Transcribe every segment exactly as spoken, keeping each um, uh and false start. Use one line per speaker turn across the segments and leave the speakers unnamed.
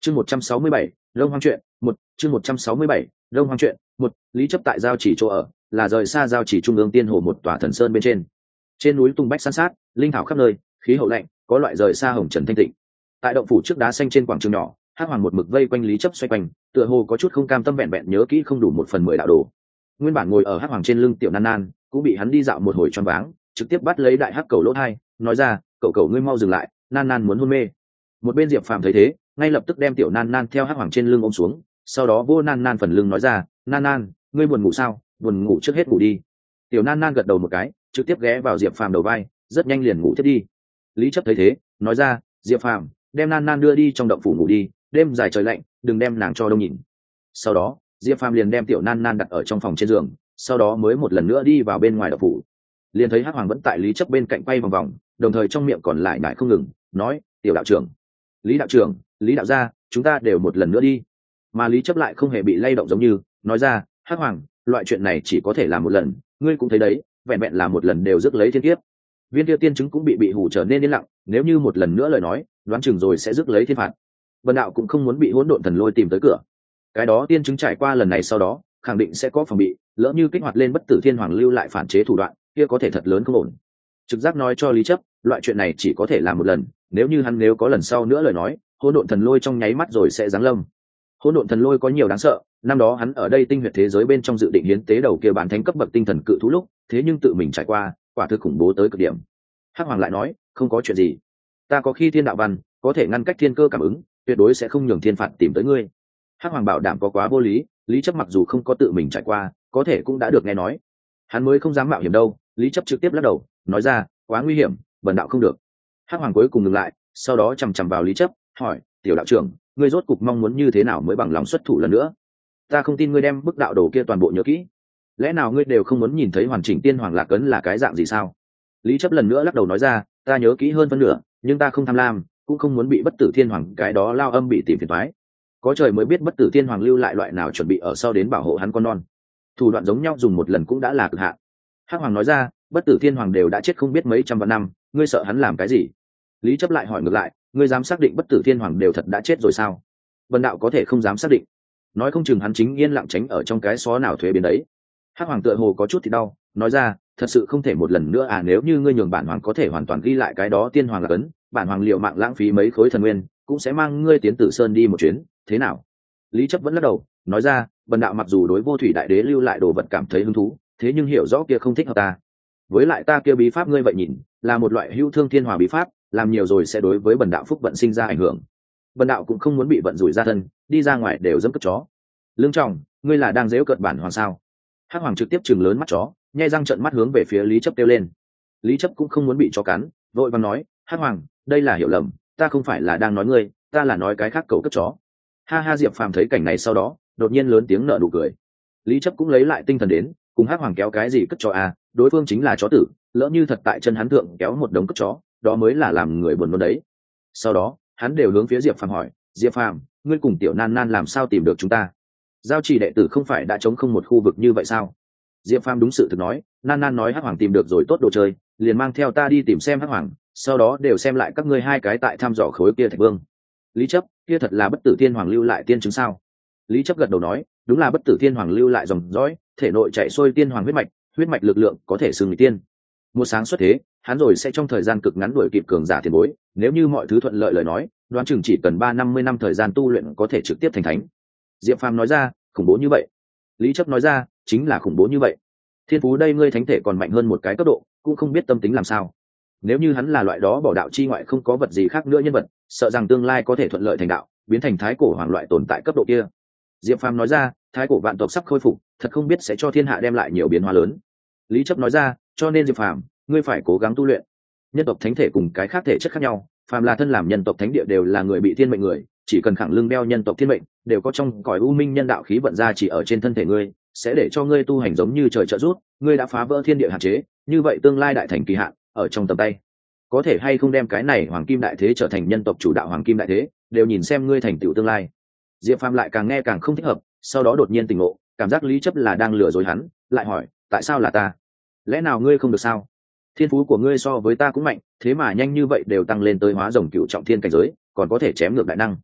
chương một trăm sáu mươi bảy Đông Hoang chuyện một chương một trăm sáu mươi bảy Đông Hoang chuyện một Lý Chấp tại giao chỉ chỗ ở là rời xa giao chỉ trung ương tiên hồ một tòa thần sơn bên trên. Trên núi tung bách san sát, linh thảo khắp nơi, khí hậu lạnh, có loại rời xa hồng trần thanh tịnh. Tại động phủ trước đá xanh trên quảng trường nhỏ, Hắc Hoàng một mực vây quanh Lý Chấp xoay quanh, tựa hồ có chút không cam tâm vẹn vẹn nhớ kỹ không đủ một phần mười đạo đồ. Nguyên bản ngồi ở Hắc Hoàng trên lưng tiểu Nan Nan, cũng bị hắn đi dạo một hồi choáng váng, trực tiếp bắt lấy đại hắc cầu lỗ hai, nói ra, "Cậu cậu ngươi mau dừng lại, Nan Nan muốn hôn mê." Một bên Diệp Phàm thấy thế, ngay lập tức đem tiểu Nan Nan theo Hắc Hoàng trên lưng ôm xuống, sau đó vô Nan Nan phần lưng nói ra, "Nan Nan, ngươi buồn ngủ sao? Buồn ngủ trước hết ngủ đi." Tiểu Nan Nan gật đầu một cái, trực tiếp ghé vào Diệp Phàm đầu vai, rất nhanh liền ngủ thiết đi. Lý Chấp thấy thế, nói ra, "Diệp Phàm, đem Nan Nan đưa đi trong động phủ ngủ đi, đêm dài trời lạnh, đừng đem nàng cho đông nhìn." Sau đó, Diệp Phàm liền đem tiểu Nan Nan đặt ở trong phòng trên giường, sau đó mới một lần nữa đi vào bên ngoài động phủ. Liền thấy Hắc Hoàng vẫn tại Lý Chấp bên cạnh quay vòng vòng, đồng thời trong miệng còn lại nhải không ngừng, nói, "Tiểu đạo trưởng, Lý đạo trưởng, Lý đạo gia, chúng ta đều một lần nữa đi." Mà Lý Chấp lại không hề bị lay động giống như, nói ra, "Hắc Hoàng, loại chuyện này chỉ có thể làm một lần, ngươi cũng thấy đấy, vẹn vẹn là một lần đều rước lấy thiên kiếp. Viên tiêu tiên chứng cũng bị bị hủ trở nên yên lặng, nếu như một lần nữa lời nói, đoán chừng rồi sẽ rước lấy thiên phạt. Vân đạo cũng không muốn bị hỗn độn thần lôi tìm tới cửa. Cái đó tiên chứng trải qua lần này sau đó, khẳng định sẽ có phòng bị, lỡ như kích hoạt lên bất tử thiên hoàng lưu lại phản chế thủ đoạn, kia có thể thật lớn không ổn." Trực giác nói cho Lý Chấp, loại chuyện này chỉ có thể làm một lần, nếu như hắn nếu có lần sau nữa lời nói, hỗn độn thần lôi trong nháy mắt rồi sẽ giáng lâm. Hỗn độn thần lôi có nhiều đáng sợ, năm đó hắn ở đây tinh huyệt thế giới bên trong dự định hiến tế đầu kia bản thánh cấp bậc tinh thần cự thú lúc, thế nhưng tự mình trải qua, quả thực khủng bố tới cực điểm. Hắc Hoàng lại nói, "Không có chuyện gì, ta có khi thiên đạo văn, có thể ngăn cách thiên cơ cảm ứng, tuyệt đối sẽ không nhường thiên phạt tìm tới ngươi." Hắc Hoàng bảo đảm có quá vô lý, Lý Chấp mặc dù không có tự mình trải qua, có thể cũng đã được nghe nói. Hắn mới không dám mạo hiểm đâu. Lý Chấp trực tiếp lắc đầu, nói ra, "Quá nguy hiểm, bần đạo không được." Hắc Hoàng cuối cùng ngừng lại, sau đó chằm chằm vào Lý Chấp, hỏi, "Tiểu đạo trưởng, ngươi rốt cục mong muốn như thế nào mới bằng lòng xuất thủ lần nữa? Ta không tin ngươi đem bức đạo đồ kia toàn bộ nhớ kỹ. Lẽ nào ngươi đều không muốn nhìn thấy hoàn chỉnh tiên hoàng lạc ấn là cái dạng gì sao?" Lý Chấp lần nữa lắc đầu nói ra, "Ta nhớ kỹ hơn phân nửa, nhưng ta không tham lam, cũng không muốn bị bất tử thiên hoàng cái đó lao âm bị tìm phiền toái. Có trời mới biết bất tử thiên hoàng lưu lại loại nào chuẩn bị ở sau đến bảo hộ hắn con non. Thủ đoạn giống nhau dùng một lần cũng đã là cực hạn." Hắc Hoàng nói ra, "Bất tử thiên hoàng đều đã chết không biết mấy trăm vạn năm, ngươi sợ hắn làm cái gì?" Lý Chấp lại hỏi ngược lại, "Ngươi dám xác định bất tử thiên hoàng đều thật đã chết rồi sao?" Vân đạo có thể không dám xác định, nói không chừng hắn chính yên lặng tránh ở trong cái xó nào thuế biến đấy. Hắc Hoàng tựa hồ có chút thì đau, nói ra, "Thật sự không thể một lần nữa à? Nếu như ngươi nhường bản hoàng có thể hoàn toàn ghi lại cái đó tiên hoàng là cấn, bản hoàng liệu mạng lãng phí mấy khối thần nguyên, cũng sẽ mang ngươi tiến Tử Sơn đi một chuyến, thế nào?" Lý Chấp vẫn lắc đầu, nói ra, "Vân đạo mặc dù đối vô thủy đại đế lưu lại đồ vật cảm thấy hứng thú, thế nhưng hiểu rõ kia không thích hợp ta. Với lại ta kia bí pháp ngươi vậy nhìn, là một loại hữu thương thiên hòa bí pháp, làm nhiều rồi sẽ đối với bần đạo phúc vận sinh ra ảnh hưởng. Bần đạo cũng không muốn bị vận rủi ra thân, đi ra ngoài đều dẫm cất chó." Lương Trọng, ngươi là đang giễu cợt bản hoàng sao? Hắc Hoàng trực tiếp chừng lớn mắt chó, nhai răng trợn mắt hướng về phía Lý Chấp kêu lên. Lý Chấp cũng không muốn bị chó cắn, vội vàng nói, "Hắc Hoàng, đây là hiểu lầm, ta không phải là đang nói ngươi, ta là nói cái khác cậu cất chó." Ha ha. Diệp Phàm thấy cảnh này sau đó, đột nhiên lớn tiếng nở nụ cười. Lý Chấp cũng lấy lại tinh thần đến, cùng Hắc Hoàng kéo cái gì cất chó à, đối phương chính là chó tử, lỡ như thật tại chân hắn thượng kéo một đống cất chó, đó mới là làm người buồn nôn đấy. Sau đó, hắn đều hướng phía Diệp Phàm hỏi, "Diệp Phàm, ngươi cùng tiểu Nan Nan làm sao tìm được chúng ta? Giao chỉ đệ tử không phải đã trống không một khu vực như vậy sao?" Diệp Phàm đúng sự thực nói, "Nan Nan nói Hắc Hoàng tìm được rồi tốt đồ chơi, liền mang theo ta đi tìm xem Hắc Hoàng, sau đó đều xem lại các ngươi hai cái tại thăm dò khối kia Thạch Vương." Lý Chấp, kia thật là bất tử thiên hoàng lưu lại tiên chứng sao? Lý Chấp gật đầu nói, "Đúng là bất tử thiên hoàng lưu lại dòng dõi, thể nội chạy xuôi tiên hoàng huyết mạch, huyết mạch lực lượng có thể xưng người tiên. Một sáng xuất thế, hắn rồi sẽ trong thời gian cực ngắn đuổi kịp cường giả tiền bối, nếu như mọi thứ thuận lợi lời nói, đoán chừng chỉ cần ba năm mươi năm thời gian tu luyện có thể trực tiếp thành thánh." Diệp Phàm nói ra, "Khủng bố như vậy?" Lý Chấp nói ra, "Chính là khủng bố như vậy. Thiên phú đây ngươi thánh thể còn mạnh hơn một cái cấp độ, cũng không biết tâm tính làm sao. Nếu như hắn là loại đó bỏ đạo chi ngoại không có vật gì khác nữa nhân vật, sợ rằng tương lai có thể thuận lợi thành đạo, biến thành thái cổ hoàng loại tồn tại cấp độ kia." Diệp Phàm nói ra, "Thái cổ vạn tộc sắp khôi phục, thật không biết sẽ cho thiên hạ đem lại nhiều biến hóa lớn." Lý Chấp nói ra, "Cho nên Diệp Phàm, ngươi phải cố gắng tu luyện. Nhân tộc thánh thể cùng cái khác thể chất khác nhau, phàm là thân làm nhân tộc thánh địa đều là người bị thiên mệnh người, chỉ cần khẳng lưng đeo nhân tộc thiên mệnh, đều có trong cõi u minh nhân đạo khí vận ra chỉ ở trên thân thể ngươi, sẽ để cho ngươi tu hành giống như trời trợ giúp, ngươi đã phá vỡ thiên địa hạn chế, như vậy tương lai đại thành kỳ hạn ở trong tầm tay. Có thể hay không đem cái này hoàng kim đại thế trở thành nhân tộc chủ đạo hoàng kim đại thế, đều nhìn xem ngươi thành tựu tương lai." Diệp Phàm lại càng nghe càng không thích hợp, sau đó đột nhiên tỉnh ngộ, cảm giác Lý Chấp là đang lừa dối hắn, lại hỏi, "Tại sao là ta? Lẽ nào ngươi không được sao? Thiên phú của ngươi so với ta cũng mạnh, thế mà nhanh như vậy đều tăng lên tới hóa rồng cựu trọng thiên cảnh giới, còn có thể chém ngược đại năng.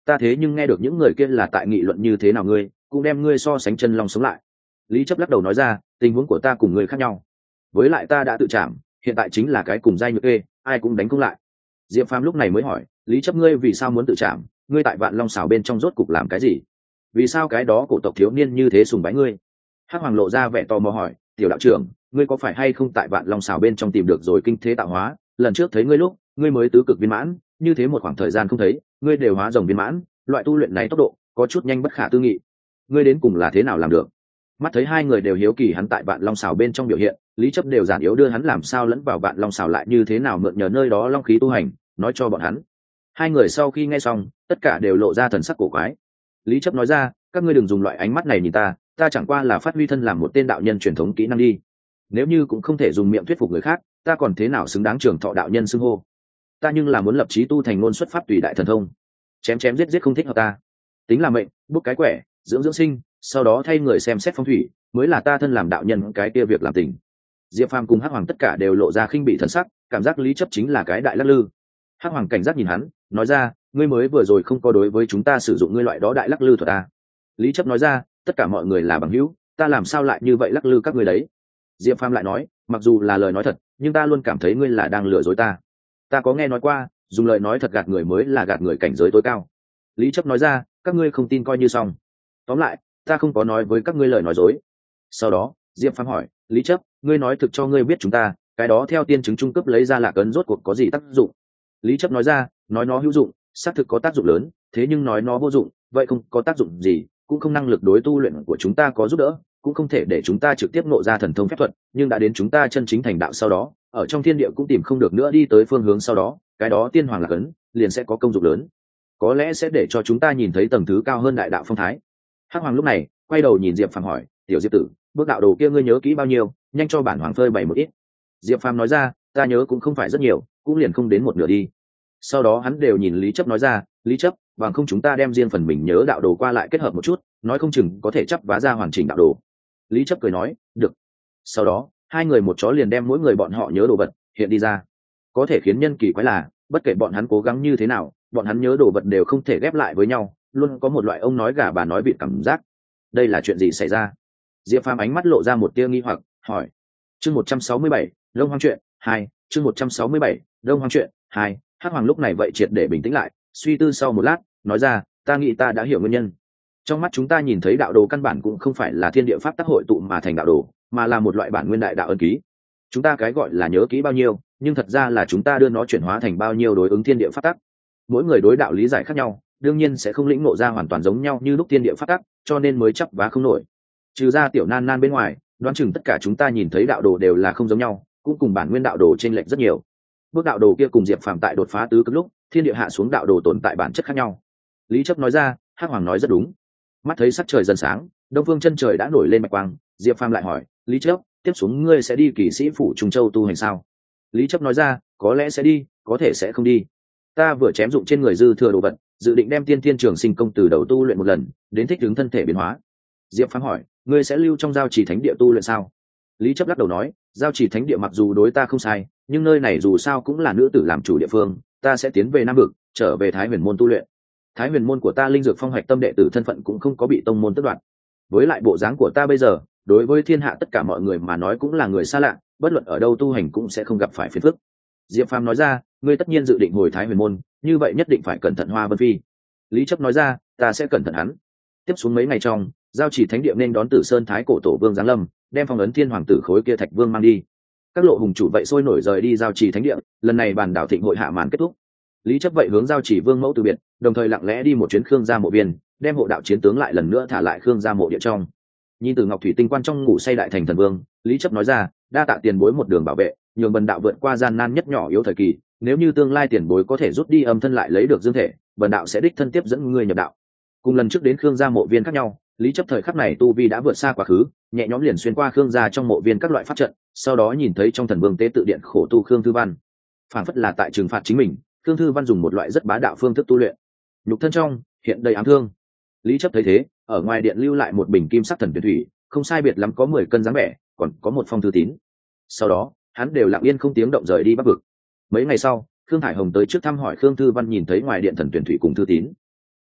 ta thế nhưng nghe được những người kia là tại nghị luận như thế nào ngươi cũng đem ngươi so sánh chân long sống lại. Lý chấp lắc đầu nói ra, tình huống của ta cùng ngươi khác nhau, với lại ta đã tự chạm, hiện tại chính là cái cùng giai nhược kê, ai cũng đánh không lại. Diệp Phàm lúc này mới hỏi, Lý chấp ngươi vì sao muốn tự chạm, ngươi tại vạn long xảo bên trong rốt cục làm cái gì, vì sao cái đó cổ tộc thiếu niên như thế sùng bái ngươi? Hắc Hoàng lộ ra vẻ tò mò hỏi, tiểu đạo trưởng, ngươi có phải hay không tại vạn long xảo bên trong tìm được rồi kinh thế tạo hóa? Lần trước thấy ngươi lúc ngươi mới tứ cực viên mãn, như thế một khoảng thời gian không thấy ngươi đều hóa rồng viên mãn, loại tu luyện này tốc độ có chút nhanh bất khả tư nghị, ngươi đến cùng là thế nào làm được? Mắt thấy hai người đều hiếu kỳ hắn tại vạn long xảo bên trong biểu hiện, Lý chấp đều giản yếu đưa hắn làm sao lẫn vào vạn long xảo lại như thế nào mượn nhờ nơi đó long khí tu hành nói cho bọn hắn. Hai người sau khi nghe xong tất cả đều lộ ra thần sắc cổ quái. Lý chấp nói ra, các ngươi đừng dùng loại ánh mắt này nhìn ta, ta chẳng qua là phát huy thân làm một tên đạo nhân truyền thống kỹ năng đi, nếu như cũng không thể dùng miệng thuyết phục người khác, ta còn thế nào xứng đáng trường thọ đạo nhân xưng hô? Ta nhưng là muốn lập chí tu thành ngôn xuất pháp tùy đại thần thông, chém chém giết giết không thích hợp ta, tính là mệnh bút cái quẻ dưỡng dưỡng sinh, sau đó thay người xem xét phong thủy mới là ta thân làm đạo nhân cái kia việc làm tình. Diệp Phàm cùng Hắc Hoàng tất cả đều lộ ra khinh bị thần sắc, cảm giác Lý chấp chính là cái đại lắc lư. Hắc Hoàng cảnh giác nhìn hắn, nói ra, ngươi mới vừa rồi không có đối với chúng ta sử dụng ngươi loại đó đại lắc lư thuật à? Lý chấp nói ra, tất cả mọi người là bằng hữu, ta làm sao lại như vậy lắc lư các ngươi đấy? Diệp Phàm lại nói, mặc dù là lời nói thật, nhưng ta luôn cảm thấy ngươi là đang lừa dối ta. Ta có nghe nói qua, dùng lời nói thật gạt người mới là gạt người cảnh giới tối cao. Lý chấp nói ra, các ngươi không tin coi như xong. Tóm lại, ta không có nói với các ngươi lời nói dối. Sau đó Diệp Phàm hỏi, Lý chấp, ngươi nói thực cho ngươi biết chúng ta cái đó theo tiên chứng trung cấp lấy ra lạc ấn rốt cuộc có gì tác dụng? Lý chấp nói ra, nói nó hữu dụng xác thực có tác dụng lớn, thế nhưng nói nó vô dụng vậy không có tác dụng gì, cũng không năng lực đối tu luyện của chúng ta có giúp đỡ, cũng không thể để chúng ta trực tiếp ngộ ra thần thông phép thuật, nhưng đã đến chúng ta chân chính thành đạo sau đó, ở trong thiên địa cũng tìm không được nữa đi tới phương hướng sau đó, cái đó tiên hoàng lạc ấn liền sẽ có công dụng lớn, có lẽ sẽ để cho chúng ta nhìn thấy tầng thứ cao hơn đại đạo phong thái. Hắc Hoàng lúc này quay đầu nhìn Diệp Phàm hỏi, tiểu Diệp tử, bước đạo đồ kia ngươi nhớ kỹ bao nhiêu, nhanh cho bản hoàng phơi bày một ít. Diệp Phàm nói ra, ta nhớ cũng không phải rất nhiều, cũng liền không đến một nửa đi. Sau đó hắn đều nhìn Lý chấp nói ra, Lý chấp, bằng không chúng ta đem riêng phần mình nhớ đạo đồ qua lại kết hợp một chút, nói không chừng có thể chấp vá ra hoàn chỉnh đạo đồ. Lý chấp cười nói, được. Sau đó hai người một chó liền đem mỗi người bọn họ nhớ đồ vật hiện đi ra. Có thể khiến nhân kỳ quái là, bất kể bọn hắn cố gắng như thế nào, bọn hắn nhớ đồ vật đều không thể ghép lại với nhau, luôn có một loại ông nói gà bà nói vịt cảm giác. Đây là chuyện gì xảy ra? Diệp Phàm ánh mắt lộ ra một tia nghi hoặc, hỏi. Chương một trăm sáu mươi bảy, Đông Hoang truyện hai, chương một trăm sáu mươi bảy, Đông Hoang truyện hai. Hắc Hoàng lúc này vậy triệt để bình tĩnh lại, suy tư sau một lát, nói ra, ta nghĩ ta đã hiểu nguyên nhân. Trong mắt chúng ta nhìn thấy đạo đồ căn bản cũng không phải là thiên địa pháp tác hội tụ mà thành đạo đồ, mà là một loại bản nguyên đại đạo ân ký. Chúng ta cái gọi là nhớ kỹ bao nhiêu, nhưng thật ra là chúng ta đưa nó chuyển hóa thành bao nhiêu đối ứng thiên địa pháp tắc. Mỗi người đối đạo lý giải khác nhau, đương nhiên sẽ không lĩnh ngộ ra hoàn toàn giống nhau như lúc thiên địa pháp tắc, cho nên mới chấp vá không nổi. Trừ ra tiểu nan nan bên ngoài, đoán chừng tất cả chúng ta nhìn thấy đạo đồ đều là không giống nhau, cũng cùng bản nguyên đạo đồ chênh lệch rất nhiều. Bước đạo đồ kia cùng Diệp Phàm tại đột phá tứ cực lúc, thiên địa hạ xuống đạo đồ tồn tại bản chất khác nhau. Lý chấp nói ra, Hắc Hoàng nói rất đúng. Mắt thấy sắc trời dần sáng, đông phương chân trời đã nổi lên bạch quang, Diệp Phàm lại hỏi, Lý chấp, tiếp xuống ngươi sẽ đi Kỷ Sĩ phủ Trung Châu tu hành sao? Lý chấp nói ra, có lẽ sẽ đi, có thể sẽ không đi. Ta vừa chém dụng trên người dư thừa đồ vật, dự định đem tiên thiên trường sinh công từ đầu tu luyện một lần, đến thích ứng thân thể biến hóa. Diệp Phàm hỏi, ngươi sẽ lưu trong giao trì thánh địa tu luyện sao? Lý chấp lắc đầu nói, giao trì thánh địa mặc dù đối ta không sai, nhưng nơi này dù sao cũng là nữ tử làm chủ địa phương, ta sẽ tiến về Nam Vực, trở về Thái Huyền môn tu luyện. Thái Huyền môn của ta linh dược phong hoạch tâm đệ tử thân phận cũng không có bị tông môn tước đoạt. Với lại bộ dáng của ta bây giờ, đối với thiên hạ tất cả mọi người mà nói cũng là người xa lạ, bất luận ở đâu tu hành cũng sẽ không gặp phải phiền phức. Diệp Phàm nói ra, ngươi tất nhiên dự định hồi Thái Huyền môn, như vậy nhất định phải cẩn thận Hoa Vân Phi. Lý chấp nói ra, ta sẽ cẩn thận hắn. Tiếp xuống mấy ngày trong, giao chỉ thánh địa nên đón Tử Sơn Thái cổ tổ vương giáng lâm, đem phong ấn thiên hoàng tử khối kia thạch vương mang đi. Các lộ hùng chủ vậy sôi nổi rời đi giao chỉ thánh địa, lần này bàn đảo thịnh hội hạ màn kết thúc. Lý chấp vậy hướng giao chỉ vương mẫu từ biệt, đồng thời lặng lẽ đi một chuyến Khương gia mộ viên, đem hộ đạo chiến tướng lại lần nữa thả lại Khương gia mộ địa trong. Nhìn từ ngọc thủy tinh quan trong ngủ say đại thành thần vương, Lý chấp nói ra, đa tạ tiền bối một đường bảo vệ, nhường bần đạo vượt qua gian nan nhất nhỏ yếu thời kỳ, nếu như tương lai tiền bối có thể rút đi âm thân lại lấy được dương thể, bần đạo sẽ đích thân tiếp dẫn ngươi nhập đạo. Cùng lần trước đến Khương gia mộ viên khác nhau, Lý chấp thời khắc này tu vi đã vượt xa quá khứ, nhẹ nhõm liền xuyên qua Khương gia trong mộ viên các loại pháp trận, sau đó nhìn thấy trong thần vương tế tự điện khổ tu Khương Thư Văn, phản phất là tại trừng phạt chính mình. Khương Thư Văn dùng một loại rất bá đạo phương thức tu luyện, nhục thân trong hiện đầy ám thương. Lý chấp thấy thế, ở ngoài điện lưu lại một bình kim sắc thần tuyển thủy, không sai biệt lắm có mười cân dáng vẻ, còn có một phong thư tín. Sau đó hắn đều lặng yên không tiếng động rời đi Bắc Vực. Mấy ngày sau, Khương Thải Hồng tới trước thăm hỏi Khương Thư Văn, nhìn thấy ngoài điện thần tuyển thủy cùng thư tín.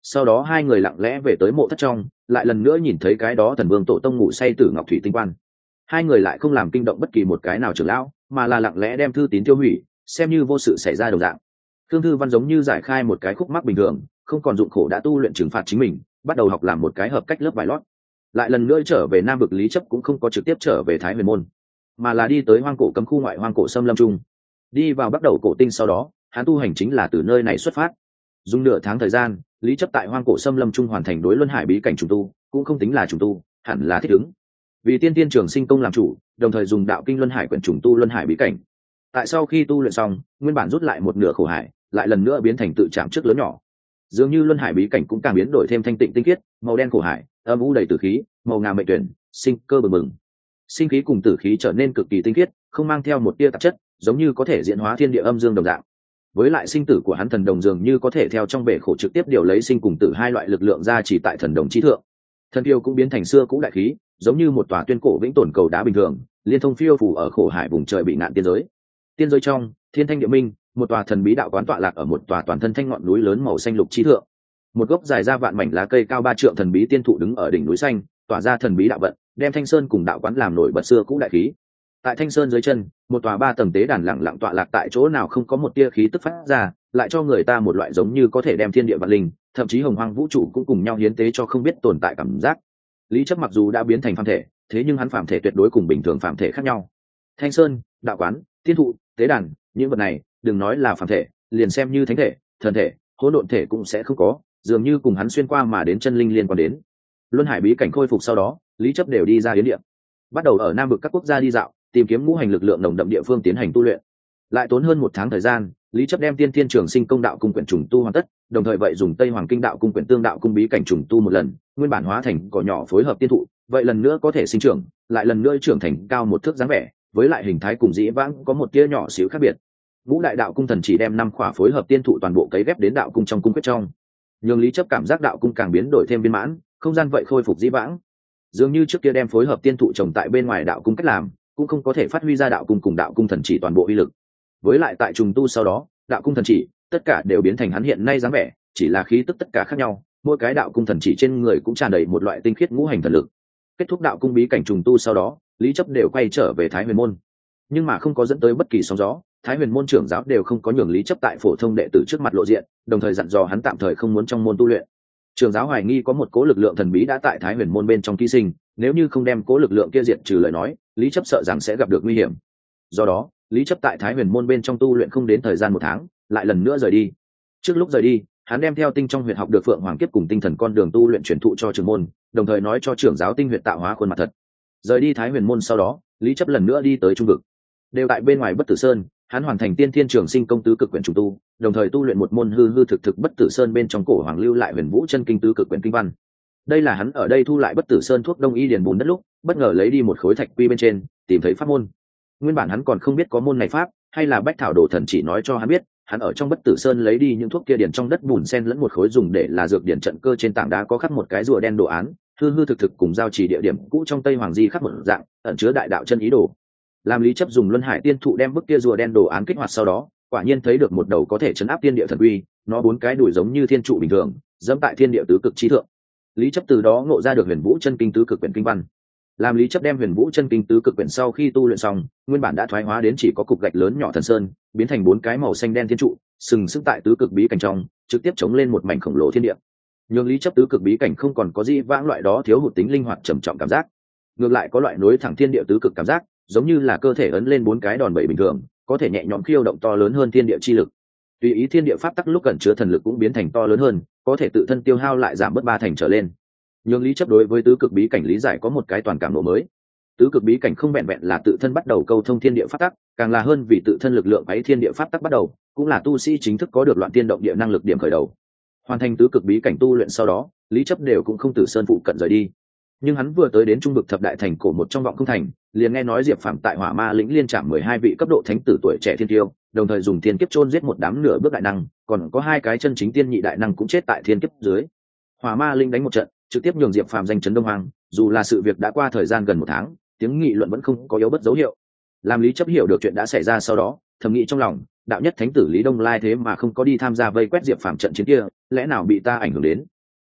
sau đó hai người lặng lẽ về tới mộ thất trong, lại lần nữa nhìn thấy cái đó thần vương tổ tông ngủ say tử ngọc thủy tinh quan. Hai người lại không làm kinh động bất kỳ một cái nào trưởng lão, mà là lặng lẽ đem thư tín tiêu hủy, xem như vô sự xảy ra đồng dạng. Khương Thư Văn giống như giải khai một cái khúc mắc bình thường, không còn dụng khổ đã tu luyện trừng phạt chính mình, bắt đầu học làm một cái hợp cách lớp vải lót. Lại lần nữa trở về Nam vực, Lý Chấp cũng không có trực tiếp trở về Thái Huyền môn, mà là đi tới hoang cổ cấm khu ngoại hoang cổ xâm lâm trung. Đi vào bắt đầu cổ tinh sau đó, hắn tu hành chính là từ nơi này xuất phát. Dùng nửa tháng thời gian, Lý Chấp tại hoang cổ xâm lâm trung hoàn thành đối luân hải bí cảnh trùng tu, cũng không tính là trùng tu, hẳn là thích ứng. Vì tiên tiên trường sinh công làm chủ, đồng thời dùng đạo kinh luân hải quyển trùng tu luân hải bí cảnh. Tại sau khi tu luyện xong, nguyên bản rút lại một nửa khổ hải, lại lần nữa biến thành tự chạm trước lớn nhỏ. Dường như luân hải bí cảnh cũng càng biến đổi thêm thanh tịnh tinh khiết, màu đen khổ hải, âm u đầy tử khí, màu ngà mệnh tuyển, sinh cơ bừng bừng. Sinh khí cùng tử khí trở nên cực kỳ tinh khiết, không mang theo một tia tạp chất, giống như có thể diễn hóa thiên địa âm dương đồng dạng. Với lại sinh tử của hắn thần đồng dường như có thể theo trong bể khổ trực tiếp điều lấy sinh cùng tử hai loại lực lượng ra chỉ tại thần đồng chi thượng. Thần tiêu cũng biến thành xưa cũ đại khí, giống như một tòa tuyên cổ vĩnh tồn cầu đá bình thường, liên thông phiêu phù ở khổ hải vùng trời bị ngạn tiên giới. Tiên giới trong, thiên thanh địa minh, một tòa thần bí đạo quán tọa lạc ở một tòa toàn thân thanh ngọn núi lớn màu xanh lục chi thượng. Một gốc dài ra vạn mảnh lá cây cao ba trượng thần bí tiên thụ đứng ở đỉnh núi xanh, tỏa ra thần bí đạo vận, đem thanh sơn cùng đạo quán làm nổi bật xưa cũ đại khí. Tại thanh sơn dưới chân, một tòa ba tầng tế đàn lặng lặng tọa lạc tại chỗ nào không có một tia khí tức phát ra, lại cho người ta một loại giống như có thể đem thiên địa vạn linh, thậm chí hồng hoang vũ trụ cũng cùng nhau hiến tế cho không biết tồn tại cảm giác. Lý Chấp mặc dù đã biến thành phàm thể, thế nhưng hắn phàm thể tuyệt đối cùng bình thường phàm thể khác nhau. Thanh sơn, đạo quán, tiên thụ, tế đàn, những vật này, đừng nói là phàm thể, liền xem như thánh thể, thần thể, hỗn độn thể cũng sẽ không có, dường như cùng hắn xuyên qua mà đến chân linh liên quan đến. Luân hải bí cảnh khôi phục sau đó, Lý Chấp đều đi ra yến địa, bắt đầu ở Nam vực các quốc gia đi dạo, tìm kiếm ngũ hành lực lượng nồng đậm địa phương tiến hành tu luyện. Lại tốn hơn một tháng thời gian, Lý Chấp đem tiên thiên trường sinh công đạo cung quyển trùng tu hoàn tất, đồng thời vậy dùng Tây Hoàng kinh đạo cung quyển tương đạo cung bí cảnh trùng tu một lần, nguyên bản hóa thành cỏ nhỏ phối hợp tiên thụ, vậy lần nữa có thể sinh trưởng, lại lần nữa trưởng thành cao một thước dáng vẻ, với lại hình thái cùng dĩ vãng có một tia nhỏ xíu khác biệt. Ngũ đại đạo cung thần chỉ đem năm khỏa phối hợp tiên thụ toàn bộ cấy ghép đến đạo cung trong cung quyết trong, nhưng Lý Chấp cảm giác đạo cung càng biến đổi thêm viên mãn, không gian vậy khôi phục dĩ vãng. Dường như trước kia đem phối hợp tiên thụ trồng tại bên ngoài đạo cung cách làm, cũng không có thể phát huy ra đạo cung cùng đạo cung thần chỉ toàn bộ uy lực. Với lại tại trùng tu sau đó, đạo cung thần chỉ tất cả đều biến thành hắn hiện nay dáng vẻ, chỉ là khí tức tất cả khác nhau, mỗi cái đạo cung thần chỉ trên người cũng tràn đầy một loại tinh khiết ngũ hành thần lực. Kết thúc đạo cung bí cảnh trùng tu sau đó, Lý Chấp đều quay trở về Thái Huyền môn, nhưng mà không có dẫn tới bất kỳ sóng gió. Thái Huyền môn trưởng giáo đều không có nhường Lý Chấp tại phổ thông đệ tử trước mặt lộ diện, đồng thời dặn dò hắn tạm thời không muốn trong môn tu luyện. Trưởng giáo hoài nghi có một cố lực lượng thần bí đã tại Thái Huyền môn bên trong ký sinh, nếu như không đem cố lực lượng kia diệt trừ lời nói, Lý Chấp sợ rằng sẽ gặp được nguy hiểm. Do đó, Lý Chấp tại Thái Huyền môn bên trong tu luyện không đến thời gian một tháng, lại lần nữa rời đi. Trước lúc rời đi, hắn đem theo tinh trong huyệt học được Phượng Hoàng kiếp cùng tinh thần con đường tu luyện truyền thụ cho trưởng môn, đồng thời nói cho trưởng giáo tinh huyệt tạo hóa khuôn mặt thật. Rời đi Thái Huyền môn sau đó, Lý Chấp lần nữa đi tới trung vực. Đều tại bên ngoài Bất Tử Sơn, hắn hoàn thành tiên thiên trường sinh công tứ cực quyển trùng tu, đồng thời tu luyện một môn hư hư thực thực Bất Tử Sơn bên trong cổ hoàng lưu lại huyền vũ chân kinh tứ cực quyển kinh văn. Đây là hắn ở đây thu lại Bất Tử Sơn thuốc đông y điền bùn đất lúc, bất ngờ lấy đi một khối thạch quy bên trên, tìm thấy pháp môn. Nguyên bản hắn còn không biết có môn này pháp, hay là Bách Thảo Đồ Thần chỉ nói cho hắn biết, hắn ở trong Bất Tử Sơn lấy đi những thuốc kia điền trong đất bùn xen lẫn một khối dùng để là dược điển trận cơ trên tảng đá có khắc một cái rùa đen đồ án, hư hư thực thực cùng giao chỉ địa điểm cũ trong Tây Hoàng Di khắc một dạng, ẩn chứa đại đạo chân ý đồ. Làm Lý Chấp dùng luân hải tiên thụ đem bức kia rùa đen đồ án kích hoạt sau đó, quả nhiên thấy được một đầu có thể chấn áp tiên địa thần uy, nó bốn cái đuổi giống như thiên trụ bình thường, dẫm tại thiên địa tứ cực chi thượng. Lý Chấp từ đó ngộ ra được huyền vũ chân kinh tứ cực quyển kinh văn. Làm Lý Chấp đem huyền vũ chân kinh tứ cực quyển sau khi tu luyện xong, nguyên bản đã thoái hóa đến chỉ có cục gạch lớn nhỏ thần sơn, biến thành bốn cái màu xanh đen thiên trụ, sừng sững tại tứ cực bí cảnh trong, trực tiếp chống lên một mảnh khổng lồ thiên địa. Nhưng Lý Chấp tứ cực bí cảnh không còn có gì vãng loại đó thiếu hụt tính linh hoạt trầm trọng cảm giác, ngược lại có loại nối thẳng thiên địa tứ cực cảm giác, giống như là cơ thể ấn lên bốn cái đòn bẩy bình thường, có thể nhẹ nhõm khiêu động to lớn hơn thiên địa chi lực. Tùy ý thiên địa pháp tắc lúc cẩn chứa thần lực cũng biến thành to lớn hơn, có thể tự thân tiêu hao lại giảm bớt ba thành trở lên. Nhưng Lý Chấp đối với tứ cực bí cảnh lý giải có một cái toàn cảm nộ mới. Tứ cực bí cảnh không vẹn vẹn là tự thân bắt đầu câu thông thiên địa pháp tắc, càng là hơn vì tự thân lực lượng ấy thiên địa pháp tắc bắt đầu, cũng là tu sĩ chính thức có được loạn tiên động địa năng lực điểm khởi đầu. Hoàn thành tứ cực bí cảnh tu luyện sau đó, Lý Chấp đều cũng không từ sơn phụ cận rời đi. Nhưng hắn vừa tới đến trung vực thập đại thành cổ một trong vọng không thành, liền nghe nói Diệp Phàm tại Hỏa Ma lĩnh liên trảm mười hai vị cấp độ thánh tử tuổi trẻ thiên tiêu, đồng thời dùng thiên kiếp chôn giết một đám nửa bước đại năng, còn có hai cái chân chính tiên nhị đại năng cũng chết tại thiên kiếp dưới. Hỏa Ma lĩnh đánh một trận, trực tiếp nhường Diệp Phàm danh chấn Đông Hoang, dù là sự việc đã qua thời gian gần một tháng, tiếng nghị luận vẫn không có yếu bất dấu hiệu. Làm Lý Chấp hiểu được chuyện đã xảy ra sau đó, thầm nghĩ trong lòng, đạo nhất thánh tử Lý Đông Lai thế mà không có đi tham gia vây quét Diệp Phàm trận chiến kia, lẽ nào bị ta ảnh hưởng đến?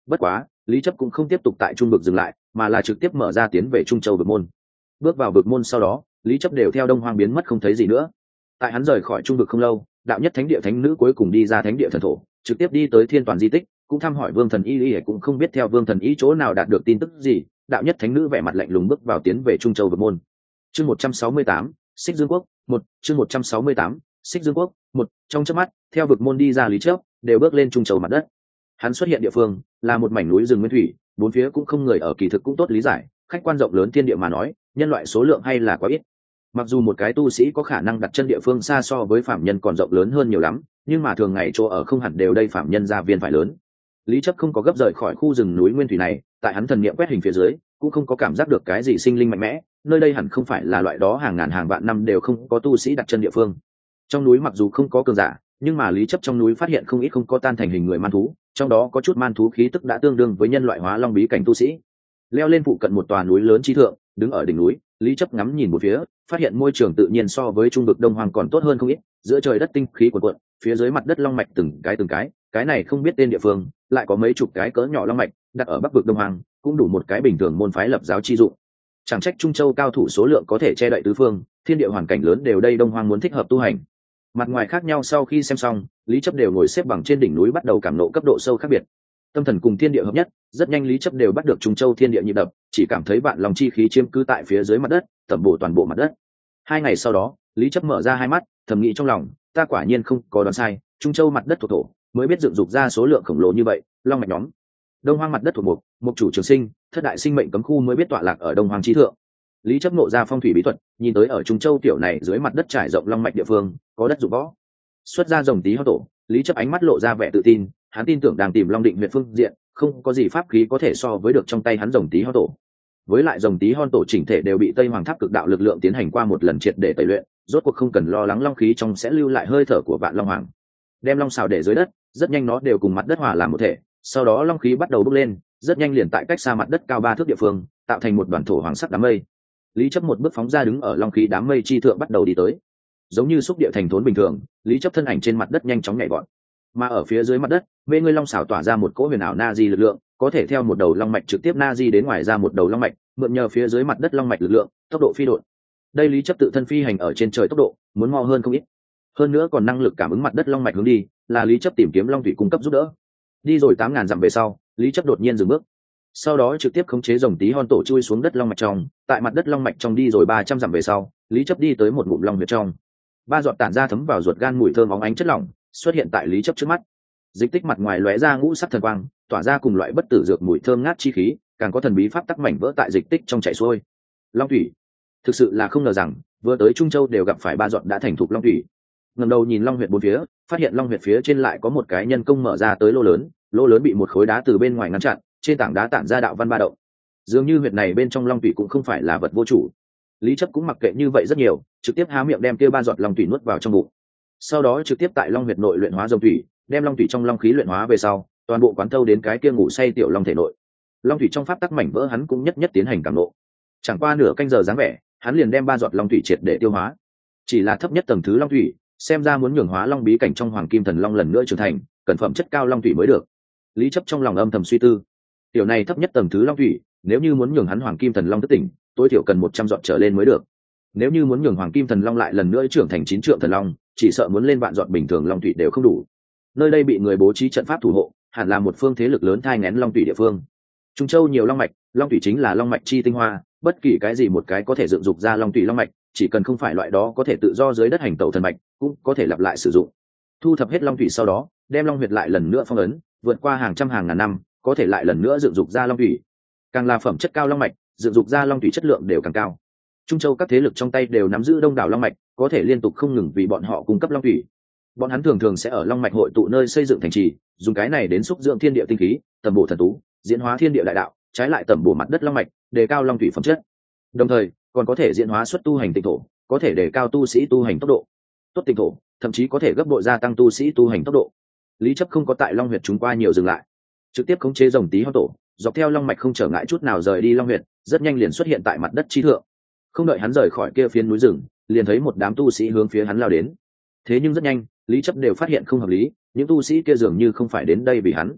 Bất quá lý chấp cũng không tiếp tục tại trung vực dừng lại, mà là trực tiếp mở ra tiến về Trung Châu vực môn. Bước vào vực môn sau đó, lý chấp đều theo Đông Hoang biến mất không thấy gì nữa. Tại hắn rời khỏi trung vực không lâu, đạo nhất thánh địa thánh nữ cuối cùng đi ra thánh địa thần thổ, trực tiếp đi tới thiên toàn di tích, cũng thăm hỏi Vương Thần Y, y cũng không biết theo Vương Thần Y chỗ nào đạt được tin tức gì. Đạo nhất thánh nữ vẻ mặt lạnh lùng bước vào tiến về Trung Châu vực môn. Chương một trăm sáu mươi tám, Xích Dương Quốc, một, chương một trăm sáu mươi tám, Xích Dương Quốc, một, trong chớp mắt, theo vực môn đi ra lý chấp, đều bước lên Trung Châu mặt đất. Hắn xuất hiện địa phương là một mảnh núi rừng nguyên thủy, bốn phía cũng không người ở, kỳ thực cũng tốt lý giải, khách quan rộng lớn thiên địa mà nói, nhân loại số lượng hay là quá ít. Mặc dù một cái tu sĩ có khả năng đặt chân địa phương xa so với phạm nhân còn rộng lớn hơn nhiều lắm, nhưng mà thường ngày chỗ ở không hẳn đều đây phạm nhân gia viên phải lớn. Lý chấp không có gấp rời khỏi khu rừng núi nguyên thủy này, tại hắn thần niệm quét hình phía dưới cũng không có cảm giác được cái gì sinh linh mạnh mẽ, nơi đây hẳn không phải là loại đó hàng ngàn hàng vạn năm đều không có tu sĩ đặt chân địa phương. Trong núi mặc dù không có cường giả, nhưng mà lý chấp trong núi phát hiện không ít không có tan thành hình người man thú, trong đó có chút man thú khí tức đã tương đương với nhân loại hóa long bí cảnh tu sĩ. Leo lên phụ cận một tòa núi lớn chi thượng, đứng ở đỉnh núi, lý chấp ngắm nhìn một phía, phát hiện môi trường tự nhiên so với trung vực Đông Hoang còn tốt hơn không ít, giữa trời đất tinh khí cuồn cuộn, phía dưới mặt đất long mạch từng cái từng cái, cái này không biết tên địa phương, lại có mấy chục cái cỡ nhỏ long mạch, đặt ở bắc vực Đông Hoang, cũng đủ một cái bình thường môn phái lập giáo chi dụng. Chẳng trách Trung Châu cao thủ số lượng có thể che đậy tứ phương, thiên địa hoàn cảnh lớn đều đây Đông Hoang muốn thích hợp tu hành. Mặt ngoài khác nhau sau khi xem xong, lý chấp đều ngồi xếp bằng trên đỉnh núi bắt đầu cảm nộ cấp độ sâu khác biệt. Tâm thần cùng thiên địa hợp nhất, rất nhanh lý chấp đều bắt được Trung Châu thiên địa nhịp đập, chỉ cảm thấy vạn lòng chi khí chiếm cứ tại phía dưới mặt đất, tẩm bổ toàn bộ mặt đất. Hai ngày sau đó, lý chấp mở ra hai mắt, thầm nghĩ trong lòng, ta quả nhiên không có đoán sai, Trung Châu mặt đất thuộc thổ, mới biết dựng dục ra số lượng khổng lồ như vậy, long mạch nhóm. Đông Hoang mặt đất thuộc mục, mục chủ trường sinh, thất đại sinh mệnh cấm khu mới biết tọa lạc ở Đông Hoang chí thượng. Lý chấp nộ ra phong thủy bí thuật, nhìn tới ở Trung Châu tiểu này dưới mặt đất trải rộng long mạch địa phương, có đất dụng võ. Xuất ra rồng tí hao tổ, lý chấp ánh mắt lộ ra vẻ tự tin, hắn tin tưởng đang tìm long định huyện phương diện, không có gì pháp khí có thể so với được trong tay hắn rồng tí hao tổ. Với lại rồng tí hon tổ chỉnh thể đều bị Tây Hoàng Tháp cực đạo lực lượng tiến hành qua một lần triệt để tẩy luyện, rốt cuộc không cần lo lắng long khí trong sẽ lưu lại hơi thở của vạn long hoàng. Đem long xào để dưới đất, rất nhanh nó đều cùng mặt đất hòa làm một thể, sau đó long khí bắt đầu bốc lên, rất nhanh liền tại cách xa mặt đất cao ba thước địa phương, tạo thành một đoàn thổ hoàng sắc đám mây. Lý chấp một bước phóng ra đứng ở long khí đám mây chi thượng bắt đầu đi tới. Giống như xúc địa thành thốn bình thường, lý chấp thân ảnh trên mặt đất nhanh chóng nhảy vọt. Mà ở phía dưới mặt đất, mê ngươi long xảo tỏa ra một cỗ huyền ảo na di lực lượng, có thể theo một đầu long mạch trực tiếp na di đến ngoài ra một đầu long mạch, mượn nhờ phía dưới mặt đất long mạch lực lượng, tốc độ phi độn. Đây lý chấp tự thân phi hành ở trên trời tốc độ muốn mo hơn không ít. Hơn nữa còn năng lực cảm ứng mặt đất long mạch hướng đi, là lý chấp tìm kiếm long thủy cung cấp giúp đỡ. Đi rồi tám ngàn dặm về sau, lý chấp đột nhiên dừng bước. Sau đó trực tiếp khống chế rồng tí hon tổ chui xuống đất long mạch trong, tại mặt đất long mạch trong đi rồi ba trăm dặm về sau, lý chấp đi tới một ngụm long huyệt trong. Ba giọt tản ra thấm vào ruột gan mùi thơm óng ánh chất lỏng xuất hiện tại lý chấp trước mắt. Dịch tích mặt ngoài lóe ra ngũ sắc thần quang, tỏa ra cùng loại bất tử dược mùi thơm ngát chi khí, càng có thần bí pháp tắc mảnh vỡ tại dịch tích trong chảy xuôi. Long thủy, thực sự là không ngờ rằng vừa tới Trung Châu đều gặp phải ba giọt đã thành thục long thủy. Ngẩng đầu nhìn long huyệt bốn phía, phát hiện long huyệt phía trên lại có một cái nhân công mở ra tới lỗ lớn, lỗ lớn bị một khối đá từ bên ngoài ngăn chặn, trên tảng đá tản ra đạo văn ba động. Dường như huyệt này bên trong long thủy cũng không phải là vật vô chủ. Lý chấp cũng mặc kệ như vậy rất nhiều, trực tiếp há miệng đem kia ba giọt long thủy nuốt vào trong bụng. Sau đó trực tiếp tại long huyệt nội luyện hóa rồng thủy, đem long thủy trong long khí luyện hóa về sau, toàn bộ quán thâu đến cái kia ngủ say tiểu long thể nội. Long thủy trong pháp tắc mảnh vỡ hắn cũng nhất nhất tiến hành cảm ngộ. Chẳng qua nửa canh giờ dáng vẻ, hắn liền đem ba giọt long thủy triệt để tiêu hóa. Chỉ là thấp nhất tầng thứ long thủy, xem ra muốn nhường hóa long bí cảnh trong hoàng kim thần long lần nữa trưởng thành, cần phẩm chất cao long thủy mới được. Lý chấp trong lòng âm thầm suy tư, tiểu này thấp nhất tầng thứ long thủy, nếu như muốn nhường hắn hoàng kim thần long thức tỉnh, tối thiểu cần một trăm giọt trở lên mới được. Nếu như muốn nhường hoàng kim thần long lại lần nữa trưởng thành chín trượng thần long, chỉ sợ muốn lên vạn giọt bình thường long thủy đều không đủ. Nơi đây bị người bố trí trận pháp thủ hộ, hẳn là một phương thế lực lớn thai nghén long thủy địa phương. Trung Châu nhiều long mạch, long thủy chính là long mạch chi tinh hoa, bất kỳ cái gì một cái có thể dựng dục ra long thủy long mạch, chỉ cần không phải loại đó có thể tự do dưới đất hành tẩu thần mạch, cũng có thể lặp lại sử dụng. Thu thập hết long thủy sau đó, đem long huyệt lại lần nữa phong ấn, vượt qua hàng trăm hàng ngàn năm, có thể lại lần nữa dựng dục ra long thủy. Càng là phẩm chất cao long mạch, dựng dục ra long thủy chất lượng đều càng cao. Trung Châu các thế lực trong tay đều nắm giữ đông đảo long mạch, có thể liên tục không ngừng vì bọn họ cung cấp long thủy. Bọn hắn thường thường sẽ ở long mạch hội tụ nơi xây dựng thành trì, dùng cái này đến xúc dưỡng thiên địa tinh khí, tầm bổ thần tú, diễn hóa thiên địa đại đạo, trái lại tầm bổ mặt đất long mạch, đề cao long thủy phẩm chất. Đồng thời, còn có thể diễn hóa xuất tu hành tịnh thổ, có thể đề cao tu sĩ tu hành tốc độ. Tốt tịnh thổ, thậm chí có thể gấp bội gia tăng tu sĩ tu hành tốc độ. Lý chấp không có tại long huyệt chúng qua nhiều dừng lại, trực tiếp khống chế rồng tí hon tổ, dọc theo long mạch không trở ngại chút nào rời đi long huyệt, rất nhanh liền xuất hiện tại mặt đất chi thượng. Không đợi hắn rời khỏi kia phiến núi rừng, liền thấy một đám tu sĩ hướng phía hắn lao đến. Thế nhưng rất nhanh, Lý chấp đều phát hiện không hợp lý, những tu sĩ kia dường như không phải đến đây vì hắn.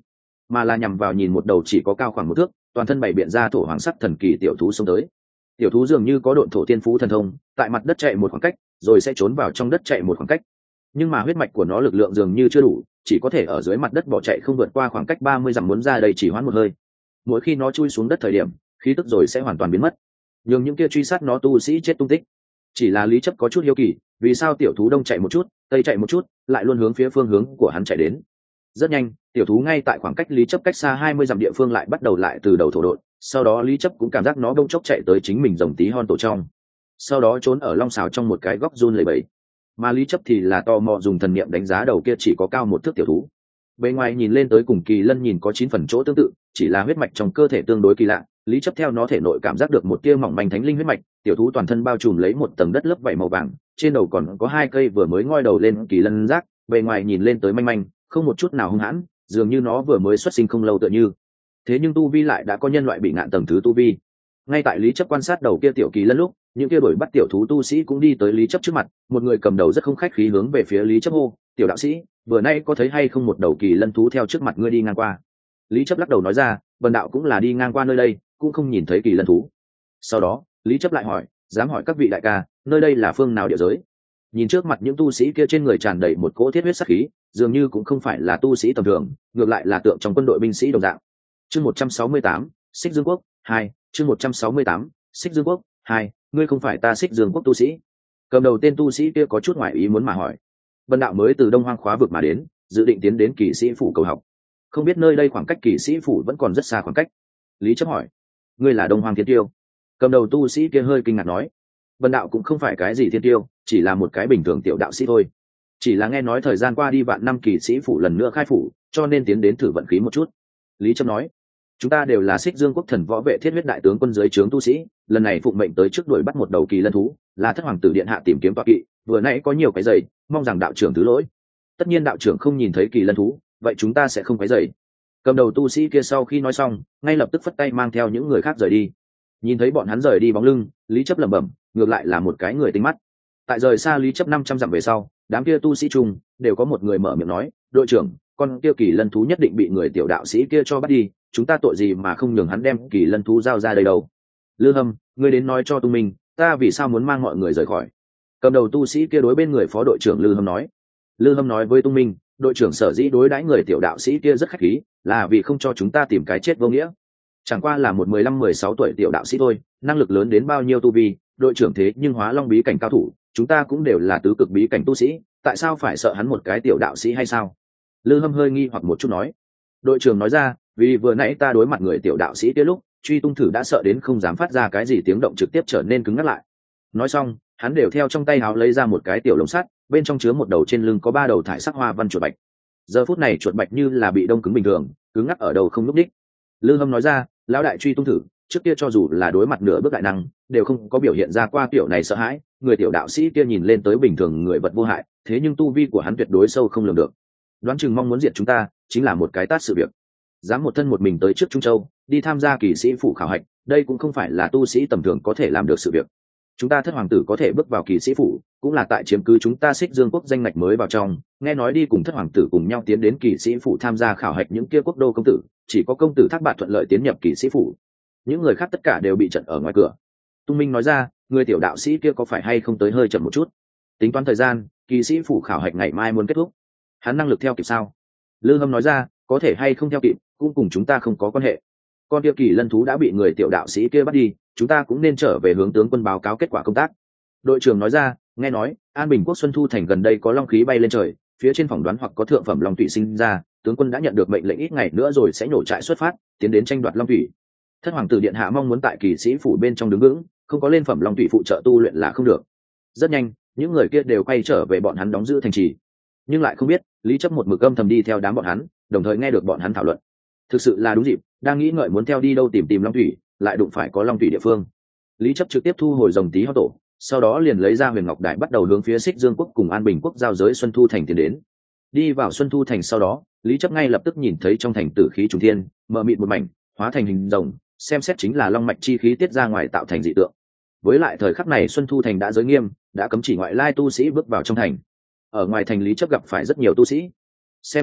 mà là nhằm vào nhìn một đầu chỉ có cao khoảng một thước, toàn thân bảy biện ra thổ hoàng sắc thần kỳ tiểu thú xông tới. Tiểu thú dường như có độn thổ tiên phú thần thông, tại mặt đất chạy một khoảng cách rồi sẽ trốn vào trong đất chạy một khoảng cách, nhưng mà huyết mạch của nó lực lượng dường như chưa đủ, chỉ có thể ở dưới mặt đất bỏ chạy không vượt qua khoảng cách ba mươi dặm, muốn ra đây chỉ hoãn một hơi. Mỗi khi nó chui xuống đất thời điểm, khí tức rồi sẽ hoàn toàn biến mất, nhường những kia truy sát nó tu sĩ chết tung tích. Chỉ là Lý Chấp có chút hiếu kỳ, vì sao tiểu thú đông chạy một chút, tây chạy một chút, lại luôn hướng phía phương hướng của hắn chạy đến. Rất nhanh, tiểu thú ngay tại khoảng cách Lý Chấp cách xa hai mươi dặm địa phương lại bắt đầu lại từ đầu thổ độn, sau đó Lý Chấp cũng cảm giác nó đông chốc chạy tới chính mình rồng tí hon tổ trong, sau đó trốn ở long xào trong một cái góc run lẩy bẩy. Mà Lý Chấp thì là tò mò dùng thần niệm đánh giá đầu kia chỉ có cao một thước tiểu thú. Bề ngoài nhìn lên tới cùng Kỳ Lân nhìn có chín phần chỗ tương tự, chỉ là huyết mạch trong cơ thể tương đối kỳ lạ. Lý Chấp theo nó thể nội cảm giác được một tia mỏng manh thánh linh huyết mạch, tiểu thú toàn thân bao trùm lấy một tầng đất lớp vảy màu vàng, trên đầu còn có hai cây vừa mới ngoi đầu lên kỳ lân giác, bề ngoài nhìn lên tới manh manh, không một chút nào hung hãn, dường như nó vừa mới xuất sinh không lâu tựa như. Thế nhưng tu vi lại đã có nhân loại bị ngạn tầng thứ tu vi. Ngay tại Lý Chấp quan sát đầu kia tiểu kỳ lân lúc, những kia đuổi bắt tiểu thú tu sĩ cũng đi tới Lý Chấp trước mặt, một người cầm đầu rất không khách khí hướng về phía Lý Chấp hô: "Tiểu đạo sĩ, vừa nay có thấy hay không một đầu kỳ lân thú theo trước mặt ngươi đi ngang qua?" Lý Chấp lắc đầu nói ra: "Bần đạo cũng là đi ngang qua nơi đây, cũng không nhìn thấy kỳ lân thú." Sau đó, Lý Chấp lại hỏi: "Dám hỏi các vị đại ca, nơi đây là phương nào địa giới?" Nhìn trước mặt những tu sĩ kia trên người tràn đầy một cỗ thiết huyết sát khí, dường như cũng không phải là tu sĩ tầm thường, ngược lại là tượng trong quân đội binh sĩ đồng dạng. Chương một trăm sáu mươi tám, Xích Dương Quốc hai, chương một trăm sáu mươi tám, Xích Dương Quốc hai, ngươi không phải ta Xích Dương Quốc tu sĩ? Cầm đầu tên tu sĩ kia có chút ngoại ý muốn mà hỏi. Bần đạo mới từ Đông Hoang khóa vực mà đến, dự định tiến đến Kỵ sĩ phủ cầu học. Không biết nơi đây khoảng cách Kỵ sĩ phủ vẫn còn rất xa khoảng cách. Lý Chấp hỏi. Ngươi là Đông Hoang Thiên Tiêu? Cầm đầu tu sĩ kia hơi kinh ngạc nói. Bần đạo cũng không phải cái gì thiên tiêu, chỉ là một cái bình thường tiểu đạo sĩ thôi. Chỉ là nghe nói thời gian qua đi vạn năm Kỵ sĩ phủ lần nữa khai phủ, cho nên tiến đến thử vận khí một chút. Lý Chấp nói. Chúng ta đều là Xích Dương Quốc thần võ vệ thiết huyết đại tướng quân dưới trướng tu sĩ, lần này phụng mệnh tới trước đuổi bắt một đầu kỳ lân thú, là thất hoàng tử điện hạ tìm kiếm tọa kỵ, vừa nãy có nhiều cái giày, mong rằng đạo trưởng thứ lỗi. Tất nhiên đạo trưởng không nhìn thấy kỳ lân thú, vậy chúng ta sẽ không cái giày. Cầm đầu tu sĩ kia sau khi nói xong, ngay lập tức phất tay mang theo những người khác rời đi. Nhìn thấy bọn hắn rời đi bóng lưng, Lý Chấp lẩm bẩm, ngược lại là một cái người tinh mắt. Tại rời xa Lý Chấp năm trăm dặm về sau, đám kia tu sĩ chung đều có một người mở miệng nói: "Đội trưởng, con kia kỳ lân thú nhất định bị người tiểu đạo sĩ kia cho bắt đi, chúng ta tội gì mà không nhường hắn đem kỳ lân thú giao ra đây đâu?" Lư Hâm, ngươi đến nói cho Tung Minh, ta vì sao muốn mang mọi người rời khỏi? Cầm đầu tu sĩ kia đối bên người phó đội trưởng Lư Hâm nói. Lư Hâm nói với Tung Minh, đội trưởng sở dĩ đối đãi người tiểu đạo sĩ kia rất khách khí, là vì không cho chúng ta tìm cái chết vô nghĩa. Chẳng qua là một mười lăm mười sáu tuổi tiểu đạo sĩ thôi, năng lực lớn đến bao nhiêu tu vi, đội trưởng thế nhưng hóa long bí cảnh cao thủ, chúng ta cũng đều là tứ cực bí cảnh tu sĩ, tại sao phải sợ hắn một cái tiểu đạo sĩ hay sao? Lư Hâm hơi nghi hoặc một chút nói. Đội trưởng nói ra, vì vừa nãy ta đối mặt người tiểu đạo sĩ kia lúc, truy tung thử đã sợ đến không dám phát ra cái gì tiếng động, trực tiếp trở nên cứng ngắc lại. Nói xong, hắn đều theo trong tay áo lấy ra một cái tiểu lồng sắt, bên trong chứa một đầu trên lưng có ba đầu thải sắc hoa văn chuột bạch. Giờ phút này chuột bạch như là bị đông cứng bình thường, cứng ngắc ở đầu không lúc đích. Lư Hâm nói ra, lão đại truy tung thử, trước kia cho dù là đối mặt nửa bước đại năng, đều không có biểu hiện ra qua tiểu này sợ hãi. Người tiểu đạo sĩ kia nhìn lên tới bình thường người vật vô hại, thế nhưng tu vi của hắn tuyệt đối sâu không lường được. Đoán chừng mong muốn diệt chúng ta, chính là một cái tát sự việc. Dám một thân một mình tới trước Trung Châu, đi tham gia kỳ sĩ phủ khảo hạch, đây cũng không phải là tu sĩ tầm thường có thể làm được sự việc. Chúng ta thất hoàng tử có thể bước vào kỳ sĩ phủ, cũng là tại chiếm cứ chúng ta Xích Dương Quốc danh ngạch mới vào trong. Nghe nói đi cùng thất hoàng tử cùng nhau tiến đến kỳ sĩ phủ tham gia khảo hạch những kia quốc đô công tử, chỉ có công tử Thác Bạt thuận lợi tiến nhập kỳ sĩ phủ, những người khác tất cả đều bị trận ở ngoài cửa. Tung Minh nói ra, người tiểu đạo sĩ kia có phải hay không tới hơi chậm một chút? Tính toán thời gian, kỳ sĩ phủ khảo hạch ngày mai muốn kết thúc, hắn năng lực theo kịp sao? Lư Hâm nói ra, có thể hay không theo kịp cũng cùng chúng ta không có quan hệ. Con kia kỳ lân thú đã bị người tiểu đạo sĩ kia bắt đi, chúng ta cũng nên trở về hướng tướng quân báo cáo kết quả công tác. Đội trưởng nói ra, nghe nói An Bình Quốc Xuân Thu thành gần đây có long khí bay lên trời, phía trên phỏng đoán hoặc có thượng phẩm long thủy sinh ra, tướng quân đã nhận được mệnh lệnh ít ngày nữa rồi sẽ nổ trại xuất phát, tiến đến tranh đoạt long thủy. Thất hoàng tử điện hạ mong muốn tại kỳ sĩ phủ bên trong đứng vững, không có lên phẩm long thủy phụ trợ tu luyện là không được. Rất nhanh, những người kia đều quay trở về bọn hắn đóng giữ thành trì, nhưng lại không biết Lý Chấp một mực âm thầm đi theo đám bọn hắn, đồng thời nghe được bọn hắn thảo luận. Thực sự là đúng dịp, đang nghĩ ngợi muốn theo đi đâu tìm tìm long thủy, lại đụng phải có long thủy địa phương. Lý Chấp trực tiếp thu hồi rồng tí hao tổ, sau đó liền lấy ra huyền ngọc đài bắt đầu hướng phía Xích Dương Quốc cùng An Bình Quốc giao giới Xuân Thu thành tiến đến. Đi vào Xuân Thu thành sau đó, Lý Chấp ngay lập tức nhìn thấy trong thành tử khí trùng thiên, mờ mịt một mảnh, hóa thành hình rồng, xem xét chính là long mạch chi khí tiết ra ngoài tạo thành dị tượng. Với lại thời khắc này Xuân Thu thành đã giới nghiêm, đã cấm chỉ ngoại lai tu sĩ bước vào trong thành. Ở ngoài thành Lý Chấp gặp phải rất nhiều tu sĩ, xem ra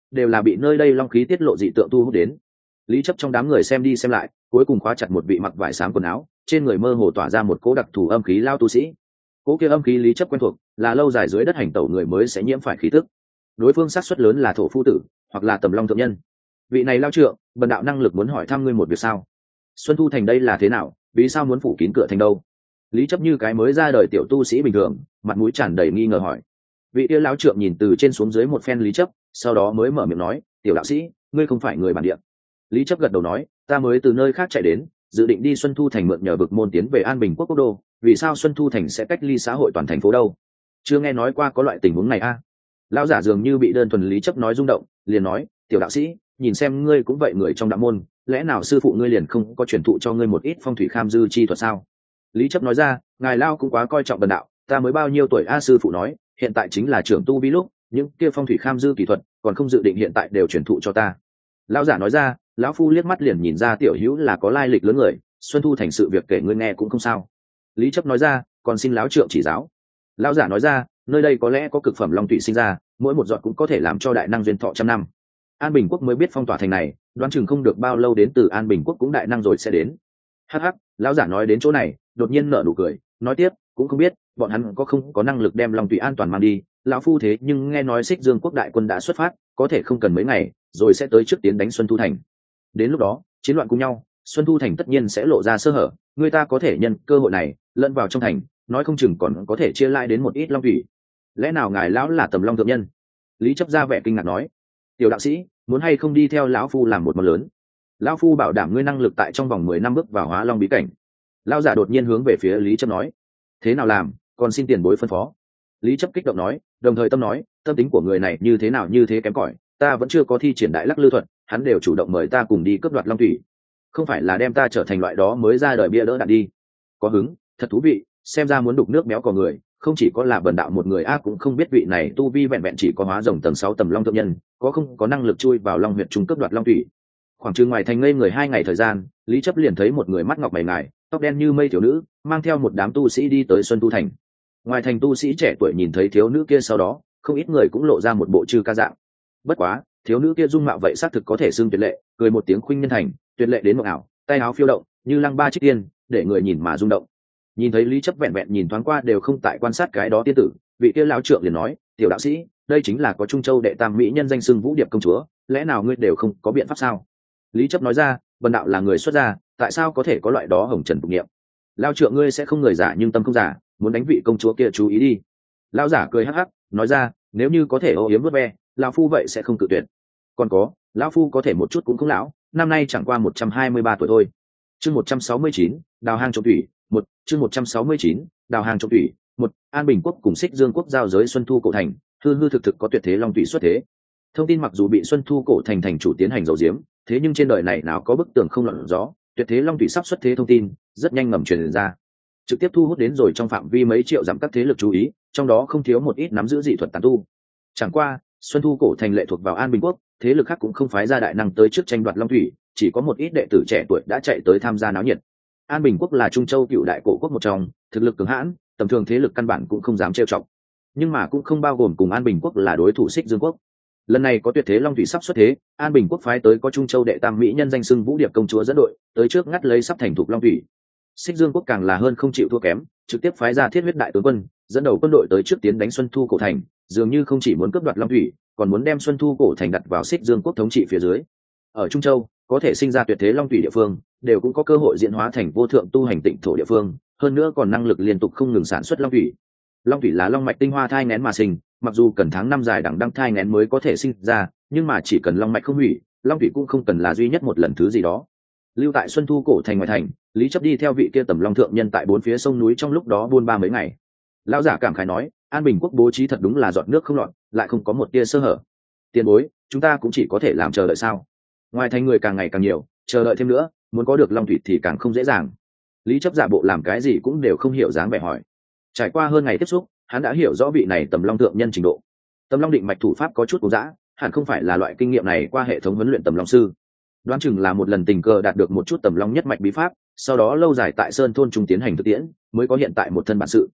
đều là bị nơi đây long khí tiết lộ dị tượng thu hút đến. Lý chấp trong đám người xem đi xem lại, cuối cùng khóa chặt một vị mặc vải xám quần áo, trên người mơ hồ tỏa ra một cỗ đặc thù âm khí lao tu sĩ. Cỗ kia âm khí Lý chấp quen thuộc, là lâu dài dưới đất hành tẩu người mới sẽ nhiễm phải khí tức. Đối phương xác suất lớn là thổ phu tử, hoặc là tầm long thượng nhân. Vị này lao trượng, bần đạo năng lực muốn hỏi thăm ngươi một việc sao? Xuân Thu thành đây là thế nào, vì sao muốn phủ kín cửa thành đâu? Lý chấp như cái mới ra đời tiểu tu sĩ bình thường, mặt mũi tràn đầy nghi ngờ hỏi. Vị kia lão trượng nhìn từ trên xuống dưới một phen Lý chấp, sau đó mới mở miệng nói, tiểu đạo sĩ, ngươi không phải người bản địa. Lý chấp gật đầu nói, ta mới từ nơi khác chạy đến, dự định đi Xuân Thu thành mượn nhờ vực môn tiến về An Bình quốc quốc đô. Vì sao Xuân Thu thành sẽ cách ly xã hội toàn thành phố đâu? Chưa nghe nói qua có loại tình huống này a. À? Lão giả dường như bị đơn thuần Lý chấp nói rung động, liền nói, tiểu đạo sĩ, nhìn xem ngươi cũng vậy người trong đạo môn, lẽ nào sư phụ ngươi liền không có truyền thụ cho ngươi một ít phong thủy kham dư chi thuật sao? Lý chấp nói ra, ngài lao cũng quá coi trọng bần đạo, ta mới bao nhiêu tuổi a? Sư phụ nói, hiện tại chính là trưởng tu vi lúc, những kia phong thủy kham dư kỹ thuật còn không dự định hiện tại đều truyền thụ cho ta. Lão giả nói ra, lão phu liếc mắt liền nhìn ra tiểu hữu là có lai lịch lớn người, Xuân Thu thành sự việc kể ngươi nghe cũng không sao. Lý chấp nói ra, còn xin lão trượng chỉ giáo. Lão giả nói ra, nơi đây có lẽ có cực phẩm long thủy sinh ra, mỗi một giọt cũng có thể làm cho đại năng duyên thọ trăm năm. An Bình quốc mới biết phong tỏa thành này, đoán chừng không được bao lâu đến từ An Bình quốc cũng đại năng rồi sẽ đến. Hắc hắc, lão giả nói đến chỗ này, đột nhiên nở nụ cười, nói tiếp, cũng không biết bọn hắn có không có năng lực đem long thủy an toàn mang đi. Lão phu thế nhưng nghe nói Xích Dương quốc đại quân đã xuất phát, có thể không cần mấy ngày, rồi sẽ tới trước tiến đánh Xuân Thu thành. Đến lúc đó, chiến loạn cùng nhau, Xuân Thu thành tất nhiên sẽ lộ ra sơ hở, người ta có thể nhân cơ hội này lẫn vào trong thành, nói không chừng còn có thể chia lại đến một ít long thủy. Lẽ nào ngài lão là tầm long thượng nhân? Lý chấp ra vẻ kinh ngạc nói, tiểu đạo sĩ, muốn hay không đi theo lão phu làm một món lớn? Lão phu bảo đảm ngươi năng lực tại trong vòng mười năm bước vào hóa long bí cảnh. Lão giả đột nhiên hướng về phía Lý chấp nói, thế nào làm, còn xin tiền bối phân phó. Lý chấp kích động nói, đồng thời tâm nói, tâm tính của người này như thế nào như thế kém cỏi, ta vẫn chưa có thi triển đại lắc lư thuật, hắn đều chủ động mời ta cùng đi cướp đoạt long thủy, không phải là đem ta trở thành loại đó mới ra đời bia đỡ đạn đi. Có hứng, thật thú vị, xem ra muốn đục nước béo cò người, không chỉ có là bần đạo một người a, cũng không biết vị này tu vi vẹn vẹn chỉ có hóa rồng tầng sáu tầm long thượng nhân, có không có năng lực chui vào long huyệt trung cướp đoạt long thủy. Khoảng chừng ngoài thành ngây người hai ngày thời gian, Lý chấp liền thấy một người mắt ngọc mày ngài, tóc đen như mây thiếu nữ, mang theo một đám tu sĩ đi tới Xuân Tu thành. Ngoài thành tu sĩ trẻ tuổi nhìn thấy thiếu nữ kia, sau đó không ít người cũng lộ ra một bộ chư ca dạng. Bất quá thiếu nữ kia dung mạo vậy xác thực có thể xưng tuyệt lệ, cười một tiếng khuynh nhân thành, tuyệt lệ đến mộng ảo, tay áo phiêu động như lăng ba trích tiên, để người nhìn mà rung động. Nhìn thấy Lý chấp vẹn vẹn nhìn thoáng qua đều không tại quan sát cái đó tiên tử, vị kia lão trượng liền nói, tiểu đạo sĩ, đây chính là có Trung Châu đệ tam mỹ nhân danh xưng Vũ Điệp công chúa, lẽ nào ngươi đều không có biện pháp sao? Lý chấp nói ra, bần đạo là người xuất gia, tại sao có thể có loại đó hồng trần tục niệm? Lão trượng ngươi sẽ không người giả nhưng tâm không giả, muốn đánh vị công chúa kia chú ý đi. Lão giả cười hắc hắc, nói ra, nếu như có thể ô yếm vớt ve, lão phu vậy sẽ không cự tuyệt. Còn có, lão phu có thể một chút cũng không lão, năm nay chẳng qua một trăm hai mươi ba tuổi thôi. Chương một trăm sáu mươi chín, đào hang trộm thủy, một, chương một trăm sáu mươi chín, đào hang trộm thủy, một, An Bình quốc cùng Xích Dương quốc giao giới Xuân Thu cổ thành, hư hư thực thực có tuyệt thế long thủy xuất thế. Thông tin mặc dù bị Xuân Thu cổ thành thành chủ tiến hành dầu diếm, thế nhưng trên đời này nào có bức tường không lọt gió, tuyệt thế long thủy sắp xuất thế thông tin rất nhanh ngầm truyền ra, trực tiếp thu hút đến rồi trong phạm vi mấy triệu dặm các thế lực chú ý, trong đó không thiếu một ít nắm giữ dị thuật tán tu. Chẳng qua Xuân Thu cổ thành lệ thuộc vào An Bình quốc, thế lực khác cũng không phái ra đại năng tới trước tranh đoạt long thủy, chỉ có một ít đệ tử trẻ tuổi đã chạy tới tham gia náo nhiệt. An Bình quốc là Trung Châu cựu đại cổ quốc một trong, thực lực cường hãn, tầm thường thế lực căn bản cũng không dám trêu chọc, nhưng mà cũng không bao gồm cùng An Bình quốc là đối thủ Xích Dương quốc. Lần này có tuyệt thế long thủy sắp xuất thế, An Bình quốc phái tới có Trung Châu đệ tam mỹ nhân danh xưng Vũ Điệp công chúa dẫn đội tới trước ngắt lấy sắp thành thục long thủy. Xích Dương quốc càng là hơn không chịu thua kém, trực tiếp phái ra thiết huyết đại tướng quân dẫn đầu quân đội tới trước tiến đánh Xuân Thu cổ thành, dường như không chỉ muốn cướp đoạt long thủy, còn muốn đem Xuân Thu cổ thành đặt vào Xích Dương quốc thống trị phía dưới. Ở Trung Châu có thể sinh ra tuyệt thế long thủy địa phương đều cũng có cơ hội diễn hóa thành vô thượng tu hành tịnh thổ địa phương, hơn nữa còn năng lực liên tục không ngừng sản xuất long thủy. Long thủy là long mạch tinh hoa thai nghén mà sinh, mặc dù cần tháng năm dài đằng đăng thai nghén mới có thể sinh ra, nhưng mà chỉ cần long mạch không hủy, long thủy cũng không cần là duy nhất một lần thứ gì đó. Lưu tại Xuân Thu cổ thành ngoài thành, Lý chấp đi theo vị kia tầm long thượng nhân tại bốn phía sông núi trong lúc đó buôn ba mấy ngày. Lão giả cảm khái nói, An Bình quốc bố trí thật đúng là giọt nước không lọt, lại không có một tia sơ hở. Tiền bối, chúng ta cũng chỉ có thể làm chờ đợi sao? Ngoài thành người càng ngày càng nhiều, chờ đợi thêm nữa, muốn có được long thủy thì càng không dễ dàng. Lý chấp giả bộ làm cái gì cũng đều không hiểu dáng vẻ hỏi. Trải qua hơn ngày tiếp xúc, hắn đã hiểu rõ vị này tầm long thượng nhân trình độ. Tầm long định mạch thủ pháp có chút cố dã, hẳn không phải là loại kinh nghiệm này qua hệ thống huấn luyện tầm long sư. Đoán chừng là một lần tình cờ đạt được một chút tầm long nhất mạch bí pháp, sau đó lâu dài tại sơn thôn trung tiến hành thực tiễn, mới có hiện tại một thân bản sự.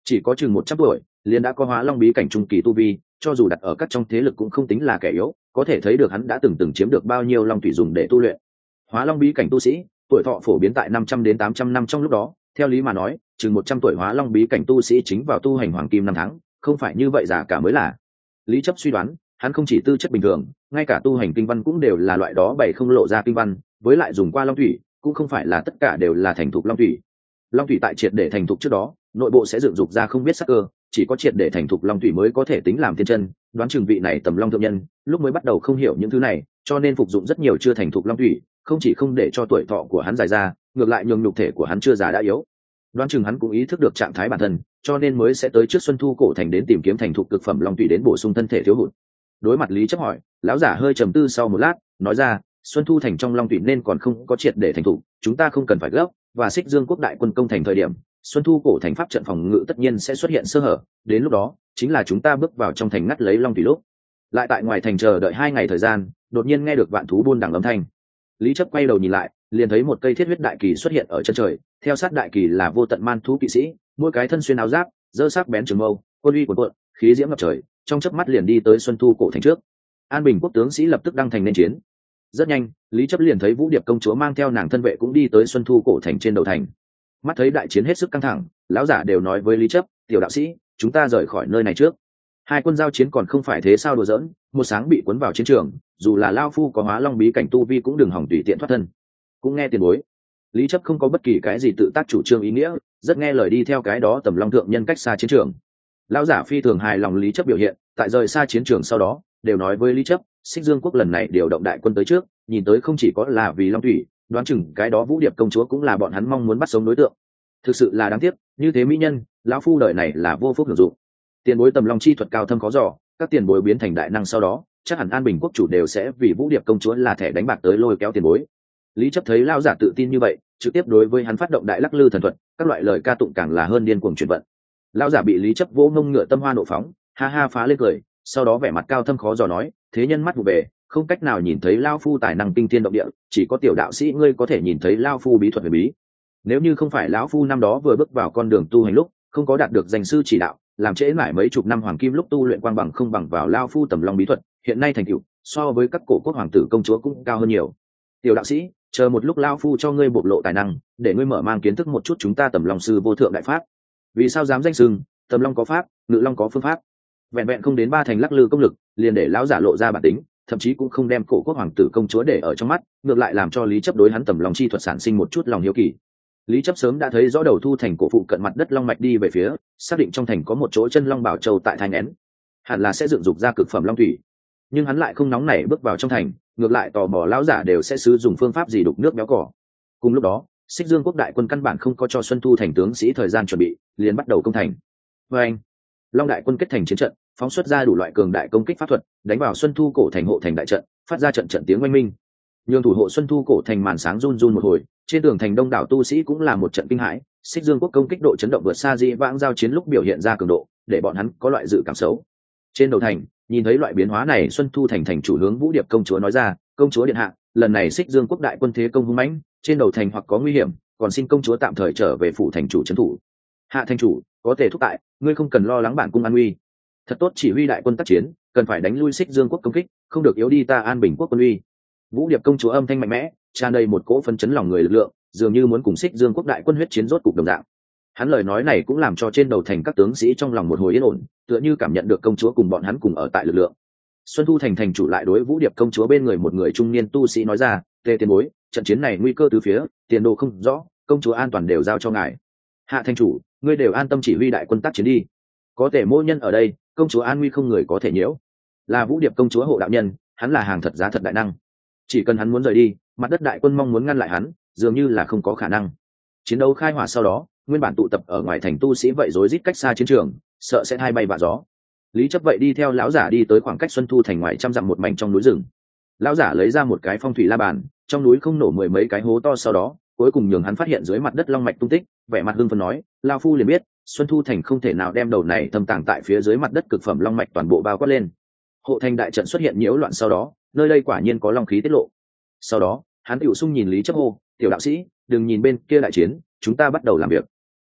chỉ có chừng một trăm tuổi liền đã có hóa long bí cảnh trung kỳ tu vi, cho dù đặt ở các trong thế lực cũng không tính là kẻ yếu, có thể thấy được hắn đã từng từng chiếm được bao nhiêu long thủy dùng để tu luyện. Hóa long bí cảnh tu sĩ tuổi thọ phổ biến tại năm trăm đến tám trăm năm trong lúc đó, theo lý mà nói chừng một trăm tuổi hóa long bí cảnh tu sĩ chính vào tu hành hoàng kim năm tháng, không phải như vậy già cả mới là. Lý Chấp suy đoán hắn không chỉ tư chất bình thường, ngay cả tu hành kinh văn cũng đều là loại đó bảy không lộ ra kinh văn, với lại dùng qua long thủy cũng không phải là tất cả đều là thành thục long thủy. Long thủy tại triệt để thành thục trước đó, nội bộ sẽ dựng dục ra không biết sắc cơ, chỉ có triệt để thành thục long thủy mới có thể tính làm tiên chân. Đoán chừng vị này tầm long thượng nhân lúc mới bắt đầu không hiểu những thứ này, cho nên phục dụng rất nhiều chưa thành thục long thủy, không chỉ không để cho tuổi thọ của hắn dài ra, ngược lại nhường nhục thể của hắn chưa già đã yếu. Đoán chừng hắn cũng ý thức được trạng thái bản thân, cho nên mới sẽ tới trước Xuân Thu cổ thành đến tìm kiếm thành thục cực phẩm long thủy đến bổ sung thân thể thiếu hụt. Đối mặt Lý Chấp hỏi, lão giả hơi trầm tư sau một lát, nói ra, Xuân Thu thành trong long thủy nên còn không có triệt để thành thục, chúng ta không cần phải gấp, và Xích Dương quốc đại quân công thành thời điểm, Xuân Thu cổ thành pháp trận phòng ngự tất nhiên sẽ xuất hiện sơ hở, đến lúc đó chính là chúng ta bước vào trong thành ngắt lấy long thủy lúc. Lại tại ngoài thành chờ đợi hai ngày thời gian, đột nhiên nghe được vạn thú buôn đằng âm thanh. Lý Chấp quay đầu nhìn lại, liền thấy một cây thiết huyết đại kỳ xuất hiện ở chân trời, theo sát đại kỳ là vô tận man thú kỵ sĩ, mỗi cái thân xuyên áo giáp, dơ sắc bén trường mâu, quân uy cuồn cuộn, khí diễm ngập trời, trong chớp mắt liền đi tới Xuân Thu cổ thành trước. An Bình quốc tướng sĩ lập tức đăng thành nên chiến. Rất nhanh, Lý Chấp liền thấy Vũ Điệp công chúa mang theo nàng thân vệ cũng đi tới Xuân Thu cổ thành trên đầu thành. Mắt thấy đại chiến hết sức căng thẳng, lão giả đều nói với Lý Chấp, tiểu đạo sĩ, chúng ta rời khỏi nơi này trước. Hai quân giao chiến còn không phải thế sao đùa giỡn, một sáng bị cuốn vào chiến trường, dù là lao phu có hóa long bí cảnh tu vi cũng đừng hỏng tùy tiện thoát thân. Cũng nghe tiền bối. Lý Chấp không có bất kỳ cái gì tự tác chủ trương ý nghĩa, rất nghe lời đi theo cái đó tầm long thượng nhân cách xa chiến trường. Lão giả phi thường hài lòng Lý Chấp biểu hiện, tại rời xa chiến trường sau đó, đều nói với Lý Chấp, Xích Dương quốc lần này điều động đại quân tới trước, nhìn tới không chỉ có là vì long thủy, đoán chừng cái đó Vũ Điệp công chúa cũng là bọn hắn mong muốn bắt sống đối tượng. Thực sự là đáng tiếc, như thế mỹ nhân, lão phu đời này là vô phúc hưởng dụng. Tiền bối tầm long chi thuật cao thâm khó dò, các tiền bối biến thành đại năng sau đó, chắc hẳn An Bình quốc chủ đều sẽ vì Vũ Điệp công chúa là thẻ đánh bạc tới lôi kéo tiền bối. Lý Chấp thấy lão giả tự tin như vậy, trực tiếp đối với hắn phát động đại lắc lư thần thuật, các loại lời ca tụng càng là hơn điên cuồng truyền vận. Lão giả bị Lý Chấp vỗ ngông ngựa tâm hoa nộ phóng, ha ha phá lên cười, sau đó vẻ mặt cao thâm khó dò nói, thế nhân mắt vụ về, không cách nào nhìn thấy lão phu tài năng kinh thiên động địa, chỉ có tiểu đạo sĩ ngươi có thể nhìn thấy lão phu bí thuật huyền bí. Nếu như không phải lão phu năm đó vừa bước vào con đường tu hành lúc, không có đạt được danh sư chỉ đạo, làm trễ mãi mấy chục năm hoàng kim lúc tu luyện quang bằng không bằng vào lão phu tầm long bí thuật, hiện nay thành tựu so với các cổ quốc hoàng tử công chúa cũng cao hơn nhiều. Tiểu đạo sĩ, chờ một lúc lão phu cho ngươi bộc lộ tài năng, để ngươi mở mang kiến thức một chút chúng ta tầm long sư vô thượng đại pháp. Vì sao dám danh sừng, tầm long có pháp, ngự long có phương pháp. Vẹn vẹn không đến ba thành lắc lư công lực, liền để lão giả lộ ra bản tính, thậm chí cũng không đem cổ quốc hoàng tử công chúa để ở trong mắt, ngược lại làm cho Lý Chấp đối hắn tầm long chi thuật sản sinh một chút lòng hiếu kỳ. Lý Chấp sớm đã thấy rõ đầu thu thành cổ phụ cận mặt đất long mạch đi về phía, xác định trong thành có một chỗ chân long bảo châu tại thai nén, hẳn là sẽ dựng dục ra cực phẩm long thủy. Nhưng hắn lại không nóng nảy bước vào trong thành, ngược lại tò mò lão giả đều sẽ sử dụng phương pháp gì đục nước béo cỏ. Cùng lúc đó, Xích Dương quốc đại quân căn bản không có cho Xuân Thu thành tướng sĩ thời gian chuẩn bị, liền bắt đầu công thành. Và anh, Long đại quân kết thành chiến trận, phóng xuất ra đủ loại cường đại công kích pháp thuật, đánh vào Xuân Thu cổ thành hộ thành đại trận, phát ra trận trận tiếng oanh minh. Nhường thủ hộ Xuân Thu cổ thành màn sáng run run một hồi, trên tường thành đông đảo tu sĩ cũng là một trận kinh hãi. Xích Dương quốc công kích độ chấn động vượt xa dĩ vãng giao chiến lúc biểu hiện ra cường độ, để bọn hắn có loại dự cảm xấu. Trên đầu thành, nhìn thấy loại biến hóa này, Xuân Thu thành thành chủ hướng Vũ Điệp công chúa nói ra, công chúa điện hạ, lần này Xích Dương quốc đại quân thế công hung mãnh, trên đầu thành hoặc có nguy hiểm, còn xin công chúa tạm thời trở về phủ thành chủ trấn thủ. Hạ thành chủ, có thể thúc tại, ngươi không cần lo lắng bản cung an nguy. Thật tốt chỉ huy đại quân tác chiến, cần phải đánh lui Xích Dương quốc công kích, không được yếu đi ta An Bình quốc quân uy. Vũ Điệp công chúa âm thanh mạnh mẽ, tràn đầy một cỗ phấn chấn lòng người lực lượng, dường như muốn cùng Xích Dương quốc đại quân huyết chiến rốt cục đồng dạng. Hắn lời nói này cũng làm cho trên đầu thành các tướng sĩ trong lòng một hồi yên ổn, tựa như cảm nhận được công chúa cùng bọn hắn cùng ở tại lực lượng. Xuân Thu thành thành chủ lại đối Vũ Điệp công chúa bên người một người trung niên tu sĩ nói ra, tề tiền bối, trận chiến này nguy cơ từ phía, tiền đồ không rõ, công chúa an toàn đều giao cho ngài. Hạ thành chủ, ngươi đều an tâm chỉ huy đại quân tác chiến đi, có thể mô nhân ở đây, công chúa an nguy không người có thể nhiễu. Là Vũ Điệp công chúa hộ đạo nhân, hắn là hàng thật giá thật đại năng, chỉ cần hắn muốn rời đi, mặt đất đại quân mong muốn ngăn lại hắn dường như là không có khả năng. Chiến đấu khai hỏa sau đó, nguyên bản tụ tập ở ngoài thành tu sĩ vậy rối rít cách xa chiến trường, sợ sẽ thay bay vạ gió. Lý Chấp vậy đi theo lão giả đi tới khoảng cách Xuân Thu thành ngoài trăm dặm một mảnh trong núi rừng. Lão giả lấy ra một cái phong thủy la bàn, trong núi không nổ mười mấy cái hố to, sau đó cuối cùng nhường hắn phát hiện dưới mặt đất long mạch tung tích, vẻ mặt hưng phấn nói, lão phu liền biết Xuân Thu thành không thể nào đem đầu này thâm tàng tại phía dưới mặt đất cực phẩm long mạch toàn bộ bao quát lên. Hộ thành đại trận xuất hiện nhiễu loạn sau đó, nơi đây quả nhiên có long khí tiết lộ. Sau đó hắn tiểu sung nhìn Lý Chấp hô, tiểu đạo sĩ, đừng nhìn bên kia đại chiến, chúng ta bắt đầu làm việc.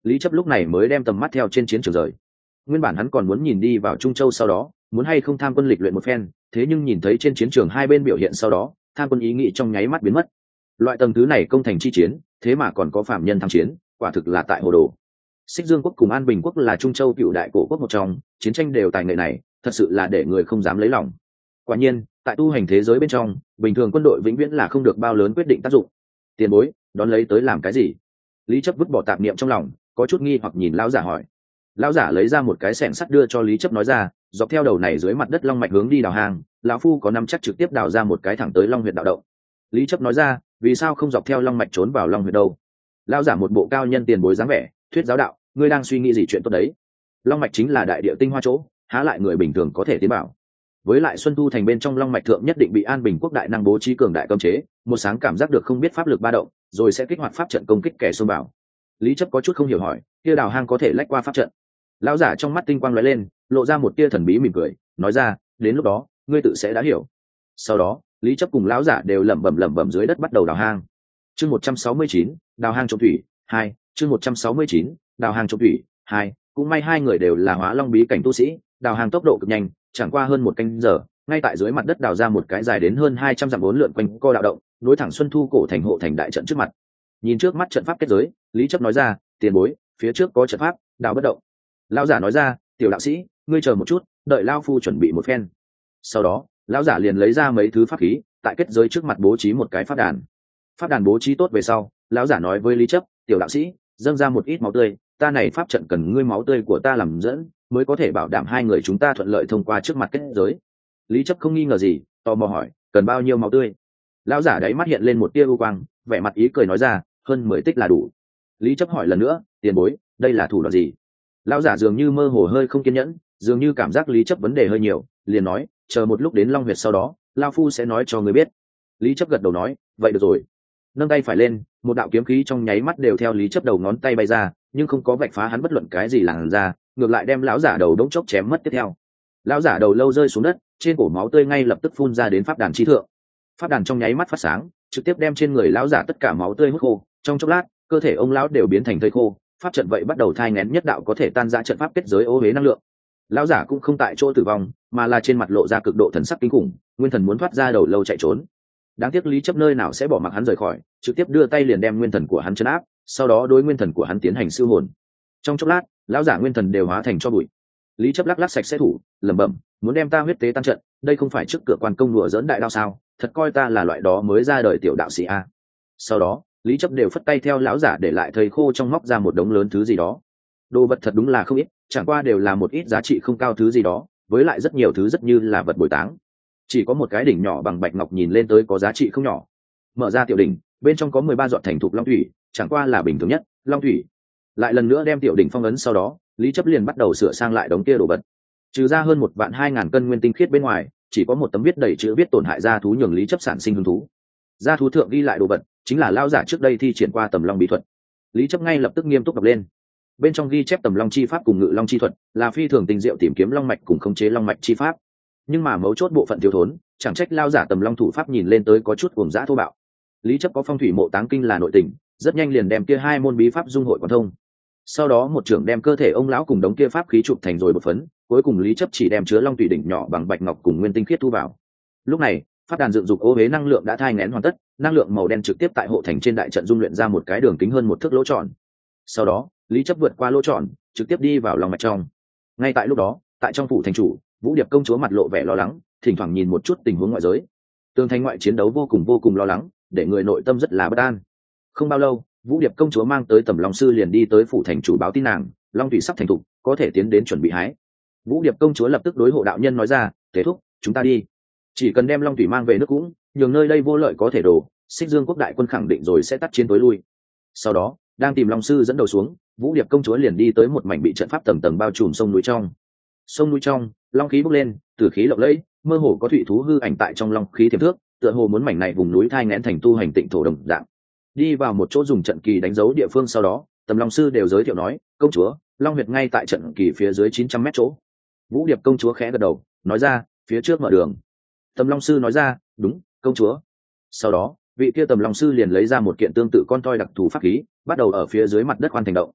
Lý Chấp lúc này mới đem tầm mắt theo trên chiến trường rời. Nguyên bản hắn còn muốn nhìn đi vào Trung Châu sau đó muốn hay không tham quân lịch luyện một phen, thế nhưng nhìn thấy trên chiến trường hai bên biểu hiện sau đó, tham quân ý nghĩ trong nháy mắt biến mất. Loại tầng thứ này công thành chi chiến, thế mà còn có phạm nhân tham chiến, quả thực là tại hồ đồ. Xích Dương quốc cùng An Bình quốc là Trung Châu cựu đại cổ quốc một trong, chiến tranh đều tài nghệ này, thật sự là để người không dám lấy lòng. Quả nhiên, tại tu hành thế giới bên trong, bình thường quân đội vĩnh viễn là không được bao lớn quyết định tác dụng. Tiền bối, đón lấy tới làm cái gì? Lý Chấp vứt bỏ tạp niệm trong lòng, có chút nghi hoặc nhìn lão giả hỏi. Lão giả lấy ra một cái xẻng sắt đưa cho Lý Chấp nói ra, dọc theo đầu này dưới mặt đất long mạch hướng đi đào hang, lão phu có nắm chắc trực tiếp đào ra một cái thẳng tới long huyệt đạo động. Lý Chấp nói ra, vì sao không dọc theo long mạch trốn vào long huyệt đâu? Lão giả một bộ cao nhân tiền bối dáng vẻ, thuyết giáo đạo, ngươi đang suy nghĩ gì chuyện tốt đấy? Long mạch chính là đại địa tinh hoa chỗ, há lại người bình thường có thể tiến bảo. Với lại Xuân Thu thành bên trong long mạch thượng nhất định bị An Bình quốc đại năng bố trí cường đại cấm chế, một sáng cảm giác được không biết pháp lực ba động, rồi sẽ kích hoạt pháp trận công kích kẻ xông bảo. Lý Chấp có chút không hiểu hỏi, kia đào hang có thể lách qua pháp trận? Lão giả trong mắt tinh quang lóe lên, lộ ra một tia thần bí mỉm cười, nói ra, đến lúc đó ngươi tự sẽ đã hiểu. Sau đó Lý Chấp cùng lão giả đều lẩm bẩm lẩm bẩm dưới đất bắt đầu đào hang. Chương một trăm sáu mươi chín, đào hang trộm thủy hai. Chương một trăm sáu mươi chín, đào hang trộm thủy hai. Cũng may hai người đều là hóa long bí cảnh tu sĩ, đào hàng tốc độ cực nhanh, chẳng qua hơn một canh giờ, ngay tại dưới mặt đất đào ra một cái dài đến hơn hai trăm dặm bốn lượn quanh co đạo động, nối thẳng Xuân Thu cổ thành hộ thành đại trận trước mặt. Nhìn trước mắt trận pháp kết giới, Lý Chấp nói ra, tiền bối, phía trước có trận pháp, đào bất động. Lão giả nói ra, tiểu đạo sĩ, ngươi chờ một chút, đợi lão phu chuẩn bị một phen. Sau đó lão giả liền lấy ra mấy thứ pháp khí, tại kết giới trước mặt bố trí một cái pháp đàn. Pháp đàn bố trí tốt về sau, lão giả nói với Lý Chấp, tiểu đạo sĩ, dâng ra một ít máu tươi, ta này pháp trận cần ngươi máu tươi của ta làm dẫn, mới có thể bảo đảm hai người chúng ta thuận lợi thông qua trước mặt kết giới. Lý Chấp không nghi ngờ gì, tò mò hỏi, cần bao nhiêu máu tươi? Lão giả đáy mắt hiện lên một tia u quang, vẻ mặt ý cười nói ra, hơn mười tích là đủ. Lý Chấp hỏi lần nữa, tiền bối, đây là thủ đoạn gì? Lão giả dường như mơ hồ hơi không kiên nhẫn, dường như cảm giác Lý Chấp vấn đề hơi nhiều, liền nói, chờ một lúc đến Long Huyệt sau đó, lão phu sẽ nói cho ngươi biết. Lý Chấp gật đầu nói, vậy được rồi. Nâng tay phải lên, một đạo kiếm khí trong nháy mắt đều theo Lý Chấp đầu ngón tay bay ra, nhưng không có vạch phá hắn bất luận cái gì làn ra, ngược lại đem lão giả đầu đống chốc chém mất tiếp theo. Lão giả đầu lâu rơi xuống đất, trên cổ máu tươi ngay lập tức phun ra đến pháp đàn chi thượng. Pháp đàn trong nháy mắt phát sáng, trực tiếp đem trên người lão giả tất cả máu tươi hút khô, trong chốc lát, cơ thể ông lão đều biến thành thây khô, pháp trận vậy bắt đầu thai nghén nhất đạo có thể tan ra trận pháp kết giới ô uế năng lượng. Lão giả cũng không tại chỗ tử vong, mà là trên mặt lộ ra cực độ thần sắc kinh khủng, nguyên thần muốn thoát ra đầu lâu chạy trốn. Đáng tiếc Lý Chấp nơi nào sẽ bỏ mặc hắn rời khỏi, trực tiếp đưa tay liền đem nguyên thần của hắn trấn áp, sau đó đối nguyên thần của hắn tiến hành siêu hồn. Trong chốc lát, lão giả nguyên thần đều hóa thành cho bụi. Lý Chấp lắc lắc sạch sẽ thủ, lẩm bẩm, muốn đem ta huyết tế tan trận, đây không phải trước cửa quan công đùa giỡn đại đao sao? Thật coi ta là loại đó mới ra đời tiểu đạo sĩ a. Sau đó, Lý Chấp đều phất tay theo lão giả để lại thầy khô trong móc ra một đống lớn thứ gì đó. Đồ vật thật đúng là không ít, chẳng qua đều là một ít giá trị không cao thứ gì đó, với lại rất nhiều thứ rất như là vật bồi táng. Chỉ có một cái đỉnh nhỏ bằng bạch ngọc nhìn lên tới có giá trị không nhỏ. Mở ra tiểu đỉnh, bên trong có mười ba giọt thành thục long thủy, chẳng qua là bình thường nhất, long thủy. Lại lần nữa đem tiểu đỉnh phong ấn sau đó, Lý Chấp liền bắt đầu sửa sang lại đống kia đồ vật. Trừ ra hơn một vạn hai ngàn cân nguyên tinh khiết bên ngoài, chỉ có một tấm viết đầy chữ viết tổn hại gia thú nhường Lý Chấp sản sinh hứng thú. Gia thú thượng ghi lại đồ vật, chính là lao giả trước đây thi triển qua tầm long bí thuật. Lý Chấp ngay lập tức nghiêm túc đọc lên. Bên trong ghi chép tầm long chi pháp cùng ngự long chi thuật, là phi thường tinh diệu tìm kiếm long mạch cùng khống chế long mạch chi pháp. Nhưng mà mấu chốt bộ phận thiếu thốn, chẳng trách lao giả tầm long thủ pháp nhìn lên tới có chút cuồng dã thô bạo. Lý Chấp có phong thủy mộ táng kinh là nội tình, rất nhanh liền đem kia hai môn bí pháp dung hội quan thông. Sau đó một trưởng đem cơ thể ông lão cùng đống kia pháp khí chụp thành rồi một phấn, cuối cùng Lý Chấp chỉ đem chứa long thủy đỉnh nhỏ bằng bạch ngọc cùng nguyên tinh khiết thu vào. Lúc này, pháp đàn dựng dục ô huế năng lượng đã thai nghén hoàn tất, năng lượng màu đen trực tiếp tại hộ thành trên đại trận dung luyện ra một cái đường kính hơn một thước lỗ tròn. Sau đó, Lý Chấp vượt qua lỗ tròn, trực tiếp đi vào lòng mạch trong. Ngay tại lúc đó, tại trong phủ thành chủ, Vũ Điệp công chúa mặt lộ vẻ lo lắng, thỉnh thoảng nhìn một chút tình huống ngoại giới. Tường thành ngoại chiến đấu vô cùng vô cùng lo lắng, để người nội tâm rất là bất an. Không bao lâu, Vũ Điệp công chúa mang tới Tầm Long sư liền đi tới phủ thành chủ báo tin nàng, long thủy sắp thành thục, có thể tiến đến chuẩn bị hái. Vũ Điệp công chúa lập tức đối hộ đạo nhân nói ra, "Thế thúc, chúng ta đi. Chỉ cần đem long thủy mang về nước cũng, nhường nơi đây vô lợi có thể đổ, Xích Dương quốc đại quân khẳng định rồi sẽ tắt chiến tối lui." Sau đó, đang tìm long sư dẫn đầu xuống, Vũ Điệp công chúa liền đi tới một mảnh bị trận pháp tầng tầng bao trùm sông núi trong. Sông núi trong, long khí bốc lên, tử khí lộng lẫy, mơ hồ có thủy thú hư ảnh tại trong long khí tiềm thước, tựa hồ muốn mảnh này vùng núi thai nghén thành tu hành tịnh thổ đồng dạng. Đi vào một chỗ dùng trận kỳ đánh dấu địa phương sau đó, Tầm Long sư đều giới thiệu nói, "Công chúa, long huyệt ngay tại trận kỳ phía dưới chín trăm mét chỗ." Vũ Điệp công chúa khẽ gật đầu, nói ra, "Phía trước mở đường." Tầm Long sư nói ra, "Đúng, công chúa." Sau đó, vị kia Tầm Long sư liền lấy ra một kiện tương tự con toi đặc thù pháp khí, bắt đầu ở phía dưới mặt đất khoan thành động.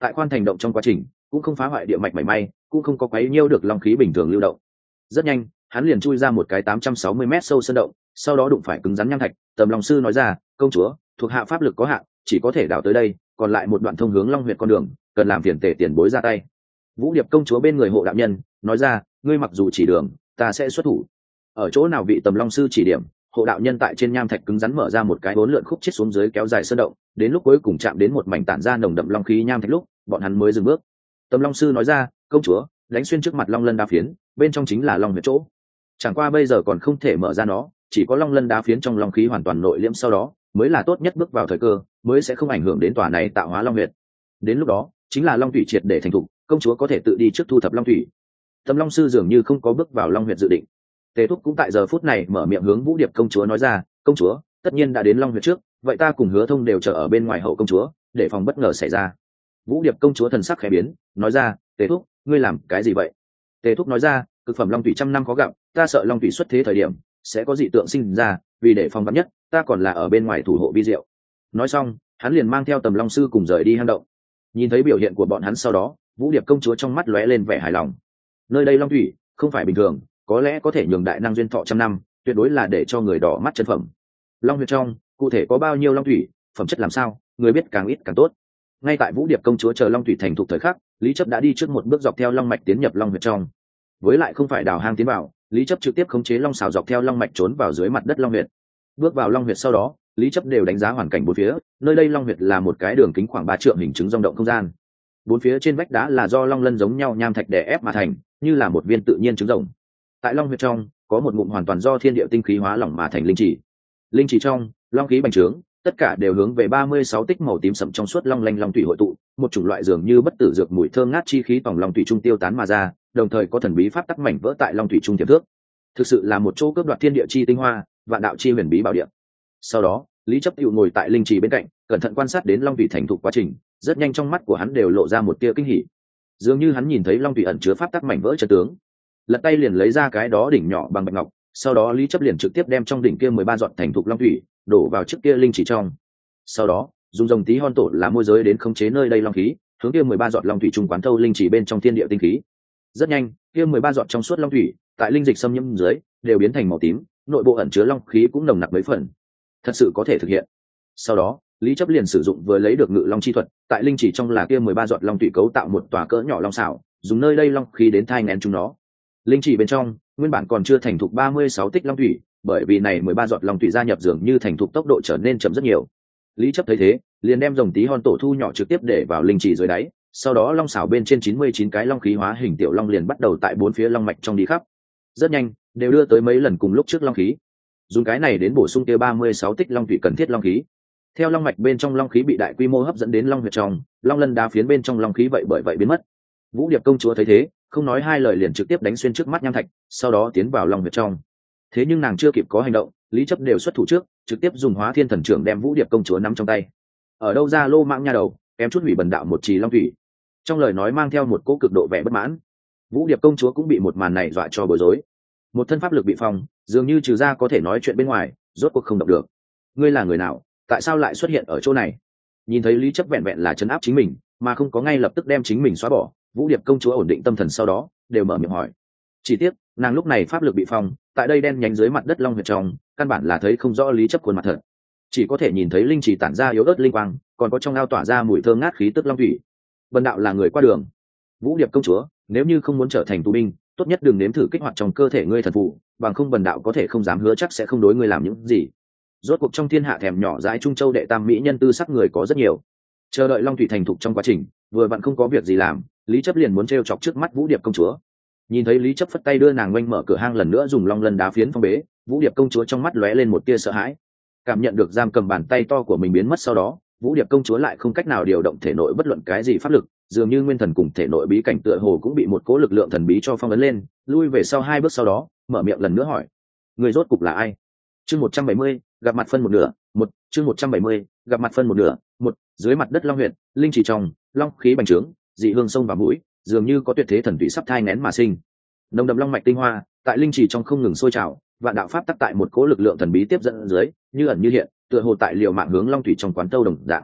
tại khoan thành động trong quá trình cũng không phá hoại địa mạch mảy may, cũng không có quấy nhiêu được long khí bình thường lưu động. Rất nhanh hắn liền chui ra một cái tám trăm sáu mươi mét sâu sơn động, sau đó đụng phải cứng rắn nham thạch. Tầm Long sư nói ra, công chúa, thuộc hạ pháp lực có hạn, chỉ có thể đào tới đây, còn lại một đoạn thông hướng Long Huyệt con đường, cần làm phiền tề tiền bối ra tay. Vũ Điệp công chúa bên người hộ đạo nhân nói ra, ngươi mặc dù chỉ đường, ta sẽ xuất thủ. Ở chỗ nào vị Tầm Long sư chỉ điểm, hộ đạo nhân tại trên nham thạch cứng rắn mở ra một cái bốn lượn khúc chết xuống dưới kéo dài sơn động, đến lúc cuối cùng chạm đến một mảnh tản ra nồng đậm long khí nham thạch lúc, bọn hắn mới dừng bước. Tầm Long sư nói ra, công chúa, đánh xuyên trước mặt Long Lân đá phiến, bên trong chính là Long Huyệt chỗ. Chẳng qua bây giờ còn không thể mở ra nó, chỉ có Long Lân đá phiến trong long khí hoàn toàn nội liễm sau đó, mới là tốt nhất bước vào thời cơ, mới sẽ không ảnh hưởng đến tòa này tạo hóa long huyệt. Đến lúc đó, chính là long thủy triệt để thành thục, công chúa có thể tự đi trước thu thập long thủy. Tầm Long sư dường như không có bước vào long huyệt dự định. Tề Thúc cũng tại giờ phút này mở miệng hướng Vũ Điệp công chúa nói ra, công chúa, tất nhiên đã đến long huyệt trước, vậy ta cùng Hứa Thông đều chờ ở bên ngoài hậu công chúa, để phòng bất ngờ xảy ra. Vũ Điệp công chúa thần sắc khẽ biến, nói ra, Tề Thúc, ngươi làm cái gì vậy? Tề Thúc nói ra, cực phẩm long thủy trăm năm khó gặp, ta sợ long thủy xuất thế thời điểm sẽ có dị tượng sinh ra, vì để phòng vắn nhất, ta còn là ở bên ngoài thủ hộ vi diệu. Nói xong, hắn liền mang theo Tầm Long sư cùng rời đi hang động. Nhìn thấy biểu hiện của bọn hắn sau đó, Vũ Điệp công chúa trong mắt lóe lên vẻ hài lòng. Nơi đây long thủy không phải bình thường, có lẽ có thể nhường đại năng duyên thọ trăm năm, tuyệt đối là để cho người đỏ mắt chân phẩm. Long huyệt trong cụ thể có bao nhiêu long thủy, phẩm chất làm sao, người biết càng ít càng tốt. Ngay tại Vũ Điệp công chúa chờ long thủy thành thục thời khắc, Lý Chấp đã đi trước một bước dọc theo long mạch tiến nhập long huyệt trong. Với lại không phải đào hang tiến vào, Lý Chấp trực tiếp khống chế long xào dọc theo long mạch trốn vào dưới mặt đất long huyệt. Bước vào long huyệt sau đó, Lý Chấp đều đánh giá hoàn cảnh bốn phía, nơi đây long huyệt là một cái đường kính khoảng ba trượng hình trứng rong động không gian. Bốn phía trên vách đá là do long lân giống nhau nham thạch đè ép mà thành, như là một viên tự nhiên trứng rồng. Tại long huyệt trong, có một ngụm hoàn toàn do thiên địa tinh khí hóa lỏng mà thành linh chỉ. Linh chỉ trong, long khí bành trướng, tất cả đều hướng về ba mươi sáu tích màu tím sẫm trong suốt long lanh long thủy hội tụ, một chủng loại dường như bất tử dược mùi thơm ngát chi khí tòng long thủy trung tiêu tán mà ra, đồng thời có thần bí pháp tắc mảnh vỡ tại long thủy trung tiềm thước. Thực sự là một chỗ cướp đoạt thiên địa chi tinh hoa, vạn đạo chi huyền bí bảo địa. Sau đó, Lý Chấp Hữu ngồi tại linh trì bên cạnh, cẩn thận quan sát đến long thủy thành thục quá trình, rất nhanh trong mắt của hắn đều lộ ra một tia kinh hỉ. Dường như hắn nhìn thấy long thủy ẩn chứa pháp tắc mảnh vỡ chân tướng. Lật tay liền lấy ra cái đó đỉnh nhỏ bằng bạch ngọc, sau đó Lý Chấp liền trực tiếp đem trong đỉnh kia mười ba giọt thành thục long thủy đổ vào trước kia linh trì trong. Sau đó, dùng dòng tí hon tổ là môi giới đến khống chế nơi đây long khí, hướng kia mười ba giọt long thủy trung quán thâu linh trì bên trong thiên địa tinh khí. Rất nhanh, kia mười ba giọt trong suốt long thủy, tại linh dịch xâm nhiễm dưới, đều biến thành màu tím, nội bộ ẩn chứa long khí cũng nồng nặc mấy phần. Thật sự có thể thực hiện. Sau đó, Lý Chấp liền sử dụng vừa lấy được ngự long chi thuật, tại linh chỉ trong là kia mười ba giọt long thủy cấu tạo một tòa cỡ nhỏ long xảo, dùng nơi đây long khí đến thai nghén chúng nó. Linh chỉ bên trong, nguyên bản còn chưa thành thục ba mươi sáu tích long thủy, bởi vì này mười ba giọt long thủy gia nhập dường như thành thục tốc độ trở nên chậm rất nhiều. Lý Chấp thấy thế, liền đem dòng tí hon tổ thu nhỏ trực tiếp để vào linh chỉ dưới đáy, sau đó long xảo bên trên chín mươi chín cái long khí hóa hình tiểu long liền bắt đầu tại bốn phía long mạch trong đi khắp. Rất nhanh, đều đưa tới mấy lần cùng lúc trước long khí. Dùng cái này đến bổ sung kia ba mươi sáu tích long thủy cần thiết long khí. Theo long mạch bên trong long khí bị đại quy mô hấp dẫn đến long huyệt trong, long lân đá phiến bên trong long khí vậy bởi vậy biến mất. Vũ Điệp công chúa thấy thế, không nói hai lời liền trực tiếp đánh xuyên trước mắt nham thạch, sau đó tiến vào long huyệt trong. Thế nhưng nàng chưa kịp có hành động, Lý Chấp đều xuất thủ trước, trực tiếp dùng Hóa Thiên Thần Trưởng đem Vũ Điệp công chúa nắm trong tay. Ở đâu ra lô mạng nha đầu, kém chút hủy bần đạo một trì long thủy. Trong lời nói mang theo một cỗ cực độ vẻ bất mãn. Vũ Điệp công chúa cũng bị một màn này dọa cho bối rối. Một thân pháp lực bị phong, dường như trừ ra có thể nói chuyện bên ngoài, rốt cuộc không động được. Ngươi là người nào, tại sao lại xuất hiện ở chỗ này? Nhìn thấy Lý Chấp vẹn vẹn là trấn áp chính mình, mà không có ngay lập tức đem chính mình xóa bỏ, Vũ Điệp công chúa ổn định tâm thần sau đó, đều mở miệng hỏi. Chỉ tiếc, nàng lúc này pháp lực bị phong, tại đây đen nhánh dưới mặt đất long huyệt trong, căn bản là thấy không rõ Lý Chấp khuôn mặt thật. Chỉ có thể nhìn thấy linh chỉ tản ra yếu ớt linh quang, còn có trong ao tỏa ra mùi thơm ngát khí tức long thủy. Bần đạo là người qua đường. Vũ Điệp công chúa, nếu như không muốn trở thành tù binh, tốt nhất đừng nếm thử kích hoạt trong cơ thể ngươi thần phụ, bằng không bần đạo có thể không dám hứa chắc sẽ không đối ngươi làm những gì. Rốt cuộc trong thiên hạ thèm nhỏ dãi Trung Châu đệ tam mỹ nhân tư sắc người có rất nhiều. Chờ đợi long thủy thành thục trong quá trình, vừa vặn không có việc gì làm, Lý Chấp liền muốn trêu chọc trước mắt Vũ Điệp công chúa. Nhìn thấy Lý Chấp phất tay đưa nàng oanh mở cửa hang lần nữa dùng long lân đá phiến phong bế, Vũ Điệp công chúa trong mắt lóe lên một tia sợ hãi. Cảm nhận được giam cầm bàn tay to của mình biến mất sau đó, Vũ Điệp công chúa lại không cách nào điều động thể nội bất luận cái gì pháp lực, dường như nguyên thần cùng thể nội bí cảnh tựa hồ cũng bị một cỗ lực lượng thần bí cho phong ấn lên, lui về sau hai bước sau đó, mở miệng lần nữa hỏi: người rốt cục là ai? Chương một trăm bảy mươi, gặp mặt phân một nửa, một, chương một trăm bảy mươi, gặp mặt phân một nửa, một, dưới mặt đất long huyệt, linh chỉ trong, long khí bành trướng, dị hương sông vào mũi, dường như có tuyệt thế thần thủy sắp thai nén mà sinh. Nồng đậm long mạch tinh hoa, tại linh chỉ trong không ngừng sôi trào, vạn đạo pháp tắc tại một cỗ lực lượng thần bí tiếp dẫn dưới, như ẩn như hiện, tựa hồ tại liều mạng hướng long thủy trong quán tâu đồng dạng.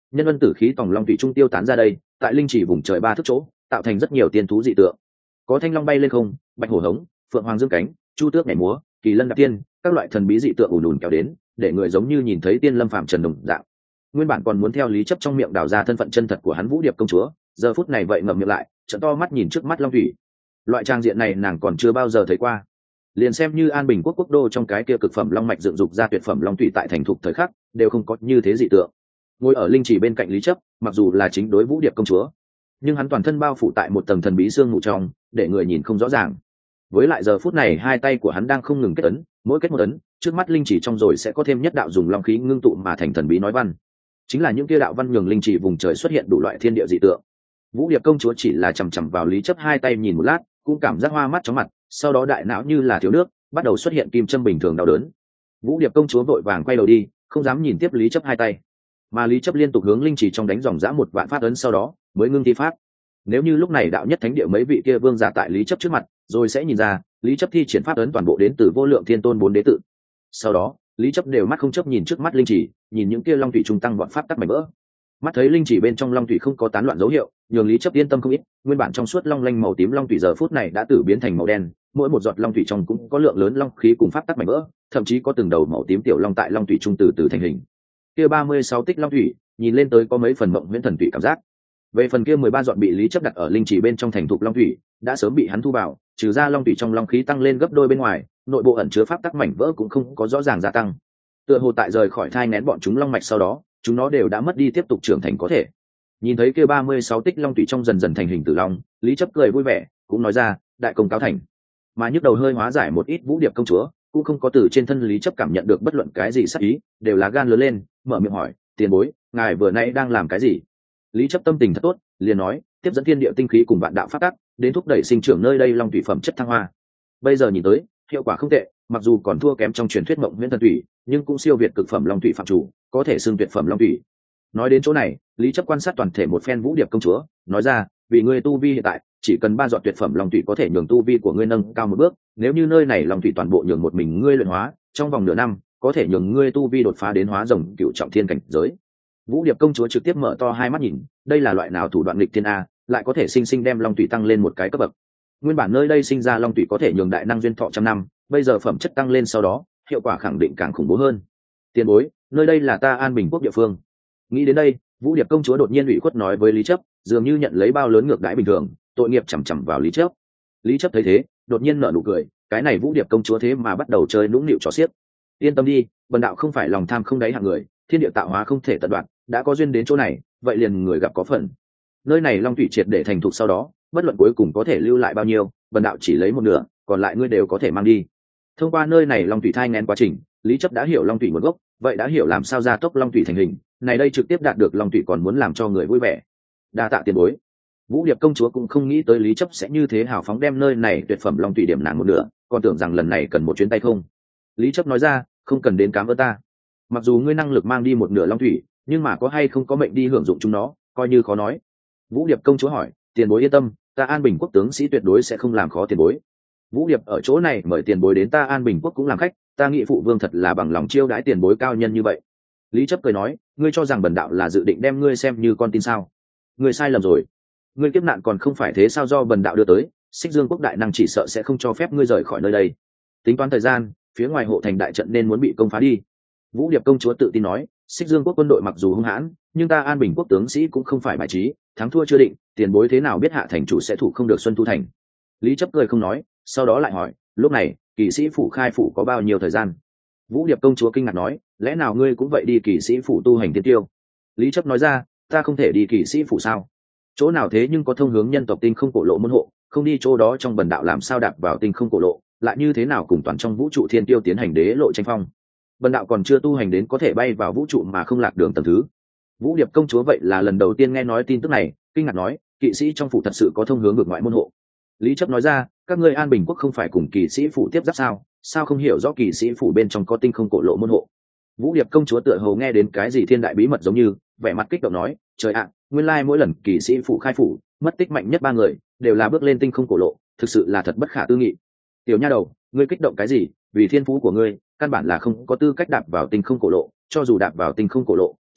nhân ân tử khí tòng long thủy trung tiêu tán ra đây, tại linh chỉ vùng trời ba thước chỗ tạo thành rất nhiều tiên thú dị tượng, có thanh long bay lên không, bạch hổ hống, phượng hoàng dương cánh, chu tước nhảy múa, kỳ lân đạp tiên, các loại thần bí dị tượng ùn ùn kéo đến, để người giống như nhìn thấy tiên lâm phạm trần đồng dạng. Nguyên bản còn muốn theo lý chấp trong miệng đào ra thân phận chân thật của hắn Vũ Điệp công chúa, giờ phút này vậy ngậm miệng lại, trợn to mắt nhìn trước mắt long thủy. Loại trang diện này nàng còn chưa bao giờ thấy qua. Liền xem như An Bình quốc quốc đô trong cái kia cực phẩm long mạch dựng dục ra tuyệt phẩm long thủy tại thành thục thời khắc, đều không có như thế dị tượng. Ngồi ở linh chỉ bên cạnh lý chấp, mặc dù là chính đối Vũ Điệp công chúa, nhưng hắn toàn thân bao phủ tại một tầng thần bí xương mù trong, để người nhìn không rõ ràng. Với lại giờ phút này hai tay của hắn đang không ngừng kết ấn, mỗi kết một ấn, trước mắt linh chỉ trong rồi sẽ có thêm nhất đạo dùng long khí ngưng tụ mà thành thần bí nói văn. Chính là những kia đạo văn nhường linh chỉ vùng trời xuất hiện đủ loại thiên địa dị tượng. Vũ Điệp công chúa chỉ là chằm chằm vào lý chấp hai tay nhìn một lát, cũng cảm giác hoa mắt chóng mặt, sau đó đại não như là thiếu nước, bắt đầu xuất hiện kim châm bình thường đau đớn. Vũ Điệp công chúa vội vàng quay đầu đi, không dám nhìn tiếp lý chấp hai tay, mà lý chấp liên tục hướng linh chỉ trong đánh dòng dã một vạn phát ấn, sau đó mới ngưng thi pháp. Nếu như lúc này đạo nhất thánh địa mấy vị kia vương giả tại lý chấp trước mặt, rồi sẽ nhìn ra lý chấp thi triển pháp ấn toàn bộ đến từ vô lượng thiên tôn bốn đế tự. Sau đó lý chấp đều mắt không chấp nhìn trước mắt linh chỉ, nhìn những kia long thủy trung tăng bọn pháp tắc mảnh vỡ. Mắt thấy linh chỉ bên trong long thủy không có tán loạn dấu hiệu, nhường lý chấp yên tâm không ít. Nguyên bản trong suốt long lanh màu tím long thủy giờ phút này đã tử biến thành màu đen, mỗi một giọt long thủy trong cũng có lượng lớn long khí cùng pháp tắc mảnh vỡ, thậm chí có từng đầu màu tím tiểu long tại long thủy trung từ từ thành hình. Kia ba mươi sáu tích long thủy nhìn lên tới có mấy phần mộng huyễn thần thủy cảm giác. Về phần kia mười ba giọt bị lý chấp đặt ở linh chỉ bên trong thành thục long thủy, đã sớm bị hắn thu vào, trừ ra long thủy trong long khí tăng lên gấp đôi bên ngoài, nội bộ ẩn chứa pháp tắc mảnh vỡ cũng không có rõ ràng gia tăng. Tựa hồ tại rời khỏi thai nén bọn chúng long mạch sau đó, chúng nó đều đã mất đi tiếp tục trưởng thành có thể. Nhìn thấy kia ba mươi sáu tích long thủy trong dần dần thành hình tử long, lý chấp cười vui vẻ, cũng nói ra, đại công cáo thành. Mà nhức đầu hơi hóa giải một ít Vũ Điệp công chúa, cũng không có từ trên thân lý chấp cảm nhận được bất luận cái gì sắc ý, đều là gan lớn lên, mở miệng hỏi, tiền bối, ngài vừa nãy đang làm cái gì? Lý chấp tâm tình thật tốt, liền nói, tiếp dẫn thiên địa tinh khí cùng vạn đạo pháp tắc, đến thúc đẩy sinh trưởng nơi đây long thủy phẩm chất thăng hoa. Bây giờ nhìn tới, hiệu quả không tệ, mặc dù còn thua kém trong truyền thuyết mộng huyễn thần thủy, nhưng cũng siêu việt cực phẩm long thủy phạm chủ, có thể xưng tuyệt phẩm long thủy. Nói đến chỗ này, lý chấp quan sát toàn thể một phen Vũ Điệp công chúa, nói ra, vì ngươi tu vi hiện tại chỉ cần ba giọt tuyệt phẩm long thủy có thể nhường tu vi của ngươi nâng cao một bước, nếu như nơi này long thủy toàn bộ nhường một mình ngươi luyện hóa, trong vòng nửa năm có thể nhường ngươi tu vi đột phá đến hóa rồng cựu trọng thiên cảnh giới. Vũ Điệp công chúa trực tiếp mở to hai mắt nhìn, đây là loại nào thủ đoạn nghịch thiên a, lại có thể sinh sinh đem long thủy tăng lên một cái cấp bậc. Nguyên bản nơi đây sinh ra long thủy có thể nhường đại năng duyên thọ trăm năm, bây giờ phẩm chất tăng lên sau đó, hiệu quả khẳng định càng khủng bố hơn. Tiền bối, nơi đây là ta An Bình quốc địa phương. Nghĩ đến đây, Vũ Điệp công chúa đột nhiên ủy khuất nói với lý chấp, dường như nhận lấy bao lớn ngược đãi bình thường, tội nghiệp chằm chằm vào lý chấp. Lý chấp thấy thế, đột nhiên nở nụ cười, cái này Vũ Điệp công chúa thế mà bắt đầu chơi nũng nịu trò xiếc. Yên tâm đi, bần đạo không phải lòng tham không đáy hạng người, thiên địa tạo hóa không thể tận đoạn, đã có duyên đến chỗ này, vậy liền người gặp có phần. Nơi này long thủy triệt để thành thục sau đó, bất luận cuối cùng có thể lưu lại bao nhiêu, bần đạo chỉ lấy một nửa, còn lại ngươi đều có thể mang đi. Thông qua nơi này long thủy thai nghén quá trình, lý chấp đã hiểu long thủy nguồn gốc, vậy đã hiểu làm sao gia tốc long thủy thành hình, này đây trực tiếp đạt được long thủy còn muốn làm cho người vui vẻ. Đa tạ tiền bối. Vũ Điệp công chúa cũng không nghĩ tới lý chấp sẽ như thế hào phóng đem nơi này tuyệt phẩm long thủy điểm nàng một nửa, còn tưởng rằng lần này cần một chuyến tay không. Lý chấp nói ra, không cần đến cám ơn ta. Mặc dù ngươi năng lực mang đi một nửa long thủy, nhưng mà có hay không có mệnh đi hưởng dụng chúng nó, coi như khó nói. Vũ Điệp công chúa hỏi, tiền bối yên tâm, ta An Bình quốc tướng sĩ tuyệt đối sẽ không làm khó tiền bối. Vũ Điệp ở chỗ này mời tiền bối đến ta An Bình quốc cũng làm khách, ta nghĩ phụ vương thật là bằng lòng chiêu đãi tiền bối cao nhân như vậy. Lý chấp cười nói, ngươi cho rằng bần đạo là dự định đem ngươi xem như con tin sao? Ngươi sai lầm rồi. Ngươi kiếp nạn còn không phải thế sao do bần đạo đưa tới, Xích Dương quốc đại năng chỉ sợ sẽ không cho phép ngươi rời khỏi nơi đây. Tính toán thời gian, phía ngoài hộ thành đại trận nên muốn bị công phá đi. Vũ Điệp công chúa tự tin nói, Xích Dương quốc quân đội mặc dù hung hãn, nhưng ta An Bình quốc tướng sĩ cũng không phải bài trí, thắng thua chưa định, tiền bối thế nào biết hạ thành chủ sẽ thủ không được Xuân Thu thành? Lý chấp cười không nói, sau đó lại hỏi, lúc này kỵ sĩ phủ khai phủ có bao nhiêu thời gian? Vũ Điệp công chúa kinh ngạc nói, lẽ nào ngươi cũng vậy đi kỵ sĩ phủ tu hành tiên tiêu? Lý chấp nói ra, ta không thể đi kỵ sĩ phủ sao? Chỗ nào thế nhưng có thông hướng nhân tộc tinh không cổ lộ môn hộ, không đi chỗ đó trong bần đạo làm sao đạp vào tinh không cổ lộ, lại như thế nào cùng toàn trong vũ trụ thiên tiêu tiến hành đế lộ tranh phong? Bần đạo còn chưa tu hành đến có thể bay vào vũ trụ mà không lạc đường tầng thứ. Vũ Điệp công chúa vậy là lần đầu tiên nghe nói tin tức này, kinh ngạc nói, kỵ sĩ trong phủ thật sự có thông hướng ngược ngoại môn hộ? Lý chấp nói ra, các ngươi An Bình quốc không phải cùng kỵ sĩ phủ tiếp giáp sao, sao không hiểu rõ kỵ sĩ phủ bên trong có tinh không cổ lộ môn hộ? Vũ Điệp công chúa tựa hồ nghe đến cái gì thiên đại bí mật giống như, vẻ mặt kích động nói, trời ạ, nguyên lai mỗi lần kỵ sĩ phủ khai phủ mất tích mạnh nhất ba người đều là bước lên tinh không cổ lộ, thực sự là thật bất khả tư nghị. Tiểu nha đầu, ngươi kích động cái gì? Vì thiên phú của ngươi căn bản là không có tư cách đạp vào tinh không cổ lộ, cho dù đạp vào tinh không cổ lộ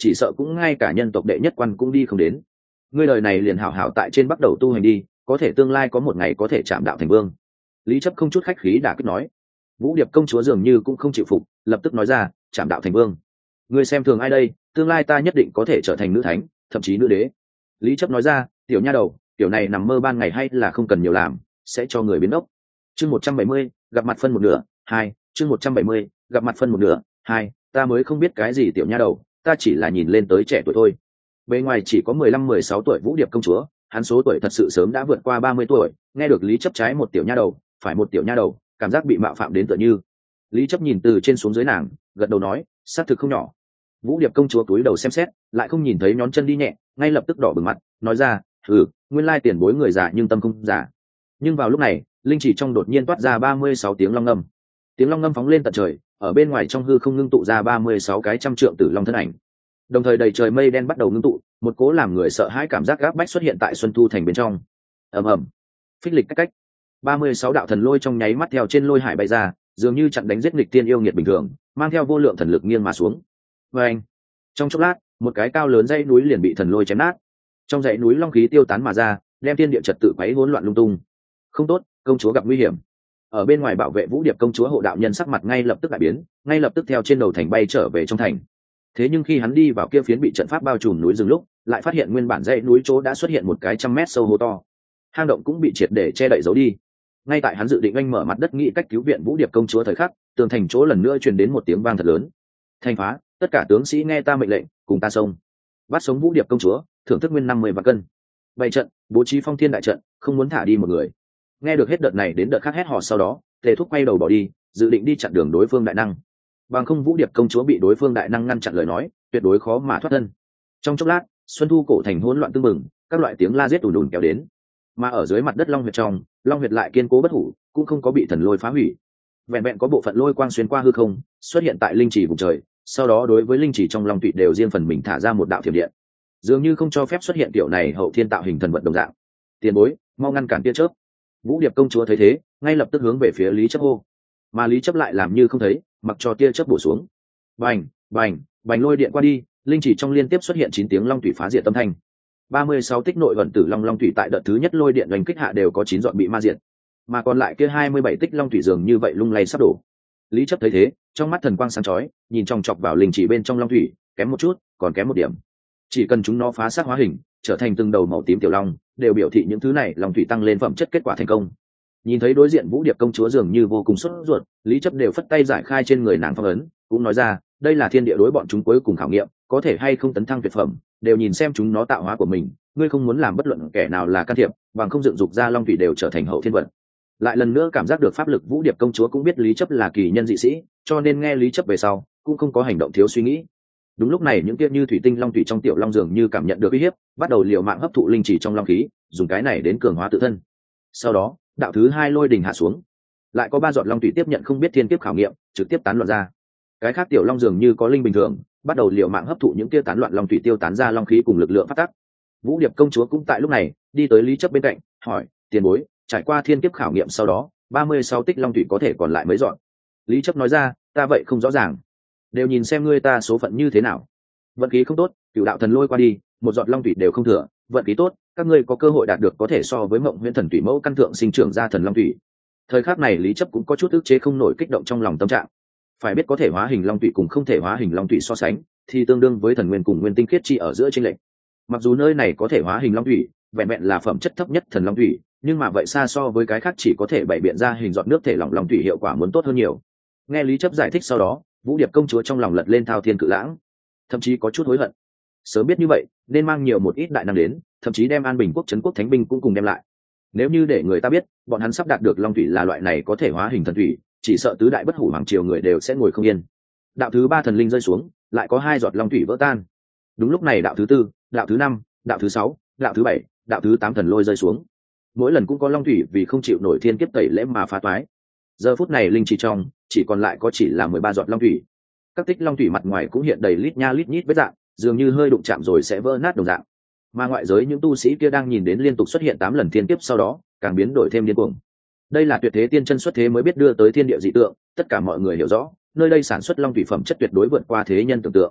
chỉ sợ cũng ngay cả nhân tộc đệ nhất quan cũng đi không đến. Ngươi đời này liền hảo hảo tại trên bắt đầu tu hành đi, có thể tương lai có một ngày có thể chạm đạo thành vương. Lý chấp không chút khách khí đả kích nói. Vũ Điệp công chúa dường như cũng không chịu phục, lập tức nói ra, chạm đạo thành vương, ngươi xem thường ai đây, tương lai ta nhất định có thể trở thành nữ thánh, thậm chí nữ đế. Lý chấp nói ra, tiểu nha đầu, tiểu này nằm mơ ban ngày hay là không cần nhiều làm, sẽ cho người biến ốc. Chương một trăm bảy mươi, gặp mặt phân một nửa, hai, chương một trăm bảy mươi, gặp mặt phân một nửa, hai, ta mới không biết cái gì tiểu nha đầu, ta chỉ là nhìn lên tới trẻ tuổi thôi. Bề ngoài chỉ có mười lăm mười sáu tuổi Vũ Điệp công chúa, hắn số tuổi thật sự sớm đã vượt qua ba mươi tuổi, nghe được Lý chấp trái một tiểu nha đầu, phải một tiểu nha đầu, cảm giác bị mạo phạm đến tựa như. Lý chấp nhìn từ trên xuống dưới nàng, gật đầu nói, xác thực không nhỏ. Vũ Điệp công chúa túi đầu xem xét, lại không nhìn thấy nhón chân đi nhẹ, ngay lập tức đỏ bừng mặt, nói ra, ừ, nguyên lai tiền bối người già nhưng tâm không già. Nhưng vào lúc này, linh chỉ trong đột nhiên toát ra ba mươi sáu tiếng long ngâm. Tiếng long ngâm phóng lên tận trời, ở bên ngoài trong hư không ngưng tụ ra ba mươi sáu cái trăm trượng tử long thân ảnh. Đồng thời đầy trời mây đen bắt đầu ngưng tụ, một cố làm người sợ hãi cảm giác gáp bách xuất hiện tại Xuân Thu thành bên trong. Ầm ầm, phích lịch cách cách, ba mươi sáu đạo thần lôi trong nháy mắt theo trên lôi hải bay ra, dường như chặn đánh giết nghịch tiên yêu nghiệt bình thường, mang theo vô lượng thần lực nghiêng mà xuống. Và anh, trong chốc lát, một cái cao lớn dãy núi liền bị thần lôi chém nát. Trong dãy núi long khí tiêu tán mà ra, đem thiên địa trật tự quấy hỗn loạn lung tung. Không tốt, công chúa gặp nguy hiểm. Ở bên ngoài bảo vệ Vũ Điệp công chúa hộ đạo nhân sắc mặt ngay lập tức đại biến, ngay lập tức theo trên đầu thành bay trở về trong thành. Thế nhưng khi hắn đi vào kia phiến bị trận pháp bao trùm núi rừng lúc, lại phát hiện nguyên bản dãy núi chỗ đã xuất hiện một cái trăm mét sâu hố to. Hang động cũng bị triệt để che đậy giấu đi. Ngay tại hắn dự định anh mở mặt đất nghĩ cách cứu viện Vũ Điệp công chúa thời khắc, tường thành chỗ lần nữa truyền đến một tiếng vang thật lớn. Thành phá, tất cả tướng sĩ nghe ta mệnh lệnh, cùng ta xông. Bắt sống Vũ Điệp công chúa, thưởng thức nguyên năm mươi vạn cân. Bày trận, bố trí phong thiên đại trận, không muốn thả đi một người. Nghe được hết đợt này đến đợt khác hét hò sau đó, Tề Thúc quay đầu bỏ đi, dự định đi chặn đường đối phương đại năng. Bằng không Vũ Điệp công chúa bị đối phương đại năng ngăn chặn lời nói, tuyệt đối khó mà thoát thân. Trong chốc lát, Xuân Thu cổ thành hỗn loạn tương mừng, các loại tiếng la giết ùn ùn kéo đến. Mà ở dưới mặt đất Long huyệt trong, Long huyệt lại kiên cố bất hủ, cũng không có bị thần lôi phá hủy. Vẹn vẹn có bộ phận lôi quang xuyên qua hư không, xuất hiện tại linh chỉ vùng trời, sau đó đối với linh chỉ trong Long tụy đều riêng phần mình thả ra một đạo thiểm điện. Dường như không cho phép xuất hiện kiểu này hậu thiên tạo hình thần vật đồng dạng. Tiền bối, mau ngăn cản tia chớp. Vũ Điệp công chúa thấy thế, ngay lập tức hướng về phía Lý chấp hô. Mà Lý chấp lại làm như không thấy, mặc cho tia chớp bổ xuống. Bành, bành, bành lôi điện qua đi, linh chỉ trong liên tiếp xuất hiện chín tiếng long thủy phá diệt tâm thanh. ba mươi sáu tích nội vận tử long long thủy tại đợt thứ nhất lôi điện đánh kích hạ đều có chín dọn bị ma diệt, mà còn lại kia hai mươi bảy tích long thủy dường như vậy lung lay sắp đổ. Lý chấp thấy thế, trong mắt thần quang sáng chói, nhìn chòng chọc vào linh chỉ bên trong long thủy, kém một chút, còn kém một điểm. Chỉ cần chúng nó phá xác hóa hình, trở thành từng đầu màu tím tiểu long, đều biểu thị những thứ này long thủy tăng lên phẩm chất kết quả thành công. Nhìn thấy đối diện Vũ Điệp công chúa dường như vô cùng sốt ruột, Lý chấp đều phất tay giải khai trên người nàng phong ấn, cũng nói ra, đây là thiên địa đối bọn chúng cuối cùng khảo nghiệm, có thể hay không tấn thăng tuyệt phẩm, đều nhìn xem chúng nó tạo hóa của mình, ngươi không muốn làm bất luận kẻ nào là can thiệp, bằng không dựng dục ra long thủy đều trở thành hậu thiên vận. Lại lần nữa cảm giác được pháp lực, Vũ Điệp công chúa cũng biết Lý chấp là kỳ nhân dị sĩ, cho nên nghe Lý chấp về sau, cũng không có hành động thiếu suy nghĩ. Đúng lúc này những kia như thủy tinh long thủy trong tiểu long dường như cảm nhận được uy hiếp, bắt đầu liều mạng hấp thụ linh chỉ trong long khí, dùng cái này đến cường hóa tự thân. Sau đó, đạo thứ hai lôi đình hạ xuống, lại có ba giọt long thủy tiếp nhận không biết thiên kiếp khảo nghiệm, trực tiếp tán loạn ra. Cái khác tiểu long dường như có linh bình thường, bắt đầu liều mạng hấp thụ những kia tán loạn long thủy, tiêu tán ra long khí cùng lực lượng phát tắc. Vũ Điệp công chúa cũng tại lúc này đi tới Lý chấp bên cạnh, hỏi, tiền bối, trải qua thiên kiếp khảo nghiệm sau đó, ba mươi sáu tích long thủy có thể còn lại mấy giọt? Lý chấp nói ra, ta vậy không rõ ràng, đều nhìn xem ngươi ta số phận như thế nào. Vận khí không tốt, cửu đạo thần lôi qua đi, một giọt long thủy đều không thừa. Vận khí tốt, các ngươi có cơ hội đạt được có thể so với mộng huyễn thần thủy mẫu căn thượng sinh trưởng ra thần long thủy. Thời khắc này Lý chấp cũng có chút ức chế không nổi kích động trong lòng tâm trạng. Phải biết có thể hóa hình long thủy cùng không thể hóa hình long thủy so sánh, thì tương đương với thần nguyên cùng nguyên tinh khiết chi ở giữa chênh lệch. Mặc dù nơi này có thể hóa hình long thủy, vẹn vẹn là phẩm chất thấp nhất thần long thủy, nhưng mà vậy xa so với cái khác chỉ có thể bày biện ra hình giọt nước thể lỏng long thủy hiệu quả muốn tốt hơn nhiều. Nghe Lý chấp giải thích sau đó, Vũ Điệp công chúa trong lòng lật lên thao thiên cự lãng, thậm chí có chút hối hận. Sớm biết như vậy, nên mang nhiều một ít đại năng đến, thậm chí đem An Bình quốc trấn quốc thánh binh cũng cùng đem lại. Nếu như để người ta biết, bọn hắn sắp đạt được long thủy là loại này có thể hóa hình thần thủy, chỉ sợ tứ đại bất hủ hoàng triều người đều sẽ ngồi không yên. Đạo thứ ba thần linh rơi xuống, lại có hai giọt long thủy vỡ tan. Đúng lúc này đạo thứ tư, đạo thứ năm, đạo thứ sáu, đạo thứ bảy, đạo thứ tám thần lôi rơi xuống. Mỗi lần cũng có long thủy vì không chịu nổi thiên kiếp tẩy lễ mà phá toái. Giờ phút này linh chỉ trong chỉ còn lại có chỉ là mười ba giọt long thủy. Các tích long thủy mặt ngoài cũng hiện đầy lít nha lít nhít vết dạng, dường như hơi đụng chạm rồi sẽ vỡ nát đồng dạng. Mà ngoại giới những tu sĩ kia đang nhìn đến liên tục xuất hiện tám lần thiên kiếp sau đó, càng biến đổi thêm điên cuồng. Đây là tuyệt thế tiên chân xuất thế mới biết đưa tới thiên địa dị tượng, tất cả mọi người hiểu rõ, nơi đây sản xuất long thủy phẩm chất tuyệt đối vượt qua thế nhân tưởng tượng.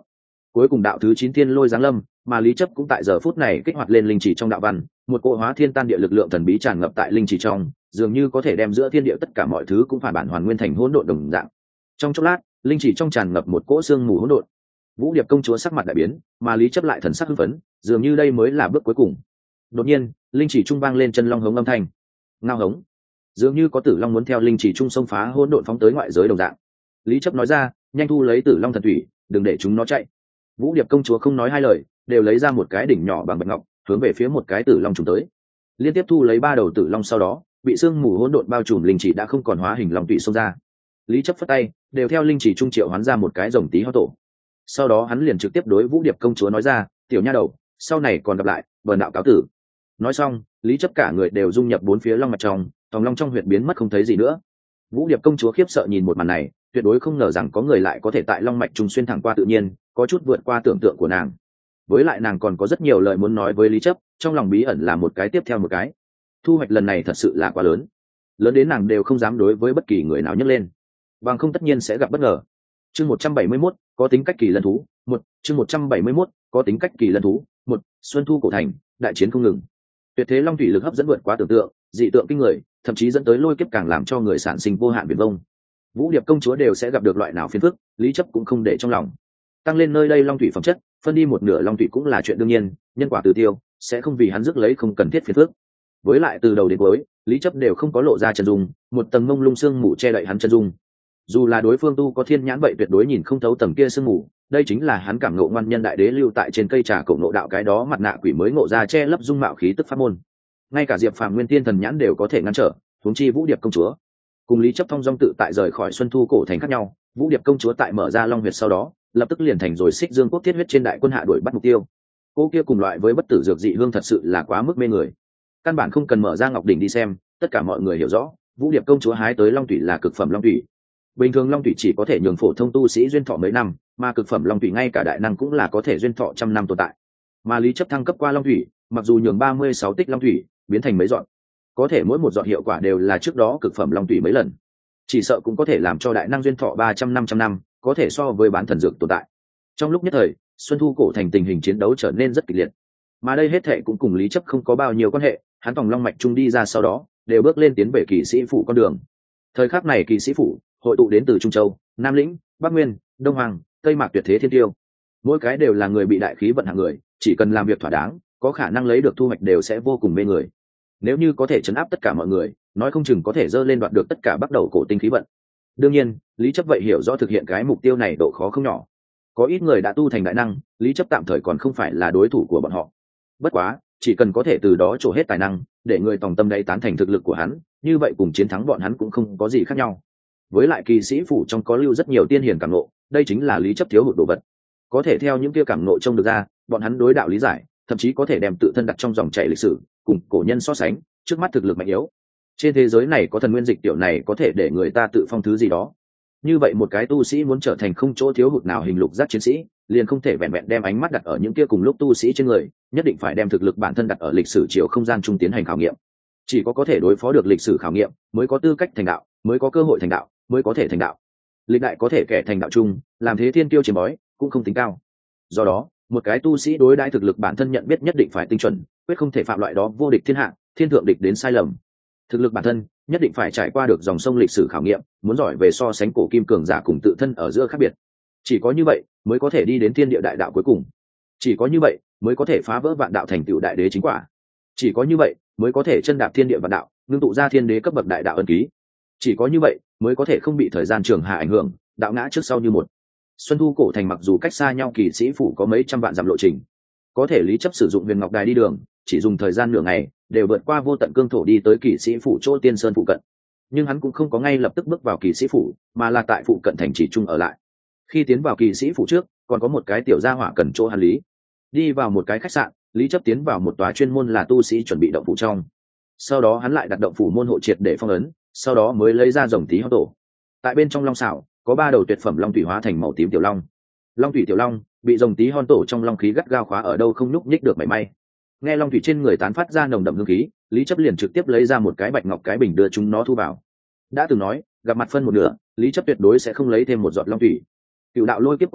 cuối cùng đạo thứ chín thiên lôi giáng lâm, mà lý chấp cũng tại giờ phút này kích hoạt lên linh chỉ trong đạo văn, một cỗ hóa thiên tan địa lực lượng thần bí tràn ngập tại linh chỉ trong, dường như có thể đem giữa thiên địa tất cả mọi thứ cũng phản bản hoàn nguyên thành hỗn độn đồng dạng. Trong chốc lát, linh chỉ trong tràn ngập một cỗ sương mù hỗn độn. Vũ Điệp công chúa sắc mặt đại biến, mà lý chấp lại thần sắc hưng phấn, dường như đây mới là bước cuối cùng. Đột nhiên, linh chỉ trung vang lên chân long hống âm thanh. Ngao hống. Dường như có tử long muốn theo linh chỉ trung xông phá hỗn độn phóng tới ngoại giới đồng dạng. Lý chấp nói ra, nhanh thu lấy tử long thần thủy, đừng để chúng nó chạy. Vũ Điệp công chúa không nói hai lời, đều lấy ra một cái đỉnh nhỏ bằng bạch ngọc, hướng về phía một cái tử long trùng tới. Liên tiếp thu lấy ba đầu tử long sau đó, bị sương mù hỗn độn bao trùm linh chỉ đã không còn hóa hình long tụy xông ra. Lý chấp phất tay, đều theo linh chỉ trung triệu hoán ra một cái rồng tí hao tổ. Sau đó hắn liền trực tiếp đối Vũ Điệp công chúa nói ra, tiểu nha đầu, sau này còn gặp lại, bần đạo cáo tử. Nói xong, lý chấp cả người đều dung nhập bốn phía long mạch trong, tòng long trong huyệt biến mất không thấy gì nữa. Vũ Điệp công chúa khiếp sợ nhìn một màn này, tuyệt đối không ngờ rằng có người lại có thể tại long mạch trung xuyên thẳng qua tự nhiên, có chút vượt qua tưởng tượng của nàng. Với lại nàng còn có rất nhiều lời muốn nói với lý chấp, trong lòng bí ẩn là một cái tiếp theo một cái. Thu hoạch lần này thật sự là quá lớn, lớn đến nàng đều không dám đối với bất kỳ người nào nhấc lên, bằng không tất nhiên sẽ gặp bất ngờ. Chương một trăm bảy mươi mốt, có tính cách kỳ lân thú, một, chương một trăm bảy mươi mốt, có tính cách kỳ lân thú, một, xuân thu cổ thành, đại chiến không ngừng. Tuyệt thế long thủy lực hấp dẫn vượt quá tưởng tượng, dị tượng kinh người, thậm chí dẫn tới lôi kiếp càng làm cho người sản sinh vô hạn viển vông. Vũ Điệp công chúa đều sẽ gặp được loại nào phiền phức, lý chấp cũng không để trong lòng. Tăng lên nơi đây long thủy phẩm chất, phân đi một nửa long thủy cũng là chuyện đương nhiên, nhân quả từ tiêu, sẽ không vì hắn rước lấy không cần thiết phiền phức. Với lại từ đầu đến cuối, lý chấp đều không có lộ ra chân dung, một tầng mông lung sương mù che đậy hắn chân dung. Dù là đối phương tu có thiên nhãn vậy tuyệt đối nhìn không thấu tầng kia sương mù, đây chính là hắn cảm ngộ ngoan nhân đại đế lưu tại trên cây trà cổ ngộ đạo cái đó mặt nạ quỷ mới ngộ ra che lấp dung mạo khí tức pháp môn. Ngay cả Diệp Phàm nguyên tiên thần nhãn đều có thể ngăn trở, huống chi Vũ Điệp công chúa. Cùng lý chấp thông dong tự tại rời khỏi xuân thu cổ thành khác nhau, Vũ Điệp công chúa tại mở ra long huyệt sau đó, lập tức liền thành rồi xích dương quốc thiết huyết trên đại quân hạ đuổi bắt mục tiêu. Cô kia cùng loại với bất tử dược dị hương thật sự là quá mức mê người, căn bản không cần mở ra ngọc đỉnh đi xem, tất cả mọi người hiểu rõ, Vũ Điệp công chúa hái tới long thủy là cực phẩm long thủy. Bình thường long thủy chỉ có thể nhường phổ thông tu sĩ duyên thọ mấy năm, mà cực phẩm long thủy ngay cả đại năng cũng là có thể duyên thọ trăm năm tồn tại. Mà lý chấp thăng cấp qua long thủy, mặc dù nhường ba mươi sáu tích long thủy biến thành mấy dọn, có thể mỗi một dọn hiệu quả đều là trước đó cực phẩm long thủy mấy lần, chỉ sợ cũng có thể làm cho đại năng duyên thọ ba trăm năm trăm năm, có thể so với bán thần dược tồn tại. Trong lúc nhất thời, xuân thu cổ thành tình hình chiến đấu trở nên rất kịch liệt, mà đây hết thệ cũng cùng lý chấp không có bao nhiêu quan hệ. Hắn tòng long mạch trung đi ra sau đó, đều bước lên tiến về kỳ sĩ phủ con đường. Thời khắc này kỳ sĩ phủ hội tụ đến từ Trung Châu, Nam Lĩnh, Bắc Nguyên, Đông Hoàng, Tây Mạc tuyệt thế thiên tiêu, mỗi cái đều là người bị đại khí vận hạng người, chỉ cần làm việc thỏa đáng, có khả năng lấy được thu hoạch đều sẽ vô cùng mê người. Nếu như có thể chấn áp tất cả mọi người, nói không chừng có thể dơ lên đoạt được tất cả bắt đầu cổ tinh khí vận. Đương nhiên, lý chấp vậy hiểu rõ thực hiện cái mục tiêu này độ khó không nhỏ. Có ít người đã tu thành đại năng, lý chấp tạm thời còn không phải là đối thủ của bọn họ. Bất quá, chỉ cần có thể từ đó trổ hết tài năng, để người tòng tâm đây tán thành thực lực của hắn, như vậy cùng chiến thắng bọn hắn cũng không có gì khác nhau. Với lại kỳ sĩ phủ trong có lưu rất nhiều tiên hiền cảm ngộ, đây chính là lý chấp thiếu hụt đồ vật. Có thể theo những kia cảm ngộ trông được ra, bọn hắn đối đạo lý giải, thậm chí có thể đem tự thân đặt trong dòng chảy lịch sử, cùng cổ nhân so sánh, trước mắt thực lực mạnh yếu. Trên thế giới này có thần nguyên dịch tiểu này có thể để người ta tự phong thứ gì đó. Như vậy một cái tu sĩ muốn trở thành không chỗ thiếu hụt nào hình lục giác chiến sĩ, liền không thể vẹn vẹn đem ánh mắt đặt ở những kia cùng lúc tu sĩ trên người, nhất định phải đem thực lực bản thân đặt ở lịch sử chiều không gian trung tiến hành khảo nghiệm. Chỉ có có thể đối phó được lịch sử khảo nghiệm, mới có tư cách thành đạo, mới có cơ hội thành đạo, mới có thể thành đạo. Lịch đại có thể kẻ thành đạo chung, làm thế thiên tiêu chiếm bói, cũng không tính cao. Do đó, một cái tu sĩ đối đãi thực lực bản thân nhận biết nhất định phải tinh chuẩn, quyết không thể phạm loại đó vô địch thiên hạ, thiên thượng địch đến sai lầm. Thực lực bản thân nhất định phải trải qua được dòng sông lịch sử khảo nghiệm, muốn giỏi về so sánh cổ kim cường giả cùng tự thân ở giữa khác biệt. Chỉ có như vậy mới có thể đi đến thiên địa đại đạo cuối cùng. Chỉ có như vậy mới có thể phá vỡ vạn đạo thành tựu đại đế chính quả. Chỉ có như vậy mới có thể chân đạp thiên địa vạn đạo, ngưng tụ ra thiên đế cấp bậc đại đạo ân ký. Chỉ có như vậy mới có thể không bị thời gian trường hạ ảnh hưởng, đạo ngã trước sau như một. Xuân thu cổ thành mặc dù cách xa nhau kỳ sĩ phủ có mấy trăm vạn dặm lộ trình, có thể lý chấp sử dụng huyền ngọc đài đi đường, chỉ dùng thời gian nửa ngày đều vượt qua vô tận cương thổ đi tới kỳ sĩ phủ chỗ tiên sơn phụ cận. Nhưng hắn cũng không có ngay lập tức bước vào kỳ sĩ phủ, mà là tại phụ cận thành trì trung ở lại. Khi tiến vào kỳ sĩ phủ trước, còn có một cái tiểu gia hỏa cần chỗ hắn lý. Đi vào một cái khách sạn, lý chấp tiến vào một tòa chuyên môn là tu sĩ chuẩn bị động phủ trong. Sau đó hắn lại đặt động phủ môn hộ triệt để phong ấn, sau đó mới lấy ra rồng tí hao tổ. Tại bên trong long xảo có ba đầu tuyệt phẩm long thủy hóa thành màu tím tiểu long. Long thủy tiểu long bị rồng tí hon tổ trong long khí gắt gao khóa ở đâu không nhúc nhích được mảy may. Nghe long thủy trên người tán phát ra nồng đậm hương khí, lý chấp liền trực tiếp lấy ra một cái bạch ngọc cái bình đưa chúng nó thu vào. Đã từng nói, gặp mặt phân một nửa, lý chấp tuyệt đối sẽ không lấy thêm một giọt long thủy. Cựu đạo lôi kiếp qua đi,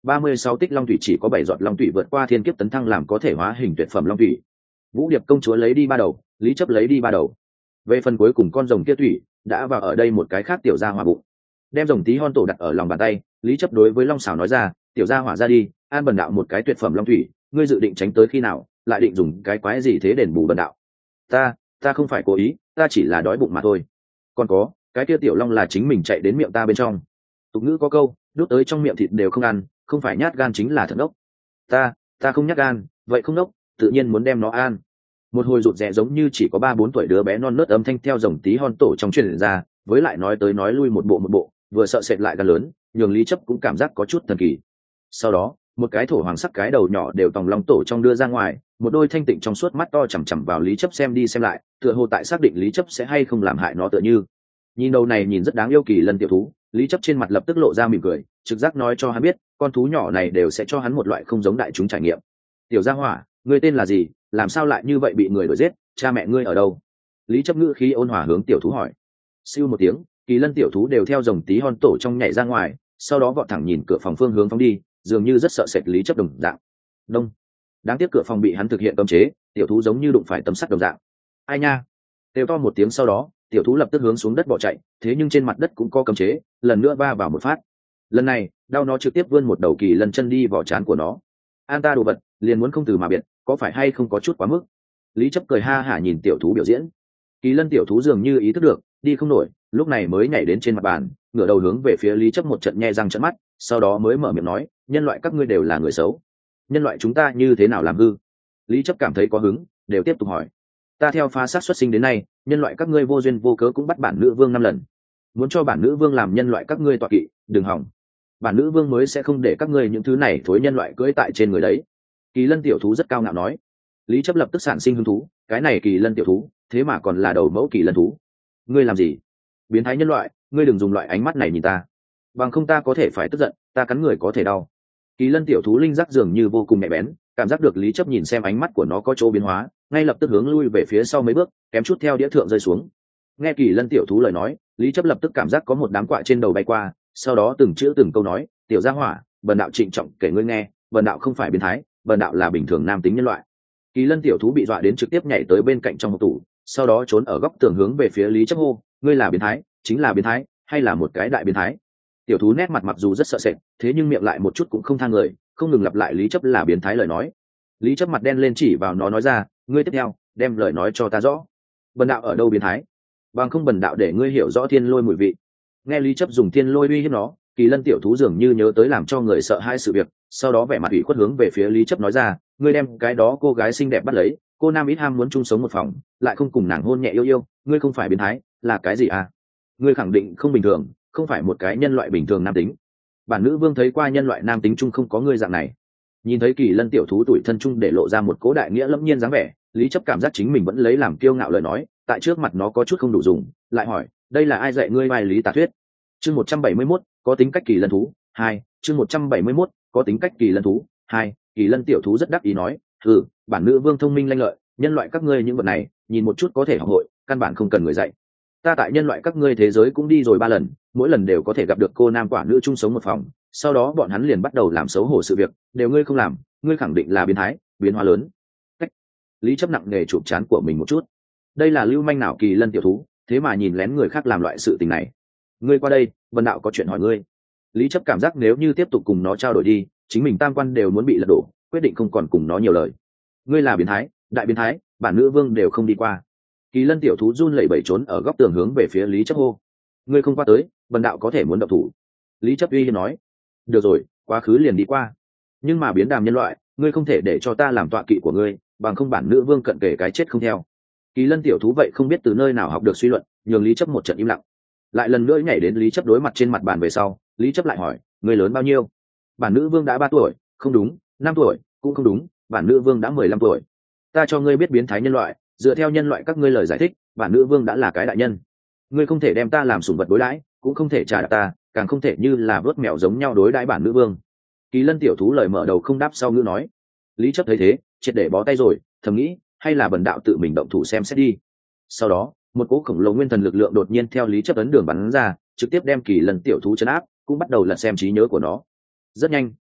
ba mươi sáu tích long thủy chỉ có bảy giọt long thủy vượt qua thiên kiếp tấn thăng làm có thể hóa hình tuyệt phẩm long thủy. Vũ Điệp công chúa lấy đi ba đầu, Lý Chấp lấy đi ba đầu. Về phần cuối cùng con rồng kia thủy đã vào ở đây một cái khác tiểu gia hỏa bụng. Đem rồng tí hon tổ đặt ở lòng bàn tay, Lý Chấp đối với Long Xảo nói ra, tiểu gia hỏa ra đi, an bần đạo một cái tuyệt phẩm long thủy, ngươi dự định tránh tới khi nào, lại định dùng cái quái gì thế đền bù bần đạo? Ta, ta không phải cố ý, ta chỉ là đói bụng mà thôi. Còn có, cái kia tiểu long là chính mình chạy đến miệng ta bên trong. Tục ngữ có câu, đút tới trong miệng thịt đều không ăn, không phải nhát gan chính là thật đốc. Ta, ta không nhát gan, vậy không đốc, tự nhiên muốn đem nó an. Một hồi rụt rè giống như chỉ có ba bốn tuổi đứa bé non nớt âm thanh theo rồng tí hon tổ trong truyền ra, với lại nói tới nói lui một bộ một bộ, vừa sợ sệt lại gan lớn, nhường Lý Chấp cũng cảm giác có chút thần kỳ. Sau đó, một cái thổ hoàng sắc cái đầu nhỏ đều tòng long tổ trong đưa ra ngoài, một đôi thanh tịnh trong suốt mắt to chằm chằm vào Lý Chấp xem đi xem lại, tựa hồ tại xác định Lý Chấp sẽ hay không làm hại nó tựa như. Nhìn đầu này nhìn rất đáng yêu kỳ lân tiểu thú, Lý Chấp trên mặt lập tức lộ ra mỉm cười, trực giác nói cho hắn biết, con thú nhỏ này đều sẽ cho hắn một loại không giống đại chúng trải nghiệm. Tiểu gia hỏa, ngươi tên là gì, làm sao lại như vậy bị người đuổi giết, cha mẹ ngươi ở đâu? Lý Chấp ngữ khí ôn hòa hướng tiểu thú hỏi. Siêu một tiếng, kỳ lân tiểu thú đều theo rồng tí hon tổ trong nhảy ra ngoài, sau đó vọt thẳng nhìn cửa phòng phương hướng phóng đi, dường như rất sợ sệt Lý Chấp đồng dạng. Đông. Đáng tiếc cửa phòng bị hắn thực hiện cấm chế, tiểu thú giống như đụng phải tấm sắt đồng dạng. Ai nha? Kêu to một tiếng sau đó, tiểu thú lập tức hướng xuống đất bỏ chạy, thế nhưng trên mặt đất cũng có cấm chế, lần nữa va vào một phát. Lần này, đau nó trực tiếp vươn một đầu kỳ lân chân đi vào trán của nó. An ta đồ vật, liền muốn không từ mà biệt, có phải hay không có chút quá mức? Lý Chấp cười ha hả nhìn tiểu thú biểu diễn. Kỳ lân tiểu thú dường như ý thức được, đi không nổi, lúc này mới nhảy đến trên mặt bàn, ngửa đầu hướng về phía Lý Chấp một trận nhe răng trợn mắt, sau đó mới mở miệng nói, nhân loại các ngươi đều là người xấu. Nhân loại chúng ta như thế nào làm hư? Lý Chấp cảm thấy có hứng, đều tiếp tục hỏi. Ta theo phá sát xuất sinh đến nay, nhân loại các ngươi vô duyên vô cớ cũng bắt bản nữ vương năm lần. Muốn cho bản nữ vương làm nhân loại các ngươi tọa kỵ, đừng hỏng. Bản nữ vương mới sẽ không để các ngươi những thứ này thối nhân loại cưỡi tại trên người đấy. Kỳ lân tiểu thú rất cao ngạo nói. Lý Chấp lập tức sản sinh hứng thú, cái này kỳ lân tiểu thú, thế mà còn là đầu mẫu kỳ lân thú. Ngươi làm gì? Biến thái nhân loại, ngươi đừng dùng loại ánh mắt này nhìn ta. Bằng không ta có thể phải tức giận, ta cắn người có thể đau. Kỳ lân tiểu thú linh giác dường như vô cùng nhạy bén, cảm giác được Lý Chấp nhìn xem ánh mắt của nó có chỗ biến hóa, ngay lập tức hướng lui về phía sau mấy bước, kém chút theo đĩa thượng rơi xuống. Nghe kỳ lân tiểu thú lời nói, Lý Chấp lập tức cảm giác có một đám quạ trên đầu bay qua, sau đó từng chữ từng câu nói, tiểu gia hỏa, bần đạo trịnh trọng kể ngươi nghe, bần đạo không phải biến thái, bần đạo là bình thường nam tính nhân loại. Kỳ lân tiểu thú bị dọa đến trực tiếp nhảy tới bên cạnh trong một tủ, sau đó trốn ở góc tường hướng về phía Lý Chấp hô, ngươi là biến thái, chính là biến thái, hay là một cái đại biến thái? Tiểu thú nét mặt mặc dù rất sợ sệt, thế nhưng miệng lại một chút cũng không tha người, không ngừng lặp lại Lý Chấp là biến thái lời nói. Lý Chấp mặt đen lên chỉ vào nó nói ra, ngươi tiếp theo, đem lời nói cho ta rõ. Bần đạo ở đâu biến thái? Bằng không bần đạo để ngươi hiểu rõ thiên lôi mùi vị. Nghe Lý Chấp dùng thiên lôi uy hiếp nó, kỳ lân tiểu thú dường như nhớ tới làm cho người sợ hai sự việc, sau đó vẻ mặt ủy khuất hướng về phía Lý Chấp nói ra, ngươi đem cái đó cô gái xinh đẹp bắt lấy, cô nam ít ham muốn chung sống một phòng, lại không cùng nàng hôn nhẹ yêu yêu, ngươi không phải biến thái, là cái gì à? Ngươi khẳng định không bình thường, không phải một cái nhân loại bình thường nam tính. Bản nữ vương thấy qua nhân loại nam tính chung không có ngươi dạng này. Nhìn thấy kỳ lân tiểu thú tuổi thân chung để lộ ra một cố đại nghĩa lẫm nhiên dáng vẻ, Lý Chấp cảm giác chính mình vẫn lấy làm kiêu ngạo lời nói, tại trước mặt nó có chút không đủ dùng, lại hỏi, đây là ai dạy ngươi bài lý tà thuyết? Chương một trăm bảy mươi mốt, có tính cách kỳ lân thú hai. Chương một trăm bảy mươi mốt, có tính cách kỳ lân thú hai. Kỳ lân tiểu thú rất đắc ý nói, ừ, bản nữ vương thông minh lanh lợi, nhân loại các ngươi những vật này, nhìn một chút có thể học hội, căn bản không cần người dạy. Ta tại nhân loại các ngươi thế giới cũng đi rồi ba lần, mỗi lần đều có thể gặp được cô nam quả nữ chung sống một phòng, sau đó bọn hắn liền bắt đầu làm xấu hổ sự việc, đều ngươi không làm, ngươi khẳng định là biến thái, biến hóa lớn. Cách. Lý Chấp nặng nề chụp chán của mình một chút. Đây là lưu manh nào kỳ lân tiểu thú, thế mà nhìn lén người khác làm loại sự tình này. Ngươi qua đây, vân đạo có chuyện hỏi ngươi. Lý Chấp cảm giác nếu như tiếp tục cùng nó trao đổi đi, chính mình tam quan đều muốn bị lật đổ, quyết định không còn cùng nó nhiều lời. Ngươi là biến thái, đại biến thái, bản nữ vương đều không đi qua. Kỳ lân tiểu thú run lẩy bẩy trốn ở góc tường hướng về phía Lý Chấp hô, ngươi không qua tới, vân đạo có thể muốn động thủ. Lý Chấp uy hiếp nói, được rồi, quá khứ liền đi qua, nhưng mà biến đàm nhân loại, ngươi không thể để cho ta làm tọa kỵ của ngươi, bằng không bản nữ vương cận kể cái chết không theo. Kỳ lân tiểu thú vậy không biết từ nơi nào học được suy luận, nhường Lý Chấp một trận im lặng. Lại lần nữa nhảy đến Lý Chấp đối mặt trên mặt bàn về sau, Lý Chấp lại hỏi, ngươi lớn bao nhiêu? Bản nữ vương đã ba tuổi, không đúng, năm tuổi, cũng không đúng, bản nữ vương đã mười lăm tuổi. Ta cho ngươi biết biến thái nhân loại, dựa theo nhân loại các ngươi lời giải thích, bản nữ vương đã là cái đại nhân. Ngươi không thể đem ta làm sủng vật đối đãi, cũng không thể trả đạp ta, càng không thể như là vớt mèo giống nhau đối đãi bản nữ vương. Kỳ lân tiểu thú lời mở đầu không đáp sau ngữ nói. Lý Chấp thấy thế, triệt để bó tay rồi, thầm nghĩ, hay là bần đạo tự mình động thủ xem xét đi. Sau đó, một cỗ khổng lồ nguyên thần lực lượng đột nhiên theo Lý Chấp ấn đường bắn ra, trực tiếp đem kỳ lân tiểu thú chấn áp, cũng bắt đầu lật xem trí nhớ của nó. Rất nhanh,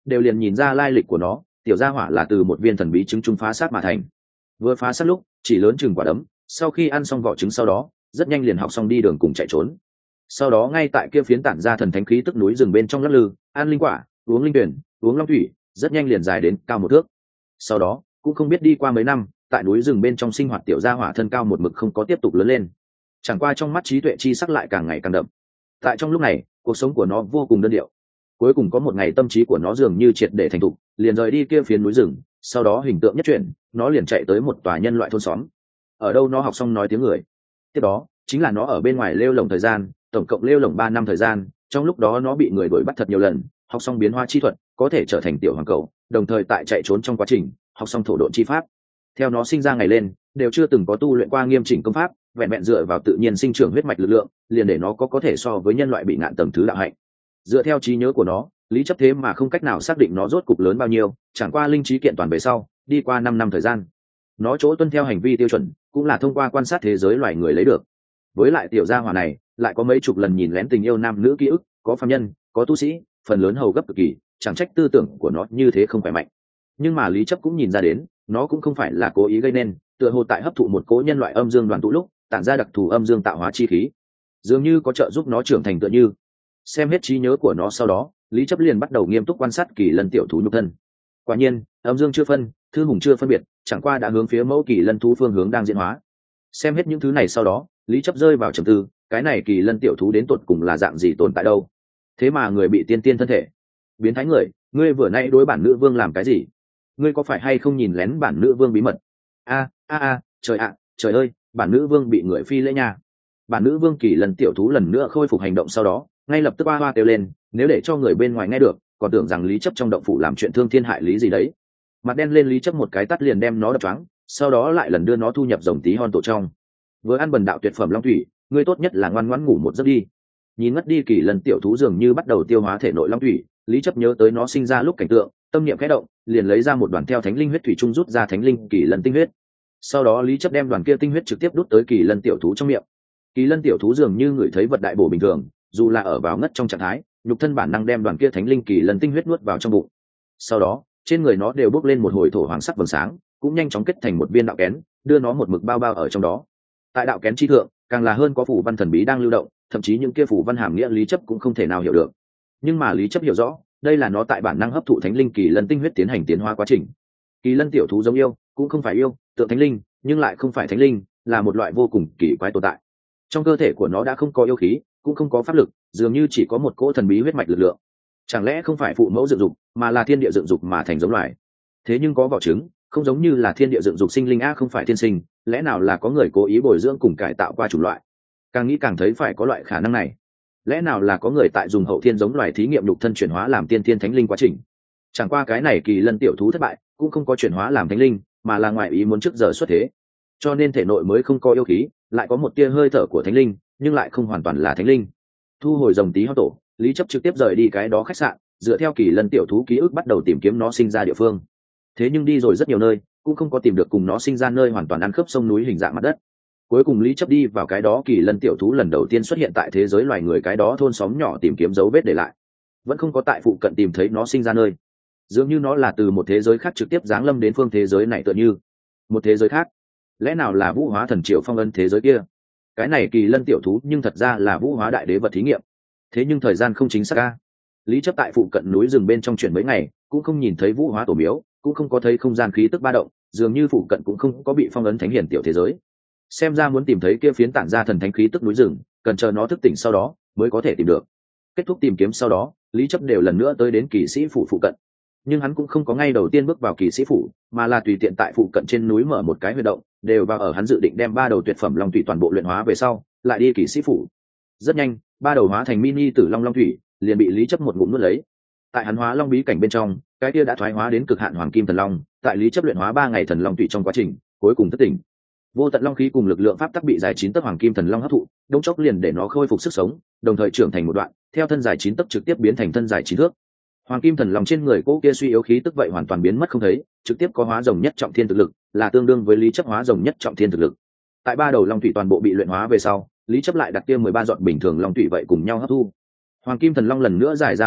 đều liền nhìn ra lai lịch của nó. Tiểu gia hỏa là từ một viên thần bí trứng trung phá xác mà thành. Vừa phá xác lúc chỉ lớn chừng quả đấm, sau khi ăn xong vỏ trứng sau đó rất nhanh liền học xong đi đường cùng chạy trốn. Sau đó ngay tại kia phiến tản ra thần thánh khí tức núi rừng bên trong lắc lư, ăn linh quả, uống linh tuyển, uống long thủy, rất nhanh liền dài đến cao một thước. Sau đó cũng không biết đi qua mấy năm, tại núi rừng bên trong sinh hoạt tiểu gia hỏa thân cao một mực không có tiếp tục lớn lên, chẳng qua trong mắt trí tuệ chi sắc lại càng ngày càng đậm. Tại trong lúc này cuộc sống của nó vô cùng đơn điệu. Cuối cùng có một ngày tâm trí của nó dường như triệt để thành thục, liền rời đi kia phiến núi rừng. Sau đó hình tượng nhất chuyển, nó liền chạy tới một tòa nhân loại thôn xóm. Ở đâu nó học xong nói tiếng người. Tiếp đó chính là nó ở bên ngoài lêu lồng thời gian, tổng cộng lêu lồng ba năm thời gian. Trong lúc đó nó bị người đuổi bắt thật nhiều lần, học xong biến hóa chi thuật, có thể trở thành tiểu hoàng cầu. Đồng thời tại chạy trốn trong quá trình học xong thổ độn chi pháp. Theo nó sinh ra ngày lên, đều chưa từng có tu luyện qua nghiêm chỉnh công pháp, vẹn vẹn dựa vào tự nhiên sinh trưởng huyết mạch lực lượng, liền để nó có có thể so với nhân loại bị ngạn tầng thứ đạo hạnh. Dựa theo trí nhớ của nó, lý chấp thế mà không cách nào xác định nó rốt cục lớn bao nhiêu, chẳng qua linh trí kiện toàn về sau, đi qua năm năm thời gian, nó chỗ tuân theo hành vi tiêu chuẩn, cũng là thông qua quan sát thế giới loài người lấy được. Với lại tiểu gia hỏa này, lại có mấy chục lần nhìn lén tình yêu nam nữ ký ức, có phàm nhân, có tu sĩ, phần lớn hầu gấp cực kỳ, chẳng trách tư tưởng của nó như thế không khỏe mạnh. Nhưng mà lý chấp cũng nhìn ra đến, nó cũng không phải là cố ý gây nên, tựa hồ tại hấp thụ một cỗ nhân loại âm dương đoàn tụ lúc, tản ra đặc thù âm dương tạo hóa chi khí, dường như có trợ giúp nó trưởng thành tựa như. Xem hết trí nhớ của nó sau đó, lý chấp liền bắt đầu nghiêm túc quan sát kỳ lân tiểu thú nhục thân. Quả nhiên âm dương chưa phân, thư hùng chưa phân biệt, chẳng qua đã hướng phía mẫu kỳ lân thú phương hướng đang diễn hóa. Xem hết những thứ này sau đó, lý chấp rơi vào trầm tư, cái này kỳ lân tiểu thú đến tột cùng là dạng gì tồn tại đâu. Thế mà người bị tiên tiên thân thể biến thái người, ngươi vừa nay đối bản nữ vương làm cái gì? Ngươi có phải hay không nhìn lén bản nữ vương bí mật? A a a, trời ạ, trời ơi, bản nữ vương bị người phi lễ nha. Bản nữ vương kỳ lân tiểu thú lần nữa khôi phục hành động sau đó, ngay lập tức oa hoa kêu lên, nếu để cho người bên ngoài nghe được, còn tưởng rằng lý chấp trong động phủ làm chuyện thương thiên hại lý gì đấy. Mặt đen lên, lý chấp một cái tắt liền đem nó đập choáng, sau đó lại lần đưa nó thu nhập rồng tí hon tổ trong. Vừa ăn bần đạo tuyệt phẩm long thủy, ngươi tốt nhất là ngoan ngoãn ngủ một giấc đi. Nhìn mất đi kỳ lân tiểu thú dường như bắt đầu tiêu hóa thể nội long thủy, lý chấp nhớ tới nó sinh ra lúc cảnh tượng, tâm niệm khẽ động, liền lấy ra một đoàn theo thánh linh huyết thủy trung rút ra thánh linh kỳ lân tinh huyết. Sau đó lý chấp đem đoàn kia tinh huyết trực tiếp đút tới kỳ lân tiểu thú trong miệng. Kỳ lân tiểu thú dường như ngửi thấy vật đại bổ bình thường, dù là ở vào ngất trong trạng thái, nhục thân bản năng đem đoàn kia thánh linh kỳ lân tinh huyết nuốt vào trong bụng. Sau đó trên người nó đều bốc lên một hồi thổ hoàng sắc vầng sáng, cũng nhanh chóng kết thành một viên đạo kén, đưa nó một mực bao bao ở trong đó. Tại đạo kén chi thượng, càng là hơn có phù văn thần bí đang lưu động, thậm chí những kia phù văn hàm nghĩa lý chấp cũng không thể nào hiểu được. Nhưng mà lý chấp hiểu rõ, đây là nó tại bản năng hấp thụ thánh linh kỳ lân tinh huyết tiến hành tiến hóa quá trình. Kỳ lân tiểu thú giống yêu, cũng không phải yêu, tượng thánh linh, nhưng lại không phải thánh linh, là một loại vô cùng kỳ quái tồn tại. Trong cơ thể của nó đã không có yêu khí, cũng không có pháp lực, dường như chỉ có một cỗ thần bí huyết mạch lực lượng. Chẳng lẽ không phải phụ mẫu dựng dục, mà là thiên địa dựng dục mà thành giống loài? Thế nhưng có vỏ trứng, không giống như là thiên địa dựng dục sinh linh a, không phải thiên sinh, lẽ nào là có người cố ý bồi dưỡng cùng cải tạo qua chủng loại? Càng nghĩ càng thấy phải có loại khả năng này. Lẽ nào là có người tại dùng hậu thiên giống loài thí nghiệm nhục thân chuyển hóa làm tiên thiên thánh linh quá trình? Chẳng qua cái này kỳ lân tiểu thú thất bại, cũng không có chuyển hóa làm thánh linh, mà là ngoại ý muốn trước giờ xuất thế, cho nên thể nội mới không có yêu khí, lại có một tia hơi thở của thánh linh, nhưng lại không hoàn toàn là thánh linh. Thu hồi rồng tí hon tổ, lý chấp trực tiếp rời đi cái đó khách sạn, dựa theo kỳ lân tiểu thú ký ức bắt đầu tìm kiếm nó sinh ra địa phương. Thế nhưng đi rồi rất nhiều nơi, cũng không có tìm được cùng nó sinh ra nơi hoàn toàn ăn khớp sông núi hình dạng mặt đất. Cuối cùng lý chấp đi vào cái đó kỳ lân tiểu thú lần đầu tiên xuất hiện tại thế giới loài người cái đó thôn xóm nhỏ tìm kiếm dấu vết để lại, vẫn không có tại phụ cận tìm thấy nó sinh ra nơi. Dường như nó là từ một thế giới khác trực tiếp giáng lâm đến phương thế giới này, tựa như một thế giới khác. Lẽ nào là vũ hóa thần triều phong ân thế giới kia? Cái này kỳ lân tiểu thú nhưng thật ra là vũ hóa đại đế vật thí nghiệm. Thế nhưng thời gian không chính xác a. Lý chấp tại phụ cận núi rừng bên trong chuyển mấy ngày, cũng không nhìn thấy vũ hóa tổ miếu, cũng không có thấy không gian khí tức ba động, dường như phụ cận cũng không có bị phong ấn thánh hiển tiểu thế giới. Xem ra muốn tìm thấy kia phiến tản ra thần thánh khí tức núi rừng, cần chờ nó thức tỉnh sau đó mới có thể tìm được. Kết thúc tìm kiếm sau đó, lý chấp đều lần nữa tới đến kỳ sĩ phủ phụ cận. Nhưng hắn cũng không có ngay đầu tiên bước vào kỳ sĩ phủ, mà là tùy tiện tại phụ cận trên núi mở một cái huy động, đều vào ở hắn dự định đem ba đầu tuyệt phẩm long thủy toàn bộ luyện hóa về sau, lại đi kỳ sĩ phủ. Rất nhanh, ba đầu hóa thành mini tử long long thủy liền bị lý chấp một ngụm nuốt lấy. Tại hắn hóa long bí cảnh bên trong, cái kia đã thoái hóa đến cực hạn hoàng kim thần long, tại lý chấp luyện hóa ba ngày thần long thủy trong quá trình, cuối cùng thất tỉnh. Vô tận long khí cùng lực lượng pháp tắc bị dài chín tấc hoàng kim thần long hấp thụ, đống chốc liền để nó khôi phục sức sống, đồng thời trưởng thành một đoạn, theo thân dài chín tấc trực tiếp biến thành thân dài chín thước. Hoàng kim thần long trên người cố kia suy yếu khí tức vậy hoàn toàn biến mất không thấy, trực tiếp có hóa rồng nhất trọng thiên thực lực, là tương đương với lý chấp hóa rồng nhất trọng thiên thực lực. Tại ba đầu long thủy toàn bộ bị luyện hóa về sau, lý chấp lại đặt kia mười ba giọt bình thường long thủy vậy cùng nhau hấp thu. Hoàng kim thần long lần nữa dài ra một thước,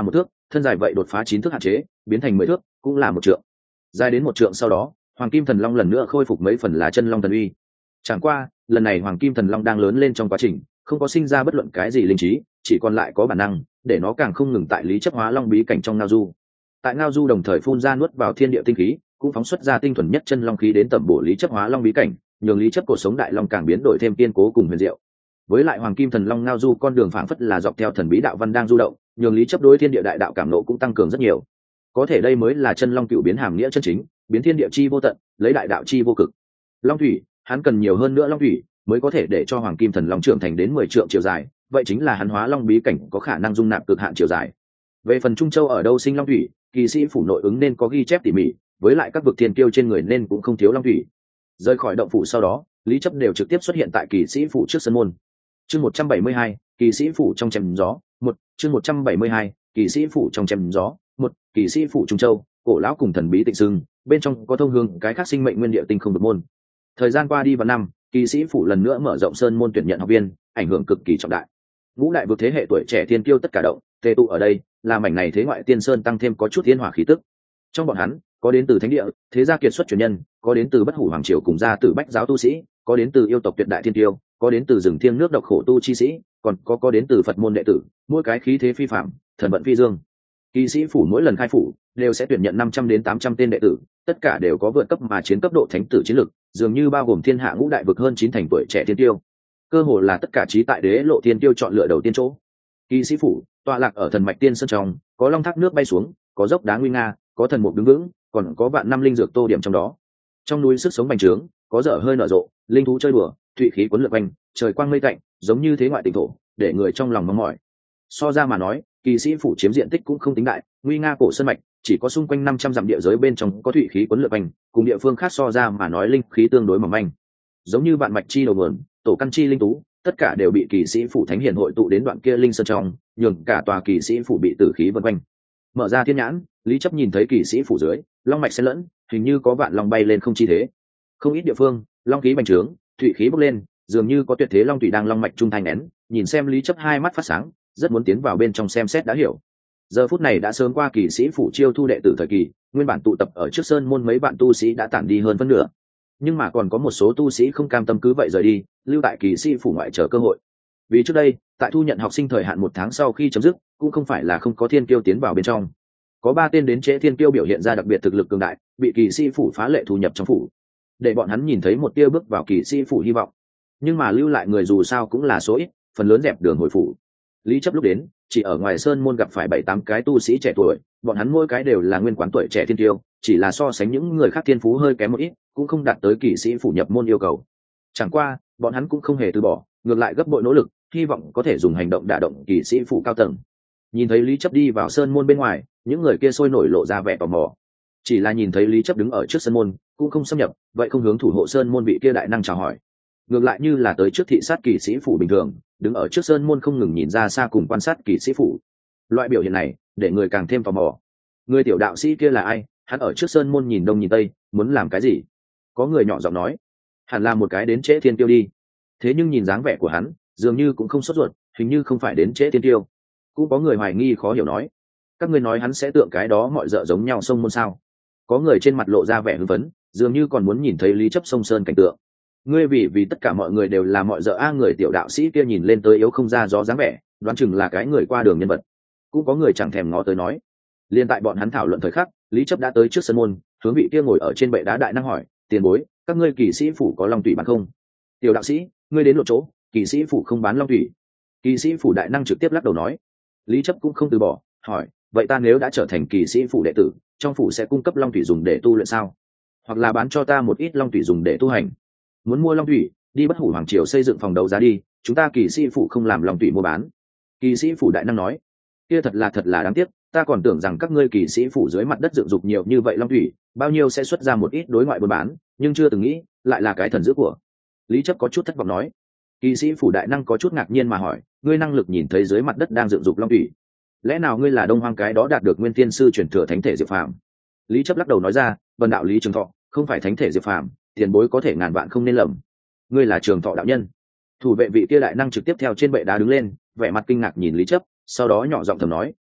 thân dài vậy đột phá chín thước hạn chế, biến thành mười thước, cũng là một trượng. Dài đến một trượng sau đó, Hoàng Kim Thần Long lần nữa khôi phục mấy phần là chân long thần uy. Chẳng qua, lần này Hoàng Kim Thần Long đang lớn lên trong quá trình, không có sinh ra bất luận cái gì linh trí, chỉ còn lại có bản năng, để nó càng không ngừng tại lý chấp hóa long bí cảnh trong ngao du. Tại ngao du đồng thời phun ra nuốt vào thiên địa tinh khí, cũng phóng xuất ra tinh thuần nhất chân long khí đến tẩm bổ lý chấp hóa long bí cảnh, nhường lý chấp cổ sống đại long càng biến đổi thêm kiên cố cùng huyền diệu. Với lại Hoàng Kim Thần Long ngao du con đường phảng phất là dọc theo thần bí đạo văn đang du động, nhường lý chấp đối thiên địa đại đạo cảm nộ cũng tăng cường rất nhiều. Có thể đây mới là chân long cựu biến hàm nghĩa chân chính, biến thiên địa chi vô tận, lấy đại đạo chi vô cực. Long thủy, hắn cần nhiều hơn nữa long thủy, mới có thể để cho Hoàng Kim Thần Long trưởng thành đến mười trượng chiều dài, vậy chính là hắn hóa long bí cảnh có khả năng dung nạp cực hạn chiều dài. Về phần Trung Châu ở đâu sinh long thủy, kỳ sĩ phủ nội ứng nên có ghi chép tỉ mỉ, với lại các vực thiên kiêu trên người nên cũng không thiếu long thủy. Rời khỏi động phủ sau đó, lý chấp đều trực tiếp xuất hiện tại kỳ sĩ phủ trước sân môn. Chương một trăm bảy mươi hai, kỳ sĩ phủ trong chém gió, một, chương một trăm bảy mươi hai, kỳ sĩ phủ trong chém gió, một, kỳ sĩ phủ Trung Châu, cổ lão cùng thần bí tịnh sưng, bên trong có thông hương cái khác sinh mệnh nguyên địa tinh không được môn. Thời gian qua đi vào năm, kỳ sĩ phủ lần nữa mở rộng sơn môn tuyển nhận học viên, ảnh hưởng cực kỳ trọng đại. Ngũ đại vực thế hệ tuổi trẻ thiên kiêu tất cả động, tề tụ ở đây, là mảnh này thế ngoại tiên sơn tăng thêm có chút thiên hỏa khí tức. Trong bọn hắn, có đến từ thánh địa, thế gia kiệt xuất truyền nhân, có đến từ bất hủ hoàng triều cùng gia tử bách giáo tu sĩ, có đến từ yêu tộc tuyệt đại thiên kiêu, có đến từ rừng thiêng nước độc khổ tu chi sĩ, còn có có đến từ Phật môn đệ tử, mỗi cái khí thế phi phạm, thần vận phi dương. Kỳ sĩ phủ mỗi lần khai phủ đều sẽ tuyển nhận năm trăm đến tám trăm tên đệ tử, tất cả đều có vượt cấp mà chiến cấp độ thánh tử chiến lực, dường như bao gồm thiên hạ ngũ đại vực hơn chín thành tuổi trẻ thiên tiêu. Cơ hồ là tất cả trí tại đế lộ thiên tiêu chọn lựa đầu tiên chỗ. Kỳ sĩ phủ tọa lạc ở thần mạch tiên sơn trong, có long thác nước bay xuống, có dốc đá nguy nga, có thần mục đứng vững, còn có vạn năm linh dược tô điểm trong đó. Trong núi sức sống bành trướng, có dở hơi nở rộ, linh thú chơi đùa, thụy khí cuốn lượn quanh, trời quang mây tạnh, giống như thế ngoại tỉnh thổ, để người trong lòng mong mỏi. So ra mà nói, kỳ sĩ phủ chiếm diện tích cũng không tính đại, nguy nga cổ sơn mạch chỉ có xung quanh năm trăm dặm địa giới bên trong có thụy khí cuốn lượn quanh, cùng địa phương khác so ra mà nói linh khí tương đối mỏng manh. Giống như vạn mạch chi đầu nguồn, tổ căn chi linh tú, tất cả đều bị kỳ sĩ phủ thánh hiển hội tụ đến đoạn kia linh sơn trong, nhường cả tòa kỳ sĩ phủ bị tử khí vần quanh. Mở ra thiên nhãn, lý chấp nhìn thấy kỳ sĩ phủ dưới long mạch xen lẫn, hình như có vạn long bay lên không chi thế. Không ít địa phương long khí bành trướng, thụy khí bốc lên, dường như có tuyệt thế long thủy đang long mạch trung thanh nén. Nhìn xem lý chấp hai mắt phát sáng, rất muốn tiến vào bên trong xem xét đã hiểu. Giờ phút này đã sớm qua kỳ sĩ phủ chiêu thu đệ tử thời kỳ, nguyên bản tụ tập ở trước sơn môn mấy bạn tu sĩ đã tản đi hơn phân nửa, nhưng mà còn có một số tu sĩ không cam tâm cứ vậy rời đi, lưu tại kỳ sĩ phủ ngoại chờ cơ hội. Vì trước đây tại thu nhận học sinh thời hạn một tháng sau khi chấm dứt, cũng không phải là không có thiên kiêu tiến vào bên trong. Có ba tên đến trễ thiên kiêu biểu hiện ra đặc biệt thực lực cường đại, bị kỳ sĩ phủ phá lệ thu nhập trong phủ, để bọn hắn nhìn thấy một tia bước vào kỳ sĩ phủ hy vọng. Nhưng mà lưu lại người dù sao cũng là số ít, phần lớn dẹp đường hồi phủ. Lý chấp lúc đến chỉ ở ngoài sơn môn gặp phải bảy tám cái tu sĩ trẻ tuổi, bọn hắn mỗi cái đều là nguyên quán tuổi trẻ thiên tiêu, chỉ là so sánh những người khác thiên phú hơi kém một ít, cũng không đạt tới kỳ sĩ phủ nhập môn yêu cầu. Chẳng qua bọn hắn cũng không hề từ bỏ, ngược lại gấp bội nỗ lực, hy vọng có thể dùng hành động đả động kỳ sĩ phủ cao tầng. Nhìn thấy Lý chấp đi vào sơn môn bên ngoài, những người kia sôi nổi lộ ra vẻ tò mò. Chỉ là nhìn thấy Lý chấp đứng ở trước sơn môn, cũng không xâm nhập, vậy không hướng thủ hộ sơn môn vị kia đại năng chào hỏi, ngược lại như là tới trước thị sát kỳ sĩ phủ bình thường, đứng ở trước sơn môn không ngừng nhìn ra xa cùng quan sát kỳ sĩ phủ. Loại biểu hiện này để người càng thêm tò mò. Người tiểu đạo sĩ kia là ai? Hắn ở trước sơn môn nhìn đông nhìn tây, muốn làm cái gì? Có người nhỏ giọng nói, hẳn là một cái đến trễ thiên tiêu đi. Thế nhưng nhìn dáng vẻ của hắn, dường như cũng không sốt ruột, hình như không phải đến trễ thiên tiêu. Cũng có người hoài nghi khó hiểu nói, các ngươi nói hắn sẽ tượng cái đó mọi dợ giống nhau sông môn sao? Có người trên mặt lộ ra vẻ hưng phấn, dường như còn muốn nhìn thấy Lý chấp sông sơn cảnh tượng. Ngươi vì vì tất cả mọi người đều là mọi dợ a, người tiểu đạo sĩ kia nhìn lên tới yếu không ra gió dáng vẻ, đoán chừng là cái người qua đường nhân vật. Cũng có người chẳng thèm ngó tới nói. Liên tại bọn hắn thảo luận thời khắc, Lý chấp đã tới trước sân môn, hướng vị kia ngồi ở trên bệ đá đại năng hỏi, tiền bối, các ngươi kỳ sĩ phủ có long thủy bán không? Tiểu đạo sĩ, ngươi đến lộ chỗ, kỳ sĩ phủ không bán long thủy. Kỳ sĩ phủ đại năng trực tiếp lắc đầu nói. Lý chấp cũng không từ bỏ, hỏi, vậy ta nếu đã trở thành kỳ sĩ phủ đệ tử, trong phủ sẽ cung cấp long thủy dùng để tu luyện sao? Hoặc là bán cho ta một ít long thủy dùng để tu hành? Muốn mua long thủy, đi bất hủ hoàng triều xây dựng phòng đấu giá đi, chúng ta kỳ sĩ phủ không làm long thủy mua bán. Kỳ sĩ phủ đại năng nói, kia thật là thật là đáng tiếc, ta còn tưởng rằng các ngươi kỳ sĩ phủ dưới mặt đất dựng dục nhiều như vậy long thủy, bao nhiêu sẽ xuất ra một ít đối ngoại buôn bán, nhưng chưa từng nghĩ lại là cái thần dữ của. Lý chấp có chút thất vọng nói. Kỳ sĩ phủ đại năng có chút ngạc nhiên mà hỏi, ngươi năng lực nhìn thấy dưới mặt đất đang dựng dục long thủy, lẽ nào ngươi là đông hoang cái đó đạt được nguyên tiên sư truyền thừa thánh thể diệp phàm? Lý chấp lắc đầu nói ra, vần đạo Lý Trường Thọ, không phải thánh thể diệp phàm, tiền bối có thể ngàn vạn không nên lầm. Ngươi là Trường Thọ đạo nhân. Thủ vệ vị kia đại năng trực tiếp theo trên bệ đá đứng lên, vẻ mặt kinh ngạc nhìn Lý chấp, sau đó nhỏ giọng thầm nói,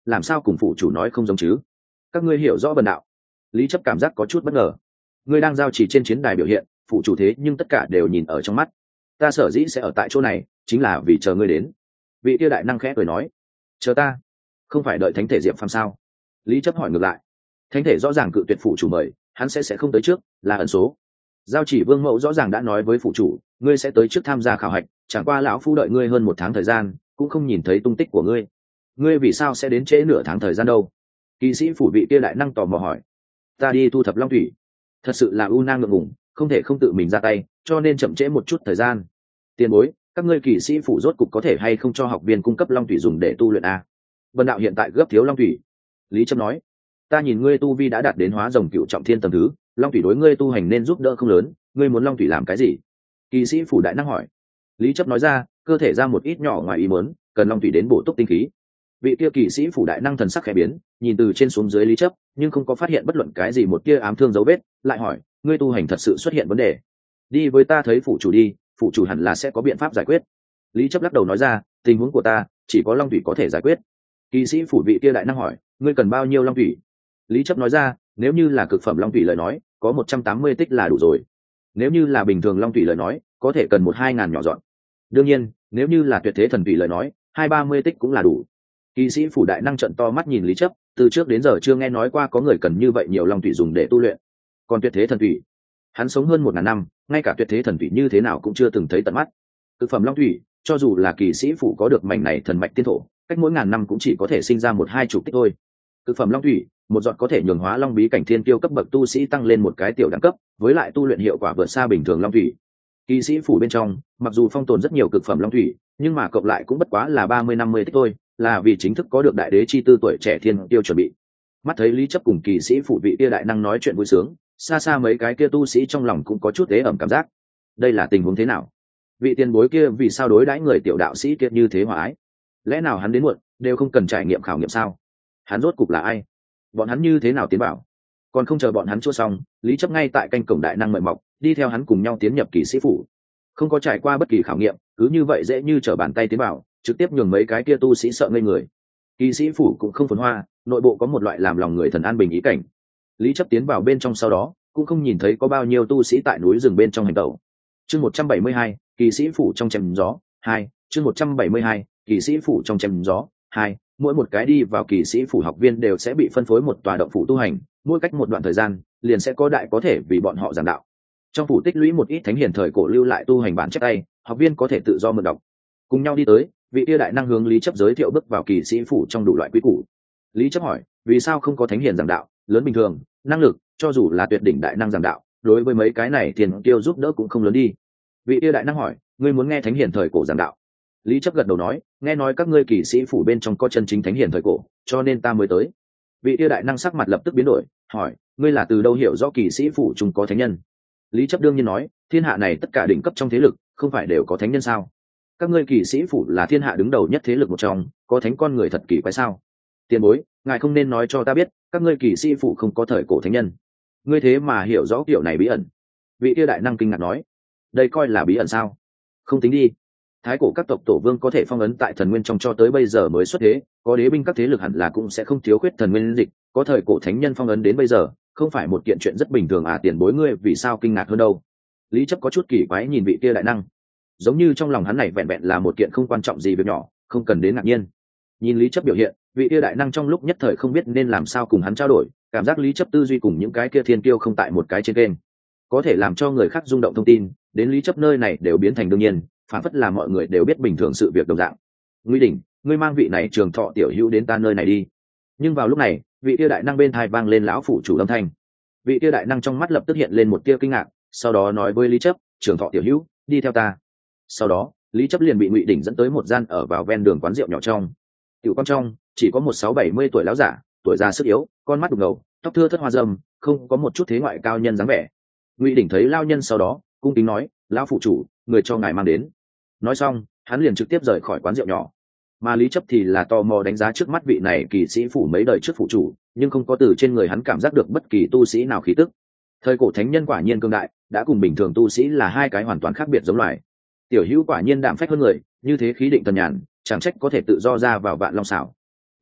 làm sao cùng phụ chủ nói không giống chứ? Các ngươi hiểu rõ bần đạo. Lý chấp cảm giác có chút bất ngờ. Ngươi đang giao chỉ trên chiến đài biểu hiện, phụ chủ thế nhưng tất cả đều nhìn ở trong mắt. Ta sở dĩ sẽ ở tại chỗ này chính là vì chờ ngươi đến. Vị tiêu đại năng khẽ cười nói. Chờ ta? Không phải đợi thánh thể Diệp Phàm sao? Lý chấp hỏi ngược lại. Thánh thể rõ ràng cự tuyệt phụ chủ mời, hắn sẽ sẽ không tới trước, là ẩn số. Giao chỉ vương mẫu rõ ràng đã nói với phụ chủ, ngươi sẽ tới trước tham gia khảo hạch, chẳng qua lão phu đợi ngươi hơn một tháng thời gian, cũng không nhìn thấy tung tích của ngươi. Ngươi vì sao sẽ đến trễ nửa tháng thời gian đâu? Kỵ sĩ phủ vị kia đại năng tò mò hỏi. Ta đi thu thập long thủy. Thật sự là u nang ngượng ngùng, không thể không tự mình ra tay, cho nên chậm trễ một chút thời gian. Tiền bối, các ngươi kỵ sĩ phủ rốt cục có thể hay không cho học viên cung cấp long thủy dùng để tu luyện a? Vân đạo hiện tại gấp thiếu long thủy. Lý Trâm nói. Ta nhìn ngươi tu vi đã đạt đến hóa rồng cựu trọng thiên tầng thứ, long thủy đối ngươi tu hành nên giúp đỡ không lớn, ngươi muốn long thủy làm cái gì? Kỵ sĩ phủ đại năng hỏi. Lý Chấp nói ra, cơ thể ra một ít nhỏ ngoài ý muốn, cần long thủy đến bổ túc tinh khí. Vị kia kỵ sĩ phủ đại năng thần sắc khẽ biến, nhìn từ trên xuống dưới Lý Chấp, nhưng không có phát hiện bất luận cái gì một tia ám thương dấu vết, lại hỏi, ngươi tu hành thật sự xuất hiện vấn đề? Đi với ta thấy phụ chủ đi, phụ chủ hẳn là sẽ có biện pháp giải quyết. Lý Chấp lắc đầu nói ra, tình huống của ta chỉ có long thủy có thể giải quyết. Kỵ sĩ phủ vị kia đại năng hỏi, ngươi cần bao nhiêu long thủy? Lý Chấp nói ra, nếu như là cực phẩm long thủy lời nói, có một trăm tám mươi tích là đủ rồi. Nếu như là bình thường long thủy lời nói, có thể cần một hai ngàn nhỏ dọn. Đương nhiên, nếu như là tuyệt thế thần thủy lời nói, hai ba mươi tích cũng là đủ. Kỵ sĩ phủ đại năng trận to mắt nhìn Lý Chấp, từ trước đến giờ chưa nghe nói qua có người cần như vậy nhiều long thủy dùng để tu luyện. Còn tuyệt thế thần thủy, hắn sống hơn một ngàn năm, ngay cả tuyệt thế thần thủy như thế nào cũng chưa từng thấy tận mắt. Cực phẩm long thủy, cho dù là kỵ sĩ phủ có được mảnh này thần mạch tiên thổ, cách mỗi ngàn năm cũng chỉ có thể sinh ra một hai chục tích thôi. Cực phẩm long thủy, một giọt có thể nhường hóa long bí cảnh thiên kiêu cấp bậc tu sĩ tăng lên một cái tiểu đẳng cấp, với lại tu luyện hiệu quả vượt xa bình thường long thủy. Kỵ sĩ phủ bên trong, mặc dù phong tồn rất nhiều cực phẩm long thủy, nhưng mà cộng lại cũng bất quá là ba mươi năm mươi tích thôi, là vì chính thức có được đại đế chi tư tuổi trẻ thiên tiêu chuẩn bị. Mắt thấy Lý Chấp cùng kỵ sĩ phủ vị kia đại năng nói chuyện vui sướng, xa xa mấy cái kia tu sĩ trong lòng cũng có chút ế ẩm cảm giác. Đây là tình huống thế nào? Vị tiền bối kia vì sao đối đãi người tiểu đạo sĩ kia như thế hòa ái? Lẽ nào hắn đến muộn đều không cần trải nghiệm khảo nghiệm sao? Hắn rốt cục là ai? Bọn hắn như thế nào tiến vào? Còn không chờ bọn hắn chua xong, Lý Chấp ngay tại canh cổng đại năng mời mọc, đi theo hắn cùng nhau tiến nhập kỵ sĩ phủ. Không có trải qua bất kỳ khảo nghiệm, cứ như vậy dễ như trở bàn tay tiến vào, trực tiếp nhường mấy cái kia tu sĩ sợ ngây người. Kỵ sĩ phủ cũng không phồn hoa, nội bộ có một loại làm lòng người thần an bình ý cảnh. Lý Chấp tiến vào bên trong sau đó, cũng không nhìn thấy có bao nhiêu tu sĩ tại núi rừng bên trong hành tẩu. Chương một trăm bảy mươi hai, kỵ sĩ phủ trong chém gió hai. Chương một trăm bảy mươi hai, kỵ sĩ phủ trong chém gió hai. Mỗi một cái đi vào kỵ sĩ phủ học viên đều sẽ bị phân phối một tòa động phủ tu hành, mỗi cách một đoạn thời gian, liền sẽ có đại có thể vì bọn họ giảng đạo. Trong phủ tích lũy một ít thánh hiền thời cổ lưu lại tu hành bản chép tay, học viên có thể tự do mượn đọc. Cùng nhau đi tới, vị kia đại năng hướng Lý Chấp giới thiệu bước vào kỵ sĩ phủ trong đủ loại quý củ. Lý Chấp hỏi, vì sao không có thánh hiền giảng đạo, lớn bình thường, năng lực, cho dù là tuyệt đỉnh đại năng giảng đạo, đối với mấy cái này tiền tiêu giúp đỡ cũng không lớn đi. Vị kia đại năng hỏi, ngươi muốn nghe thánh hiền thời cổ giảng đạo? Lý Chấp gật đầu nói, nghe nói các ngươi kỵ sĩ phủ bên trong có chân chính thánh hiền thời cổ, cho nên ta mới tới. Vị kia đại năng sắc mặt lập tức biến đổi, hỏi, ngươi là từ đâu hiểu rõ kỵ sĩ phủ chung có thánh nhân? Lý Chấp đương nhiên nói, thiên hạ này tất cả đỉnh cấp trong thế lực, không phải đều có thánh nhân sao? Các ngươi kỵ sĩ phủ là thiên hạ đứng đầu nhất thế lực một trong, có thánh con người thật kỳ quái sao? Tiền bối, ngài không nên nói cho ta biết, các ngươi kỵ sĩ phủ không có thời cổ thánh nhân. Ngươi thế mà hiểu rõ kiểu này bí ẩn? Vị kia đại năng kinh ngạc nói, đây coi là bí ẩn sao? Không tính đi. Thái cổ các tộc tổ vương có thể phong ấn tại thần nguyên trong cho tới bây giờ mới xuất thế, có đế binh các thế lực hẳn là cũng sẽ không thiếu khuyết thần nguyên dịch, có thời cổ thánh nhân phong ấn đến bây giờ, không phải một kiện chuyện rất bình thường à? Tiền bối ngươi vì sao kinh ngạc hơn đâu? Lý Chấp có chút kỳ quái nhìn vị kia đại năng, giống như trong lòng hắn này vẹn vẹn là một kiện không quan trọng gì việc nhỏ, không cần đến ngạc nhiên. Nhìn Lý Chấp biểu hiện, vị kia đại năng trong lúc nhất thời không biết nên làm sao cùng hắn trao đổi, cảm giác Lý Chấp tư duy cùng những cái kia thiên kiêu không tại một cái trên kênh, có thể làm cho người khác rung động thông tin, đến Lý Chấp nơi này đều biến thành đương nhiên, phản phất là mọi người đều biết bình thường sự việc đồng dạng. Ngụy Đỉnh, ngươi mang vị này trường thọ tiểu hữu đến ta nơi này đi. Nhưng vào lúc này, vị kia đại năng bên thai vang lên lão phủ chủ âm thanh. Vị kia đại năng trong mắt lập tức hiện lên một tia kinh ngạc, sau đó nói với Lý Chấp, trường thọ tiểu hữu, đi theo ta. Sau đó, Lý Chấp liền bị Ngụy Đỉnh dẫn tới một gian ở vào ven đường quán rượu nhỏ trong. Tiểu con trong, chỉ có một sáu bảy mươi tuổi lão giả, tuổi già sức yếu, con mắt đục ngầu, tóc thưa thớt hoa râm, không có một chút thế ngoại cao nhân dáng vẻ. Ngụy Đỉnh thấy lao nhân sau đó, cung kính nói, lão phụ chủ, người cho ngài mang đến. Nói xong, hắn liền trực tiếp rời khỏi quán rượu nhỏ. Mà Lý Chấp thì là tò mò đánh giá trước mắt vị này kỵ sĩ phủ mấy đời trước phụ chủ, nhưng không có từ trên người hắn cảm giác được bất kỳ tu sĩ nào khí tức. Thời cổ thánh nhân quả nhiên cương đại, đã cùng bình thường tu sĩ là hai cái hoàn toàn khác biệt giống loài. Tiểu hữu quả nhiên đạm phách hơn người, như thế khí định tần nhàn, chẳng trách có thể tự do ra vào vạn long xảo.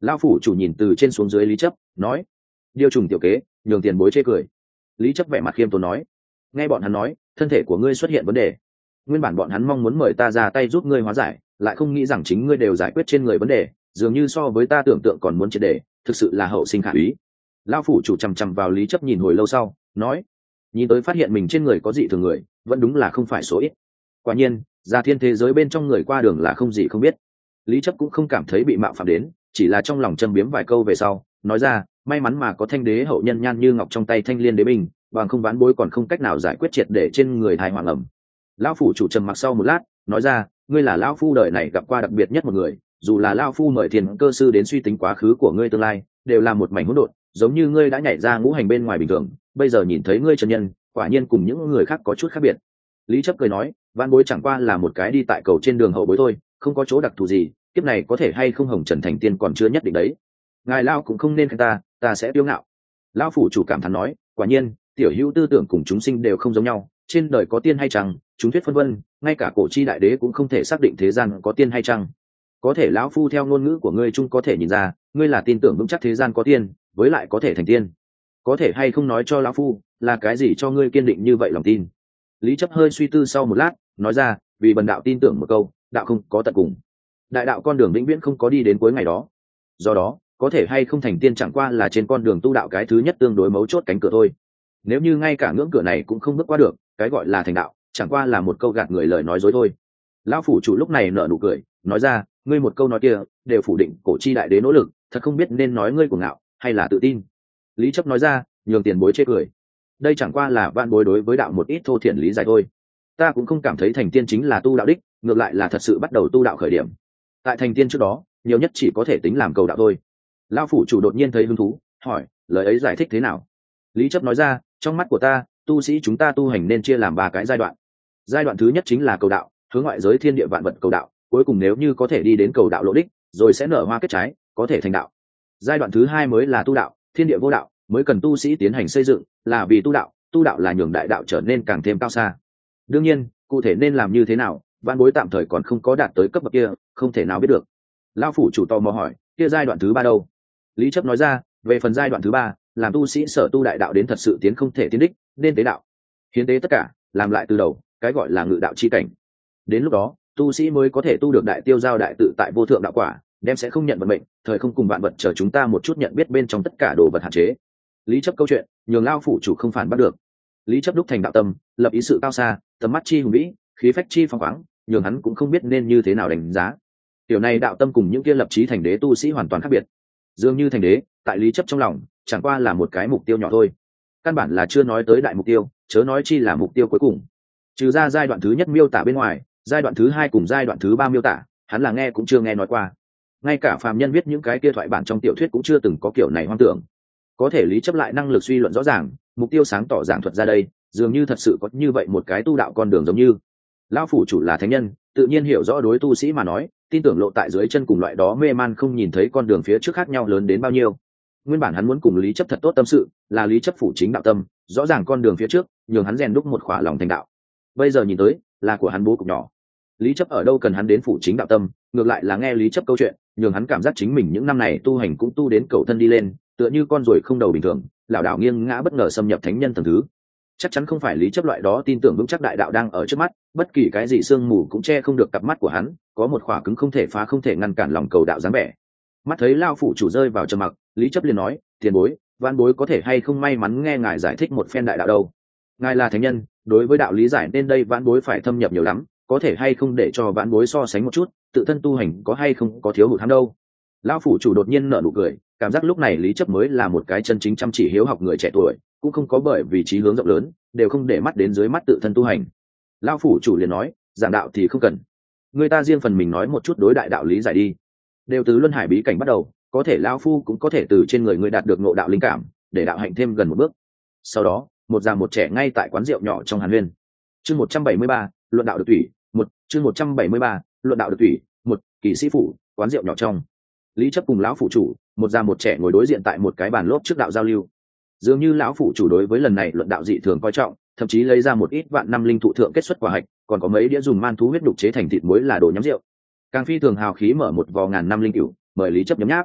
Lão phủ chủ nhìn từ trên xuống dưới Lý Chấp, nói: Điêu trùng tiểu kế, nhường tiền bối chê cười. Lý Chấp vẻ mặt khiêm tốn nói: nghe bọn hắn nói, thân thể của ngươi xuất hiện vấn đề. Nguyên bản bọn hắn mong muốn mời ta ra tay giúp ngươi hóa giải, lại không nghĩ rằng chính ngươi đều giải quyết trên người vấn đề, dường như so với ta tưởng tượng còn muốn triệt đề, thực sự là hậu sinh khả úy. Lão phủ chủ chằm chằm vào Lý Chấp nhìn hồi lâu sau, nói: nhìn tới phát hiện mình trên người có dị thường người, vẫn đúng là không phải số ít. Quả nhiên, gia thiên thế giới bên trong người qua đường là không gì không biết. Lý Chấp cũng không cảm thấy bị mạo phạm đến, chỉ là trong lòng châm biếm vài câu về sau, nói ra: may mắn mà có thanh đế hậu nhân nhan như ngọc trong tay thanh liên đế binh, bằng không ván bối còn không cách nào giải quyết triệt để trên người thai hoàng ẩm. Lão phủ chủ trầm mặc sau một lát, nói ra: ngươi là lão phu đời này gặp qua đặc biệt nhất một người, dù là lão phu mời thiền cơ sư đến suy tính quá khứ của ngươi tương lai, đều là một mảnh hỗn độn, giống như ngươi đã nhảy ra ngũ hành bên ngoài bình thường, bây giờ nhìn thấy ngươi chân nhân, quả nhiên cùng những người khác có chút khác biệt. Lý Chấp cười nói: ván bối chẳng qua là một cái đi tại cầu trên đường hậu bối thôi, không có chỗ đặc thù gì, kiếp này có thể hay không hồng trần thành tiên còn chưa nhất định đấy. Ngài lão cũng không nên khen ta, ta sẽ tiêu ngạo. Lão phủ chủ cảm thán nói: quả nhiên, tiểu hữu tư tưởng cùng chúng sinh đều không giống nhau, trên đời có tiên hay chăng, chúng thuyết phân vân, ngay cả cổ chi đại đế cũng không thể xác định thế gian có tiên hay chăng. Có thể lão phu theo ngôn ngữ của ngươi chung có thể nhìn ra, ngươi là tin tưởng vững chắc thế gian có tiên, với lại có thể thành tiên. Có thể hay không nói cho lão phu, là cái gì cho ngươi kiên định như vậy lòng tin? Lý Chấp hơi suy tư sau một lát, nói ra: vì bần đạo tin tưởng một câu, đạo không có tận cùng, đại đạo con đường vĩnh viễn không có đi đến cuối ngày đó. Do đó, có thể hay không thành tiên chẳng qua là trên con đường tu đạo cái thứ nhất tương đối mấu chốt cánh cửa thôi. Nếu như ngay cả ngưỡng cửa này cũng không bước qua được, cái gọi là thành đạo chẳng qua là một câu gạt người lời nói dối thôi. Lão phủ chủ lúc này nở nụ cười, nói ra: ngươi một câu nói kia đều phủ định cổ chi đại đế nỗ lực, thật không biết nên nói ngươi cuồng ngạo hay là tự tin. Lý Chấp nói ra: nhường tiền bối chê cười, đây chẳng qua là vạn bối đối với đạo một ít thô thiển lý giải thôi. Ta cũng không cảm thấy thành tiên chính là tu đạo đích, ngược lại là thật sự bắt đầu tu đạo khởi điểm. Tại thành tiên trước đó, nhiều nhất chỉ có thể tính làm cầu đạo thôi. Lão phủ chủ đột nhiên thấy hứng thú, hỏi: lời ấy giải thích thế nào? Lý Chấp nói ra: trong mắt của ta, tu sĩ chúng ta tu hành nên chia làm ba cái giai đoạn. Giai đoạn thứ nhất chính là cầu đạo, hướng ngoại giới thiên địa vạn vật cầu đạo, cuối cùng nếu như có thể đi đến cầu đạo lộ đích, rồi sẽ nở hoa kết trái, có thể thành đạo. Giai đoạn thứ hai mới là tu đạo, thiên địa vô đạo, mới cần tu sĩ tiến hành xây dựng, là vì tu đạo, tu đạo là nhường đại đạo trở nên càng thêm cao xa. Đương nhiên, cụ thể nên làm như thế nào, vạn bối tạm thời còn không có đạt tới cấp bậc kia, không thể nào biết được. Lão phủ chủ tò mò hỏi: kia giai đoạn thứ ba đâu? Lý Chấp nói ra: về phần giai đoạn thứ ba, làm tu sĩ sở tu đại đạo đến thật sự tiến không thể tiến đích, nên tế đạo, hiến tế tất cả, làm lại từ đầu, cái gọi là ngự đạo chi cảnh. Đến lúc đó, tu sĩ mới có thể tu được đại tiêu giao đại tự tại vô thượng đạo quả, đem sẽ không nhận vận mệnh, thời không cùng vạn vật chờ chúng ta một chút nhận biết bên trong tất cả đồ vật hạn chế. Lý Chấp câu chuyện, nhường Lão phủ chủ không phản bắt được. Lý Chấp đúc thành đạo tâm, lập ý sự cao xa, tầm mắt chi hùng vĩ, khí phách chi phong khoáng, nhường hắn cũng không biết nên như thế nào đánh giá. Điều này đạo tâm cùng những kia lập chí thành đế tu sĩ hoàn toàn khác biệt. Dường như thành đế, tại Lý Chấp trong lòng, chẳng qua là một cái mục tiêu nhỏ thôi, căn bản là chưa nói tới đại mục tiêu, chớ nói chi là mục tiêu cuối cùng. Trừ ra giai đoạn thứ nhất miêu tả bên ngoài, giai đoạn thứ hai cùng giai đoạn thứ ba miêu tả, hắn là nghe cũng chưa nghe nói qua. Ngay cả phàm nhân viết những cái kia thoại bản trong tiểu thuyết cũng chưa từng có kiểu này hoang tưởng. Có thể Lý Chấp lại năng lực suy luận rõ ràng, mục tiêu sáng tỏ giảng thuật ra đây, dường như thật sự có như vậy một cái tu đạo con đường giống như. Lão phủ chủ là thánh nhân, tự nhiên hiểu rõ đối tu sĩ mà nói, tin tưởng lộ tại dưới chân cùng loại đó mê man không nhìn thấy con đường phía trước khác nhau lớn đến bao nhiêu. Nguyên bản hắn muốn cùng Lý Chấp thật tốt tâm sự, là Lý Chấp phủ chính đạo tâm, rõ ràng con đường phía trước, nhường hắn rèn đúc một khỏa lòng thành đạo. Bây giờ nhìn tới, là của hắn bố cục nhỏ. Lý Chấp ở đâu cần hắn đến phủ chính đạo tâm, ngược lại là nghe Lý Chấp câu chuyện, nhường hắn cảm giác chính mình những năm này tu hành cũng tu đến cầu thân đi lên, tựa như con ruồi không đầu bình thường, lảo đảo nghiêng ngã bất ngờ xâm nhập thánh nhân tầng thứ. Chắc chắn không phải Lý Chấp loại đó tin tưởng vững chắc đại đạo đang ở trước mắt, bất kỳ cái gì sương mù cũng che không được cặp mắt của hắn, có một khỏa cứng không thể phá không thể ngăn cản lòng cầu đạo dáng vẻ. Mắt thấy Lão phủ chủ rơi vào trầm mặc, Lý Chấp liền nói: tiền bối, vãn bối có thể hay không may mắn nghe ngài giải thích một phen đại đạo đâu? Ngài là thánh nhân, đối với đạo lý giải nên đây vãn bối phải thâm nhập nhiều lắm, có thể hay không để cho vãn bối so sánh một chút, tự thân tu hành có hay không có thiếu hụt hắn đâu? Lão phủ chủ đột nhiên nở nụ cười, cảm giác lúc này Lý Chấp mới là một cái chân chính chăm chỉ hiếu học người trẻ tuổi, cũng không có bởi vì trí hướng rộng lớn, đều không để mắt đến dưới mắt tự thân tu hành. Lão phủ chủ liền nói: giảng đạo thì không cần, người ta riêng phần mình nói một chút đối đại đạo lý giải đi. Đều từ luân hải bí cảnh bắt đầu, có thể lão phu cũng có thể từ trên người người đạt được ngộ đạo linh cảm, để đạo hạnh thêm gần một bước. Sau đó, một già một trẻ ngay tại quán rượu nhỏ trong Hàn Huyên. Chương một trăm bảy mươi ba, luận đạo được thủy, một, chương một trăm bảy mươi ba, luận đạo được thủy, một, kỳ sĩ phủ, quán rượu nhỏ trong. Lý Chấp cùng lão phủ chủ, một già một trẻ ngồi đối diện tại một cái bàn lốp trước đạo giao lưu. Dường như lão phủ chủ đối với lần này luận đạo dị thường coi trọng, thậm chí lấy ra một ít vạn năm linh thụ thượng kết xuất quả hạch, còn có mấy đĩa dùng man thú huyết đục chế thành thịt muối là đồ nhắm rượu. Càng phi thường hào khí mở một vò ngàn năm linh cửu, mời Lý Chấp nhấm nháp.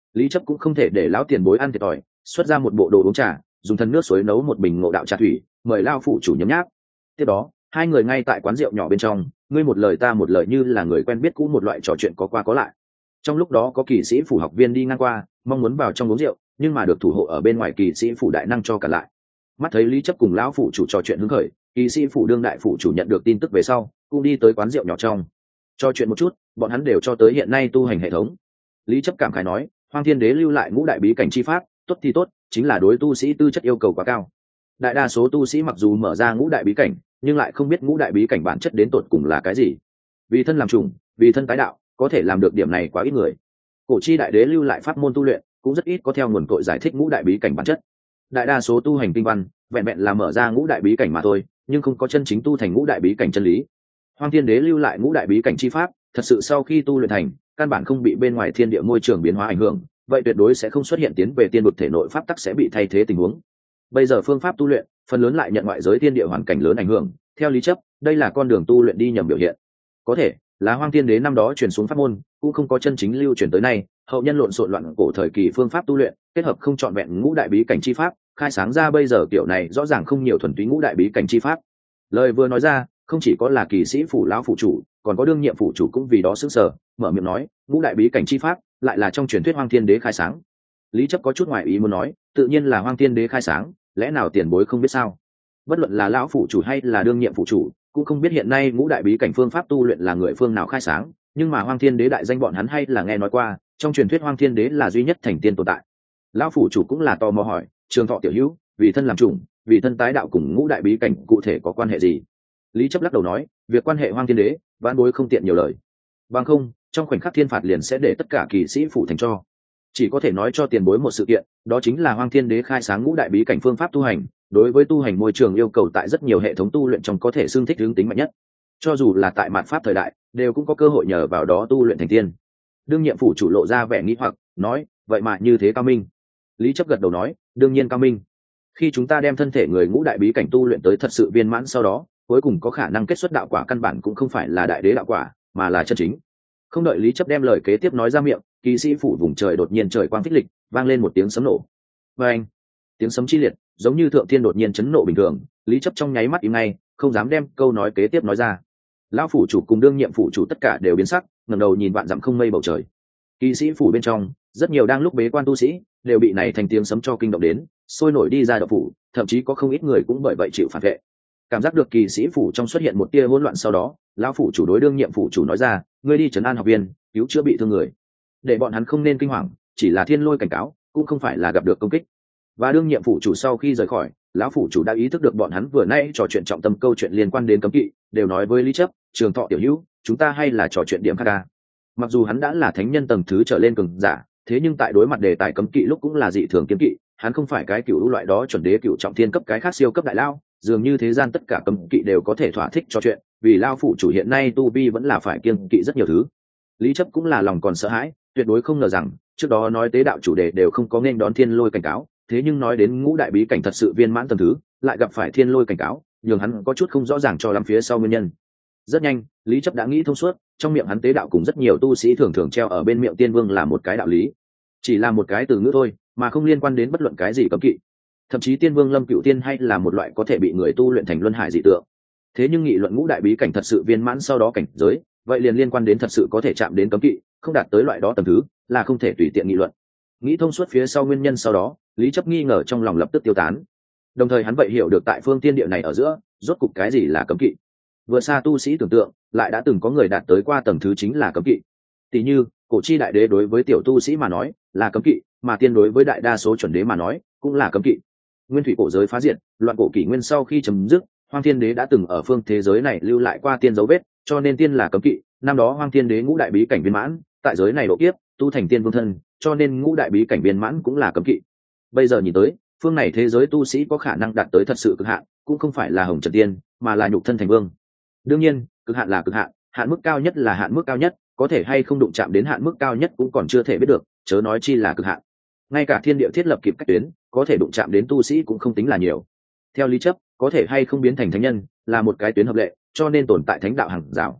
Lý chấp cũng không thể để lão tiền bối ăn thiệt thòi, xuất ra một bộ đồ uống trà, dùng thân nước suối nấu một bình ngộ đạo trà thủy, mời lao phụ chủ nhấm nháp. Tiếp đó hai người ngay tại quán rượu nhỏ bên trong, ngươi một lời ta một lời, như là người quen biết cũ một loại trò chuyện có qua có lại. Trong lúc đó có kỳ sĩ phủ học viên đi ngang qua, mong muốn vào trong uống rượu, nhưng mà được thủ hộ ở bên ngoài kỳ sĩ phủ đại năng cho cả lại. Mắt thấy Lý chấp cùng lão phụ chủ trò chuyện hứng khởi, kỳ sĩ phủ đương đại phụ chủ nhận được tin tức về sau, cũng đi tới quán rượu nhỏ trong trò chuyện một chút, bọn hắn đều cho tới hiện nay tu hành hệ thống. Lý chấp cảm khái nói, Hoang Thiên Đế lưu lại ngũ đại bí cảnh chi pháp, tốt thì tốt, chính là đối tu sĩ tư chất yêu cầu quá cao. Đại đa số tu sĩ mặc dù mở ra ngũ đại bí cảnh, nhưng lại không biết ngũ đại bí cảnh bản chất đến tột cùng là cái gì. Vì thân làm trùng, vì thân tái đạo, có thể làm được điểm này quá ít người. Cổ chi đại đế lưu lại pháp môn tu luyện, cũng rất ít có theo nguồn cội giải thích ngũ đại bí cảnh bản chất. Đại đa số tu hành kinh văn, vẹn vẹn là mở ra ngũ đại bí cảnh mà thôi, nhưng không có chân chính tu thành ngũ đại bí cảnh chân lý. Hoang Thiên Đế lưu lại ngũ đại bí cảnh chi pháp, thật sự sau khi tu luyện thành, căn bản không bị bên ngoài thiên địa môi trường biến hóa ảnh hưởng, vậy tuyệt đối sẽ không xuất hiện tiến về tiên vực thể nội pháp tắc sẽ bị thay thế tình huống. Bây giờ phương pháp tu luyện, phần lớn lại nhận ngoại giới thiên địa hoàn cảnh lớn ảnh hưởng, theo lý chấp, đây là con đường tu luyện đi nhầm biểu hiện. Có thể là Hoang Thiên Đế năm đó truyền xuống pháp môn, cũng không có chân chính lưu truyền tới nay, hậu nhân lộn xộn loạn cổ thời kỳ phương pháp tu luyện, kết hợp không trọn vẹn ngũ đại bí cảnh chi pháp, khai sáng ra bây giờ kiểu này rõ ràng không nhiều thuần túy ngũ đại bí cảnh chi pháp. Lời vừa nói ra, không chỉ có là kỳ sĩ phủ lão phụ chủ, còn có đương nhiệm phụ chủ cũng vì đó sững sờ, mở miệng nói, ngũ đại bí cảnh chi pháp lại là trong truyền thuyết Hoang Thiên Đế khai sáng. Lý chấp có chút ngoại ý muốn nói, tự nhiên là Hoang Thiên Đế khai sáng, lẽ nào tiền bối không biết sao? Bất luận là lão phụ chủ hay là đương nhiệm phụ chủ, cũng không biết hiện nay ngũ đại bí cảnh phương pháp tu luyện là người phương nào khai sáng, nhưng mà Hoang Thiên Đế đại danh bọn hắn hay là nghe nói qua, trong truyền thuyết Hoang Thiên Đế là duy nhất thành tiên tồn tại. Lão phụ chủ cũng là tò mò hỏi, Trường Thọ tiểu hữu, vì thân làm chủng, vì thân tái đạo cùng ngũ đại bí cảnh cụ thể có quan hệ gì? Lý chấp lắc đầu nói, việc quan hệ Hoang Thiên Đế, vãn bối không tiện nhiều lời. Bằng không, trong khoảnh khắc thiên phạt liền sẽ để tất cả kỳ sĩ phụ thành cho. Chỉ có thể nói cho tiền bối một sự kiện, đó chính là Hoang Thiên Đế khai sáng ngũ đại bí cảnh phương pháp tu hành, đối với tu hành môi trường yêu cầu tại rất nhiều hệ thống tu luyện trong có thể xương thích hướng tính mạnh nhất. Cho dù là tại mạt pháp thời đại, đều cũng có cơ hội nhờ vào đó tu luyện thành tiên. Đương nhiệm phủ chủ lộ ra vẻ nghi hoặc, nói, vậy mà như thế cao minh. Lý chấp gật đầu nói, đương nhiên cao minh. Khi chúng ta đem thân thể người ngũ đại bí cảnh tu luyện tới thật sự viên mãn sau đó, cuối cùng có khả năng kết xuất đạo quả căn bản cũng không phải là đại đế đạo quả, mà là chân chính. Không đợi Lý chấp đem lời kế tiếp nói ra miệng, kỳ sĩ phủ vùng trời đột nhiên trời quang phích lịch, vang lên một tiếng sấm nổ. Và anh, tiếng sấm chi liệt, giống như thượng thiên đột nhiên chấn nộ bình thường. Lý chấp trong nháy mắt im ngay, không dám đem câu nói kế tiếp nói ra. Lão phủ chủ cùng đương nhiệm phủ chủ tất cả đều biến sắc, ngẩng đầu nhìn vạn dặm không mây bầu trời. Kỳ sĩ phủ bên trong, rất nhiều đang lúc bế quan tu sĩ đều bị này thành tiếng sấm cho kinh động đến, sôi nổi đi ra động phủ, thậm chí có không ít người cũng bởi vậy chịu phản vệ. Cảm giác được kỳ sĩ phủ trong xuất hiện một tia hỗn loạn sau đó, lão phủ chủ đối đương nhiệm phủ chủ nói ra, ngươi đi trấn an học viên, cứu chữa bị thương người, để bọn hắn không nên kinh hoàng, chỉ là thiên lôi cảnh cáo, cũng không phải là gặp được công kích. Và đương nhiệm phủ chủ sau khi rời khỏi, lão phủ chủ đã ý thức được bọn hắn vừa nãy trò chuyện trọng tâm câu chuyện liên quan đến cấm kỵ, đều nói với Lý chấp, Trường Thọ tiểu hữu, chúng ta hay là trò chuyện điểm khác ca. Mặc dù hắn đã là thánh nhân tầng thứ trở lên cường giả, thế nhưng tại đối mặt đề tài cấm kỵ lúc cũng là dị thường kiên kỵ, hắn không phải cái cựu loại đó chuẩn đế cựu trọng thiên cấp cái khác siêu cấp đại lao, dường như thế gian tất cả cấm kỵ đều có thể thỏa thích trò chuyện, vì lao phủ chủ hiện nay tu vi vẫn là phải kiên kỵ rất nhiều thứ. Lý chấp cũng là lòng còn sợ hãi, tuyệt đối không ngờ rằng trước đó nói tế đạo chủ đề đều không có nên đón thiên lôi cảnh cáo, thế nhưng nói đến ngũ đại bí cảnh thật sự viên mãn tầng thứ, lại gặp phải thiên lôi cảnh cáo, nhường hắn có chút không rõ ràng cho lắm phía sau nguyên nhân. Rất nhanh, Lý chấp đã nghĩ thông suốt, trong miệng hắn tế đạo cùng rất nhiều tu sĩ thường thường treo ở bên miệng tiên vương là một cái đạo lý, chỉ là một cái từ ngữ thôi, mà không liên quan đến bất luận cái gì cấm kỵ. Thậm chí tiên vương lâm cựu tiên hay là một loại có thể bị người tu luyện thành luân hải dị tượng. Thế nhưng nghị luận ngũ đại bí cảnh thật sự viên mãn sau đó cảnh giới, vậy liền liên quan đến thật sự có thể chạm đến cấm kỵ, không đạt tới loại đó tầm thứ, là không thể tùy tiện nghị luận. Nghĩ thông suốt phía sau nguyên nhân sau đó, Lý chấp nghi ngờ trong lòng lập tức tiêu tán. Đồng thời hắn vậy hiểu được tại phương tiên địa này ở giữa, rốt cục cái gì là cấm kỵ. Vừa xa tu sĩ tưởng tượng, lại đã từng có người đạt tới qua tầng thứ chính là cấm kỵ. Tỷ như, cổ chi đại đế đối với tiểu tu sĩ mà nói, là cấm kỵ, mà tiên đối với đại đa số chuẩn đế mà nói, cũng là cấm kỵ. Nguyên thủy cổ giới phá diệt, loạn cổ kỷ nguyên sau khi chấm dứt, Hoang Thiên Đế đã từng ở phương thế giới này lưu lại qua tiên dấu vết, cho nên tiên là cấm kỵ. Năm đó Hoang Thiên Đế ngũ đại bí cảnh viên mãn, tại giới này độ kiếp, tu thành tiên vương thân, cho nên ngũ đại bí cảnh viên mãn cũng là cấm kỵ. Bây giờ nhìn tới, phương này thế giới tu sĩ có khả năng đạt tới thật sự cực hạn, cũng không phải là hồng trần tiên, mà là nhục thân thành vương. Đương nhiên, cực hạn là cực hạn, hạn mức cao nhất là hạn mức cao nhất, có thể hay không đụng chạm đến hạn mức cao nhất cũng còn chưa thể biết được, chớ nói chi là cực hạn. Ngay cả thiên địa thiết lập kịp cách tuyến, có thể đụng chạm đến tu sĩ cũng không tính là nhiều. Theo lý chấp, có thể hay không biến thành thánh nhân là một cái tuyến hợp lệ, cho nên tồn tại thánh đạo hàng rào.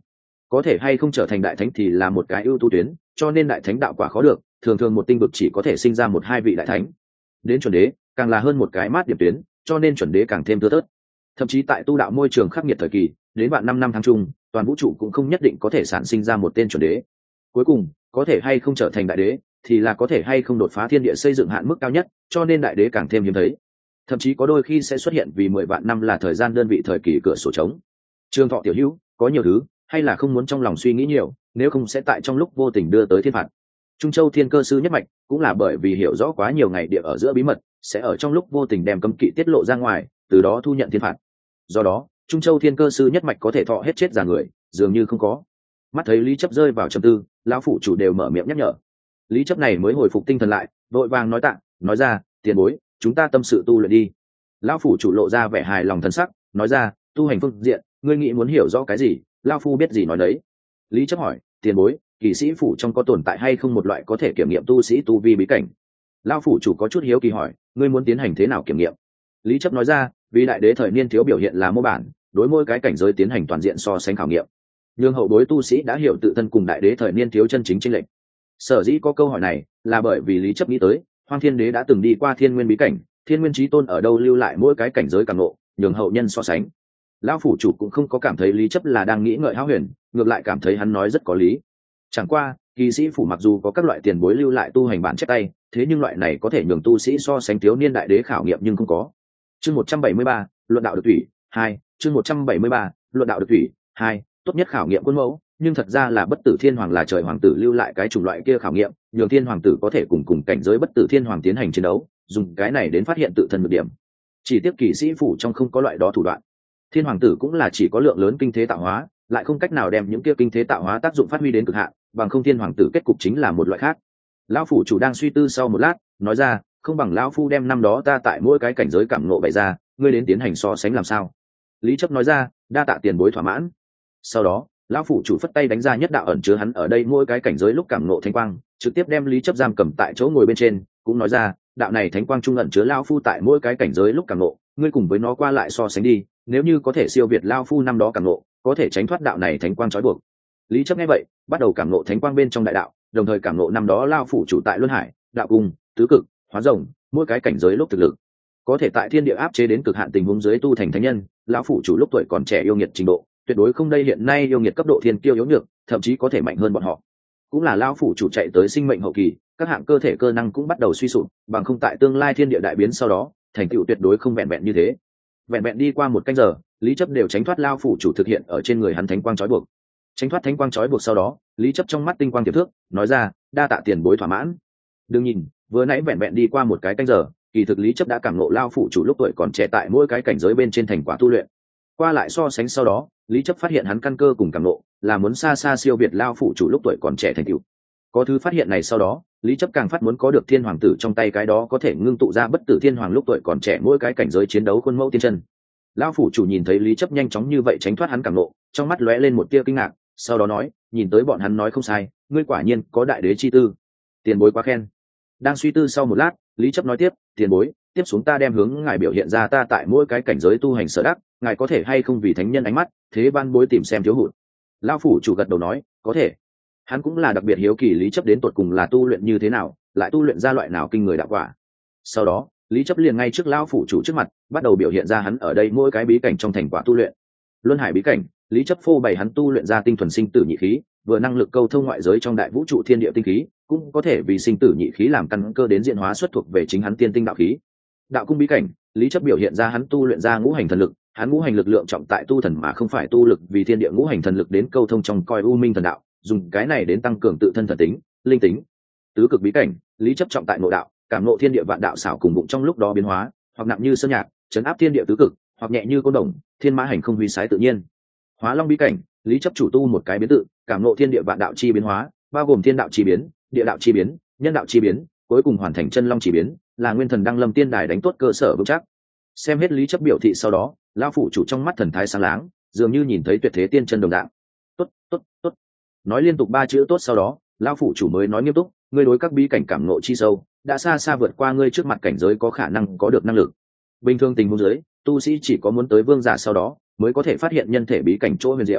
có thể hay không trở thành đại thánh thì là một cái ưu tú tuyến, cho nên đại thánh đạo quả khó được, thường thường một tinh vực chỉ có thể sinh ra một hai vị đại thánh. Đến chuẩn đế càng là hơn một cái mát điểm tuyến, cho nên chuẩn đế càng thêm thưa thớt. Thậm chí tại tu đạo môi trường khắc nghiệt thời kỳ, đến bạn năm năm tháng chung, toàn vũ trụ cũng không nhất định có thể sản sinh ra một tên chuẩn đế. Cuối cùng có thể hay không trở thành đại đế thì là có thể hay không đột phá thiên địa xây dựng hạn mức cao nhất, cho nên đại đế càng thêm hiếm thấy. Thậm chí có đôi khi sẽ xuất hiện vì mười vạn năm là thời gian đơn vị thời kỳ cửa sổ trống. Trường thọ tiểu hữu, có nhiều thứ hay là không muốn trong lòng suy nghĩ nhiều, nếu không sẽ tại trong lúc vô tình đưa tới thiên phạt. Trung Châu Thiên Cơ sư nhất mạch cũng là bởi vì hiểu rõ quá nhiều ngày địa ở giữa bí mật, sẽ ở trong lúc vô tình đem cấm kỵ tiết lộ ra ngoài, từ đó thu nhận thiên phạt. Do đó Trung Châu Thiên Cơ sư nhất mạch có thể thọ hết chết già người dường như không có. Mắt thấy Lý Chấp rơi vào trầm tư, lão phủ chủ đều mở miệng nhắc nhở. Lý Chấp này mới hồi phục tinh thần lại, vội vàng nói tạ, nói ra, tiền bối, chúng ta tâm sự tu luyện đi. Lão phủ chủ lộ ra vẻ hài lòng thần sắc, nói ra, tu hành phương diện, ngươi nghĩ muốn hiểu rõ cái gì, lão phu biết gì nói đấy. Lý Chấp hỏi, tiền bối, kỳ sĩ phủ trong có tồn tại hay không một loại có thể kiểm nghiệm tu sĩ tu vi bí cảnh? Lão phủ chủ có chút hiếu kỳ hỏi, ngươi muốn tiến hành thế nào kiểm nghiệm? Lý Chấp nói ra, vì đại đế thời niên thiếu biểu hiện là mô bản, đối mỗi cái cảnh giới tiến hành toàn diện so sánh khảo nghiệm. Nhưng hậu bối tu sĩ đã hiểu tự thân cùng đại đế thời niên thiếu chân chính chênh lệch. Sở dĩ có câu hỏi này là bởi vì Lý Chấp nghĩ tới, Hoang Thiên Đế đã từng đi qua Thiên Nguyên bí cảnh, Thiên Nguyên chí tôn ở đâu lưu lại mỗi cái cảnh giới càng ngộ, nhường hậu nhân so sánh. Lão phủ chủ cũng không có cảm thấy Lý Chấp là đang nghĩ ngợi hão huyền, ngược lại cảm thấy hắn nói rất có lý. Chẳng qua, kỳ sĩ phủ mặc dù có các loại tiền bối lưu lại tu hành bản chép tay, thế nhưng loại này có thể nhường tu sĩ so sánh thiếu niên đại đế khảo nghiệm nhưng không có. Chương một trăm bảy mươi ba, luận đạo được thủy, hai, chương một trăm bảy mươi ba, luận đạo được thủy, hai, tốt nhất khảo nghiệm quân mẫu, nhưng thật ra là bất tử thiên hoàng là trời hoàng tử lưu lại cái chủng loại kia khảo nghiệm, nhường thiên hoàng tử có thể cùng cùng cảnh giới bất tử thiên hoàng tiến hành chiến đấu, dùng cái này đến phát hiện tự thân nhược điểm. Chỉ tiếp kỳ sĩ phủ trong không có loại đó thủ đoạn. Thiên hoàng tử cũng là chỉ có lượng lớn kinh thế tạo hóa, lại không cách nào đem những kia kinh thế tạo hóa tác dụng phát huy đến cực hạn, bằng không thiên hoàng tử kết cục chính là một loại khác. Lão phủ chủ đang suy tư sau một lát, nói ra, không bằng lão phu đem năm đó ta tại mỗi cái cảnh giới cảm ngộ bày ra, ngươi đến tiến hành so sánh làm sao? Lý Chấp nói ra, đa tạ tiền bối thỏa mãn. Sau đó lão phủ chủ phất tay đánh ra nhất đạo ẩn chứa hắn ở đây mỗi cái cảnh giới lúc cảm ngộ thánh quang, trực tiếp đem Lý Chấp giam cầm tại chỗ ngồi bên trên, cũng nói ra, đạo này thánh quang trung ẩn chứa lão phu tại mỗi cái cảnh giới lúc cảm ngộ, ngươi cùng với nó qua lại so sánh đi, nếu như có thể siêu việt lão phu năm đó cảm ngộ, có thể tránh thoát đạo này thánh quang trói buộc. Lý Chấp nghe vậy, bắt đầu cảm ngộ thánh quang bên trong đại đạo, đồng thời cảm ngộ năm đó lão phủ chủ tại luân hải, đạo cung, tứ cực, hóa rồng, mỗi cái cảnh giới lúc thực lực có thể tại thiên địa áp chế đến cực hạn tình huống dưới tu thành thánh nhân. Lão phủ chủ lúc tuổi còn trẻ yêu nghiệt trình độ tuyệt đối không đây hiện nay yêu nghiệt cấp độ thiên kiêu yếu nhược, thậm chí có thể mạnh hơn bọn họ. Cũng là lão phủ chủ chạy tới sinh mệnh hậu kỳ, các hạng cơ thể cơ năng cũng bắt đầu suy sụp, bằng không tại tương lai thiên địa đại biến sau đó, thành tựu tuyệt đối không vẹn vẹn như thế. Vẹn vẹn đi qua một canh giờ, Lý Chấp đều tránh thoát lão phủ chủ thực hiện ở trên người hắn thánh quang trói buộc. Tránh thoát thánh quang trói buộc sau đó, Lý Chấp trong mắt tinh quang tiềm thước, nói ra, đa tạ tiền bối thỏa mãn. Đừng nhìn, vừa nãy vẹn vẹn đi qua một cái canh giờ, kỳ thực Lý Chấp đã cảm ngộ lão phủ chủ lúc tuổi còn trẻ tại mỗi cái cảnh giới bên trên thành quả tu luyện. Qua lại so sánh sau đó, Lý Chấp phát hiện hắn căn cơ cùng cảm ngộ là muốn xa xa siêu việt lão phủ chủ lúc tuổi còn trẻ thành tựu. Có thứ phát hiện này sau đó, Lý Chấp càng phát muốn có được thiên hoàng tử trong tay cái đó có thể ngưng tụ ra bất tử thiên hoàng lúc tuổi còn trẻ mỗi cái cảnh giới chiến đấu khuôn mẫu tiên chân. Lão phủ chủ nhìn thấy Lý Chấp nhanh chóng như vậy tránh thoát hắn cảm ngộ, trong mắt lóe lên một tia kinh ngạc, sau đó nói, nhìn tới bọn hắn nói không sai, ngươi quả nhiên có đại đế chi tư. Tiền bối quá khen. Đang suy tư sau một lát, Lý Chấp nói tiếp, tiền bối, tiếp xuống ta đem hướng ngài biểu hiện ra ta tại mỗi cái cảnh giới tu hành sở đắc, ngài có thể hay không vì thánh nhân ánh mắt, thế ban bối tìm xem thiếu hụt. Lão phủ chủ gật đầu nói, có thể. Hắn cũng là đặc biệt hiếu kỳ Lý Chấp đến tột cùng là tu luyện như thế nào, lại tu luyện ra loại nào kinh người đạo quả. Sau đó, Lý Chấp liền ngay trước lão phủ chủ trước mặt, bắt đầu biểu hiện ra hắn ở đây mỗi cái bí cảnh trong thành quả tu luyện. Luân hải bí cảnh, Lý Chấp phô bày hắn tu luyện ra tinh thuần sinh tử nhị khí, vừa năng lực câu thông ngoại giới trong đại vũ trụ thiên địa tinh khí, cũng có thể vì sinh tử nhị khí làm căn cơ đến diễn hóa xuất thuộc về chính hắn tiên tinh đạo khí. Đạo cung bí cảnh, Lý Chấp biểu hiện ra hắn tu luyện ra ngũ hành thần lực, hắn ngũ hành lực lượng trọng tại tu thần mà không phải tu lực, vì thiên địa ngũ hành thần lực đến câu thông trong coi u minh thần đạo, dùng cái này đến tăng cường tự thân thần tính, linh tính. Tứ cực bí cảnh, Lý Chấp trọng tại nội đạo, cảm ngộ thiên địa vạn đạo xảo cùng bụng trong lúc đó biến hóa, hoặc nặng như sơn nhạc, chấn áp thiên địa tứ cực, hoặc nhẹ như côn đồng, thiên mã hành không huy sái tự nhiên. Hóa long bí cảnh, Lý Chấp chủ tu một cái biến tự, cảm ngộ thiên địa vạn đạo chi biến hóa, bao gồm thiên đạo chi biến, địa đạo chi biến, nhân đạo chi biến, cuối cùng hoàn thành chân long chi biến, là nguyên thần đăng lâm tiên đài đánh tốt cơ sở vững chắc. Xem hết Lý Chấp biểu thị sau đó, lão phủ chủ trong mắt thần thái sáng láng, dường như nhìn thấy tuyệt thế tiên chân đồng dạng. Tốt, tốt, tốt. Nói liên tục ba chữ tốt sau đó, lão phủ chủ mới nói nghiêm túc, ngươi đối các bí cảnh cảm ngộ chi sâu, đã xa xa vượt qua ngươi trước mặt cảnh giới có khả năng có được năng lực. Bình thường tình huống dưới, tu sĩ chỉ có muốn tới vương giả sau đó, mới có thể phát hiện nhân thể bí cảnh chỗ huyền diệu.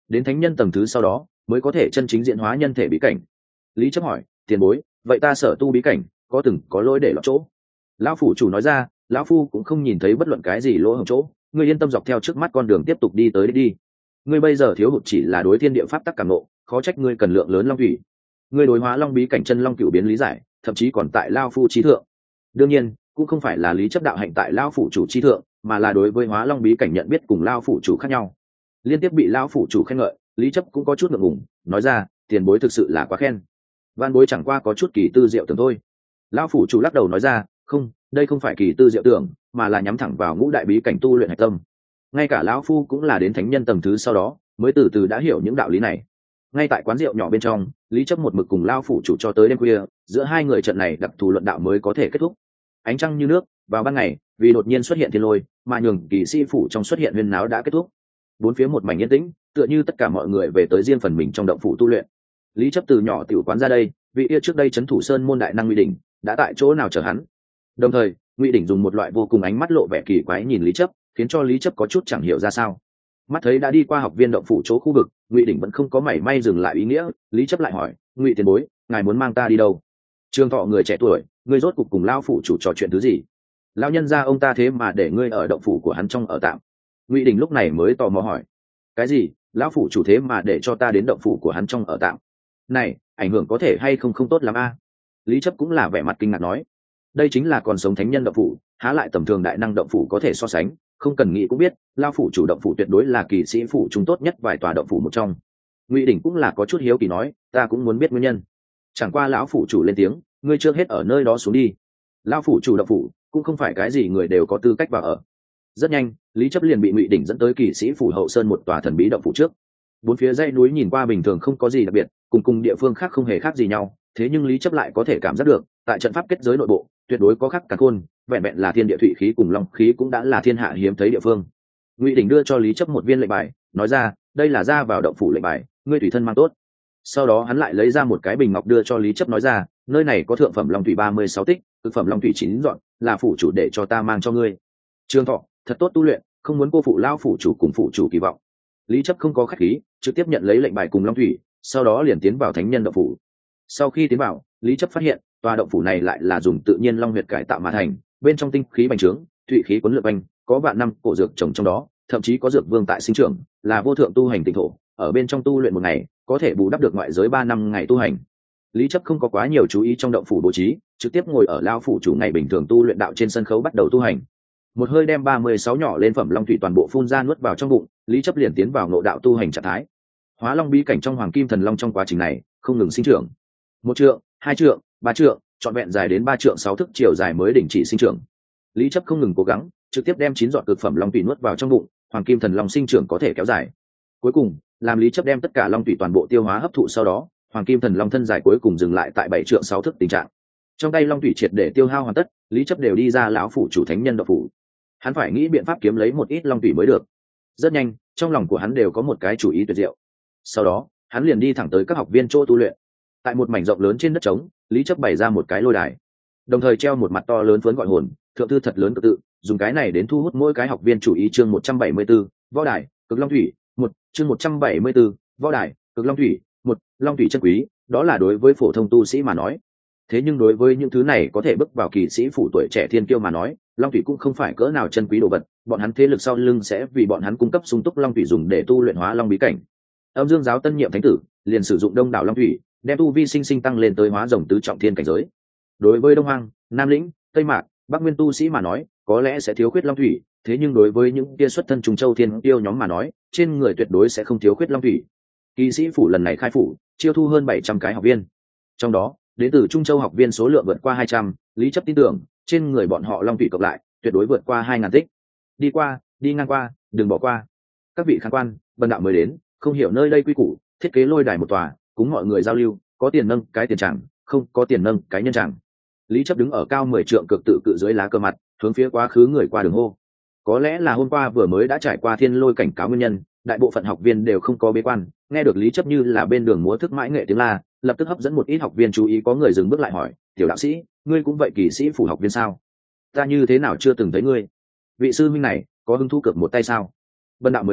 đến thánh nhân tầng thứ sau đó mới có thể chân chính diễn hóa nhân thể bí cảnh. Lý chấp hỏi, tiền bối, vậy ta sở tu bí cảnh có từng có lỗi để lọt chỗ? Lão phủ chủ nói ra, lão phu cũng không nhìn thấy bất luận cái gì lỗ hổng chỗ, ngươi yên tâm dọc theo trước mắt con đường tiếp tục đi tới đi. Ngươi bây giờ thiếu hụt chỉ là đối thiên địa pháp tắc cảm nộ, khó trách ngươi cần lượng lớn long thủy. Ngươi đối hóa long bí cảnh chân long cửu biến lý giải, thậm chí còn tại lão phu trí thượng. Đương nhiên, cũng không phải là lý chấp đạo hạnh tại lão phủ chủ trí thượng, mà là đối với hóa long bí cảnh nhận biết cùng lão phủ chủ khác nhau. Liên tiếp bị lão phủ chủ khen ngợi, lý chấp cũng có chút ngượng ngùng, nói ra, tiền bối thực sự là quá khen. Van bối chẳng qua có chút kỳ tư diệu tưởng thôi. Lão phủ chủ lắc đầu nói ra, không, đây không phải kỳ tư diệu tưởng, mà là nhắm thẳng vào ngũ đại bí cảnh tu luyện hạch tâm. Ngay cả lão phu cũng là đến thánh nhân tầng thứ sau đó mới từ từ đã hiểu những đạo lý này. Ngay tại quán rượu nhỏ bên trong, lý chấp một mực cùng lão phủ chủ cho tới đêm khuya, giữa hai người trận này đặc thù luận đạo mới có thể kết thúc. Ánh trăng như nước, vào ban ngày, vì đột nhiên xuất hiện thiên lôi, mà nhường kỳ sĩ phủ trong xuất hiện huyên náo đã kết thúc. Bốn phía một mảnh yên tĩnh, tựa như tất cả mọi người về tới riêng phần mình trong động phủ tu luyện. Lý chấp từ nhỏ tiểu quán ra đây, vị yêu trước đây trấn thủ sơn môn đại năng Ngụy Đỉnh đã tại chỗ nào chờ hắn. Đồng thời, Ngụy Đỉnh dùng một loại vô cùng ánh mắt lộ vẻ kỳ quái nhìn Lý chấp, khiến cho Lý chấp có chút chẳng hiểu ra sao. Mắt thấy đã đi qua học viên động phủ chỗ khu vực, Ngụy Đỉnh vẫn không có mảy may dừng lại ý nghĩa, Lý chấp lại hỏi, Ngụy tiền bối, ngài muốn mang ta đi đâu? Trương Thọ người trẻ tuổi, ngươi rốt cục cùng lão phủ chủ trò chuyện thứ gì? Lão nhân gia ông ta thế mà để ngươi ở động phủ của hắn trong ở tạm. Ngụy Đỉnh lúc này mới tò mò hỏi, cái gì? Lão phủ chủ thế mà để cho ta đến động phủ của hắn trong ở tạm? Này, ảnh hưởng có thể hay không không tốt lắm a? Lý chấp cũng là vẻ mặt kinh ngạc nói, đây chính là còn sống thánh nhân động phủ, há lại tầm thường đại năng động phủ có thể so sánh, không cần nghĩ cũng biết, lão phủ chủ động phủ tuyệt đối là kỳ sĩ phủ chúng tốt nhất vài tòa động phủ một trong. Ngụy Đỉnh cũng là có chút hiếu kỳ nói, ta cũng muốn biết nguyên nhân. Chẳng qua lão phủ chủ lên tiếng, ngươi trước hết ở nơi đó xuống đi. Lão phủ chủ động phủ cũng không phải cái gì người đều có tư cách vào ở. Rất nhanh, Lý chấp liền bị Ngụy Đỉnh dẫn tới kỳ sĩ phủ hậu sơn một tòa thần bí động phủ trước. Bốn phía dãy núi nhìn qua bình thường không có gì đặc biệt, cùng cùng địa phương khác không hề khác gì nhau, thế nhưng Lý chấp lại có thể cảm giác được, tại trận pháp kết giới nội bộ tuyệt đối có khắc cả khôn, vẹn vẹn là thiên địa thủy khí cùng long khí cũng đã là thiên hạ hiếm thấy địa phương. Ngụy Đỉnh đưa cho Lý chấp một viên lệnh bài, nói ra, đây là ra vào động phủ lệnh bài, ngươi tùy thân mang tốt. Sau đó hắn lại lấy ra một cái bình ngọc đưa cho Lý chấp, nói ra, nơi này có thượng phẩm long thủy ba mươi sáu tích, cực phẩm long thủy chín dọn, là phủ chủ để cho ta mang cho ngươi. Trương Thọ, thật tốt tu luyện, không muốn cô phụ lao phủ chủ cùng phủ chủ kỳ vọng. Lý chấp không có khách khí, trực tiếp nhận lấy lệnh bài cùng long thủy, sau đó liền tiến vào thánh nhân động phủ. Sau khi tiến vào, Lý chấp phát hiện tòa động phủ này lại là dùng tự nhiên long huyệt cải tạo mà thành, bên trong tinh khí bành trướng, thủy khí cuốn lượn quanh, có vạn năm cổ dược trồng trong đó, thậm chí có dược vương tại sinh trưởng, là vô thượng tu hành tinh thổ, ở bên trong tu luyện một ngày có thể bù đắp được ngoại giới ba năm ngày tu hành. Lý chấp không có quá nhiều chú ý trong động phủ bố trí, trực tiếp ngồi ở lao phủ chủ ngày bình thường tu luyện đạo trên sân khấu bắt đầu tu hành. Một hơi đem ba mươi sáu nhỏ lên phẩm long thủy toàn bộ phun ra nuốt vào trong bụng, Lý chấp liền tiến vào ngộ đạo tu hành trạng thái. Hóa long bí cảnh trong hoàng kim thần long trong quá trình này không ngừng sinh trưởng, một trượng, hai trượng, ba trượng, trọn vẹn dài đến ba trượng sáu thước chiều dài mới đình chỉ sinh trưởng. Lý chấp không ngừng cố gắng, trực tiếp đem chín giọt cực phẩm long thủy nuốt vào trong bụng, hoàng kim thần long sinh trưởng có thể kéo dài. Cuối cùng, làm Lý chấp đem tất cả long thủy toàn bộ tiêu hóa hấp thụ sau đó, hoàng kim thần long thân dài cuối cùng dừng lại tại bảy trượng sáu thước tình trạng. Trong tay long thủy triệt để tiêu hao hoàn tất, Lý chấp đều đi ra lão phủ chủ thánh nhân động phủ. Hắn phải nghĩ biện pháp kiếm lấy một ít long thủy mới được. Rất nhanh, trong lòng của hắn đều có một cái chủ ý tuyệt diệu. Sau đó, hắn liền đi thẳng tới các học viên chỗ tu luyện. Tại một mảnh rộng lớn trên đất trống, Lý chấp bày ra một cái lôi đài, đồng thời treo một mặt to lớn phấn gọi hồn thượng thư thật lớn cực tự, dùng cái này đến thu hút mỗi cái học viên chú ý. Chương một trăm bảy mươi bốn, võ đài cực long thủy một. Chương một trăm bảy mươi 4, võ đài cực long thủy một. Long thủy chân quý, đó là đối với phổ thông tu sĩ mà nói. Thế nhưng đối với những thứ này có thể bước vào kỳ sĩ phủ tuổi trẻ thiên kiêu mà nói, long thủy cũng không phải cỡ nào chân quý đồ vật, bọn hắn thế lực sau lưng sẽ vì bọn hắn cung cấp sung túc long thủy dùng để tu luyện hóa long bí cảnh. Âm Dương giáo tân nhiệm thánh tử liền sử dụng đông đảo long thủy, đem tu vi sinh sinh tăng lên tới hóa rồng tứ trọng thiên cảnh giới. Đối với Đông Hoang, Nam Lĩnh, Tây Mạc, Bắc Nguyên tu sĩ mà nói, có lẽ sẽ thiếu khuyết long thủy, thế nhưng đối với những kia xuất thân Trung Châu thiên tiêu nhóm mà nói, trên người tuyệt đối sẽ không thiếu khuyết long thủy. Kỳ sĩ phủ lần này khai phủ, chiêu thu hơn bảy trăm cái học viên. Trong đó, đến từ Trung Châu học viên số lượng vượt qua hai trăm, Lý chấp tin tưởng, trên người bọn họ long thủy cộng lại, tuyệt đối vượt qua hai ngàn tích. Đi qua, đi ngang qua, đừng bỏ qua. Các vị khán quan, bần đạo mới đến, không hiểu nơi đây quy củ, thiết kế lôi đài một tòa, cúng mọi người giao lưu, có tiền nâng cái tiền chẳng, không có tiền nâng cái nhân chẳng. Lý chấp đứng ở cao mười trượng cực tự cự dưới lá cờ mặt, hướng phía quá khứ người qua đường hô. Có lẽ là hôm qua vừa mới đã trải qua thiên lôi cảnh cáo nguyên nhân, đại bộ phận học viên đều không có bế quan, nghe được Lý chấp như là bên đường múa thức mãi nghệ tiếng la, lập tức hấp dẫn một ít học viên chú ý. Có người dừng bước lại hỏi, tiểu đạo sĩ, ngươi cũng vậy kỳ sĩ phủ học viên sao? Ta như thế nào chưa từng thấy ngươi? Vị sư minh này có hứng thú cược một tay sao? Bần đạo mới đến,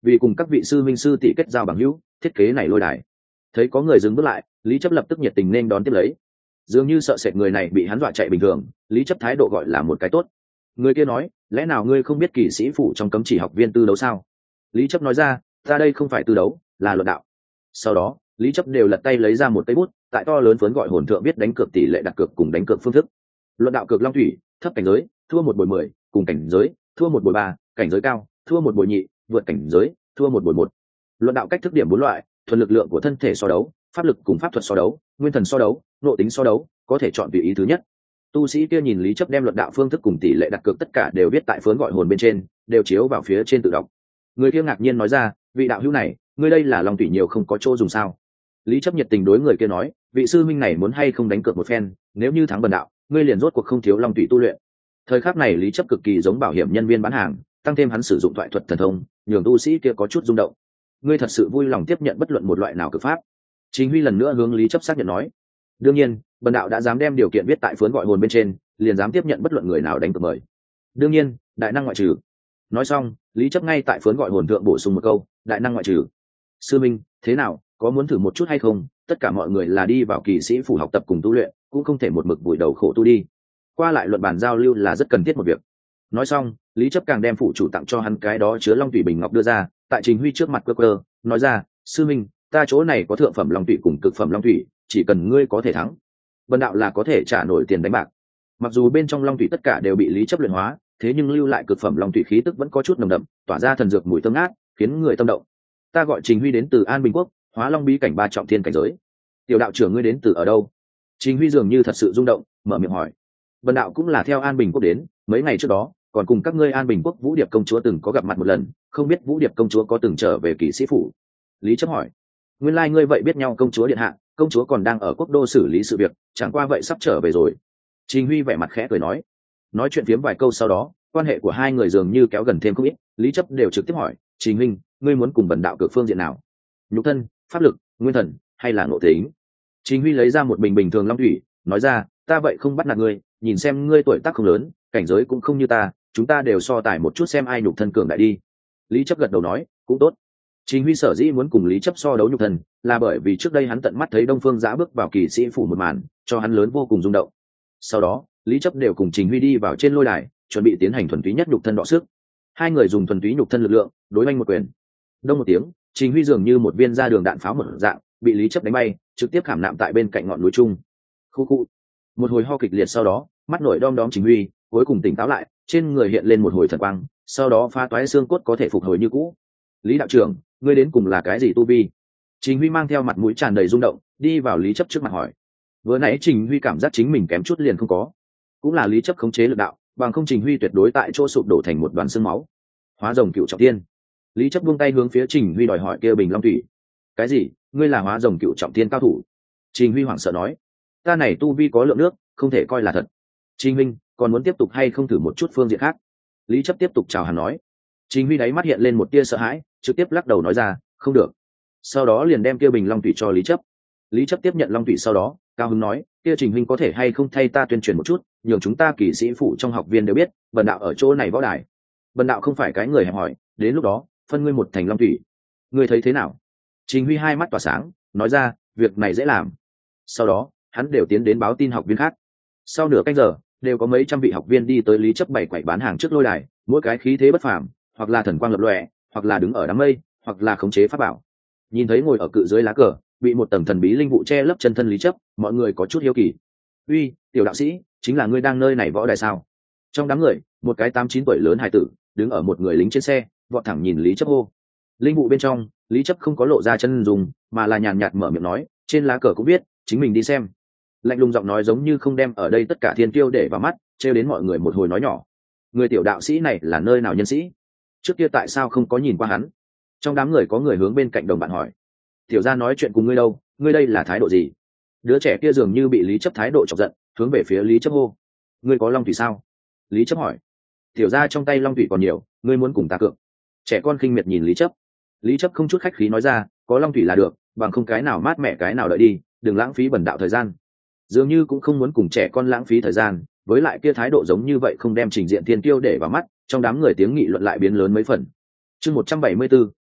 vì cùng các vị sư minh sư tỷ kết giao bằng hữu, thiết kế này lôi đài. Thấy có người dừng bước lại, Lý Chấp lập tức nhiệt tình nên đón tiếp lấy. Dường như sợ sệt người này bị hắn dọa chạy bình thường, Lý Chấp thái độ gọi là một cái tốt. Người kia nói, lẽ nào ngươi không biết kỵ sĩ phủ trong cấm chỉ học viên tư đấu sao? Lý Chấp nói ra, ta đây không phải tư đấu, là luận đạo. Sau đó, Lý Chấp đều lật tay lấy ra một cây bút, tại to lớn phấn gọi hồn thượng viết đánh cược tỷ lệ đặt cược cùng đánh cược phương thức. Luận đạo cược long thủy, thấp cảnh giới, thua một bồi mười, cùng cảnh giới, thua một bồi ba, cảnh giới cao, thua một bồi nhị, vượt cảnh giới, thua một bồi một. Luận đạo cách thức điểm bốn loại, thuần lực lượng của thân thể so đấu, pháp lực cùng pháp thuật so đấu, nguyên thần so đấu, nội tính so đấu, có thể chọn tùy ý thứ nhất. Tu sĩ kia nhìn Lý Chấp đem luận đạo phương thức cùng tỷ lệ đặt cược tất cả đều viết tại phấn gọi hồn bên trên, đều chiếu vào phía trên tự đọc. Người kia ngạc nhiên nói ra, vị đạo hữu này, ngươi đây là long thủy nhiều không có chỗ dùng sao? Lý Chấp nhiệt tình đối người kia nói, vị sư minh này muốn hay không đánh cược một phen, nếu như thắng bần đạo, ngươi liền rốt cuộc không thiếu long thủy tu luyện. Thời khắc này Lý Chấp cực kỳ giống bảo hiểm nhân viên bán hàng, tăng thêm hắn sử dụng thoại thuật thần thông, nhường tu sĩ kia có chút rung động. Ngươi thật sự vui lòng tiếp nhận bất luận một loại nào cực pháp? Trình Huy lần nữa hướng Lý Chấp xác nhận nói, đương nhiên, bần đạo đã dám đem điều kiện viết tại phấn gọi hồn bên trên, liền dám tiếp nhận bất luận người nào đánh cược mời. Đương nhiên, đại năng ngoại trừ. Nói xong, Lý Chấp ngay tại phấn gọi hồn thượng bổ sung một câu, đại năng ngoại trừ. Sư minh, thế nào, có muốn thử một chút hay không? Tất cả mọi người là đi vào kỳ sĩ phủ học tập cùng tu luyện, cũng không thể một mực vùi đầu khổ tu đi. Qua lại luận bàn giao lưu là rất cần thiết một việc. Nói xong, Lý Chấp càng đem phụ chủ tặng cho hắn cái đó chứa long thủy bình ngọc đưa ra, tại Trình Huy trước mặt cơ cơ, nói ra, sư minh, ta chỗ này có thượng phẩm long thủy cùng cực phẩm long thủy, chỉ cần ngươi có thể thắng, bần đạo là có thể trả nổi tiền đánh bạc. Mặc dù bên trong long thủy tất cả đều bị Lý Chấp luyện hóa, thế nhưng lưu lại cực phẩm long thủy khí tức vẫn có chút nồng đậm, tỏa ra thần dược mùi thơm ngát, khiến người tâm động. Ta gọi Trình Huy đến từ An Bình Quốc, Hóa Long bí cảnh ba trọng thiên cảnh giới. Tiểu đạo trưởng ngươi đến từ ở đâu? Trình Huy dường như thật sự rung động, mở miệng hỏi. Bần đạo cũng là theo An Bình Quốc đến, mấy ngày trước đó, còn cùng các ngươi An Bình Quốc Vũ Điệp công chúa từng có gặp mặt một lần, không biết Vũ Điệp công chúa có từng trở về kỵ sĩ phủ? Lý Chấp hỏi. Nguyên lai like ngươi vậy biết nhau công chúa điện hạ, công chúa còn đang ở quốc đô xử lý sự việc, chẳng qua vậy sắp trở về rồi. Trình Huy vẻ mặt khẽ cười nói. Nói chuyện phiếm vài câu sau đó, quan hệ của hai người dường như kéo gần thêm không ít. Lý Chấp đều trực tiếp hỏi, Trình Huynh, ngươi muốn cùng bần đạo cược phương diện nào? Nhục thân, pháp lực, nguyên thần, hay là nội tính? Trình Huy lấy ra một bình bình thường long thủy, nói ra, ta vậy không bắt nạt ngươi, nhìn xem ngươi tuổi tác không lớn, cảnh giới cũng không như ta, chúng ta đều so tài một chút xem ai nhục thân cường đại đi. Lý Chấp gật đầu nói, cũng tốt. Trình Huy sở dĩ muốn cùng Lý Chấp so đấu nhục thân, là bởi vì trước đây hắn tận mắt thấy Đông Phương Giã bước vào kỳ sĩ phủ một màn, cho hắn lớn vô cùng rung động. Sau đó, Lý Chấp đều cùng Trình Huy đi vào trên lôi đài, chuẩn bị tiến hành thuần túy nhất nhục thân đọ sức. Hai người dùng thuần túy nhục thân lực lượng đối oanh một quyền. Đông một tiếng, Trình Huy dường như một viên ra đường đạn pháo một dạng, bị Lý Chấp đánh bay, trực tiếp khảm nạm tại bên cạnh ngọn núi trung. Khu khu. Một hồi ho kịch liệt sau đó, mắt nổi đom đóm Trình Huy, cuối cùng tỉnh táo lại, trên người hiện lên một hồi thần quang, sau đó phá toái xương cốt có thể phục hồi như cũ. Lý đạo trưởng, ngươi đến cùng là cái gì tu vi? Trình Huy mang theo mặt mũi tràn đầy rung động, đi vào Lý Chấp trước mặt hỏi. Vừa nãy Trình Huy cảm giác chính mình kém chút liền không có, cũng là Lý Chấp khống chế lực đạo, bằng không Trình Huy tuyệt đối tại chỗ sụp đổ thành một đoàn xương máu. Hóa rồng cựu trọng thiên. Lý Chấp buông tay hướng phía Trình Huy đòi hỏi kia bình long thủy. Cái gì? Ngươi là hóa rồng cựu trọng thiên cao thủ? Trình Huy hoảng sợ nói. Ta này tu vi có lượng nước, không thể coi là thật. Trình Minh, còn muốn tiếp tục hay không thử một chút phương diện khác? Lý Chấp tiếp tục chào hắn nói. Trình Huy đáy mắt hiện lên một tia sợ hãi, trực tiếp lắc đầu nói ra, không được. Sau đó liền đem kia bình long thủy cho Lý Chấp. Lý Chấp tiếp nhận long thủy sau đó, cao hứng nói, kia Trình Huynh có thể hay không thay ta tuyên truyền một chút, nhường chúng ta kỵ sĩ phủ trong học viên đều biết, bần đạo ở chỗ này võ đài. Bần đạo không phải cái người hẹp hòi, đến lúc đó, phân ngươi một thành long thủy. Ngươi thấy thế nào? Trình Huy hai mắt tỏa sáng, nói ra, việc này dễ làm. Sau đó, hắn đều tiến đến báo tin học viên khác. Sau nửa canh giờ, đều có mấy trăm vị học viên đi tới Lý Chấp bày quẩy bán hàng trước lôi đài, mỗi cái khí thế bất phàm, hoặc là thần quang lập lòe, hoặc là đứng ở đám mây, hoặc là khống chế pháp bảo. Nhìn thấy ngồi ở cự dưới lá cờ, bị một tầng thần bí linh vụ che lấp chân thân Lý Chấp, mọi người có chút hiếu kỳ. Uy, tiểu đạo sĩ, chính là ngươi đang nơi này võ đài sao? Trong đám người, một cái tám chín tuổi lớn hài tử đứng ở một người lính trên xe, vọt thẳng nhìn Lý Chấp hô. Linh vụ bên trong, Lý Chấp không có lộ ra chân dùng, mà là nhàn nhạt mở miệng nói, trên lá cờ cũng biết, chính mình đi xem. Lạnh lùng giọng nói giống như không đem ở đây tất cả thiên tiêu để vào mắt, trêu đến mọi người một hồi nói nhỏ. Người tiểu đạo sĩ này là nơi nào nhân sĩ? Trước kia tại sao không có nhìn qua hắn? Trong đám người có người hướng bên cạnh đồng bạn hỏi. Tiểu gia nói chuyện cùng ngươi đâu, ngươi đây là thái độ gì? Đứa trẻ kia dường như bị Lý Chấp thái độ chọc giận, hướng về phía Lý Chấp hô. Ngươi có long thủy sao? Lý Chấp hỏi. Tiểu gia trong tay long thủy còn nhiều, ngươi muốn cùng ta cược? Trẻ con khinh miệt nhìn Lý Chấp. Lý Chấp không chút khách khí nói ra, có long thủy là được, bằng không cái nào mát mẻ cái nào đợi đi, đừng lãng phí bần đạo thời gian. Dường như cũng không muốn cùng trẻ con lãng phí thời gian, với lại kia thái độ giống như vậy không đem trình diện thiên tiêu để vào mắt, trong đám người tiếng nghị luận lại biến lớn mấy phần. Chương một trăm bảy mươi 174,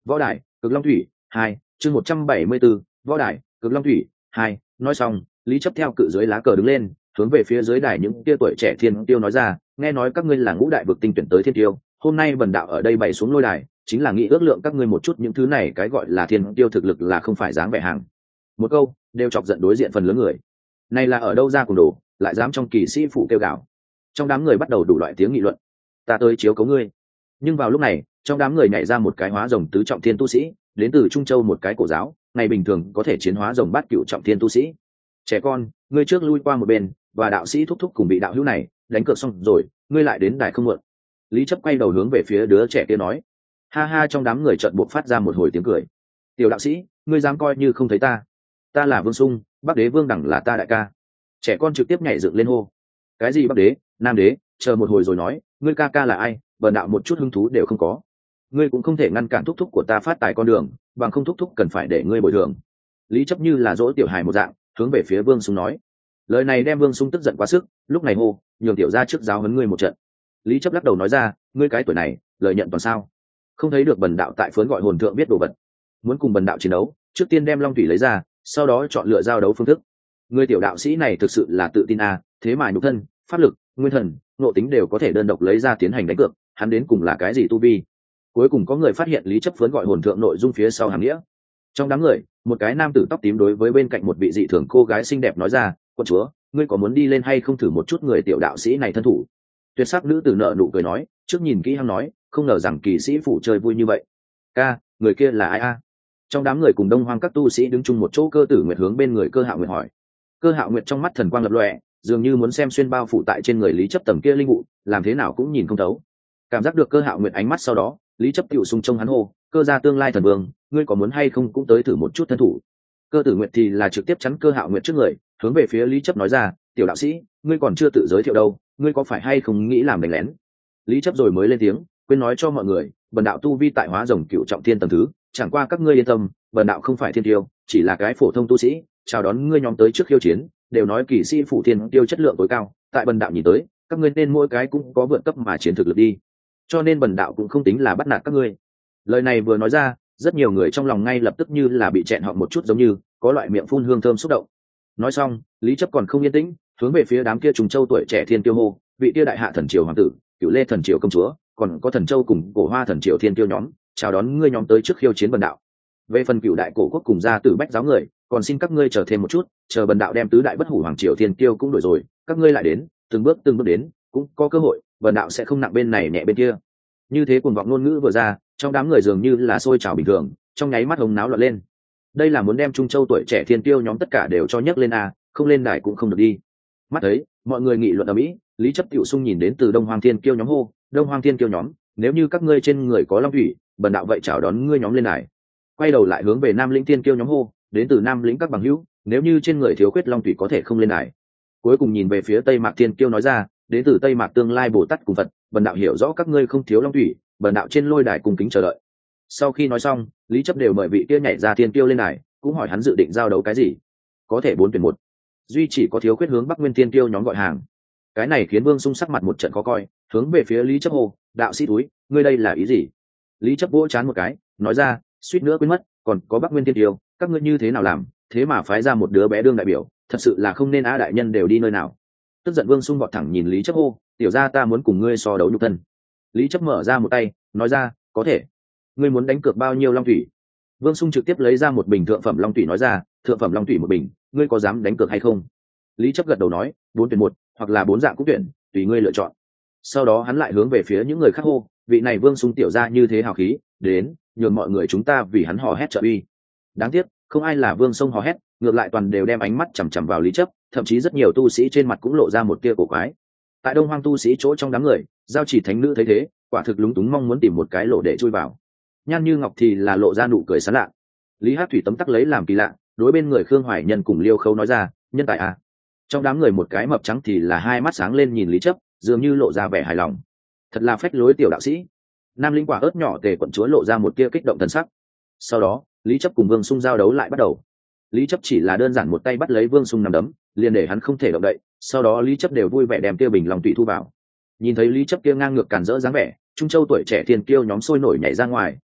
võ đài cực long thủy hai chương một trăm bảy mươi 174, võ đài cực long thủy hai. Nói xong, lý chấp theo cự dưới lá cờ đứng lên, hướng về phía dưới đài những tia tuổi trẻ thiên tiêu nói ra, nghe nói các ngươi là ngũ đại vực tinh tuyển tới thiên tiêu, hôm nay bần đạo ở đây bày xuống lôi đài, chính là nghĩ ước lượng các ngươi một chút những thứ này cái gọi là thiên tiêu thực lực là không phải dáng vẻ hàng. Một câu đều chọc giận đối diện phần lớn người. Này là ở đâu ra cùng đồ, lại dám trong kỳ sĩ phủ kêu gào. Trong đám người bắt đầu đủ loại tiếng nghị luận. Ta tới chiếu cấu ngươi. Nhưng vào lúc này, trong đám người nhảy ra một cái hóa rồng tứ trọng thiên tu sĩ, đến từ Trung Châu một cái cổ giáo, ngày bình thường có thể chiến hóa rồng bát cửu trọng thiên tu sĩ. Trẻ con, ngươi trước lui qua một bên, và đạo sĩ thúc thúc cùng bị đạo hữu này đánh cược xong rồi, ngươi lại đến đài không muộn. Lý chấp quay đầu hướng về phía đứa trẻ kia nói. Ha ha, trong đám người chợt buộc phát ra một hồi tiếng cười. Tiểu đạo sĩ, ngươi dám coi như không thấy ta? Ta là Vương Sung, Bắc Đế Vương Đẳng là ta đại ca. Trẻ con trực tiếp nhảy dựng lên hô. Cái gì Bắc Đế, Nam Đế, chờ một hồi rồi nói, ngươi ca ca là ai? Bần đạo một chút hứng thú đều không có. Ngươi cũng không thể ngăn cản thúc thúc của ta phát tài con đường, bằng không thúc thúc cần phải để ngươi bồi thường. Lý chấp như là dỗ tiểu hài một dạng, hướng về phía Vương Sung nói. Lời này đem Vương Sung tức giận quá sức, lúc này hô, nhường tiểu ra trước giáo huấn ngươi một trận. Lý chấp lắc đầu nói ra, ngươi cái tuổi này, lời nhận toàn sao? Không thấy được bần đạo tại phớn gọi hồn thượng biết đồ vật. Muốn cùng bần đạo chiến đấu, trước tiên đem long thủy lấy ra, sau đó chọn lựa giao đấu phương thức. Người tiểu đạo sĩ này thực sự là tự tin à, thế mà nhục thân, pháp lực, nguyên thần, nội tính đều có thể đơn độc lấy ra tiến hành đánh cược, hắn đến cùng là cái gì tu vi? Cuối cùng có người phát hiện Lý chấp phớn gọi hồn thượng nội dung phía sau hàng nghĩa. Trong đám người, một cái nam tử tóc tím đối với bên cạnh một vị dị thường cô gái xinh đẹp nói ra, quân chúa, ngươi có muốn đi lên hay không thử một chút người tiểu đạo sĩ này thân thủ? Tuyệt sắc nữ tử nợ nụ cười nói, trước nhìn kỹ hắn nói, không ngờ rằng kỳ sĩ phủ chơi vui như vậy. Ca, người kia là ai a? Trong đám người cùng đông hoang các tu sĩ đứng chung một chỗ, Cơ Tử Nguyệt hướng bên người Cơ Hạo Nguyệt hỏi. Cơ Hạo Nguyệt trong mắt thần quang lập lòe, dường như muốn xem xuyên bao phủ tại trên người Lý chấp tầm kia linh vụ, làm thế nào cũng nhìn không thấu. Cảm giác được Cơ Hạo Nguyệt ánh mắt sau đó, Lý chấp tiểu sung trông hắn hô, cơ gia tương lai thần vương, ngươi có muốn hay không cũng tới thử một chút thân thủ. Cơ Tử Nguyệt thì là trực tiếp chắn Cơ Hạo Nguyệt trước người, hướng về phía Lý chấp nói ra, tiểu đạo sĩ, ngươi còn chưa tự giới thiệu đâu, ngươi có phải hay không nghĩ làm đánh lén? Lý chấp rồi mới lên tiếng, quên nói cho mọi người, bần đạo tu vi tại hóa rồng cựu trọng thiên tầng thứ, chẳng qua các ngươi yên tâm, bần đạo không phải thiên tiêu, chỉ là cái phổ thông tu sĩ, chào đón ngươi nhóm tới trước khiêu chiến, đều nói kỳ sĩ phủ thiên tiêu chất lượng tối cao, tại bần đạo nhìn tới, các ngươi nên mỗi cái cũng có vượt cấp mà chiến thực lực đi, cho nên bần đạo cũng không tính là bắt nạt các ngươi. Lời này vừa nói ra, rất nhiều người trong lòng ngay lập tức như là bị chẹn họng một chút, giống như có loại miệng phun hương thơm xúc động. Nói xong, Lý chấp còn không yên tĩnh, hướng về phía đám kia trùng châu tuổi trẻ thiên tiêu hô, vị kia đại hạ thần triều hoàng tử, cựu lê thần triều công chúa, còn có thần châu cùng cổ hoa thần triều thiên tiêu nhóm, chào đón ngươi nhóm tới trước khiêu chiến bần đạo. Về phần cựu đại cổ quốc cùng gia tử bách giáo người, còn xin các ngươi chờ thêm một chút, chờ bần đạo đem tứ đại bất hủ hoàng triều thiên tiêu cũng đổi rồi, các ngươi lại đến, từng bước từng bước đến, cũng có cơ hội, bần đạo sẽ không nặng bên này nhẹ bên kia. Như thế cuồng vọng ngôn ngữ vừa ra, trong đám người dường như là sôi trào bình thường, trong nháy mắt hồng náo loạn lên. Đây là muốn đem Trung Châu tuổi trẻ thiên tiêu nhóm tất cả đều cho nhấc lên à, không lên đài cũng không được đi. Mắt thấy mọi người nghị luận ở mỹ, Lý chấp tiểu sung nhìn đến từ Đông Hoang Thiên Kiêu nhóm hô, Đông Hoang Thiên Kiêu nhóm, nếu như các ngươi trên người có long thủy, bần đạo vậy chào đón ngươi nhóm lên đài. Quay đầu lại hướng về Nam Lĩnh Thiên Kiêu nhóm hô, đến từ Nam Lĩnh các bằng hữu, nếu như trên người thiếu khuyết long thủy có thể không lên đài. Cuối cùng nhìn về phía Tây Mạc Thiên Kiêu nói ra, đến từ Tây Mạc tương lai Bồ Tát cùng Phật, bần đạo hiểu rõ các ngươi không thiếu long thủy, bần đạo trên lôi đài cùng kính chờ đợi. Sau khi nói xong, Lý chấp đều mời vị kia nhảy ra Thiên Kiêu lên đài, cũng hỏi hắn dự định giao đấu cái gì. Có thể bốn tuyển một, duy chỉ có thiếu khuyết hướng Bắc Nguyên Thiên Kiêu nhóm gọi hàng. Cái này khiến Vương Sung sắc mặt một trận khó coi, hướng về phía Lý chấp hồ, đạo sĩ túi, ngươi đây là ý gì? Lý chấp vỗ chán một cái, nói ra, suýt nữa quên mất, còn có Bắc Nguyên Thiên Kiêu, các ngươi như thế nào làm, thế mà phái ra một đứa bé đương đại biểu, thật sự là không nên á, đại nhân đều đi nơi nào. Tức giận Vương Sung vọt thẳng nhìn Lý chấp hô, tiểu gia ta muốn cùng ngươi so đấu nhục thân. Lý chấp mở ra một tay, nói ra, có thể. Ngươi muốn đánh cược bao nhiêu long thủy? Vương Sung trực tiếp lấy ra một bình thượng phẩm long thủy nói ra, thượng phẩm long thủy một bình, ngươi có dám đánh cược hay không? Lý chấp gật đầu nói, bốn tuyển một, hoặc là bốn dạng cũng tuyển, tùy ngươi lựa chọn. Sau đó hắn lại hướng về phía những người khác hô, vị này Vương Sung tiểu gia như thế hào khí, đến, nhường mọi người chúng ta vì hắn hò hét trợ uy. Đáng tiếc, không ai là Vương Sung hò hét, ngược lại toàn đều đem ánh mắt chằm chằm vào Lý chấp, thậm chí rất nhiều tu sĩ trên mặt cũng lộ ra một tia cổ quái. Tại Đông Hoang tu sĩ chỗ trong đám người, giao chỉ thánh nữ thấy thế, quả thực lúng túng mong muốn tìm một cái lỗ để chui vào. Nhan Như Ngọc thì là lộ ra nụ cười sán lạ. Lý Hát Thủy tấm tắc lấy làm kỳ lạ, đối bên người Khương Hoài Nhân cùng Liêu Khâu nói ra, nhân tài à. Trong đám người một cái mập trắng thì là hai mắt sáng lên nhìn Lý chấp, dường như lộ ra vẻ hài lòng. Thật là phách lối tiểu đạo sĩ. Nam Linh Quả ớt nhỏ Tề quận chúa lộ ra một tia kích động thần sắc. Sau đó, Lý chấp cùng Vương Sung giao đấu lại bắt đầu. Lý chấp chỉ là đơn giản một tay bắt lấy Vương Sung nằm đấm, liền để hắn không thể động đậy. Sau đó Lý chấp đều vui vẻ đem tiêu bình lòng tùy thu vào. Nhìn thấy Lý chấp kia ngang ngược càn rỡ dáng vẻ, Trung Châu tuổi trẻ thiên kiêu nhóm sôi nổi nhảy ra ngoài,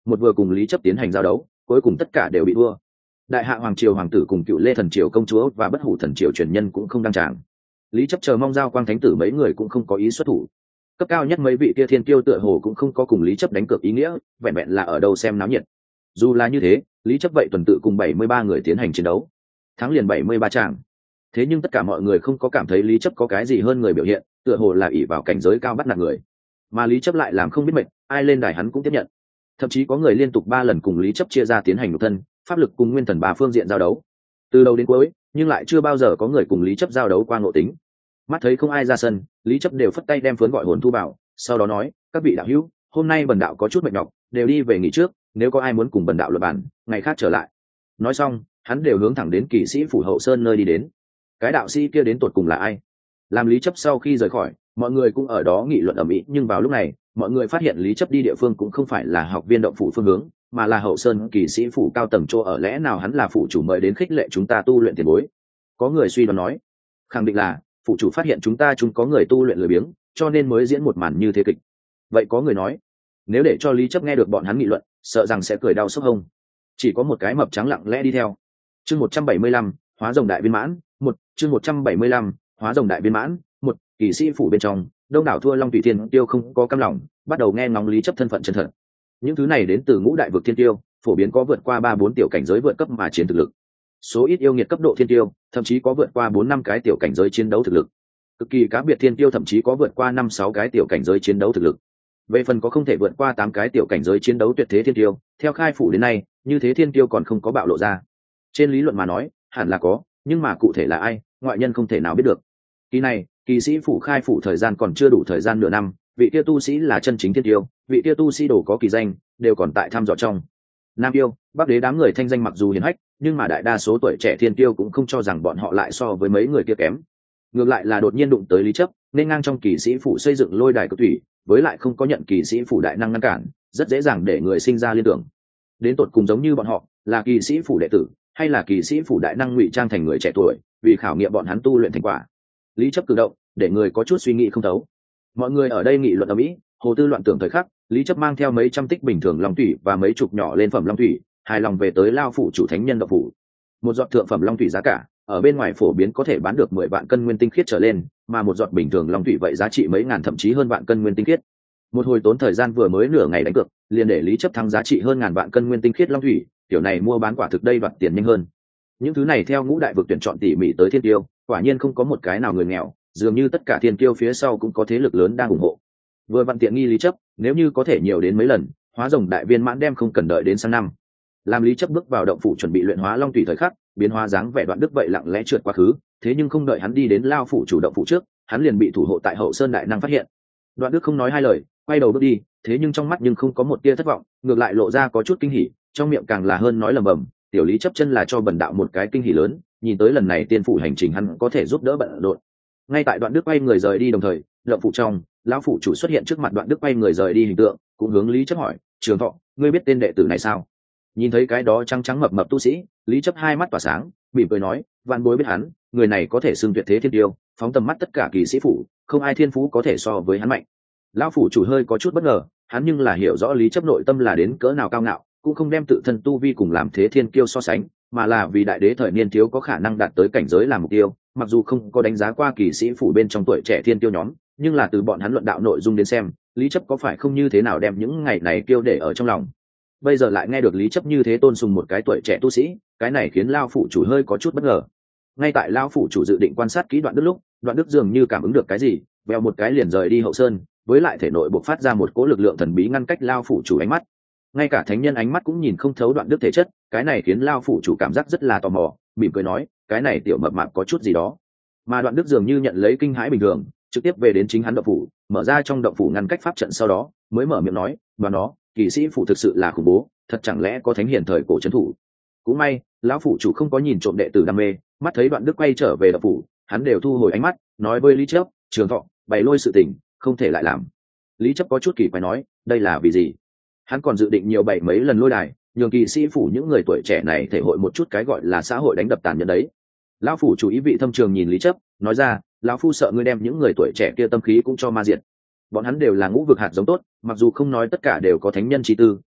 một vừa cùng lý chấp tiến hành giao đấu, cuối cùng tất cả đều bị thua. Đại hạ hoàng triều hoàng tử cùng cựu lê thần triều công chúa và bất hủ thần triều truyền nhân cũng không đăng tràng. Lý chấp chờ mong giao quang thánh tử mấy người cũng không có ý xuất thủ. Cấp cao nhất mấy vị kia thiên kiêu tựa hồ cũng không có cùng lý chấp đánh cược ý nghĩa, vẹn vẹn là ở đâu xem náo nhiệt. Dù là như thế, lý chấp vậy tuần tự cùng bảy mươi ba người tiến hành chiến đấu, thắng liền bảy mươi ba tràng. Thế nhưng tất cả mọi người không có cảm thấy lý chấp có cái gì hơn người biểu hiện, tựa hồ là ỷ vào cảnh giới cao bắt nạt người, mà lý chấp lại làm không biết mệt, ai lên đài hắn cũng tiếp nhận. Thậm chí có người liên tục ba lần cùng lý chấp chia ra tiến hành nhục thân, pháp lực cùng nguyên thần ba phương diện giao đấu, từ đầu đến cuối, nhưng lại chưa bao giờ có người cùng lý chấp giao đấu qua ngộ tính. Mắt thấy không ai ra sân, lý chấp đều phất tay đem phướn gọi hồn thu vào, sau đó nói: các vị đạo hữu, hôm nay bần đạo có chút mệt nhọc, đều đi về nghỉ trước, nếu có ai muốn cùng bần đạo luận bàn, ngày khác trở lại. Nói xong, hắn đều hướng thẳng đến kỵ sĩ phủ hậu sơn nơi đi đến. Cái đạo sĩ kia đến tột cùng là ai? Làm lý chấp sau khi rời khỏi, mọi người cũng ở đó nghị luận ầm ĩ, nhưng vào lúc này, mọi người phát hiện lý chấp đi địa phương cũng không phải là học viên động phủ phương hướng, mà là hậu sơn kỵ sĩ phủ cao tầng chỗ ở. Lẽ nào hắn là phủ chủ mời đến khích lệ chúng ta tu luyện tiền bối? Có người suy đoán nói. Khẳng định là phủ chủ phát hiện chúng ta chúng có người tu luyện lười biếng, cho nên mới diễn một màn như thế kịch. Vậy có người nói, nếu để cho lý chấp nghe được bọn hắn nghị luận, sợ rằng sẽ cười đau sốc hông. Chỉ có một cái mập trắng lặng lẽ đi theo. Chương một trăm bảy mươi lăm, hóa rồng đại viên mãn. Một chương một trăm bảy mươi lăm, hóa rồng đại viên mãn. Một kỵ sĩ phủ bên trong, đông đảo thua long thủy thiên tiêu không có cam lòng, bắt đầu nghe ngóng lý chấp thân phận chân thật. Những thứ này đến từ ngũ đại vực thiên tiêu, phổ biến có vượt qua ba bốn tiểu cảnh giới vượt cấp mà chiến thực lực. Số ít yêu nghiệt cấp độ thiên tiêu, thậm chí có vượt qua bốn năm cái tiểu cảnh giới chiến đấu thực lực. Cực kỳ cá biệt thiên tiêu thậm chí có vượt qua năm sáu cái tiểu cảnh giới chiến đấu thực lực. Về phần có không thể vượt qua tám cái tiểu cảnh giới chiến đấu tuyệt thế thiên tiêu, theo khai phủ đến nay, như thế thiên tiêu còn không có bạo lộ ra. Trên lý luận mà nói, hẳn là có, nhưng mà cụ thể là ai, ngoại nhân không thể nào biết được. Kỳ này, kỳ sĩ phủ khai phủ thời gian còn chưa đủ thời gian nửa năm, vị kia tu sĩ là chân chính thiên tiêu, vị kia tu sĩ đồ có kỳ danh, đều còn tại thăm dò trong. Nam yêu, Bắc đế đám người thanh danh mặc dù hiển hách, nhưng mà đại đa số tuổi trẻ thiên tiêu cũng không cho rằng bọn họ lại so với mấy người kia kém. Ngược lại là đột nhiên đụng tới lý chấp, nên ngang trong kỳ sĩ phủ xây dựng lôi đài cực thủy, với lại không có nhận kỳ sĩ phủ đại năng ngăn cản, rất dễ dàng để người sinh ra liên tưởng. Đến tột cùng giống như bọn họ, là kỳ sĩ phủ đệ tử, hay là kỳ sĩ phủ đại năng ngụy trang thành người trẻ tuổi, vì khảo nghiệm bọn hắn tu luyện thành quả. Lý chấp cử động, để người có chút suy nghĩ không thấu. Mọi người ở đây nghị luận ầm ĩ, hồ tư loạn tưởng thời khắc, lý chấp mang theo mấy trăm tích bình thường long thủy và mấy chục nhỏ lên phẩm long thủy, hài lòng về tới lao phủ chủ thánh nhân động phủ. Một giọt thượng phẩm long thủy giá cả, ở bên ngoài phổ biến có thể bán được mười vạn cân nguyên tinh khiết trở lên, mà một giọt bình thường long thủy vậy giá trị mấy ngàn thậm chí hơn vạn cân nguyên tinh khiết. Một hồi tốn thời gian vừa mới nửa ngày đánh cược, liền để lý chấp thắng giá trị hơn ngàn vạn cân nguyên tinh khiết long thủy, kiểu này mua bán quả thực đây đoạt tiền nhanh hơn. Những thứ này theo ngũ đại vực tuyển chọn tỉ mỉ tới thiên tiêu, quả nhiên không có một cái nào người nghèo, dường như tất cả thiên tiêu phía sau cũng có thế lực lớn đang ủng hộ. Vừa vặn tiện nghi lý chấp, nếu như có thể nhiều đến mấy lần, hóa rồng đại viên mãn đem không cần đợi đến sang năm. Làm lý chấp bước vào động phủ chuẩn bị luyện hóa long thủy thời khắc, biến hóa dáng vẻ Đoạn Đức vậy lặng lẽ trượt quá khứ, thế nhưng không đợi hắn đi đến lao phủ chủ động phủ trước, hắn liền bị thủ hộ tại hậu sơn đại năng phát hiện. Đoạn Đức không nói hai lời, quay đầu bước đi, thế nhưng trong mắt nhưng không có một tia thất vọng, ngược lại lộ ra có chút kinh hỉ, trong miệng càng là hơn nói lầm bầm, tiểu lý chấp chân là cho bần đạo một cái kinh hỉ lớn, nhìn tới lần này tiên phủ hành trình hắn có thể giúp đỡ bận rộn. Ngay tại Đoạn Đức quay người rời đi đồng thời, động phủ trong, lão phủ chủ xuất hiện trước mặt Đoạn Đức quay người rời đi hình tượng, cũng hướng lý chấp hỏi: Trường Thọ, ngươi biết tên đệ tử này sao? Nhìn thấy cái đó trắng trắng mập mập tu sĩ, lý chấp hai mắt tỏa sáng, mỉm cười nói: vạn bối biết hắn, người này có thể xưng tuyệt thế thiên tiêu, phóng tầm mắt tất cả kỳ sĩ phủ, không ai thiên phú có thể so với hắn mạnh. Lão phủ chủ hơi có chút bất ngờ, hắn nhưng là hiểu rõ lý chấp nội tâm là đến cỡ nào cao ngạo, cũng không đem tự thân tu vi cùng làm thế thiên kiêu so sánh, mà là vì đại đế thời niên thiếu có khả năng đạt tới cảnh giới làm mục tiêu. Mặc dù không có đánh giá qua kỳ sĩ phủ bên trong tuổi trẻ thiên tiêu nhóm, nhưng là từ bọn hắn luận đạo nội dung đến xem, lý chấp có phải không như thế nào đem những ngày này kiêu để ở trong lòng. Bây giờ lại nghe được lý chấp như thế tôn sùng một cái tuổi trẻ tu sĩ, cái này khiến lao phủ chủ hơi có chút bất ngờ. Ngay tại lao phủ chủ dự định quan sát kỹ Đoạn Đức lúc, Đoạn Đức dường như cảm ứng được cái gì, vèo một cái liền rời đi hậu sơn, với lại thể nội bộc phát ra một cỗ lực lượng thần bí ngăn cách lao phủ chủ ánh mắt. Ngay cả thánh nhân ánh mắt cũng nhìn không thấu Đoạn Đức thể chất, cái này khiến lao phủ chủ cảm giác rất là tò mò, mỉm cười nói: cái này tiểu mập mạp có chút gì đó. Mà Đoạn Đức dường như nhận lấy kinh hãi bình thường, trực tiếp về đến chính hắn động phủ, mở ra trong động phủ ngăn cách pháp trận, sau đó mới mở miệng nói: và nó, kỳ sĩ phủ thực sự là khủng bố, thật chẳng lẽ có thánh hiền thời cổ trấn thủ. Cũng may lão phủ chủ không có nhìn trộm đệ tử đam mê, mắt thấy Đoạn Đức quay trở về động phủ, hắn đều thu hồi ánh mắt, nói với lý chấp: Trường Thọ, bày lôi sự tình không thể lại làm. Lý chấp có chút kỳ quái nói: đây là vì gì? Hắn còn dự định nhiều bảy mấy lần lôi đài, nhường kỳ sĩ phủ những người tuổi trẻ này thể hội một chút cái gọi là xã hội đánh đập tàn nhẫn đấy. Lão phủ chủ ý vị thâm trường nhìn lý chấp, nói ra: lão phu sợ ngươi đem những người tuổi trẻ kia tâm khí cũng cho ma diệt. Bọn hắn đều là ngũ vực hạt giống tốt, mặc dù không nói tất cả đều có thánh nhân chi tư,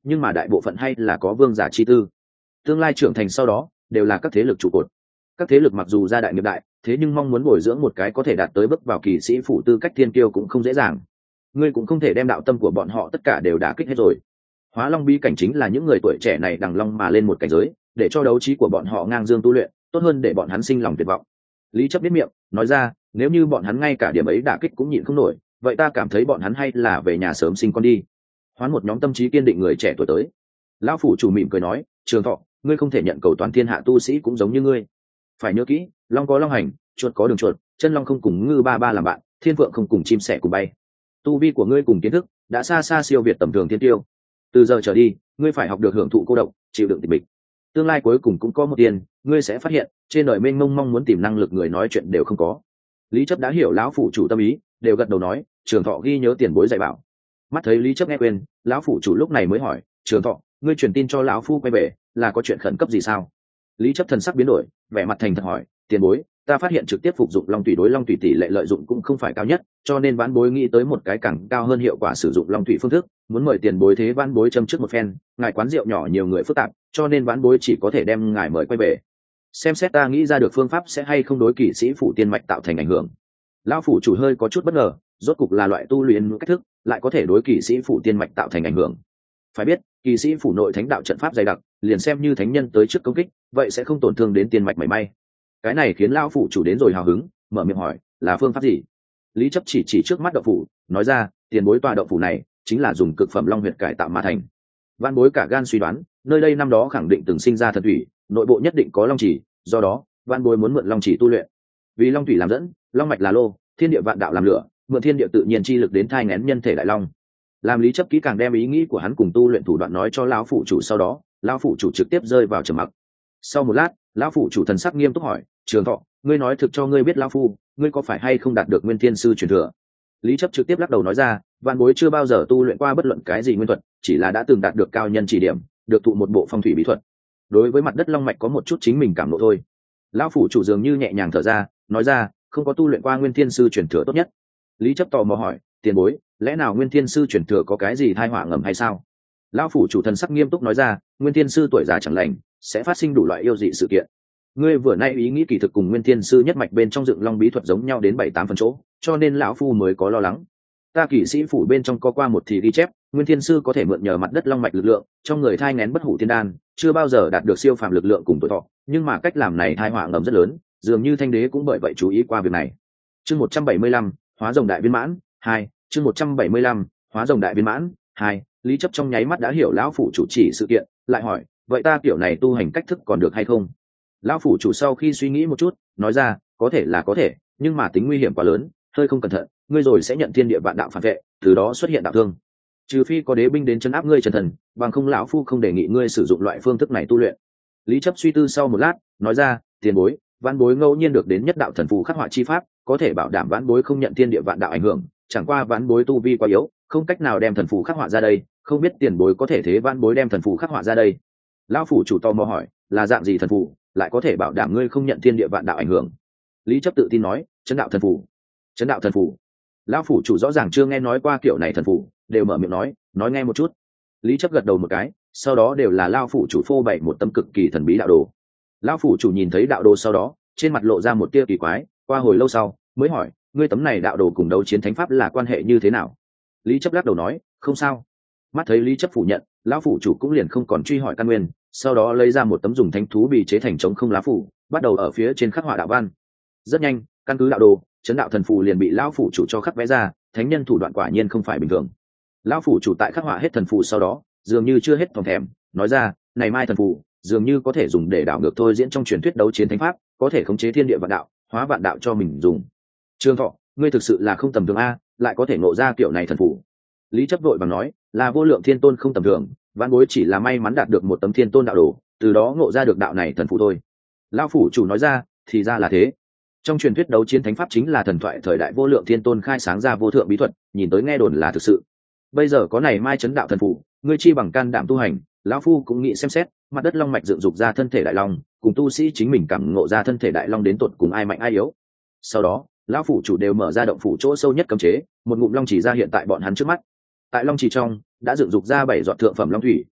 nhưng mà đại bộ phận hay là có vương giả chi tư. Tương lai trưởng thành sau đó đều là các thế lực trụ cột. Các thế lực mặc dù gia đại nghiệp đại, thế nhưng mong muốn bồi dưỡng một cái có thể đạt tới bước vào kỳ sĩ phủ tư cách thiên kiêu cũng không dễ dàng. Ngươi cũng không thể đem đạo tâm của bọn họ tất cả đều đả kích hết rồi. Hóa Long bí cảnh chính là những người tuổi trẻ này đằng long mà lên một cảnh giới, để cho đấu trí của bọn họ ngang dương tu luyện, tốt hơn để bọn hắn sinh lòng tuyệt vọng. Lý Chấp biết miệng nói ra, nếu như bọn hắn ngay cả điểm ấy đả kích cũng nhịn không nổi, vậy ta cảm thấy bọn hắn hay là về nhà sớm sinh con đi. Hoán một nhóm tâm trí kiên định người trẻ tuổi tới. Lão phủ chủ mỉm cười nói, Trường Thọ, ngươi không thể nhận cầu toàn thiên hạ tu sĩ cũng giống như ngươi. Phải nhớ kỹ, long có long hành, chuột có đường chuột, chân long không cùng ngư ba ba làm bạn, thiên vượng không cùng chim sẻ cùng bay. Tu vi của ngươi cùng kiến thức đã xa xa siêu việt tầm thường thiên tiêu. Từ giờ trở đi, ngươi phải học được hưởng thụ cô độc, chịu đựng tịch mịch. Tương lai cuối cùng cũng có một tiền, ngươi sẽ phát hiện, trên đời mênh mông mong muốn tìm năng lực người nói chuyện đều không có. Lý Chấp đã hiểu lão phủ chủ tâm ý, đều gật đầu nói, Trường Thọ ghi nhớ tiền bối dạy bảo. Mắt thấy Lý Chấp nghe quên, lão phủ chủ lúc này mới hỏi, Trường Thọ, ngươi truyền tin cho lão phu quay về, là có chuyện khẩn cấp gì sao? Lý Chấp thần sắc biến đổi, vẻ mặt thành thật hỏi, tiền bối, ta phát hiện trực tiếp phục dụng long thủy đối long thủy tỷ lệ lợi dụng cũng không phải cao nhất, cho nên vãn bối nghĩ tới một cái càng cao hơn hiệu quả sử dụng long thủy phương thức, muốn mời tiền bối thế vãn bối châm trước một phen, ngài quán rượu nhỏ nhiều người phức tạp, cho nên vãn bối chỉ có thể đem ngài mời quay về. Xem xét ta nghĩ ra được phương pháp sẽ hay không đối kỵ sĩ phủ tiên mạch tạo thành ảnh hưởng. Lão phủ chủ hơi có chút bất ngờ, rốt cục là loại tu luyện cách thức, lại có thể đối kỵ sĩ phủ tiên mạch tạo thành ảnh hưởng. Phải biết, kỵ sĩ phủ nội thánh đạo trận pháp dày đặc, liền xem như thánh nhân tới trước công kích, vậy sẽ không tổn thương đến tiên mạch mảy may. Cái này khiến lão phủ chủ đến rồi hào hứng, mở miệng hỏi, là phương pháp gì? Lý Chấp chỉ chỉ trước mắt động phủ, nói ra, tiền bối tòa động phủ này chính là dùng cực phẩm long huyệt cải tạo mà thành. Văn bối cả gan suy đoán, nơi đây năm đó khẳng định từng sinh ra thần thủy, nội bộ nhất định có long chỉ, do đó, văn bối muốn mượn long chỉ tu luyện. Vì long thủy làm dẫn, long mạch là lô, thiên địa vạn đạo làm lửa, mượn thiên địa tự nhiên chi lực đến thai nghén nhân thể đại long. Làm Lý Chấp kỹ càng đem ý nghĩ của hắn cùng tu luyện thủ đoạn nói cho lão phủ chủ, sau đó, lão phủ chủ trực tiếp rơi vào trầm mặc. Sau một lát, lão phủ chủ thần sắc nghiêm túc hỏi, Trường Thọ, ngươi nói thực cho ngươi biết lão phu, ngươi có phải hay không đạt được nguyên thiên sư truyền thừa? Lý Chấp trực tiếp lắc đầu nói ra, vạn bối chưa bao giờ tu luyện qua bất luận cái gì nguyên thuật, chỉ là đã từng đạt được cao nhân chỉ điểm, được thụ một bộ phong thủy bí thuật. Đối với mặt đất long mạch có một chút chính mình cảm ngộ thôi. Lão phủ chủ dường như nhẹ nhàng thở ra, nói ra, không có tu luyện qua nguyên thiên sư truyền thừa tốt nhất. Lý Chấp tò mò hỏi, tiền bối, lẽ nào nguyên thiên sư truyền thừa có cái gì tai họa ngầm hay sao? Lão phủ chủ thần sắc nghiêm túc nói ra, nguyên thiên sư tuổi già chẳng lành, sẽ phát sinh đủ loại yêu dị sự kiện. Ngươi vừa nay ý nghĩ kỳ thực cùng nguyên thiên sư nhất mạch bên trong dựng long bí thuật giống nhau đến bảy tám phần chỗ, cho nên lão phu mới có lo lắng. Ta kỵ sĩ phủ bên trong có qua một thì ghi chép, nguyên thiên sư có thể mượn nhờ mặt đất long mạch lực lượng, trong người thai nghén bất hủ thiên đan, chưa bao giờ đạt được siêu phàm lực lượng cùng tuổi thọ, nhưng mà cách làm này tai họa ngầm rất lớn, dường như thanh đế cũng bởi vậy chú ý qua việc này. Chương một trăm bảy mươi lăm, hóa rồng đại viên mãn hai. Chương một trăm bảy mươi lăm, hóa rồng đại viên mãn hai. Lý Chấp trong nháy mắt đã hiểu lão phủ chủ chỉ sự kiện, lại hỏi, vậy ta kiểu này tu hành cách thức còn được hay không? Lão phủ chủ sau khi suy nghĩ một chút, nói ra, có thể là có thể, nhưng mà tính nguy hiểm quá lớn, hơi không cẩn thận, ngươi rồi sẽ nhận thiên địa vạn đạo phản vệ, từ đó xuất hiện đạo thương. Trừ phi có đế binh đến trấn áp ngươi chân thần, bằng không lão phu không đề nghị ngươi sử dụng loại phương thức này tu luyện. Lý Chấp suy tư sau một lát, nói ra, tiền bối, vãn bối ngẫu nhiên được đến nhất đạo thần phù khắc họa chi pháp, có thể bảo đảm vãn bối không nhận thiên địa vạn đạo ảnh hưởng, chẳng qua vãn bối tu vi quá yếu, không cách nào đem thần phù khắc họa ra đây, không biết tiền bối có thể thế vãn bối đem thần phù khắc họa ra đây. Lão phủ chủ tò mò hỏi, là dạng gì thần phù, lại có thể bảo đảm ngươi không nhận thiên địa vạn đạo ảnh hưởng? Lý Chấp tự tin nói, chấn đạo thần phù. Chấn đạo thần phù? Lão phủ chủ rõ ràng chưa nghe nói qua kiểu này thần phù, đều mở miệng nói, nói nghe một chút. Lý Chấp gật đầu một cái, sau đó đều là lão phủ chủ phô bày một tấm cực kỳ thần bí đạo đồ. Lão phủ chủ nhìn thấy đạo đồ sau đó, trên mặt lộ ra một tia kỳ quái, qua hồi lâu sau mới hỏi, ngươi tấm này đạo đồ cùng đấu chiến thánh pháp là quan hệ như thế nào? Lý Chấp lắc đầu nói, không sao. Mắt thấy Lý Chấp phủ nhận, lão phủ chủ cũng liền không còn truy hỏi căn nguyên, sau đó lấy ra một tấm dùng thánh thú bì chế thành trống không lá phủ, bắt đầu ở phía trên khắc họa đạo văn. Rất nhanh, căn cứ đạo đồ, chấn đạo thần phù liền bị lão phủ chủ cho khắc vẽ ra, thánh nhân thủ đoạn quả nhiên không phải bình thường. Lão phủ chủ tại khắc họa hết thần phù sau đó, dường như chưa hết thòng thèm, nói ra, này mai thần phù dường như có thể dùng để đảo ngược thôi diễn trong truyền thuyết đấu chiến thánh pháp, có thể khống chế thiên địa vạn đạo, hóa vạn đạo cho mình dùng. Trương Thọ, ngươi thực sự là không tầm thường a, lại có thể ngộ ra kiểu này thần phù. Lý Chấp vội bằng nói, là vô lượng thiên tôn không tầm thường, vãn bối chỉ là may mắn đạt được một tấm thiên tôn đạo đồ, từ đó ngộ ra được đạo này thần phù thôi. Lão phủ chủ nói ra, thì ra là thế. Trong truyền thuyết đấu chiến thánh pháp chính là thần thoại thời đại vô lượng thiên tôn khai sáng ra vô thượng bí thuật, nhìn tới nghe đồn là thực sự. Bây giờ có này mai chấn đạo thần phù, ngươi chi bằng can đảm tu hành, lão phu cũng nghĩ xem xét, mặt đất long mạch dựng dục ra thân thể đại long, cùng tu sĩ chính mình cảm ngộ ra thân thể đại long đến tột cùng ai mạnh ai yếu. Sau đó, lão phủ chủ đều mở ra động phủ chỗ sâu nhất cấm chế, một ngụm long chỉ ra hiện tại bọn hắn trước mắt. Tại long chỉ trong đã dựng dục ra bảy giọt thượng phẩm long thủy,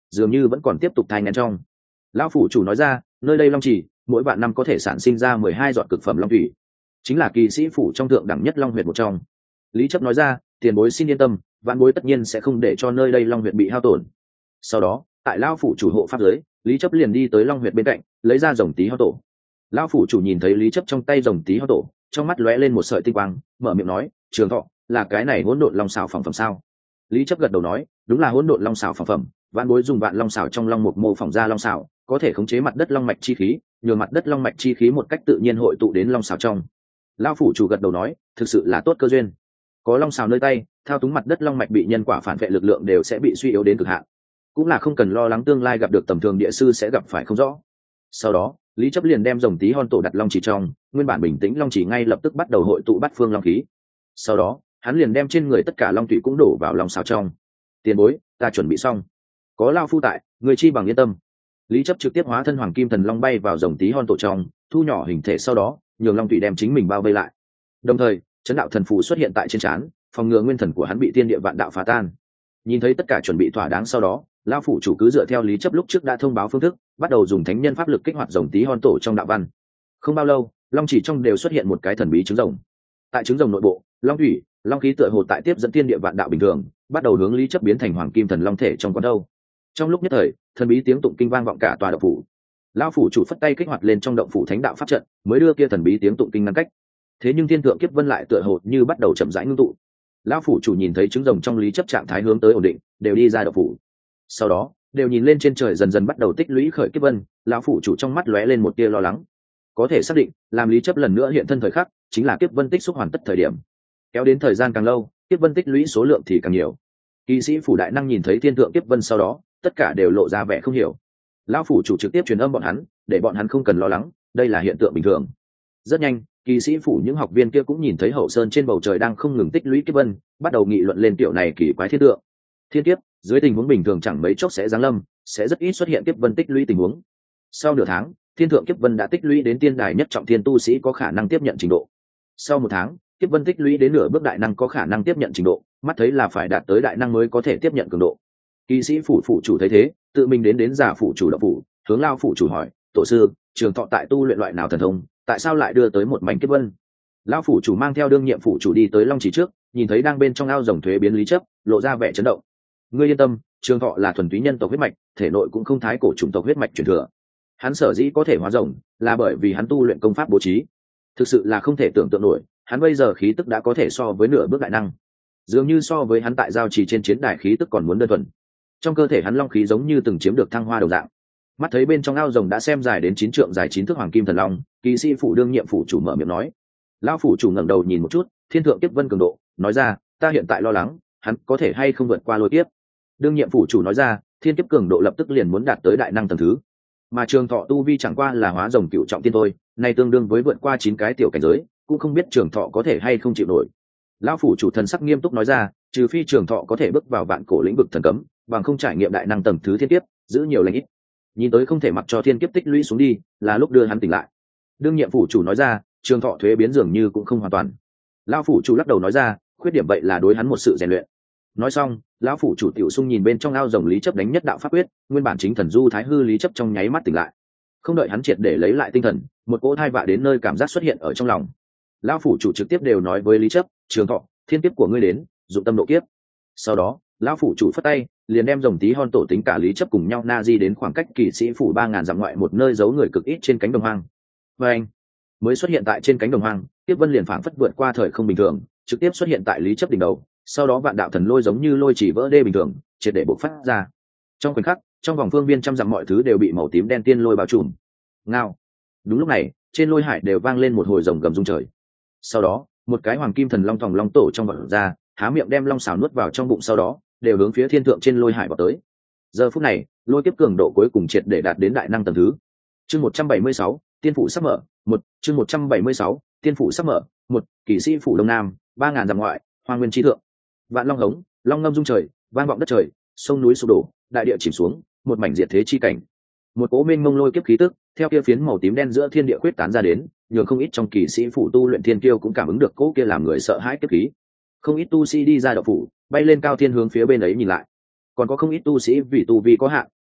dường như vẫn còn tiếp tục thai ngén trong. Lão phủ chủ nói ra, nơi đây long trì mỗi vạn năm có thể sản sinh ra mười hai giọt cực phẩm long thủy, chính là kỳ sĩ phủ trong thượng đẳng nhất long huyệt một trong. Lý chấp nói ra, tiền bối xin yên tâm, vạn bối tất nhiên sẽ không để cho nơi đây long huyệt bị hao tổn. Sau đó tại lão phủ chủ hộ pháp giới, Lý chấp liền đi tới long huyệt bên cạnh, lấy ra rồng tí hao tổ. Lão phủ chủ nhìn thấy Lý chấp trong tay rồng tí hao tổ, trong mắt lóe lên một sợi tinh quang, mở miệng nói, Trường Thọ, là cái này hỗn độn long xào phẩm phẩm sao? Lý chấp gật đầu nói, đúng là hỗn độn long xào phẩm phẩm, vạn bối dùng vạn long xào trong long mục mô phỏng ra long xào, có thể khống chế mặt đất long mạch chi khí, nhường mặt đất long mạch chi khí một cách tự nhiên hội tụ đến long xào trong. Lão phủ chủ gật đầu nói, thực sự là tốt cơ duyên. Có long xào nơi tay, thao túng mặt đất long mạch bị nhân quả phản vệ lực lượng đều sẽ bị suy yếu đến cực hạn, cũng là không cần lo lắng tương lai gặp được tầm thường địa sư sẽ gặp phải không rõ. Sau đó Lý chấp liền đem rồng tí hon tổ đặt long chỉ trong, nguyên bản bình tĩnh long chỉ ngay lập tức bắt đầu hội tụ bắt phương long khí. Sau đó hắn liền đem trên người tất cả long thủy cũng đổ vào long xào trong. Tiền bối, ta chuẩn bị xong, có lao phu tại, người chi bằng yên tâm. Lý chấp trực tiếp hóa thân hoàng kim thần long bay vào rồng tí hon tổ trong, thu nhỏ hình thể, sau đó nhường long thủy đem chính mình bao vây lại. Đồng thời chấn đạo thần phù xuất hiện tại trên trán, phòng ngừa nguyên thần của hắn bị tiên địa vạn đạo phá tan. Nhìn thấy tất cả chuẩn bị thỏa đáng, sau đó lao phủ chủ cứ dựa theo Lý chấp lúc trước đã thông báo phương thức, bắt đầu dùng thánh nhân pháp lực kích hoạt rồng tí hon tổ trong đạo văn. Không bao lâu long chỉ trong đều xuất hiện một cái thần bí trứng rồng. Tại trứng rồng nội bộ, long thủy long khí tựa hồ tại tiếp dẫn tiên địa vạn đạo bình thường, bắt đầu hướng Lý chấp biến thành hoàng kim thần long thể trong con đâu. Trong lúc nhất thời thần bí tiếng tụng kinh vang vọng cả tòa động phủ. Lao phủ chủ phất tay kích hoạt lên trong động phủ thánh đạo pháp trận, mới đưa kia thần bí tiếng tụng kinh ngăn cách. Thế nhưng thiên thượng kiếp vân lại tựa hồ như bắt đầu chậm rãi ngưng tụ. Lão phủ chủ nhìn thấy trứng rồng trong Lý chấp trạng thái hướng tới ổn định, đều đi ra động phủ. Sau đó đều nhìn lên trên trời dần dần bắt đầu tích lũy khởi kiếp vân. Lão phủ chủ trong mắt lóe lên một tia lo lắng, có thể xác định làm Lý chấp lần nữa hiện thân thời khắc, chính là kiếp vân tích xúc hoàn tất thời điểm. Kéo đến thời gian càng lâu, kiếp vân tích lũy số lượng thì càng nhiều. Kỵ sĩ phủ đại năng nhìn thấy thiên thượng kiếp vân sau đó, tất cả đều lộ ra vẻ không hiểu. Lão phủ chủ trực tiếp truyền âm bọn hắn, để bọn hắn không cần lo lắng, đây là hiện tượng bình thường. Rất nhanh kỳ sĩ phủ những học viên kia cũng nhìn thấy hậu sơn trên bầu trời đang không ngừng tích lũy kiếp vân, bắt đầu nghị luận lên kiểu này kỳ quái thiên tượng. Thiên kiếp dưới tình huống bình thường chẳng mấy chốc sẽ giáng lâm, sẽ rất ít xuất hiện kiếp vân tích lũy tình huống. Sau nửa tháng thiên thượng kiếp vân đã tích lũy đến tiên đài nhất trọng thiên tu sĩ có khả năng tiếp nhận trình độ. Sau một tháng kiếp vân tích lũy đến nửa bước đại năng có khả năng tiếp nhận trình độ, mắt thấy là phải đạt tới đại năng mới có thể tiếp nhận cường độ. Kỳ sĩ phủ phủ chủ thấy thế, tự mình đến đến giả phủ chủ đạo phủ, hướng lao phủ chủ hỏi, tổ sư, Trường Thọ tại tu luyện loại nào thần thông, tại sao lại đưa tới một mảnh kiếp vân? Lão phủ chủ mang theo đương nhiệm phủ chủ đi tới long chỉ trước, nhìn thấy đang bên trong ao rồng thuế biến Lý chấp, lộ ra vẻ chấn động. Ngươi yên tâm, Trường Thọ là thuần túy nhân tộc huyết mạch, thể nội cũng không thái cổ chủng tộc huyết mạch truyền thừa. Hắn sở dĩ có thể hóa rồng, là bởi vì hắn tu luyện công pháp bố trí. Thực sự là không thể tưởng tượng nổi, hắn bây giờ khí tức đã có thể so với nửa bước đại năng, dường như so với hắn tại giao trì trên chiến đài khí tức còn muốn đơn thuần. Trong cơ thể hắn long khí giống như từng chiếm được thăng hoa đồng dạng. Mắt thấy bên trong ao rồng đã xem dài đến chín trượng dài chín thước hoàng kim thần long, kỳ sĩ phủ đương nhiệm phủ chủ mở miệng nói. Lão phủ chủ ngẩng đầu nhìn một chút thiên thượng kiếp vân cường độ, nói ra, ta hiện tại lo lắng hắn có thể hay không vượt qua lôi kiếp. Đương nhiệm phủ chủ nói ra, thiên kiếp cường độ lập tức liền muốn đạt tới đại năng tầng thứ, mà Trường Thọ tu vi chẳng qua là hóa rồng cựu trọng tiên thôi, này tương đương với vượt qua chín cái tiểu cảnh giới, cũng không biết Trường Thọ có thể hay không chịu nổi. Lão phủ chủ thần sắc nghiêm túc nói ra, trừ phi Trường Thọ có thể bước vào vạn cổ lĩnh vực thần cấm, bằng không trải nghiệm đại năng tầng thứ thiên kiếp, giữ nhiều lành ít. Nhìn tới không thể mặc cho thiên kiếp tích lũy xuống đi, là lúc đưa hắn tỉnh lại. Đương nhiệm phủ chủ nói ra, Trường Thọ thuế biến dường như cũng không hoàn toàn. Lão phủ chủ lắc đầu nói ra, khuyết điểm vậy là đối hắn một sự rèn luyện. Nói xong, lão phủ chủ tiểu sung nhìn bên trong ao rồng Lý chấp đánh nhất đạo pháp quyết, nguyên bản chính thần du thái hư Lý chấp trong nháy mắt tỉnh lại. Không đợi hắn triệt để lấy lại tinh thần, một cỗ thai vạ đến nơi cảm giác xuất hiện ở trong lòng. Lão phủ chủ trực tiếp đều nói với Lý chấp, Trường Thọ, thiên kiếp của ngươi đến, dụng tâm độ kiếp. Sau đó lão phủ chủ phất tay, liền đem rồng tí hon tổ tính cả Lý chấp cùng nhau na di đến khoảng cách kỳ sĩ phủ ba ngàn dặm ngoại một nơi giấu người cực ít trên cánh đồng hoang. Và anh mới xuất hiện tại trên cánh đồng hoang, tiếp vân liền phảng phất vượt qua thời không bình thường, trực tiếp xuất hiện tại Lý chấp đỉnh đầu. Sau đó vạn đạo thần lôi giống như lôi chỉ vỡ đê bình thường, triệt để bộc phát ra. Trong khoảnh khắc, trong vòng phương viên trăm dặm mọi thứ đều bị màu tím đen tiên lôi bao trùm. Ngao. Đúng lúc này, trên lôi hải đều vang lên một hồi rồng gầm rung trời. Sau đó, một cái hoàng kim thần long thòng long tổ trong vật ra, há miệng đem long xảo nuốt vào trong bụng, sau đó đều hướng phía thiên thượng trên lôi hải vào tới. Giờ phút này, lôi kiếp cường độ cuối cùng triệt để đạt đến đại năng tầng thứ. Chương một trăm bảy mươi sáu, tiên phủ sắp mở, một, chương một trăm bảy mươi sáu, tiên phủ sắp mở, một, kỵ sĩ phủ đông nam, ba ngàn dặm ngoại, hoang nguyên chi thượng. Vạn long hống, long ngâm rung trời, vang vọng đất trời, sông núi sụp đổ, đại địa chìm xuống, một mảnh diệt thế chi cảnh. Một cỗ mênh mông lôi kiếp khí tức theo kia phiến màu tím đen giữa thiên địa khuyết tán ra đến, nhường không ít trong kỳ sĩ phủ tu luyện thiên kiêu cũng cảm ứng được cỗ kia làm người sợ hãi kiếp khí. Không ít tu sĩ đi ra đạo phủ, bay lên cao thiên hướng phía bên ấy nhìn lại. Còn có không ít tu sĩ vì tu vi có hạn,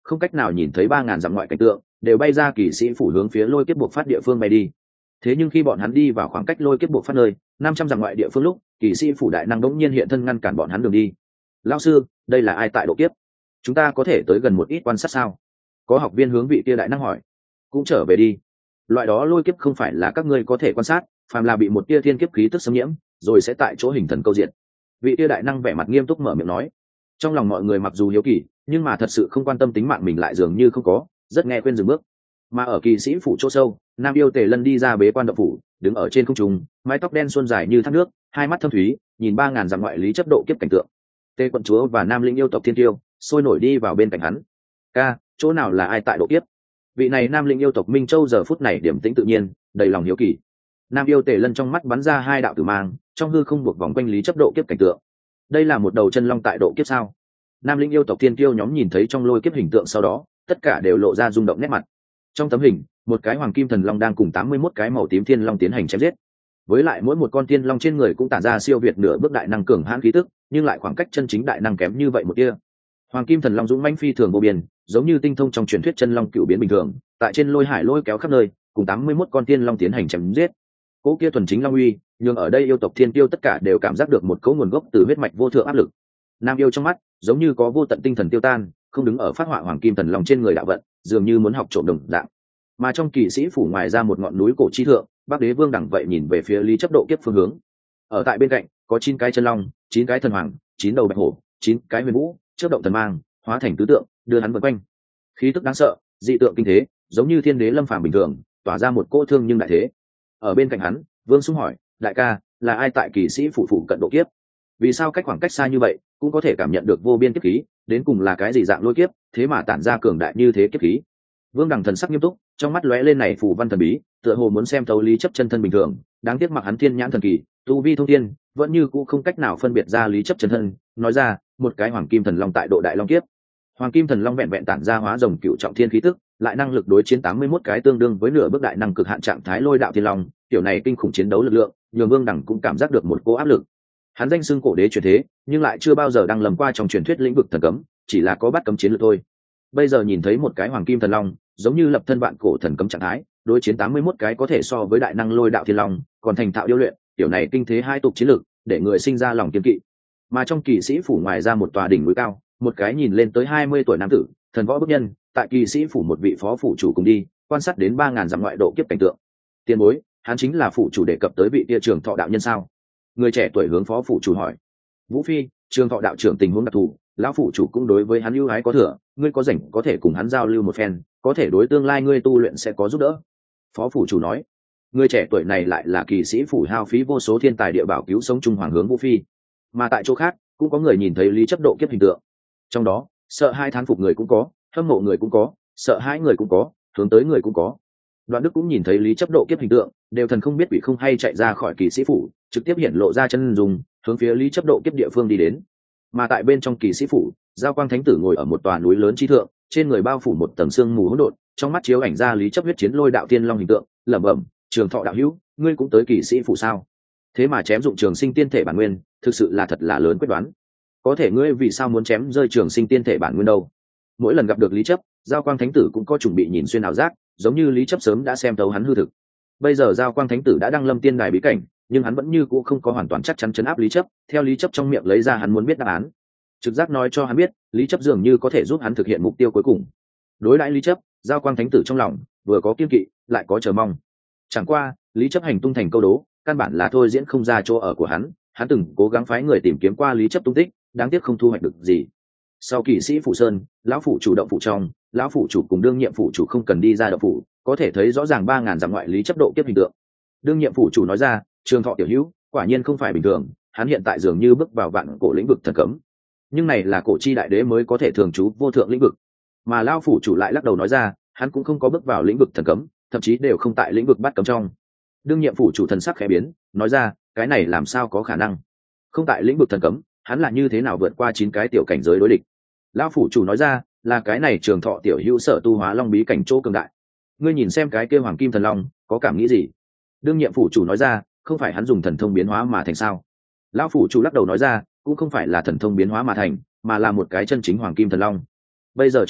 không cách nào nhìn thấy ba ngàn dặm ngoại cảnh tượng, đều bay ra kỳ sĩ phủ hướng phía lôi kiếp buộc phát địa phương bay đi. Thế nhưng khi bọn hắn đi vào khoảng cách lôi kiếp buộc phát nơi năm trăm dặm ngoại địa phương lúc, kỳ sĩ phủ đại năng đống nhiên hiện thân ngăn cản bọn hắn đường đi. Lão sư, đây là ai tại độ kiếp? Chúng ta có thể tới gần một ít quan sát sao? Có học viên hướng vị kia đại năng hỏi. Cũng trở về đi. Loại đó lôi kiếp không phải là các ngươi có thể quan sát, phàm là bị một tia thiên kiếp khí tức xâm nhiễm, rồi sẽ tại chỗ hình thần câu diện. Vị tia đại năng vẻ mặt nghiêm túc mở miệng nói. Trong lòng mọi người mặc dù hiếu kỳ, nhưng mà thật sự không quan tâm tính mạng mình lại dường như không có, rất nghe khuyên dừng bước. Mà ở kỳ sĩ phủ chỗ sâu, Nam yêu Tề Lân đi ra bế quan động phủ, đứng ở trên không trung, mái tóc đen xuân dài như thác nước, hai mắt thâm thúy, nhìn ba ngàn dặm ngoại lý chấp độ kiếp cảnh tượng. Tề quận chúa và Nam linh yêu tộc Thiên Tiêu sôi nổi đi vào bên cạnh hắn. Ca, chỗ nào là ai tại độ kiếp? Vị này Nam linh yêu tộc Minh Châu giờ phút này điểm tĩnh tự nhiên, đầy lòng hiếu kỳ. Nam yêu Tề Lân trong mắt bắn ra hai đạo tử mang, trong hư không buộc vòng quanh lý chấp độ kiếp cảnh tượng. Đây là một đầu chân long tại độ kiếp sao? Nam linh yêu tộc Thiên Tiêu nhóm nhìn thấy trong lôi kiếp hình tượng sau đó, tất cả đều lộ ra rung động nét mặt. Trong tấm hình, một cái hoàng kim thần long đang cùng tám mươi mốt cái màu tím thiên long tiến hành chém giết. Với lại mỗi một con thiên long trên người cũng tản ra siêu việt nửa bước đại năng cường hãn khí tức, nhưng lại khoảng cách chân chính đại năng kém như vậy một tia. Hoàng kim thần long dũng mãnh phi thường vô biên, giống như tinh thông trong truyền thuyết chân long cựu biến bình thường, tại trên lôi hải lôi kéo khắp nơi, cùng tám mươi mốt con thiên long tiến hành chém giết. Cỗ kia thuần chính long uy, nhưng ở đây yêu tộc Thiên Tiêu tất cả đều cảm giác được một cỗ nguồn gốc từ huyết mạch vô thượng áp lực. Nam yêu trong mắt, giống như có vô tận tinh thần tiêu tan, không đứng ở phát họa hoàng kim thần long trên người đạo vận, dường như muốn học trộm đồng dạng. Mà trong kỳ sĩ phủ ngoài ra một ngọn núi cổ chi thượng, Bắc Đế Vương đẳng vậy nhìn về phía lý chấp độ kiếp phương hướng. Ở tại bên cạnh có chín cái chân long, chín cái thần hoàng, chín đầu bạch hổ, chín cái huyền vũ, chớp động thần mang, hóa thành tứ tượng, đưa hắn vây quanh. Khí tức đáng sợ, dị tượng kinh thế, giống như thiên đế lâm phàm bình thường, tỏa ra một cỗ thương nhưng đại thế. Ở bên cạnh hắn, Vương Sung hỏi, đại ca, là ai tại kỳ sĩ phủ phủ cận độ kiếp? Vì sao cách khoảng cách xa như vậy cũng có thể cảm nhận được vô biên kiếp khí, đến cùng là cái gì dạng lôi kiếp, thế mà tản ra cường đại như thế kiếp khí? Vương Đằng thần sắc nghiêm túc, trong mắt lóe lên này phù văn thần bí, tựa hồ muốn xem thấu lý chấp chân thân bình thường, đáng tiếc mặc hắn thiên nhãn thần kỳ, tu vi thông thiên, vẫn như cũ không cách nào phân biệt ra lý chấp chân thân, nói ra, một cái hoàng kim thần long tại độ đại long kiếp. Hoàng kim thần long vẹn vẹn tản ra hóa rồng cựu trọng thiên khí tức, lại năng lực đối chiến tám mươi mốt cái tương đương với nửa bước đại năng cực hạn trạng thái lôi đạo thiên long, kiểu này kinh khủng chiến đấu lực lượng, nhường Vương Đằng cũng cảm giác được một cỗ áp lực. Hắn danh xưng cổ đế truyền thế, nhưng lại chưa bao giờ đăng lầm qua trong truyền thuyết lĩnh vực thần cấm, chỉ là có bắt cấm chiến lược thôi. Bây giờ nhìn thấy một cái hoàng kim thần long, giống như lập thân vạn cổ thần cấm trạng thái, đối chiến tám mươi mốt cái có thể so với đại năng lôi đạo thiên long, còn thành thạo điêu luyện, tiểu này kinh thế hai tục chiến lược, để người sinh ra lòng kiên kỵ. Mà trong kỳ sĩ phủ ngoài ra một tòa đỉnh núi cao, một cái nhìn lên tới hai mươi tuổi nam tử, thần võ bức nhân, tại kỳ sĩ phủ một vị phó phủ chủ cùng đi, quan sát đến ba ngàn dặm ngoại độ kiếp cảnh tượng. Tiền bối, hắn chính là phủ chủ đề cập tới vị tia trường thọ đạo nhân sao? Người trẻ tuổi hướng phó phủ chủ hỏi. Vũ Phi, trường thọ đạo trưởng tình huống đặc thù, lão phủ chủ cũng đối với hắn ưu ái có thừa, ngươi có rảnh có thể cùng hắn giao lưu một phen, có thể đối tương lai ngươi tu luyện sẽ có giúp đỡ. Phó phủ chủ nói. Người trẻ tuổi này lại là kỳ sĩ phủ hao phí vô số thiên tài địa bảo cứu sống trung hoàng hướng Vũ Phi. Mà tại chỗ khác cũng có người nhìn thấy lý chấp độ kiếp hình tượng, trong đó sợ hai thán phục người cũng có, hâm mộ người cũng có, sợ hai người cũng có, hướng tới người cũng có. Đoạn Đức cũng nhìn thấy lý chấp độ kiếp hình tượng, đều thần không biết quỷ không hay chạy ra khỏi kỳ sĩ phủ, trực tiếp hiện lộ ra chân dùng, hướng phía lý chấp độ kiếp địa phương đi đến. Mà tại bên trong kỳ sĩ phủ, Giao Quang Thánh Tử ngồi ở một tòa núi lớn chi thượng, trên người bao phủ một tầng sương mù hỗn độn, trong mắt chiếu ảnh ra lý chấp huyết chiến lôi đạo tiên long hình tượng, lẩm bẩm, trường thọ đạo hữu, ngươi cũng tới kỳ sĩ phủ sao? Thế mà chém dụng trường sinh tiên thể bản nguyên, thực sự là thật là lớn quyết đoán. Có thể ngươi vì sao muốn chém rơi trường sinh tiên thể bản nguyên đâu? Mỗi lần gặp được lý chấp, Giao Quang Thánh Tử cũng có chuẩn bị nhìn xuyên ảo giác, giống như lý chấp sớm đã xem thấu hắn hư thực. Bây giờ Giao Quang Thánh Tử đã đăng lâm tiên đài bí cảnh, nhưng hắn vẫn như cũ không có hoàn toàn chắc chắn chấn áp lý chấp, theo lý chấp trong miệng lấy ra hắn muốn biết đáp án. Trực giác nói cho hắn biết, lý chấp dường như có thể giúp hắn thực hiện mục tiêu cuối cùng. Đối đãi lý chấp, Giao Quang Thánh Tử trong lòng vừa có kiên kỵ, lại có chờ mong. Chẳng qua, lý chấp hành tung thành câu đố, căn bản là thôi diễn không ra chỗ ở của hắn, hắn từng cố gắng phái người tìm kiếm qua lý chấp tung tích, đáng tiếc không thu hoạch được gì. Sau kỳ sĩ phủ sơn, lão phủ chủ động phủ trong, lão phủ chủ cùng đương nhiệm phủ chủ không cần đi ra động phủ, có thể thấy rõ ràng ba ngàn dặm ngoại lý chấp độ kiếp hình tượng. Đương nhiệm phủ chủ nói ra, Trường Thọ tiểu hữu, quả nhiên không phải bình thường, hắn hiện tại dường như bước vào vạn cổ lĩnh vực thần cấm. Nhưng này là cổ chi đại đế mới có thể thường trú vô thượng lĩnh vực. Mà lão phủ chủ lại lắc đầu nói ra, hắn cũng không có bước vào lĩnh vực thần cấm, thậm chí đều không tại lĩnh vực bắt cấm trong. Đương nhiệm phủ chủ thần sắc khẽ biến, nói ra, cái này làm sao có khả năng? Không tại lĩnh vực thần cấm, hắn là như thế nào vượt qua chín cái tiểu cảnh giới đối địch? Lão phủ chủ nói ra, là cái này Trường Thọ tiểu hữu sở tu hóa long bí cảnh chỗ cường đại. Ngươi nhìn xem cái kia hoàng kim thần long, có cảm nghĩ gì? Đương nhiệm phủ chủ nói ra, không phải hắn dùng thần thông biến hóa mà thành sao? Lão phủ chủ lắc đầu nói ra, cũng không phải là thần thông biến hóa mà thành, mà là một cái chân chính hoàng kim thần long. Bây giờ Trường Thọ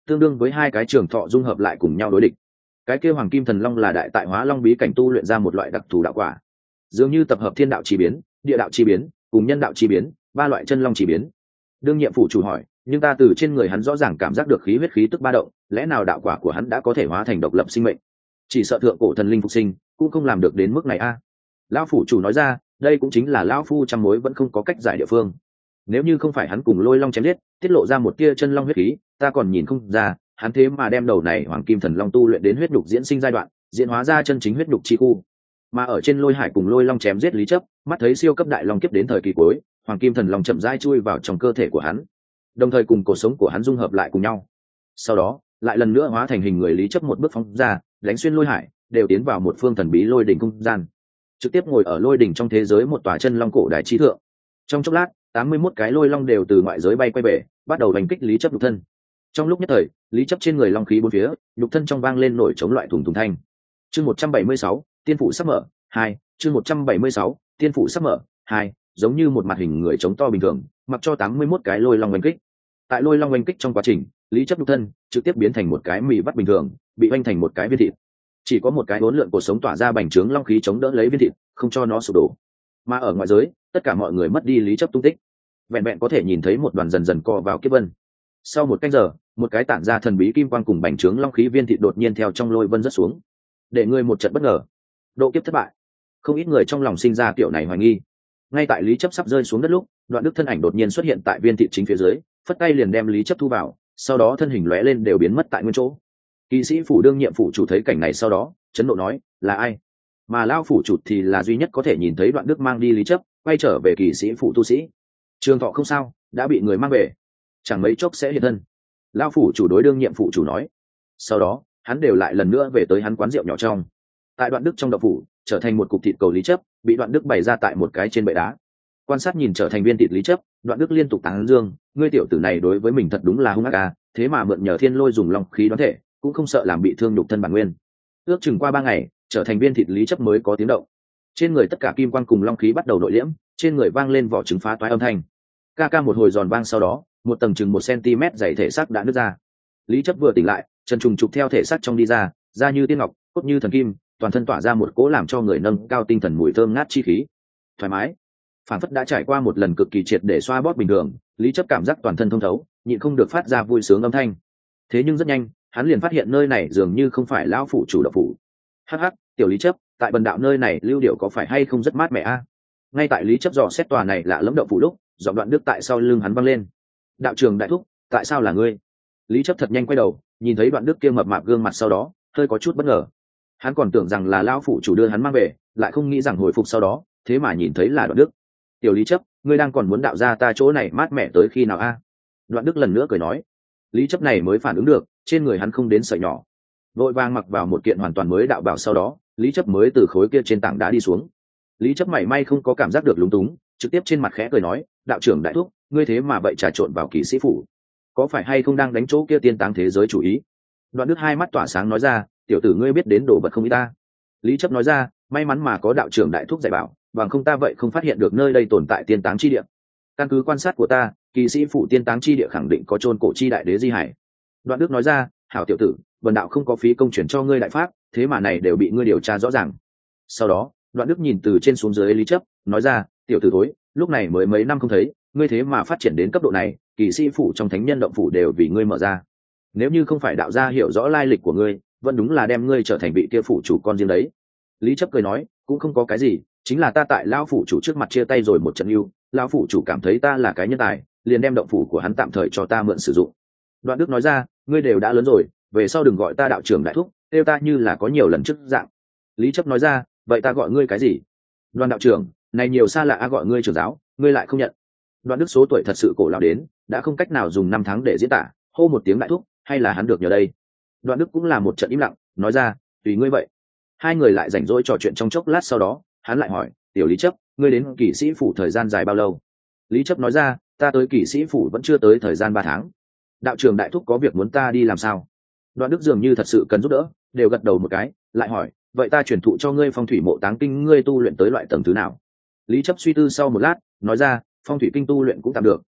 tương đương với hai cái trường thọ dung hợp lại cùng nhau đối địch. Cái kia hoàng kim thần long là đại tại hóa long bí cảnh tu luyện ra một loại đặc thù đạo quả, dường như tập hợp thiên đạo chi biến, địa đạo chi biến cùng nhân đạo chi biến, ba loại chân long chi biến. Đương nhiệm phủ chủ hỏi, nhưng ta từ trên người hắn rõ ràng cảm giác được khí huyết khí tức ba động, lẽ nào đạo quả của hắn đã có thể hóa thành độc lập sinh mệnh? Chỉ sợ thượng cổ thần linh phục sinh cũng không làm được đến mức này a. Lão phủ chủ nói ra, đây cũng chính là lão phu trăm mối vẫn không có cách giải địa phương. Nếu như không phải hắn cùng lôi long chém giết, tiết lộ ra một tia chân long huyết khí, ta còn nhìn không ra hắn thế mà đem đầu này hoàng kim thần long tu luyện đến huyết nhục diễn sinh giai đoạn, diễn hóa ra chân chính huyết nhục chi khu. Mà ở trên lôi hải cùng lôi long chém giết lý chấp, mắt thấy siêu cấp đại long kiếp đến thời kỳ cuối, hoàng kim thần long chậm rãi chui vào trong cơ thể của hắn, đồng thời cùng cuộc sống của hắn dung hợp lại cùng nhau. Sau đó lại lần nữa hóa thành hình người lý chấp một bước phóng ra, đánh xuyên lôi hải, đều tiến vào một phương thần bí lôi đỉnh không gian, trực tiếp ngồi ở lôi đỉnh trong thế giới một tòa chân long cổ đại trí thượng. Trong chốc lát, tám mươi mốt cái lôi long đều từ ngoại giới bay quay về, bắt đầu đánh kích lý chấp nhục thân. Trong lúc nhất thời, lý chấp trên người long khí bốn phía, nhục thân trong vang lên nổi chống loại thùng thùng thanh. Chương một trăm bảy mươi sáu, tiên phủ sắp mở hai. Chương một trăm bảy mươi sáu, tiên phủ sắp mở hai. Giống như một mặt hình người chống to bình thường, mặc cho tám mươi mốt cái lôi long đánh kích. Tại lôi long đánh kích trong quá trình, lý chấp nhục thân trực tiếp biến thành một cái mì vắt bình thường, bị oanh thành một cái viên thịt. Chỉ có một cái uốn lượn cuộc sống tỏa ra bành trướng long khí chống đỡ lấy viên thịt, không cho nó sụp đổ. Mà ở ngoại giới, tất cả mọi người mất đi lý chấp tung tích, vẹn vẹn có thể nhìn thấy một đoàn dần dần co vào kiếp vân. Sau một canh giờ, một cái tản ra thần bí kim quang cùng bành trướng long khí viên thịt đột nhiên theo trong lôi vân rớt xuống, để người một trận bất ngờ. Độ kiếp thất bại. Không ít người trong lòng sinh ra kiểu này hoài nghi. Ngay tại lý chấp sắp rơi xuống đất lúc, Đoạn Đức thân ảnh đột nhiên xuất hiện tại viên thịt chính phía dưới, phất tay liền đem lý chấp thu vào, sau đó thân hình lóe lên đều biến mất tại nguyên chỗ. Kỵ sĩ phủ đương nhiệm phủ chủ thấy cảnh này sau đó chấn nộ nói, là ai? Mà lao phủ chủ thì là duy nhất có thể nhìn thấy Đoạn Đức mang đi lý chấp, quay trở về kỵ sĩ phủ tu sĩ. Trường Thọ không sao, đã bị người mang về, chẳng mấy chốc sẽ hiện thân. Lao phủ chủ đối đương nhiệm phủ chủ nói. Sau đó hắn đều lại lần nữa về tới hắn quán rượu nhỏ trong. Tại Đoạn Đức trong đậu phủ trở thành một cục thịt cầu lý chấp, bị Đoạn Đức bày ra tại một cái trên bệ đá. Quan sát nhìn trở thành viên thịt lý chấp, Đoạn Đức liên tục tán dương, ngươi tiểu tử này đối với mình thật đúng là hung ác à, thế mà mượn nhờ thiên lôi dùng long khí đoán thể, cũng không sợ làm bị thương nhục thân bản nguyên. Ước chừng qua ba ngày, trở thành viên thịt lý chấp mới có tiếng động. Trên người tất cả kim quang cùng long khí bắt đầu nội liễm, trên người vang lên vỏ trứng phá toái âm thanh. Ca ca một hồi giòn vang sau đó, một tầng chừng một cm dày thể xác đã nứt ra. Lý chấp vừa tỉnh lại, chân trùng trục theo thể xác trong đi ra, da như tiên ngọc, cốt như thần kim, toàn thân tỏa ra một cỗ làm cho người nâng cao tinh thần mùi thơm ngát chi khí, thoải mái, phản phất đã trải qua một lần cực kỳ triệt để xoa bóp bình thường. Lý chấp cảm giác toàn thân thông thấu, nhịn không được phát ra vui sướng âm thanh. Thế nhưng rất nhanh, hắn liền phát hiện nơi này dường như không phải lão phủ chủ đậu phủ. Hắc hắc, tiểu Lý chấp, tại bần đạo nơi này lưu điệu có phải hay không rất mát mẻ a? Ngay tại Lý chấp dò xét tòa này lạ lẫm đậu phủ lúc, giọng Đoạn Đức tại sau lưng hắn văng lên. Đạo trường đại thúc, tại sao là ngươi? Lý chấp thật nhanh quay đầu, nhìn thấy Đoạn Đức kia mập mạp gương mặt sau đó, hơi có chút bất ngờ. Hắn còn tưởng rằng là lão phủ chủ đưa hắn mang về, lại không nghĩ rằng hồi phục sau đó, thế mà nhìn thấy là Đoạn Đức. Tiểu Lý chấp, ngươi đang còn muốn đạo ra ta chỗ này mát mẻ tới khi nào a? Đoạn Đức lần nữa cười nói. Lý chấp này mới phản ứng được, trên người hắn không đến sợi nhỏ, vội vàng mặc vào một kiện hoàn toàn mới đạo bảo, sau đó Lý chấp mới từ khối kia trên tảng đá đi xuống. Lý chấp mảy may không có cảm giác được lúng túng, trực tiếp trên mặt khẽ cười nói, đạo trưởng đại thúc, ngươi thế mà vậy trà trộn vào kỵ sĩ phủ, có phải hay không đang đánh chỗ kia tiên táng thế giới chủ ý? Đoạn Đức hai mắt tỏa sáng nói ra, tiểu tử ngươi biết đến đồ vật không ít ta. Lý chấp nói ra, may mắn mà có đạo trưởng đại thúc dạy bảo, bằng không ta vậy không phát hiện được nơi đây tồn tại tiên táng chi địa. Căn cứ quan sát của ta, kỵ sĩ phủ tiên táng chi địa khẳng định có chôn cổ chi đại đế di hải. Đoạn Đức nói ra, hảo tiểu tử, vần đạo không có phí công chuyển cho ngươi đại pháp, thế mà này đều bị ngươi điều tra rõ ràng. Sau đó Đoạn Đức nhìn từ trên xuống dưới Lý chấp, nói ra, tiểu tử thối, lúc này mới mấy năm không thấy, ngươi thế mà phát triển đến cấp độ này, kỵ sĩ phủ trong thánh nhân động phủ đều vì ngươi mở ra. Nếu như không phải đạo gia hiểu rõ lai lịch của ngươi, vẫn đúng là đem ngươi trở thành vị kia phủ chủ con riêng đấy. Lý chấp cười nói, cũng không có cái gì, chính là ta tại lão phủ chủ trước mặt chia tay rồi một trận yêu, lão phủ chủ cảm thấy ta là cái nhân tài, liền đem động phủ của hắn tạm thời cho ta mượn sử dụng. Đoạn Đức nói ra, ngươi đều đã lớn rồi, về sau đừng gọi ta đạo trưởng đại thúc, kêu ta như là có nhiều lần trước dạng. Lý chấp nói ra, vậy ta gọi ngươi cái gì? Đoàn đạo trưởng, này nhiều xa lạ, a gọi ngươi trưởng giáo, ngươi lại không nhận. Đoạn Đức số tuổi thật sự cổ lão đến, đã không cách nào dùng năm tháng để diễn tả, hô một tiếng đại thúc, hay là hắn được nhờ đây. Đoạn Đức cũng là một trận im lặng, nói ra, tùy ngươi vậy. Hai người lại rảnh rỗi trò chuyện trong chốc lát, sau đó hắn lại hỏi, tiểu Lý chấp, ngươi đến kỵ sĩ phủ thời gian dài bao lâu? Lý chấp nói ra, ta tới kỵ sĩ phủ vẫn chưa tới thời gian ba tháng. Đạo trưởng đại thúc có việc muốn ta đi làm sao? Đoạn Đức dường như thật sự cần giúp đỡ, đều gật đầu một cái, lại hỏi, vậy ta truyền thụ cho ngươi phong thủy mộ táng kinh, ngươi tu luyện tới loại tầng thứ nào? Lý chấp suy tư sau một lát, nói ra, phong thủy kinh tu luyện cũng tạm được,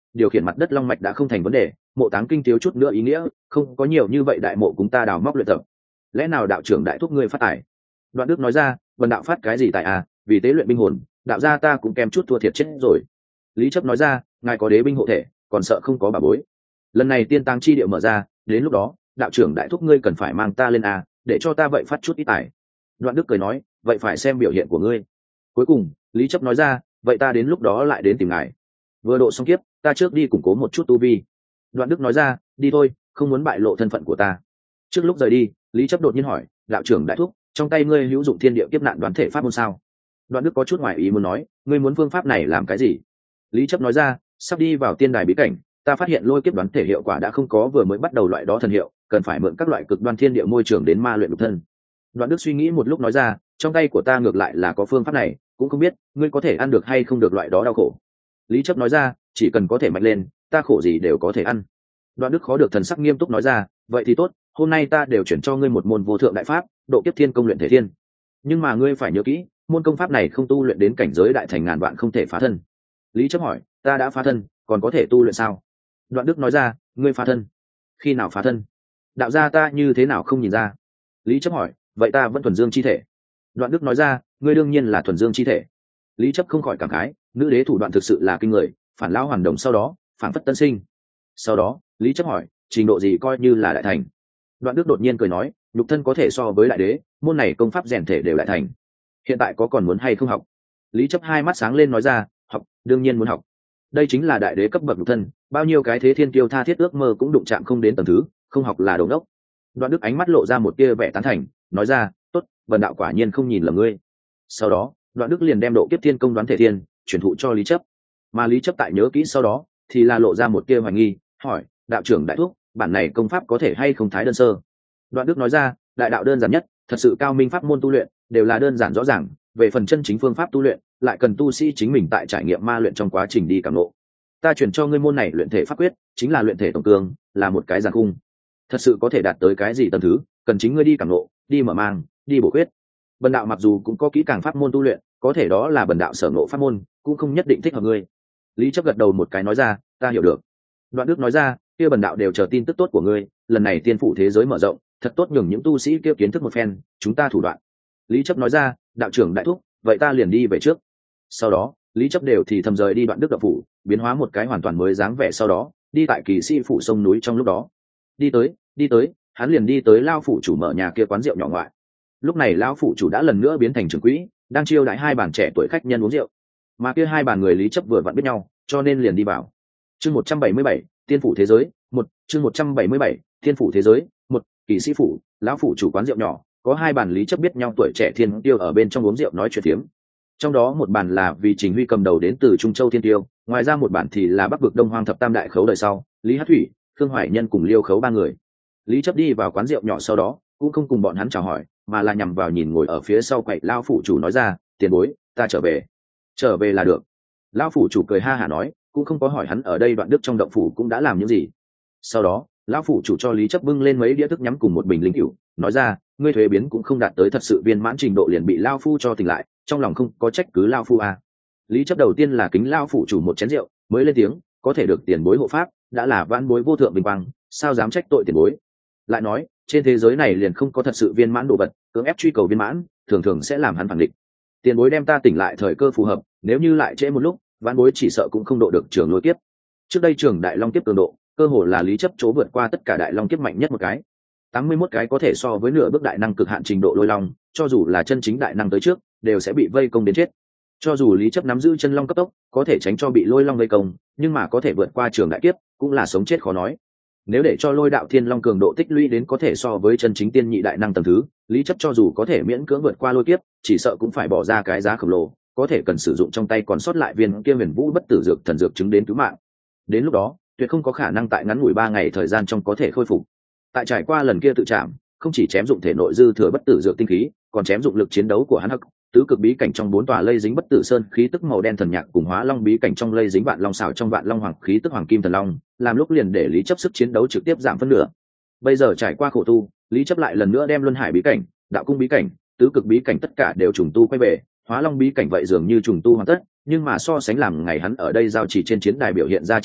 điều khiển mặt đất long mạch đã không thành vấn đề, mộ táng kinh thiếu chút nữa ý nghĩa, không có nhiều như vậy đại mộ cùng ta đào móc luyện tập. Lẽ nào đạo trưởng đại thúc ngươi phát tài? Đoạn Đức nói ra, vần đạo phát cái gì tại à, vì tế luyện binh hồn, đạo gia ta cũng kém chút thua thiệt chết rồi. Lý Chấp nói ra, ngài có đế binh hộ thể, còn sợ không có bà bối. Lần này tiên táng chi địa mở ra, đến lúc đó đạo trưởng đại thúc ngươi cần phải mang ta lên à, để cho ta vậy phát chút ít tài. Đoạn Đức cười nói, vậy phải xem biểu hiện của ngươi. Cuối cùng Lý Chấp nói ra, vậy ta đến lúc đó lại đến tìm ngài. Vừa độ xong kiếp, ta trước đi củng cố một chút tu vi. Đoạn Đức nói ra, đi thôi, không muốn bại lộ thân phận của ta. Trước lúc rời đi, Lý Chấp đột nhiên hỏi, đạo trưởng đại thúc, trong tay ngươi hữu dụng thiên địa kiếp nạn đoán thể pháp môn sao? Đoạn Đức có chút ngoài ý muốn nói, ngươi muốn phương pháp này làm cái gì? Lý Chấp nói ra, sắp đi vào tiên đài bí cảnh, ta phát hiện lôi kiếp đoán thể hiệu quả đã không có vừa mới bắt đầu loại đó thần hiệu, cần phải mượn các loại cực đoan thiên địa môi trường đến ma luyện nhục thân. Đoạn Đức suy nghĩ một lúc nói ra, trong tay của ta ngược lại là có phương pháp này, cũng không biết ngươi có thể ăn được hay không được loại đó đau khổ. Lý Chấp nói ra, chỉ cần có thể mạnh lên, ta khổ gì đều có thể ăn. Đoạn Đức khó được thần sắc nghiêm túc nói ra, vậy thì tốt, hôm nay ta đều chuyển cho ngươi một môn vô thượng đại pháp, độ kiếp thiên công luyện thể thiên. Nhưng mà ngươi phải nhớ kỹ, môn công pháp này không tu luyện đến cảnh giới đại thành ngàn vạn không thể phá thân. Lý Chấp hỏi, ta đã phá thân, còn có thể tu luyện sao? Đoạn Đức nói ra, ngươi phá thân? Khi nào phá thân? Đạo gia ta như thế nào không nhìn ra? Lý Chấp hỏi, vậy ta vẫn thuần dương chi thể. Đoạn Đức nói ra, ngươi đương nhiên là thuần dương chi thể. Lý Chấp không khỏi cảm khái, nữ đế thủ đoạn thực sự là kinh người, phản lão hoàn đồng sau đó phản phất tân sinh. Sau đó Lý Chấp hỏi, trình độ gì coi như là đại thành? Đoạn Đức đột nhiên cười nói, nhục thân có thể so với đại đế, môn này công pháp rèn thể đều đại thành. Hiện tại có còn muốn hay không học? Lý Chấp hai mắt sáng lên nói ra, học, đương nhiên muốn học. Đây chính là đại đế cấp bậc nhục thân, bao nhiêu cái thế thiên kiêu tha thiết ước mơ cũng đụng chạm không đến tầng thứ, không học là đồ ngốc. Đoạn Đức ánh mắt lộ ra một tia vẻ tán thành, nói ra, tốt, vần đạo quả nhiên không nhìn lầm ngươi. Sau đó Đoạn Đức liền đem độ kiếp thiên công đoán thể thiên truyền thụ cho Lý Chấp, mà Lý Chấp tại nhớ kỹ sau đó thì là lộ ra một tia hoài nghi, hỏi, đạo trưởng đại thúc, bản này công pháp có thể hay không thái đơn sơ? Đoạn Đức nói ra, đại đạo đơn giản nhất, thật sự cao minh pháp môn tu luyện đều là đơn giản rõ ràng, về phần chân chính phương pháp tu luyện lại cần tu sĩ chính mình tại trải nghiệm ma luyện trong quá trình đi cảm ngộ. Ta chuyển cho ngươi môn này luyện thể pháp quyết, chính là luyện thể tổng cương, là một cái giàn khung. Thật sự có thể đạt tới cái gì tầng thứ, cần chính ngươi đi cảm ngộ, đi mở mang, đi bổ quyết. Bần đạo mặc dù cũng có kỹ càng pháp môn tu luyện, có thể đó là bần đạo sở ngộ pháp môn, cũng không nhất định thích hợp ngươi. Lý Chấp gật đầu một cái nói ra, ta hiểu được. Đoạn Đức nói ra, kia bần đạo đều chờ tin tức tốt của ngươi, lần này tiên phủ thế giới mở rộng, thật tốt nhường những tu sĩ kia kiến thức một phen, chúng ta thủ đoạn. Lý Chấp nói ra, đạo trưởng đại thúc, vậy ta liền đi về trước. Sau đó Lý Chấp đều thì thầm rời đi Đoạn Đức đạo phủ, biến hóa một cái hoàn toàn mới dáng vẻ, sau đó đi tại kỳ sĩ phủ sông núi. Trong lúc đó đi tới đi tới hắn liền đi tới lao phủ chủ mở nhà kia quán rượu nhỏ ngoại. Lúc này lão phủ chủ đã lần nữa biến thành trưởng quỹ, đang chiêu đãi hai bàn trẻ tuổi khách nhân uống rượu, mà kia hai bàn người Lý Chấp vừa vặn biết nhau, cho nên liền đi vào. Chương một trăm bảy mươi bảy, tiên phủ thế giới một. Chương một trăm bảy mươi bảy, tiên phủ thế giới một. Kỳ sĩ phủ, lão phủ chủ quán rượu nhỏ, có hai bàn Lý Chấp biết nhau tuổi trẻ thiên tiêu ở bên trong uống rượu nói chuyện phiếm. Trong đó một bàn là vì Trình Huy cầm đầu đến từ Trung Châu thiên tiêu, ngoài ra một bàn thì là Bắc vực Đông Hoang thập tam đại khấu đời sau, Lý Hát Thủy, Khương Hoài Nhân cùng Liêu Khấu ba người. Lý Chấp đi vào quán rượu nhỏ sau đó cũng không cùng bọn hắn chào hỏi, mà là nhằm vào nhìn ngồi ở phía sau quậy lão phủ chủ nói ra, tiền bối, ta trở về. Trở về là được. Lão phủ chủ cười ha hả nói, cũng không có hỏi hắn ở đây Đoạn Đức trong động phủ cũng đã làm những gì. Sau đó lão phủ chủ cho Lý Chấp bưng lên mấy đĩa thức nhắm cùng một bình linh cửu, nói ra, ngươi thuế biến cũng không đạt tới thật sự viên mãn trình độ liền bị lão phu cho tỉnh lại, trong lòng không có trách cứ lão phu à. Lý Chấp đầu tiên là kính lão phủ chủ một chén rượu, mới lên tiếng, có thể được tiền bối hộ pháp, đã là vãn bối vô thượng bình quang, sao dám trách tội tiền bối. Lại nói, trên thế giới này liền không có thật sự viên mãn đồ vật, cưỡng ép truy cầu viên mãn thường thường sẽ làm hắn phản định. Tiền bối đem ta tỉnh lại thời cơ phù hợp, nếu như lại trễ một lúc, vãn bối chỉ sợ cũng không độ được trường lôi kiếp. Trước đây trường đại long kiếp cường độ cơ hồ là Lý Chấp chỗ vượt qua tất cả đại long kiếp mạnh nhất một cái, tám mươi mốt cái có thể so với nửa bước đại năng cực hạn trình độ lôi long, cho dù là chân chính đại năng tới trước đều sẽ bị vây công đến chết. Cho dù Lý Chấp nắm giữ chân long cấp tốc, có thể tránh cho bị lôi long vây công, nhưng mà có thể vượt qua trường đại kiếp cũng là sống chết khó nói. Nếu để cho lôi đạo thiên long cường độ tích lũy đến có thể so với chân chính tiên nhị đại năng tầng thứ, Lý Chấp cho dù có thể miễn cưỡng vượt qua lôi kiếp, chỉ sợ cũng phải bỏ ra cái giá khổng lồ, có thể cần sử dụng trong tay còn sót lại viên kia huyền vũ bất tử dược thần dược chứng đến cứu mạng. Đến lúc đó tuyệt không có khả năng tại ngắn ngủi ba ngày thời gian trong có thể khôi phục. Tại trải qua lần kia tự chạm, không chỉ chém dụng thể nội dư thừa bất tử dược tinh khí, còn chém dụng lực chiến đấu của hắn hắc tứ cực bí cảnh trong bốn tòa lây dính bất tử sơn khí tức màu đen thần nhạc cùng hóa long bí cảnh trong lây dính vạn long xảo trong vạn long hoàng khí tức hoàng kim thần long, làm lúc liền để Lý Chấp sức chiến đấu trực tiếp giảm phân nửa. Bây giờ trải qua khổ tu, Lý Chấp lại lần nữa đem luân hải bí cảnh, đạo cung bí cảnh, tứ cực bí cảnh tất cả đều trùng tu quay về, hóa long bí cảnh vậy dường như trùng tu hoàn tất, nhưng mà so sánh làm ngày hắn ở đây giao chỉ trên chiến đài biểu hiện ra chiến lược,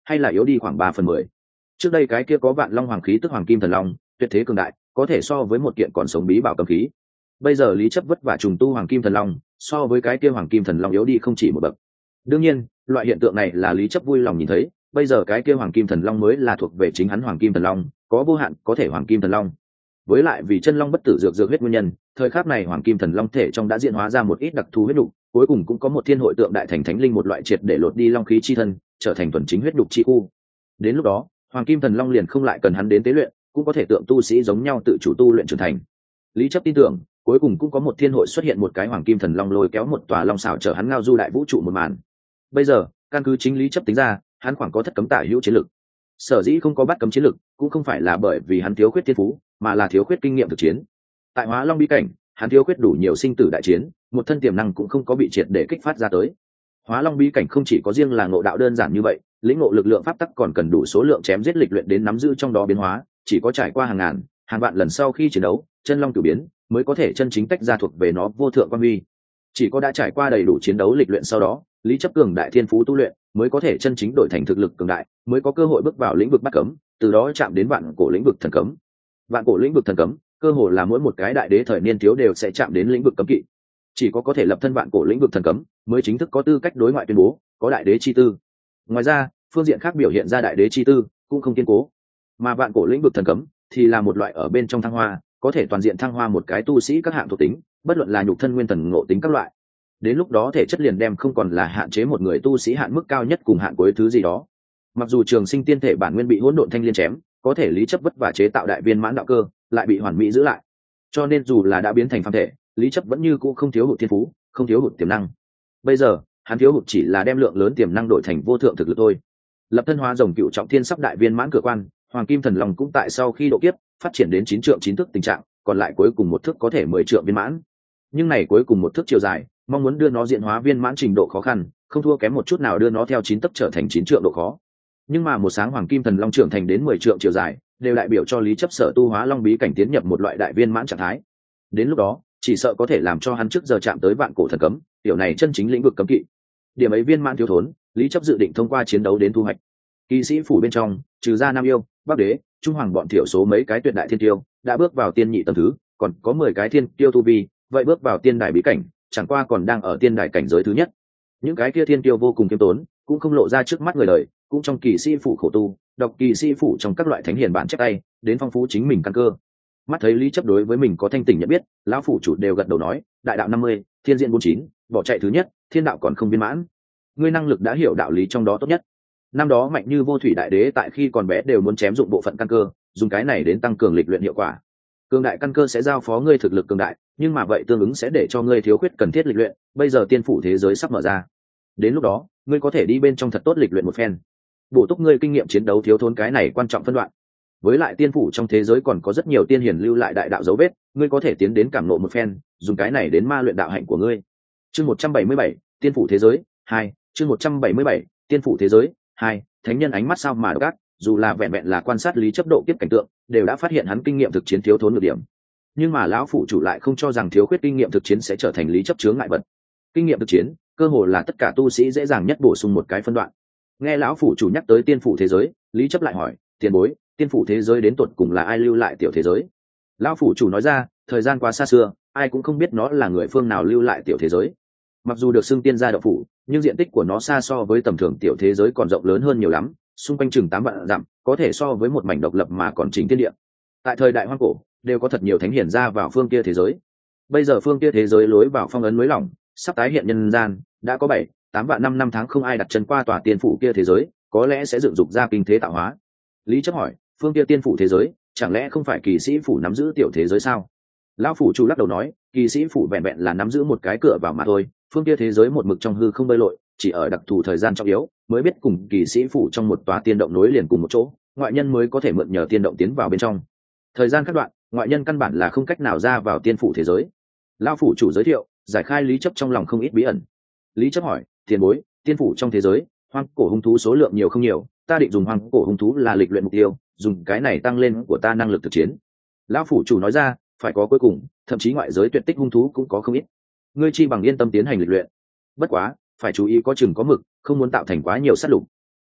hay là yếu đi khoảng ba phần mười. Trước đây cái kia có vạn long hoàng khí tức hoàng kim thần long, tuyệt thế cường đại, có thể so với một kiện còn sống bí bảo cầm khí. Bây giờ Lý Chấp vất vả trùng tu hoàng kim thần long, so với cái kia hoàng kim thần long yếu đi không chỉ một bậc. Đương nhiên, loại hiện tượng này là Lý Chấp vui lòng nhìn thấy, bây giờ cái kia hoàng kim thần long mới là thuộc về chính hắn hoàng kim thần long, có vô hạn có thể hoàng kim thần long. Với lại vì chân long bất tử dược dược huyết nguyên nhân, thời khắc này hoàng kim thần long thể trong đã diễn hóa ra một ít đặc thù huyết đục, cuối cùng cũng có một thiên hội tượng đại thành thánh linh một loại triệt để lột đi long khí chi thân, trở thành thuần chính huyết đục chi khu. Đến lúc đó, hoàng kim thần long liền không lại cần hắn đến tế luyện, cũng có thể tượng tu sĩ giống nhau tự chủ tu luyện trưởng thành. Lý Chấp tin tưởng, cuối cùng cũng có một thiên hội xuất hiện một cái hoàng kim thần long lôi kéo một tòa long xảo chở hắn ngao du đại vũ trụ một màn. Bây giờ, căn cứ chính Lý Chấp tính ra, hắn khoảng có thất cấm tả hữu chiến lực. Sở dĩ không có bắt cấm chiến lực, cũng không phải là bởi vì hắn thiếu khuyết thiên phú, mà là thiếu khuyết kinh nghiệm thực chiến. Tại Hóa Long bí cảnh, hắn thiếu khuyết đủ nhiều sinh tử đại chiến, một thân tiềm năng cũng không có bị triệt để kích phát ra tới. Hóa Long bí cảnh không chỉ có riêng là ngộ đạo đơn giản như vậy, lĩnh ngộ lực lượng pháp tắc còn cần đủ số lượng chém giết lịch luyện đến nắm giữ trong đó biến hóa, chỉ có trải qua hàng ngàn, hàng vạn lần sau khi chiến đấu, chân long cửu biến mới có thể chân chính tách ra thuộc về nó vô thượng quan huy. Chỉ có đã trải qua đầy đủ chiến đấu lịch luyện sau đó, Lý Chấp cường đại thiên phú tu luyện mới có thể chân chính đổi thành thực lực cường đại, mới có cơ hội bước vào lĩnh vực bắt cấm, từ đó chạm đến vạn cổ lĩnh vực thần cấm. Vạn cổ lĩnh vực thần cấm, cơ hồ là mỗi một cái đại đế thời niên thiếu đều sẽ chạm đến lĩnh vực cấm kỵ. Chỉ có có thể lập thân vạn cổ lĩnh vực thần cấm, mới chính thức có tư cách đối ngoại tuyên bố có đại đế chi tư. Ngoài ra, phương diện khác biểu hiện ra đại đế chi tư cũng không kiên cố. Mà vạn cổ lĩnh vực thần cấm thì là một loại ở bên trong thăng hoa, có thể toàn diện thăng hoa một cái tu sĩ các hạng thuộc tính, bất luận là nhục thân nguyên thần ngộ tính các loại. Đến lúc đó thể chất liền đem không còn là hạn chế một người tu sĩ hạn mức cao nhất cùng hạn cuối thứ gì đó. Mặc dù trường sinh tiên thể bản nguyên bị hỗn độn thanh liên chém, có thể Lý Chấp vất vả chế tạo đại viên mãn đạo cơ, lại bị hoàn mỹ giữ lại. Cho nên dù là đã biến thành phàm thể, Lý Chấp vẫn như cũ không thiếu hụt thiên phú, không thiếu hụt tiềm năng. Bây giờ, hắn thiếu hụt chỉ là đem lượng lớn tiềm năng đổi thành vô thượng thực lực thôi. Lập thân hóa rồng cựu trọng thiên sắp đại viên mãn cửa quan, hoàng kim thần long cũng tại sau khi độ kiếp, phát triển đến chín trượng chín thước tình trạng, còn lại cuối cùng một thước có thể mười trượng viên mãn. Nhưng này cuối cùng một thước chiều dài, mong muốn đưa nó diện hóa viên mãn trình độ khó khăn, không thua kém một chút nào đưa nó theo chín tấc trở thành chín trượng độ khó. Nhưng mà một sáng hoàng kim thần long trưởng thành đến mười trượng chiều dài, đều đại biểu cho Lý Chấp sở tu hóa long bí cảnh tiến nhập một loại đại viên mãn trạng thái. Đến lúc đó, chỉ sợ có thể làm cho hắn trước giờ chạm tới vạn cổ thần cấm, điều này chân chính lĩnh vực cấm kỵ. Điểm ấy viên mãn thiếu thốn, Lý Chấp dự định thông qua chiến đấu đến thu hoạch. Kỵ sĩ phủ bên trong, trừ ra Nam Yêu, Bắc Đế, Trung Hoàng bọn thiểu số mấy cái tuyệt đại thiên tiêu, đã bước vào tiên nhị tầng thứ, còn có mười cái thiên tiêu tu vi, vậy bước vào tiên đài bí cảnh, chẳng qua còn đang ở tiên đài cảnh giới thứ nhất. Những cái kia thiên tiêu vô cùng kiêm tốn, cũng không lộ ra trước mắt người đời, cũng trong kỵ sĩ phủ khổ tu, đọc kỵ sĩ phủ trong các loại thánh hiền bản chép tay, đến phong phú chính mình căn cơ. Mắt thấy Lý Chấp đối với mình có thanh tỉnh nhận biết, lão phủ chủ đều gật đầu nói, đại đạo năm mươi, thiên diện bốn chín, bỏ chạy thứ nhất, thiên đạo còn không viên mãn. Ngươi năng lực đã hiểu đạo lý trong đó tốt nhất. Năm đó mạnh như vô thủy đại đế tại khi còn bé đều muốn chém dụng bộ phận căn cơ, dùng cái này đến tăng cường lịch luyện hiệu quả. Cường đại căn cơ sẽ giao phó ngươi thực lực cường đại, nhưng mà vậy tương ứng sẽ để cho ngươi thiếu khuyết cần thiết lịch luyện, bây giờ tiên phủ thế giới sắp mở ra. Đến lúc đó, ngươi có thể đi bên trong thật tốt lịch luyện một phen, bổ túc ngươi kinh nghiệm chiến đấu thiếu thốn cái này quan trọng phân đoạn. Với lại tiên phủ trong thế giới còn có rất nhiều tiên hiển lưu lại đại đạo dấu vết, ngươi có thể tiến đến cảm nộ một phen, dùng cái này đến ma luyện đạo hạnh của ngươi. Chương một trăm bảy mươi bảy, tiên phủ thế giới hai. Chương một trăm bảy mươi bảy, tiên phủ thế giới hai. Thánh nhân ánh mắt sao mà độc ác, dù là vẹn vẹn là quan sát Lý Chấp độ kiếp cảnh tượng, đều đã phát hiện hắn kinh nghiệm thực chiến thiếu thốn nhược điểm. Nhưng mà lão phụ chủ lại không cho rằng thiếu khuyết kinh nghiệm thực chiến sẽ trở thành Lý Chấp chướng ngại vật. Kinh nghiệm thực chiến, cơ hồ là tất cả tu sĩ dễ dàng nhất bổ sung một cái phân đoạn. Nghe lão phụ chủ nhắc tới tiên phủ thế giới, Lý Chấp lại hỏi, tiền bối, tiên phủ thế giới đến tột cùng là ai lưu lại tiểu thế giới? Lão phụ chủ nói ra, thời gian quá xa xưa, ai cũng không biết nó là người phương nào lưu lại tiểu thế giới. Mặc dù được xưng tiên gia đạo phủ, nhưng diện tích của nó xa so với tầm thường tiểu thế giới còn rộng lớn hơn nhiều lắm, xung quanh chừng tám vạn dặm, có thể so với một mảnh độc lập mà còn chính thiên địa. Tại thời đại hoang cổ, đều có thật nhiều thánh hiển ra vào phương kia thế giới. Bây giờ phương kia thế giới lối vào phong ấn mới lỏng, sắp tái hiện nhân gian, đã có bảy, tám vạn năm năm tháng không ai đặt chân qua tòa tiên phủ kia thế giới, có lẽ sẽ dựng dục ra kinh thế tạo hóa. Lý Chấp hỏi, phương kia tiên phủ thế giới, chẳng lẽ không phải kỳ sĩ phủ nắm giữ tiểu thế giới sao? Lão phủ chủ lắc đầu nói, kỳ sĩ phủ vẹn vẹn là nắm giữ một cái cửa vào mà thôi, phương kia thế giới một mực trong hư không bơi lội, chỉ ở đặc thù thời gian trọng yếu mới biết cùng kỳ sĩ phủ trong một tòa tiên động nối liền cùng một chỗ, ngoại nhân mới có thể mượn nhờ tiên động tiến vào bên trong. Thời gian các đoạn, ngoại nhân căn bản là không cách nào ra vào tiên phủ thế giới. Lão phủ chủ giới thiệu, giải khai Lý Chấp trong lòng không ít bí ẩn. Lý Chấp hỏi, tiền bối, tiên phủ trong thế giới, hoang cổ hung thú số lượng nhiều không nhiều, ta định dùng hoang cổ hung thú là lịch luyện mục tiêu, dùng cái này tăng lên của ta năng lực thực chiến. Lão phủ chủ nói ra, phải có cuối cùng, thậm chí ngoại giới tuyệt tích hung thú cũng có không ít. Ngươi chi bằng yên tâm tiến hành lịch luyện. Bất quá, phải chú ý có chừng có mực, không muốn tạo thành quá nhiều sát lục.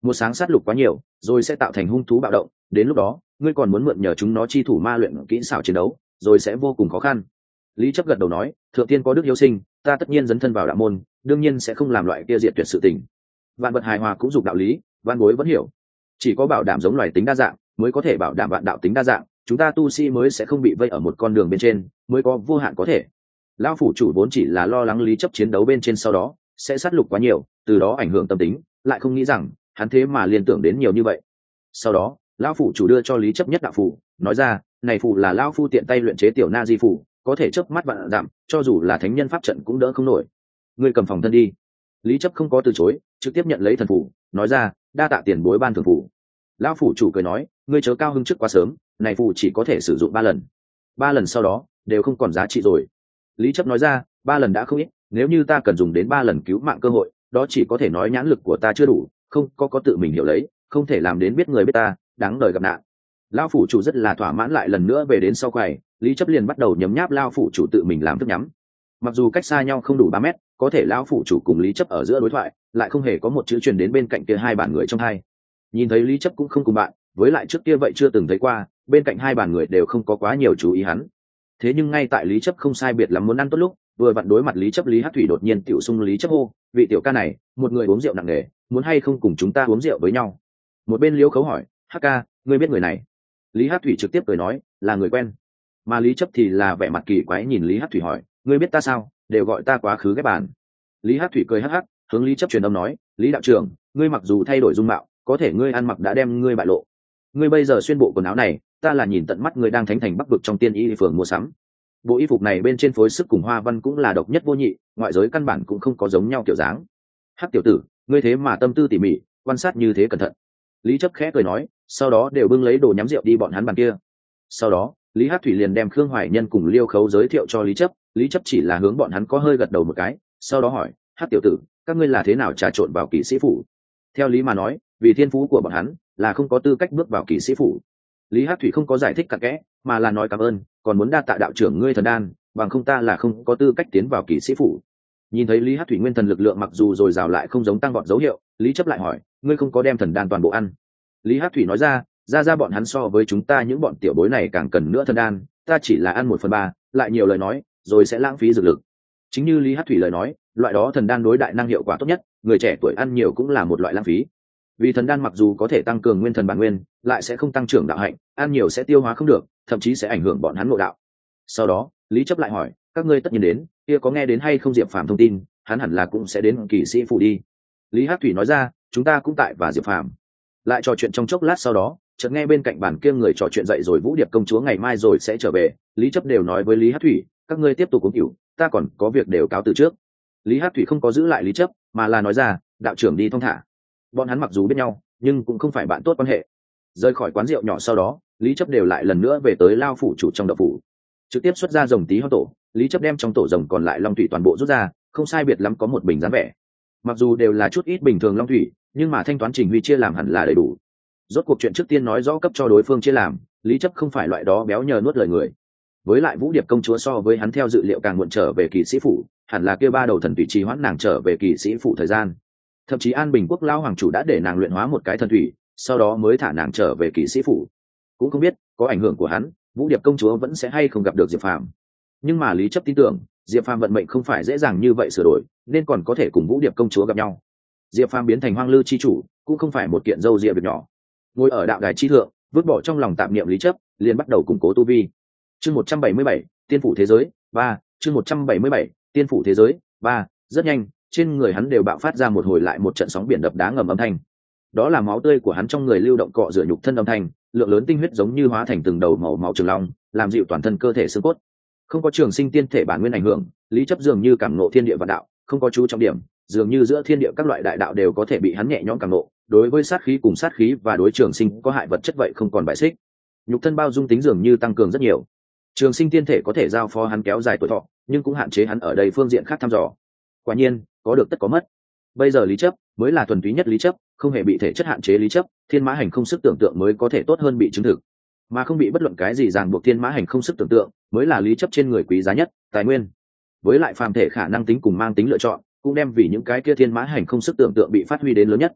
một sáng sát lục quá nhiều rồi sẽ tạo thành hung thú bạo động, đến lúc đó ngươi còn muốn mượn nhờ chúng nó chi thủ ma luyện kỹ xảo chiến đấu, rồi sẽ vô cùng khó khăn. Lý chấp gật đầu nói, thượng tiên có đức hiếu sinh, ta tất nhiên dấn thân vào đạo môn, đương nhiên sẽ không làm loại kia diệt tuyệt sự tình. Vạn vật hài hòa cũng dục đạo lý, văn bối vẫn hiểu, chỉ có bảo đảm giống loài tính đa dạng mới có thể bảo đảm vạn đạo tính đa dạng, chúng ta tu sĩ mới sẽ không bị vây ở một con đường bên trên, mới có vô hạn có thể. Lão phủ chủ vốn chỉ là lo lắng Lý chấp chiến đấu bên trên sau đó sẽ sát lục quá nhiều, từ đó ảnh hưởng tâm tính, lại không nghĩ rằng hắn thế mà liên tưởng đến nhiều như vậy. Sau đó lão phủ chủ đưa cho Lý chấp nhất đạo phủ, nói ra, này phủ là lão phu tiện tay luyện chế tiểu na di phủ, có thể chớp mắt vạn giảm, cho dù là thánh nhân pháp trận cũng đỡ không nổi. Ngươi cầm phòng thân đi. Lý chấp không có từ chối, trực tiếp nhận lấy thần phủ, nói ra, đa tạ tiền bối ban thưởng phủ. Lão phủ chủ cười nói, ngươi chớ cao hưng trước quá sớm, này phủ chỉ có thể sử dụng ba lần, ba lần sau đó đều không còn giá trị rồi. Lý chấp nói ra, ba lần đã không ít, nếu như ta cần dùng đến ba lần cứu mạng cơ hội, đó chỉ có thể nói nhãn lực của ta chưa đủ, không có có tự mình hiểu lấy, không thể làm đến biết người biết ta, đáng đời gặp nạn. Lão phủ chủ rất là thỏa mãn, lại lần nữa về đến sau quầy, Lý chấp liền bắt đầu nhấm nháp lão phủ chủ tự mình làm thức nhắm. Mặc dù cách xa nhau không đủ ba mét, có thể lão phủ chủ cùng Lý chấp ở giữa đối thoại lại không hề có một chữ truyền đến bên cạnh kia hai bàn người trong hai. Nhìn thấy Lý chấp cũng không cùng bạn, với lại trước kia vậy chưa từng thấy qua, bên cạnh hai bàn người đều không có quá nhiều chú ý hắn. Thế nhưng ngay tại Lý chấp không sai biệt lắm muốn ăn tốt lúc, vừa vặn đối mặt Lý chấp, Lý Hắc Thủy đột nhiên tiểu sung Lý chấp hô, vị tiểu ca này, một người uống rượu nặng nề, muốn hay không cùng chúng ta uống rượu với nhau? Một bên Liễu Khấu hỏi, Hắc ca, ngươi biết người này? Lý Hắc Thủy trực tiếp cười nói, là người quen. Mà Lý chấp thì là vẻ mặt kỳ quái nhìn Lý Hắc Thủy hỏi, ngươi biết ta sao? Đều gọi ta quá khứ ghép bàn. Lý Hắc Thủy cười hắc hắc, hướng Lý chấp truyền âm nói, Lý đạo trưởng, ngươi mặc dù thay đổi dung mạo, có thể ngươi ăn mặc đã đem ngươi bại lộ. Ngươi bây giờ xuyên bộ quần áo này, ta là nhìn tận mắt ngươi đang thánh thành Bắc vực trong tiên y phường mua sắm. Bộ y phục này bên trên phối sức cùng hoa văn cũng là độc nhất vô nhị, ngoại giới căn bản cũng không có giống nhau kiểu dáng. Hắc tiểu tử, ngươi thế mà tâm tư tỉ mỉ, quan sát như thế cẩn thận. Lý chấp khẽ cười nói, sau đó đều bưng lấy đồ nhắm rượu đi bọn hắn bàn kia. Sau đó Lý Hắc Thủy liền đem Khương Hoài Nhân cùng Liêu Khấu giới thiệu cho Lý chấp, Lý chấp chỉ là hướng bọn hắn có hơi gật đầu một cái, sau đó hỏi, Hắc tiểu tử, các ngươi là thế nào trà trộn vào kỵ sĩ phủ? Theo lý mà nói, vì thiên phú của bọn hắn là không có tư cách bước vào kỵ sĩ phủ. Lý Hắc Thủy không có giải thích cặn kẽ, mà là nói cảm ơn, còn muốn đa tạ đạo trưởng ngươi thần đan, bằng không ta là không có tư cách tiến vào kỵ sĩ phủ. Nhìn thấy Lý Hắc Thủy nguyên thần lực lượng mặc dù dồi dào lại không giống tăng vọt dấu hiệu, Lý chấp lại hỏi, ngươi không có đem thần đan toàn bộ ăn? Lý Hắc Thủy nói ra, ra ra bọn hắn so với chúng ta những bọn tiểu bối này càng cần nữa thần đan, ta chỉ là ăn một phần ba, lại nhiều lời nói rồi sẽ lãng phí dược lực. Chính như Lý Hắc Thủy lời nói, loại đó thần đan đối đại năng hiệu quả tốt nhất, người trẻ tuổi ăn nhiều cũng là một loại lãng phí. Vì thần đan mặc dù có thể tăng cường nguyên thần bản nguyên, lại sẽ không tăng trưởng đạo hạnh, ăn nhiều sẽ tiêu hóa không được, thậm chí sẽ ảnh hưởng bọn hắn ngộ đạo. Sau đó Lý chấp lại hỏi, các ngươi tất nhiên đến, kia có nghe đến hay không Diệp Phàm thông tin, hắn hẳn là cũng sẽ đến kỵ sĩ phủ đi. Lý Hắc Thủy nói ra, chúng ta cũng tại và Diệp Phàm. Lại trò chuyện trong chốc lát, sau đó chợt nghe bên cạnh bàn kia người trò chuyện dậy rồi, Vũ Điệp công chúa ngày mai rồi sẽ trở về. Lý chấp đều nói với Lý Hắc Thủy, các ngươi tiếp tục uống rượu, ta còn có việc đều cáo từ trước. Lý Hắc Thủy không có giữ lại Lý chấp, mà là nói ra, đạo trưởng đi thong thả. Bọn hắn mặc dù biết nhau, nhưng cũng không phải bạn tốt quan hệ. Rời khỏi quán rượu nhỏ sau đó, Lý chấp đều lại lần nữa về tới lao phủ chủ trong đậu phủ, trực tiếp xuất ra rồng tí ho tổ. Lý chấp đem trong tổ rồng còn lại long thủy toàn bộ rút ra, không sai biệt lắm có một bình dáng vẻ. Mặc dù đều là chút ít bình thường long thủy, nhưng mà thanh toán trình huy chia làm hẳn là đầy đủ. Rốt cuộc chuyện trước tiên nói rõ cấp cho đối phương chia làm, Lý chấp không phải loại đó béo nhờ nuốt lời người. Với lại Vũ Điệp công chúa so với hắn theo dự liệu càng muộn trở về kỵ sĩ phủ, hẳn là kia ba đầu thần thủy trì hoãn nàng trở về kỵ sĩ phủ thời gian. Thậm chí An Bình quốc lao hoàng chủ đã để nàng luyện hóa một cái thần thủy, sau đó mới thả nàng trở về kỵ sĩ phủ. Cũng không biết có ảnh hưởng của hắn, Vũ Điệp công chúa vẫn sẽ hay không gặp được Diệp Phàm. Nhưng mà Lý chấp tin tưởng Diệp Phàm vận mệnh không phải dễ dàng như vậy sửa đổi, nên còn có thể cùng Vũ Điệp công chúa gặp nhau. Diệp Phàm biến thành hoang lư chi chủ cũng không phải một kiện dâu dịa việc nhỏ. Ngồi ở đạo đài chi thượng, vứt bỏ trong lòng tạm niệm Lý chấp, liền bắt đầu củng cố tu vi. Chương một trăm bảy mươi bảy, tiên phủ thế giới ba. Chương một trăm bảy mươi bảy, tiên phủ thế giới ba. Rất nhanh, trên người hắn đều bạo phát ra một hồi lại một trận sóng biển đập đá ngầm âm thanh. Đó là máu tươi của hắn trong người lưu động cọ rửa nhục thân âm thanh, lượng lớn tinh huyết giống như hóa thành từng đầu màu máu trường long, làm dịu toàn thân cơ thể xương cốt. Không có trường sinh tiên thể bản nguyên ảnh hưởng, Lý chấp dường như cảm ngộ thiên địa và đạo, không có chú trọng điểm, dường như giữa thiên địa các loại đại đạo đều có thể bị hắn nhẹ nhõm cảm ngộ. Đối với sát khí cùng sát khí và đối trường sinh có hại vật chất vậy không còn bài xích. Nhục thân bao dung tính dường như tăng cường rất nhiều. Trường sinh tiên thể có thể giao phó hắn kéo dài tuổi thọ, nhưng cũng hạn chế hắn ở đây phương diện khác thăm dò. Quả nhiên, có được tất có mất. Bây giờ Lý chấp mới là thuần túy nhất Lý chấp, không hề bị thể chất hạn chế Lý chấp, thiên mã hành không sức tưởng tượng mới có thể tốt hơn bị chứng thực, mà không bị bất luận cái gì ràng buộc. Thiên mã hành không sức tưởng tượng mới là Lý chấp trên người quý giá nhất tài nguyên. Với lại phàm thể khả năng tính cùng mang tính lựa chọn, cũng đem vì những cái kia thiên mã hành không sức tưởng tượng bị phát huy đến lớn nhất.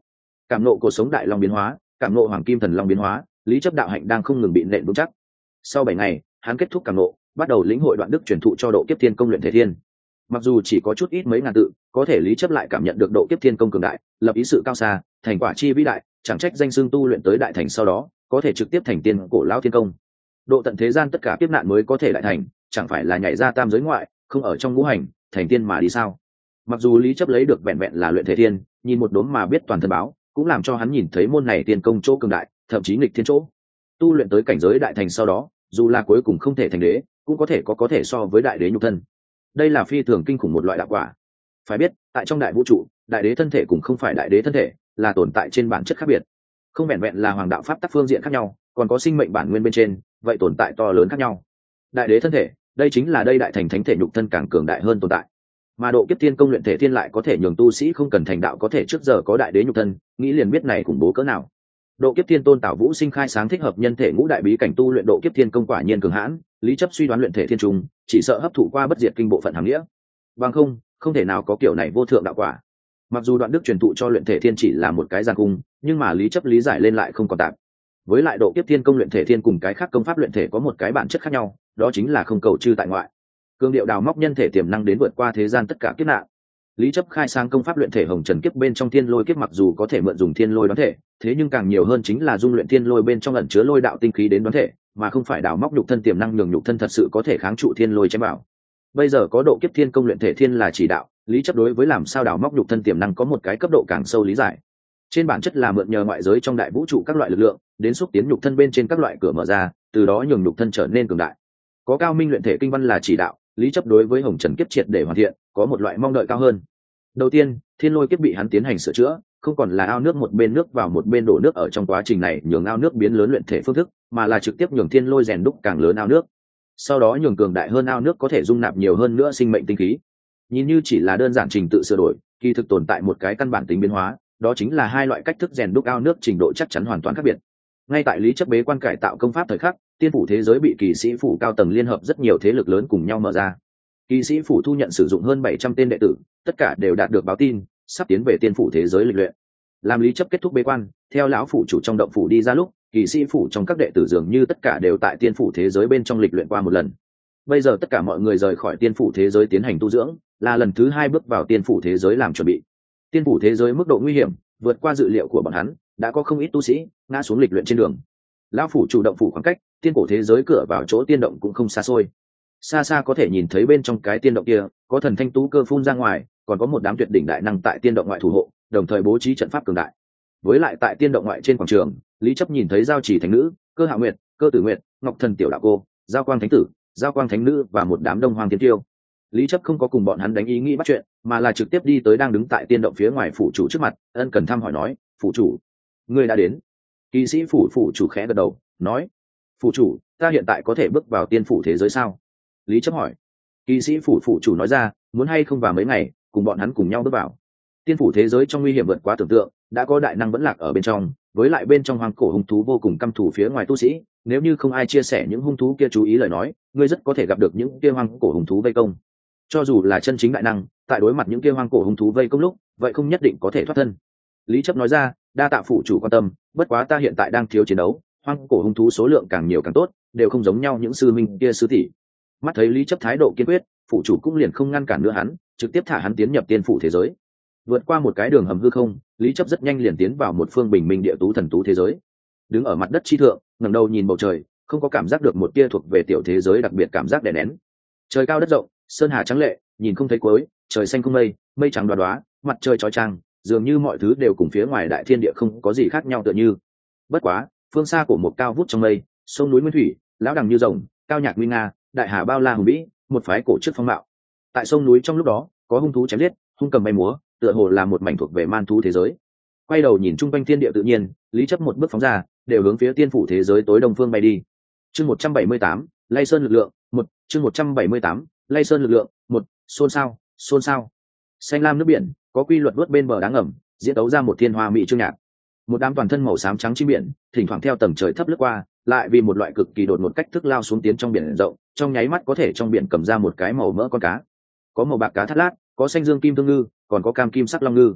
cảm nộ cuộc sống đại long biến hóa, cảm nộ hoàng kim thần long biến hóa, lý chấp đạo hạnh đang không ngừng bị nện vững chắc. Sau bảy ngày, hắn kết thúc cảm nộ, bắt đầu lĩnh hội đoạn đức truyền thụ cho độ kiếp thiên công luyện thể thiên. Mặc dù chỉ có chút ít mấy ngàn tự, có thể lý chấp lại cảm nhận được độ kiếp thiên công cường đại, lập ý sự cao xa, thành quả chi vĩ đại, chẳng trách danh xưng tu luyện tới đại thành sau đó có thể trực tiếp thành tiên cổ lão thiên công. Độ tận thế gian tất cả kiếp nạn mới có thể đại thành, chẳng phải là nhảy ra tam giới ngoại, không ở trong ngũ hành, thành tiên mà đi sao? Mặc dù lý chấp lấy được vẹn vẹn là luyện thể thiên, nhìn một đốm mà biết toàn thân báo, cũng làm cho hắn nhìn thấy môn này tiên công chỗ cường đại, thậm chí nghịch thiên chỗ. Tu luyện tới cảnh giới đại thành sau đó, dù là cuối cùng không thể thành đế, cũng có thể có có thể so với đại đế nhục thân. Đây là phi thường kinh khủng một loại đạo quả. Phải biết, tại trong đại vũ trụ, đại đế thân thể cũng không phải đại đế thân thể, là tồn tại trên bản chất khác biệt. Không vẹn vẹn là hoàng đạo pháp tắc phương diện khác nhau, còn có sinh mệnh bản nguyên bên trên, vậy tồn tại to lớn khác nhau. Đại đế thân thể, đây chính là đây đại thành thánh thể nhục thân càng cường đại hơn tồn tại. Mà độ kiếp thiên công luyện thể thiên lại có thể nhường tu sĩ không cần thành đạo có thể trước giờ có đại đế nhục thân, nghĩ liền biết này khủng bố cỡ nào. Độ kiếp thiên tôn Tảo Vũ sinh khai sáng thích hợp nhân thể ngũ đại bí cảnh tu luyện độ kiếp thiên công quả nhiên cường hãn, lý chấp suy đoán luyện thể thiên trùng, chỉ sợ hấp thụ qua bất diệt kinh bộ phận hàm nghĩa. Bằng không, không thể nào có kiểu này vô thượng đạo quả. Mặc dù đoạn đức truyền thụ cho luyện thể thiên chỉ là một cái giàn cung, nhưng mà lý chấp lý giải lên lại không còn tạm. Với lại độ kiếp thiên công luyện thể thiên cùng cái khác công pháp luyện thể có một cái bản chất khác nhau, đó chính là không cầu chư tại ngoại. Cương điệu đào móc nhân thể tiềm năng đến vượt qua thế gian tất cả kiếp nạn. Lý chấp khai sáng công pháp luyện thể hồng trần kiếp bên trong thiên lôi kiếp mặc dù có thể mượn dùng thiên lôi đoán thể, thế nhưng càng nhiều hơn chính là dung luyện thiên lôi bên trong ẩn chứa lôi đạo tinh khí đến đoán thể, mà không phải đào móc nhục thân tiềm năng nhường nhục thân thật sự có thể kháng trụ thiên lôi chém bảo. Bây giờ có độ kiếp thiên công luyện thể thiên là chỉ đạo, lý chấp đối với làm sao đào móc nhục thân tiềm năng có một cái cấp độ càng sâu lý giải. Trên bản chất là mượn nhờ ngoại giới trong đại vũ trụ các loại lực lượng, đến xúc tiến nhục thân bên trên các loại cửa mở ra, từ đó nhường nhục thân trở nên cường đại. Có cao minh luyện thể kinh văn là chỉ đạo, lý chấp đối với hồng trần kiếp triệt để hoàn thiện, có một loại mong đợi cao hơn. Đầu tiên, thiên lôi kiếp bị hắn tiến hành sửa chữa, không còn là ao nước một bên nước vào một bên đổ nước ở trong quá trình này nhường ao nước biến lớn luyện thể phương thức, mà là trực tiếp nhường thiên lôi rèn đúc càng lớn ao nước. Sau đó nhường cường đại hơn ao nước có thể dung nạp nhiều hơn nữa sinh mệnh tinh khí. Nhìn như chỉ là đơn giản trình tự sửa đổi, kỳ thực tồn tại một cái căn bản tính biến hóa, đó chính là hai loại cách thức rèn đúc ao nước trình độ chắc chắn hoàn toàn khác biệt. Ngay tại lý chấp bế quan cải tạo công pháp thời khắc, tiên phủ thế giới bị kỳ sĩ phủ cao tầng liên hợp rất nhiều thế lực lớn cùng nhau mở ra. Kỳ sĩ phủ thu nhận sử dụng hơn bảy trăm tên đệ tử, tất cả đều đạt được báo tin, sắp tiến về tiên phủ thế giới lịch luyện. Làm lý chấp kết thúc bế quan, theo lão phủ chủ trong động phủ đi ra lúc, kỳ sĩ phủ trong các đệ tử dường như tất cả đều tại tiên phủ thế giới bên trong lịch luyện qua một lần. Bây giờ tất cả mọi người rời khỏi tiên phủ thế giới tiến hành tu dưỡng, là lần thứ hai bước vào tiên phủ thế giới làm chuẩn bị. Tiên phủ thế giới mức độ nguy hiểm vượt qua dự liệu của bọn hắn, đã có không ít tu sĩ ngã xuống lịch luyện trên đường. Lão phủ chủ động phủ khoảng cách tiên cổ thế giới cửa vào chỗ tiên động cũng không xa xôi, xa xa có thể nhìn thấy bên trong cái tiên động kia có thần thanh tú cơ phun ra ngoài, còn có một đám tuyệt đỉnh đại năng tại tiên động ngoại thủ hộ, đồng thời bố trí trận pháp cường đại. Với lại tại tiên động ngoại trên quảng trường, lý chấp nhìn thấy giao chỉ thánh nữ, cơ hạ nguyệt, cơ tử nguyệt, ngọc thần tiểu đạo cô, giao quang thánh tử, giao quang thánh nữ và một đám đông hoàng tiên tiêu. Lý chấp không có cùng bọn hắn đánh ý nghĩ bắt chuyện, mà là trực tiếp đi tới đang đứng tại tiên động phía ngoài phủ chủ trước mặt, ân cần thăm hỏi nói: phủ chủ, ngươi đã đến. Kỵ sĩ phủ phủ chủ khẽ gật đầu nói: phủ chủ, ta hiện tại có thể bước vào tiên phủ thế giới sao? Lý chấp hỏi. Kỵ sĩ phủ phủ chủ nói ra: muốn hay không vào mấy ngày cùng bọn hắn cùng nhau bước vào. Tiên phủ thế giới trong nguy hiểm vượt quá tưởng tượng, đã có đại năng vẫn lạc ở bên trong, với lại bên trong hoang cổ hung thú vô cùng căm thù phía ngoài tu sĩ, nếu như không ai chia sẻ những hung thú kia chú ý lời nói, ngươi rất có thể gặp được những kia hoang cổ hung thú vây công. Cho dù là chân chính đại năng, tại đối mặt những kia hoang cổ hung thú vây công lúc, vậy không nhất định có thể thoát thân. Lý chấp nói ra: đa tạ phụ chủ quan tâm, bất quá ta hiện tại đang thiếu chiến đấu, hoang cổ hung thú số lượng càng nhiều càng tốt, đều không giống nhau những sư minh kia sư tỷ. Mắt thấy Lý chấp thái độ kiên quyết, phụ chủ cũng liền không ngăn cản nữa hắn, trực tiếp thả hắn tiến nhập tiên phủ thế giới. Vượt qua một cái đường hầm hư không, Lý chấp rất nhanh liền tiến vào một phương bình minh địa tú thần tú thế giới. Đứng ở mặt đất chi thượng, ngẩng đầu nhìn bầu trời, không có cảm giác được một tia thuộc về tiểu thế giới đặc biệt cảm giác đè nén. Trời cao đất rộng, sơn hà trắng lệ, nhìn không thấy cuối, trời xanh không mây, mây trắng đoá đoá, mặt trời chói chang, dường như mọi thứ đều cùng phía ngoài đại thiên địa không có gì khác nhau tựa như. Bất quá, phương xa của một cao vút trong mây, sông núi nguyên thủy, lão đằng như rồng, cao nhạc nguy nga, đại hà bao la hùng vĩ, một phái cổ trước phong mạo. Tại sông núi trong lúc đó, có hung thú chém giết, hung cầm bay múa, tựa hồ là một mảnh thuộc về man thú thế giới. Quay đầu nhìn chung quanh thiên địa tự nhiên, Lý chấp một bước phóng ra, đều hướng phía tiên phủ thế giới tối đông phương bay đi. Chương một trăm bảy mươi tám, Lay Sơn lực lượng, một, chương một trăm bảy mươi tám, Lay Sơn lực lượng, một, xôn xao, xôn xao. Xanh lam nước biển, có quy luật vớt bên bờ đá ngầm, diễn tấu ra một thiên hoa mỹ chương nhạc. Một đám toàn thân màu xám trắng chim biển, thỉnh thoảng theo tầng trời thấp lướt qua, lại vì một loại cực kỳ đột một cách thức lao xuống tiến trong biển rộng, trong nháy mắt có thể trong biển cầm ra một cái màu mỡ con cá. Có màu bạc cá thắt lát, có xanh dương kim thương ngư, còn có cam kim sắc long ngư.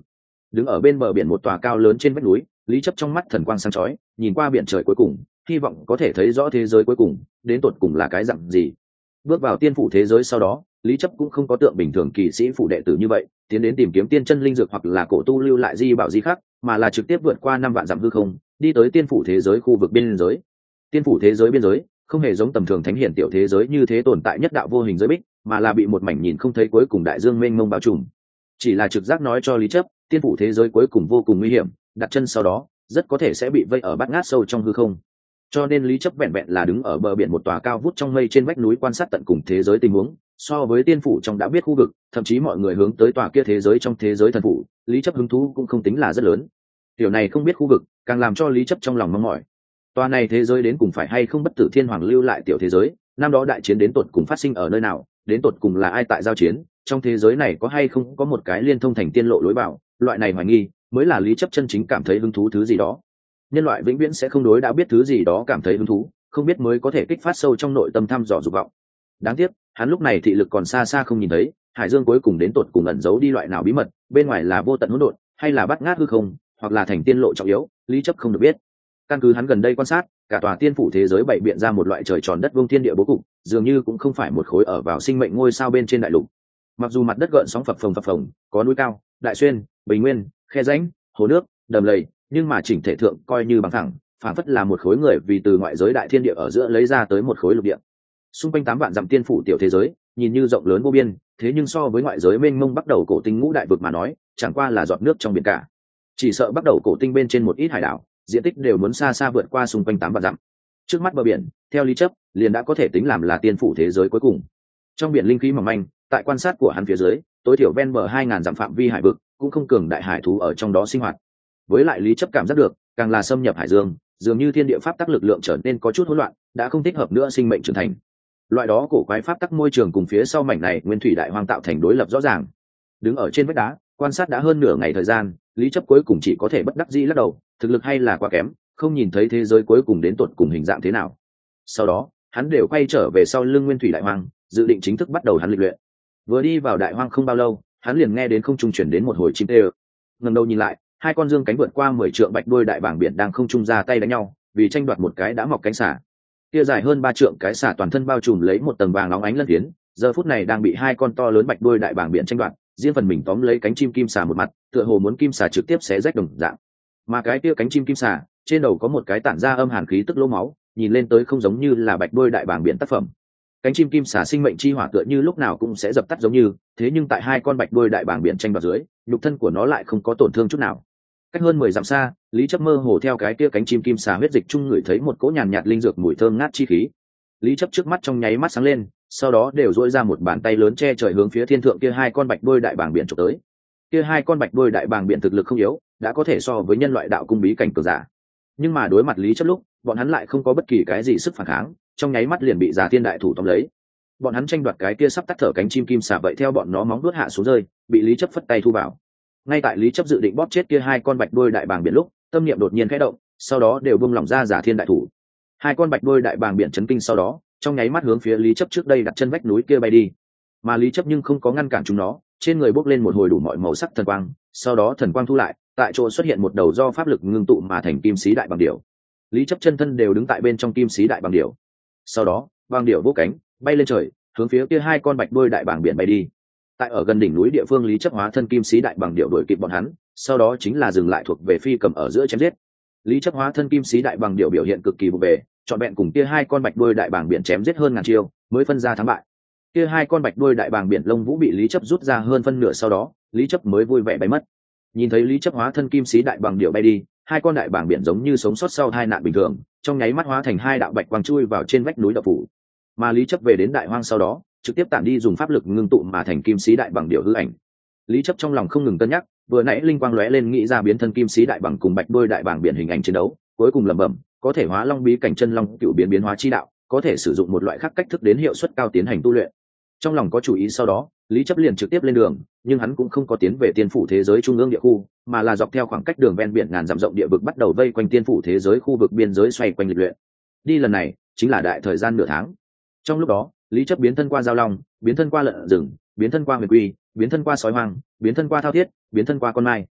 đứng ở bên bờ biển một tòa cao lớn trên vách núi, Lý Chấp trong mắt thần quang sáng chói, nhìn qua biển trời cuối cùng, hy vọng có thể thấy rõ thế giới cuối cùng đến tột cùng là cái dạng gì. Bước vào tiên phủ thế giới sau đó, Lý Chấp cũng không có tượng bình thường kỳ sĩ phủ đệ tử như vậy tiến đến tìm kiếm tiên chân linh dược hoặc là cổ tu lưu lại di bảo di khác, mà là trực tiếp vượt qua năm vạn dặm hư không, đi tới tiên phủ thế giới khu vực biên giới. Tiên phủ thế giới biên giới không hề giống tầm thường thánh hiển tiểu thế giới như thế tồn tại nhất đạo vô hình giới bích, mà là bị một mảnh nhìn không thấy cuối cùng đại dương mênh mông bao trùm. Chỉ là trực giác nói cho Lý Chấp, tiên phủ thế giới cuối cùng vô cùng nguy hiểm, đặt chân sau đó rất có thể sẽ bị vây ở bát ngát sâu trong hư không. Cho nên Lý Chấp vẹn vẹn là đứng ở bờ biển một tòa cao vút trong mây trên vách núi quan sát tận cùng thế giới tình huống. So với tiên phủ trong đã biết khu vực, thậm chí mọi người hướng tới tòa kia thế giới trong thế giới thần phủ, Lý Chấp hứng thú cũng không tính là rất lớn. Điều này không biết khu vực, càng làm cho Lý Chấp trong lòng mong mỏi. Tòa này thế giới đến cùng phải hay không bất tử thiên hoàng lưu lại tiểu thế giới, năm đó đại chiến đến tột cùng phát sinh ở nơi nào, đến tột cùng là ai tại giao chiến, trong thế giới này có hay không có một cái liên thông thành tiên lộ lối vào, loại này hoài nghi mới là Lý Chấp chân chính cảm thấy hứng thú thứ gì đó. Nhân loại vĩnh viễn sẽ không đối đã biết thứ gì đó cảm thấy hứng thú, không biết mới có thể kích phát sâu trong nội tâm thăm dò dục vọng. Đáng tiếc hắn lúc này thị lực còn xa xa không nhìn thấy hải dương cuối cùng đến tột cùng ẩn giấu đi loại nào bí mật, bên ngoài là vô tận hỗn độn hay là bát ngát hư không, hoặc là thành tiên lộ trọng yếu, Lý Chấp không được biết. Căn cứ hắn gần đây quan sát, cả tòa tiên phủ thế giới bày biện ra một loại trời tròn đất vuông thiên địa bố cục, dường như cũng không phải một khối ở vào sinh mệnh ngôi sao bên trên đại lục. Mặc dù mặt đất gợn sóng phập phồng phập phồng, có núi cao, đại xuyên, bình nguyên, khe rãnh, hồ nước, đầm lầy, nhưng mà chỉnh thể thượng coi như bằng thẳng, phản phất là một khối người vì từ ngoại giới đại thiên địa ở giữa lấy ra tới một khối lục địa. Xung quanh tám vạn dặm tiên phủ tiểu thế giới, nhìn như rộng lớn vô biên, thế nhưng so với ngoại giới mênh mông bắt đầu cổ tinh ngũ đại vực mà nói, chẳng qua là giọt nước trong biển cả. Chỉ sợ bắt đầu cổ tinh bên trên một ít hải đảo, diện tích đều muốn xa xa vượt qua xung quanh tám vạn dặm. Trước mắt bờ biển, theo Lý Chấp, liền đã có thể tính làm là tiên phủ thế giới cuối cùng. Trong biển linh khí mỏng manh, tại quan sát của hắn phía dưới, tối thiểu ven bờ hai ngàn dặm phạm vi hải vực, cũng không cường đại hải thú ở trong đó sinh hoạt. Với lại Lý Chấp cảm giác được, càng là xâm nhập hải dương, dường như thiên địa pháp tắc lực lượng trở nên có chút hỗn loạn, đã không thích hợp nữa sinh mệnh trưởng thành. Loại đó cổ quái pháp tắc môi trường cùng phía sau mảnh này nguyên thủy đại hoang tạo thành đối lập rõ ràng. Đứng ở trên vách đá, quan sát đã hơn nửa ngày thời gian, Lý Chấp cuối cùng chỉ có thể bất đắc dĩ lắc đầu, thực lực hay là quá kém, không nhìn thấy thế giới cuối cùng đến tột cùng hình dạng thế nào. Sau đó, hắn đều quay trở về sau lưng nguyên thủy đại hoang, dự định chính thức bắt đầu hắn lịch luyện. Vừa đi vào đại hoang không bao lâu, hắn liền nghe đến không trung chuyển đến một hồi chim tê. Ngẩng đầu nhìn lại, hai con dương cánh vượt qua mười trượng bạch đuôi đại bảng biển đang không trung ra tay đánh nhau, vì tranh đoạt một cái đã mọc cánh xả. Kia dài hơn ba trượng cái xả toàn thân bao trùm lấy một tầng vàng óng ánh lân phiến, giờ phút này đang bị hai con to lớn bạch đuôi đại bảng biển tranh đoạt, riêng phần mình tóm lấy cánh chim kim xả một mặt, tựa hồ muốn kim xả trực tiếp xé rách đồng dạng. Mà cái kia cánh chim kim xả, trên đầu có một cái tản ra âm hàn khí tức lỗ máu, nhìn lên tới không giống như là bạch đuôi đại bảng biển tác phẩm. Cánh chim kim xả sinh mệnh chi hỏa tựa như lúc nào cũng sẽ dập tắt giống như, thế nhưng tại hai con bạch đuôi đại bảng biển tranh đoạt dưới, nhục thân của nó lại không có tổn thương chút nào. Cách hơn mười dặm xa, Lý Chấp mơ hồ theo cái kia cánh chim kim xà huyết dịch chung ngửi thấy một cỗ nhàn nhạt linh dược mùi thơm ngát chi khí. Lý Chấp trước mắt trong nháy mắt sáng lên, sau đó đều duỗi ra một bàn tay lớn che trời hướng phía thiên thượng kia hai con bạch đuôi đại bảng biển chụp tới. Kia hai con bạch đuôi đại bảng biển thực lực không yếu, đã có thể so với nhân loại đạo cung bí cảnh cường giả. Nhưng mà đối mặt Lý Chấp lúc, bọn hắn lại không có bất kỳ cái gì sức phản kháng, trong nháy mắt liền bị Già Thiên đại thủ tóm lấy. Bọn hắn tranh đoạt cái kia sắp tắt thở cánh chim kim xà vậy theo bọn nó móng vuốt hạ xuống rơi, bị Lý Chấp phất tay thu vào. Ngay tại Lý Chấp dự định bóp chết kia hai con bạch đuôi đại bàng biển lúc, tâm niệm đột nhiên khẽ động, sau đó đều buông lỏng ra Giả Thiên đại thủ. Hai con bạch đuôi đại bàng biển chấn kinh sau đó, trong nháy mắt hướng phía Lý Chấp trước đây đặt chân vách núi kia bay đi. Mà Lý Chấp nhưng không có ngăn cản chúng nó, trên người bốc lên một hồi đủ mọi màu sắc thần quang, sau đó thần quang thu lại, tại chỗ xuất hiện một đầu do pháp lực ngưng tụ mà thành kim sĩ đại bàng điểu. Lý Chấp chân thân đều đứng tại bên trong kim sĩ đại bàng điểu. Sau đó, bàng điểu vỗ cánh, bay lên trời, hướng phía kia hai con bạch đuôi đại bàng biển bay đi. Tại ở gần đỉnh núi địa phương, Lý Chấp hóa thân kim sĩ đại bàng điểu đuổi kịp bọn hắn, sau đó chính là dừng lại thuộc về phi cầm ở giữa chém giết. Lý Chấp hóa thân kim sĩ đại bàng điểu biểu hiện cực kỳ vụ bề, chọn vẹn cùng kia hai con bạch đuôi đại bàng biển chém giết hơn ngàn chiêu, mới phân ra thắng bại. Kia hai con bạch đuôi đại bàng biển lông vũ bị Lý Chấp rút ra hơn phân nửa sau đó, Lý Chấp mới vui vẻ bay mất. Nhìn thấy Lý Chấp hóa thân kim sĩ đại bàng điểu bay đi, hai con đại bàng biển giống như sống sót sau hai nạn bình thường, trong nháy mắt hóa thành hai đạo bạch quang chui vào trên vách núi đậu phủ. Mà Lý Chấp về đến đại hoang sau đó, trực tiếp tạm đi dùng pháp lực ngưng tụ mà thành kim sĩ đại bằng điểu hư ảnh. Lý Chấp trong lòng không ngừng cân nhắc, vừa nãy linh quang lóe lên nghĩ ra biến thân kim sĩ đại bằng cùng bạch đuôi đại bàng biển hình ảnh chiến đấu, cuối cùng lẩm bẩm, có thể hóa long bí cảnh chân long cựu biến biến hóa chi đạo, có thể sử dụng một loại khác cách thức đến hiệu suất cao tiến hành tu luyện. Trong lòng có chủ ý sau đó, Lý Chấp liền trực tiếp lên đường, nhưng hắn cũng không có tiến về tiên phủ thế giới trung ương địa khu, mà là dọc theo khoảng cách đường ven biển ngàn dặm rộng địa vực bắt đầu vây quanh tiên phủ thế giới khu vực biên giới xoay quanh lịch luyện. Đi lần này chính là đại thời gian nửa tháng. Trong lúc đó, Lý Chấp biến thân qua giao long, biến thân qua lợn rừng, biến thân qua huyền quy, biến thân qua sói hoang, biến thân qua thao thiết, biến thân qua con mai.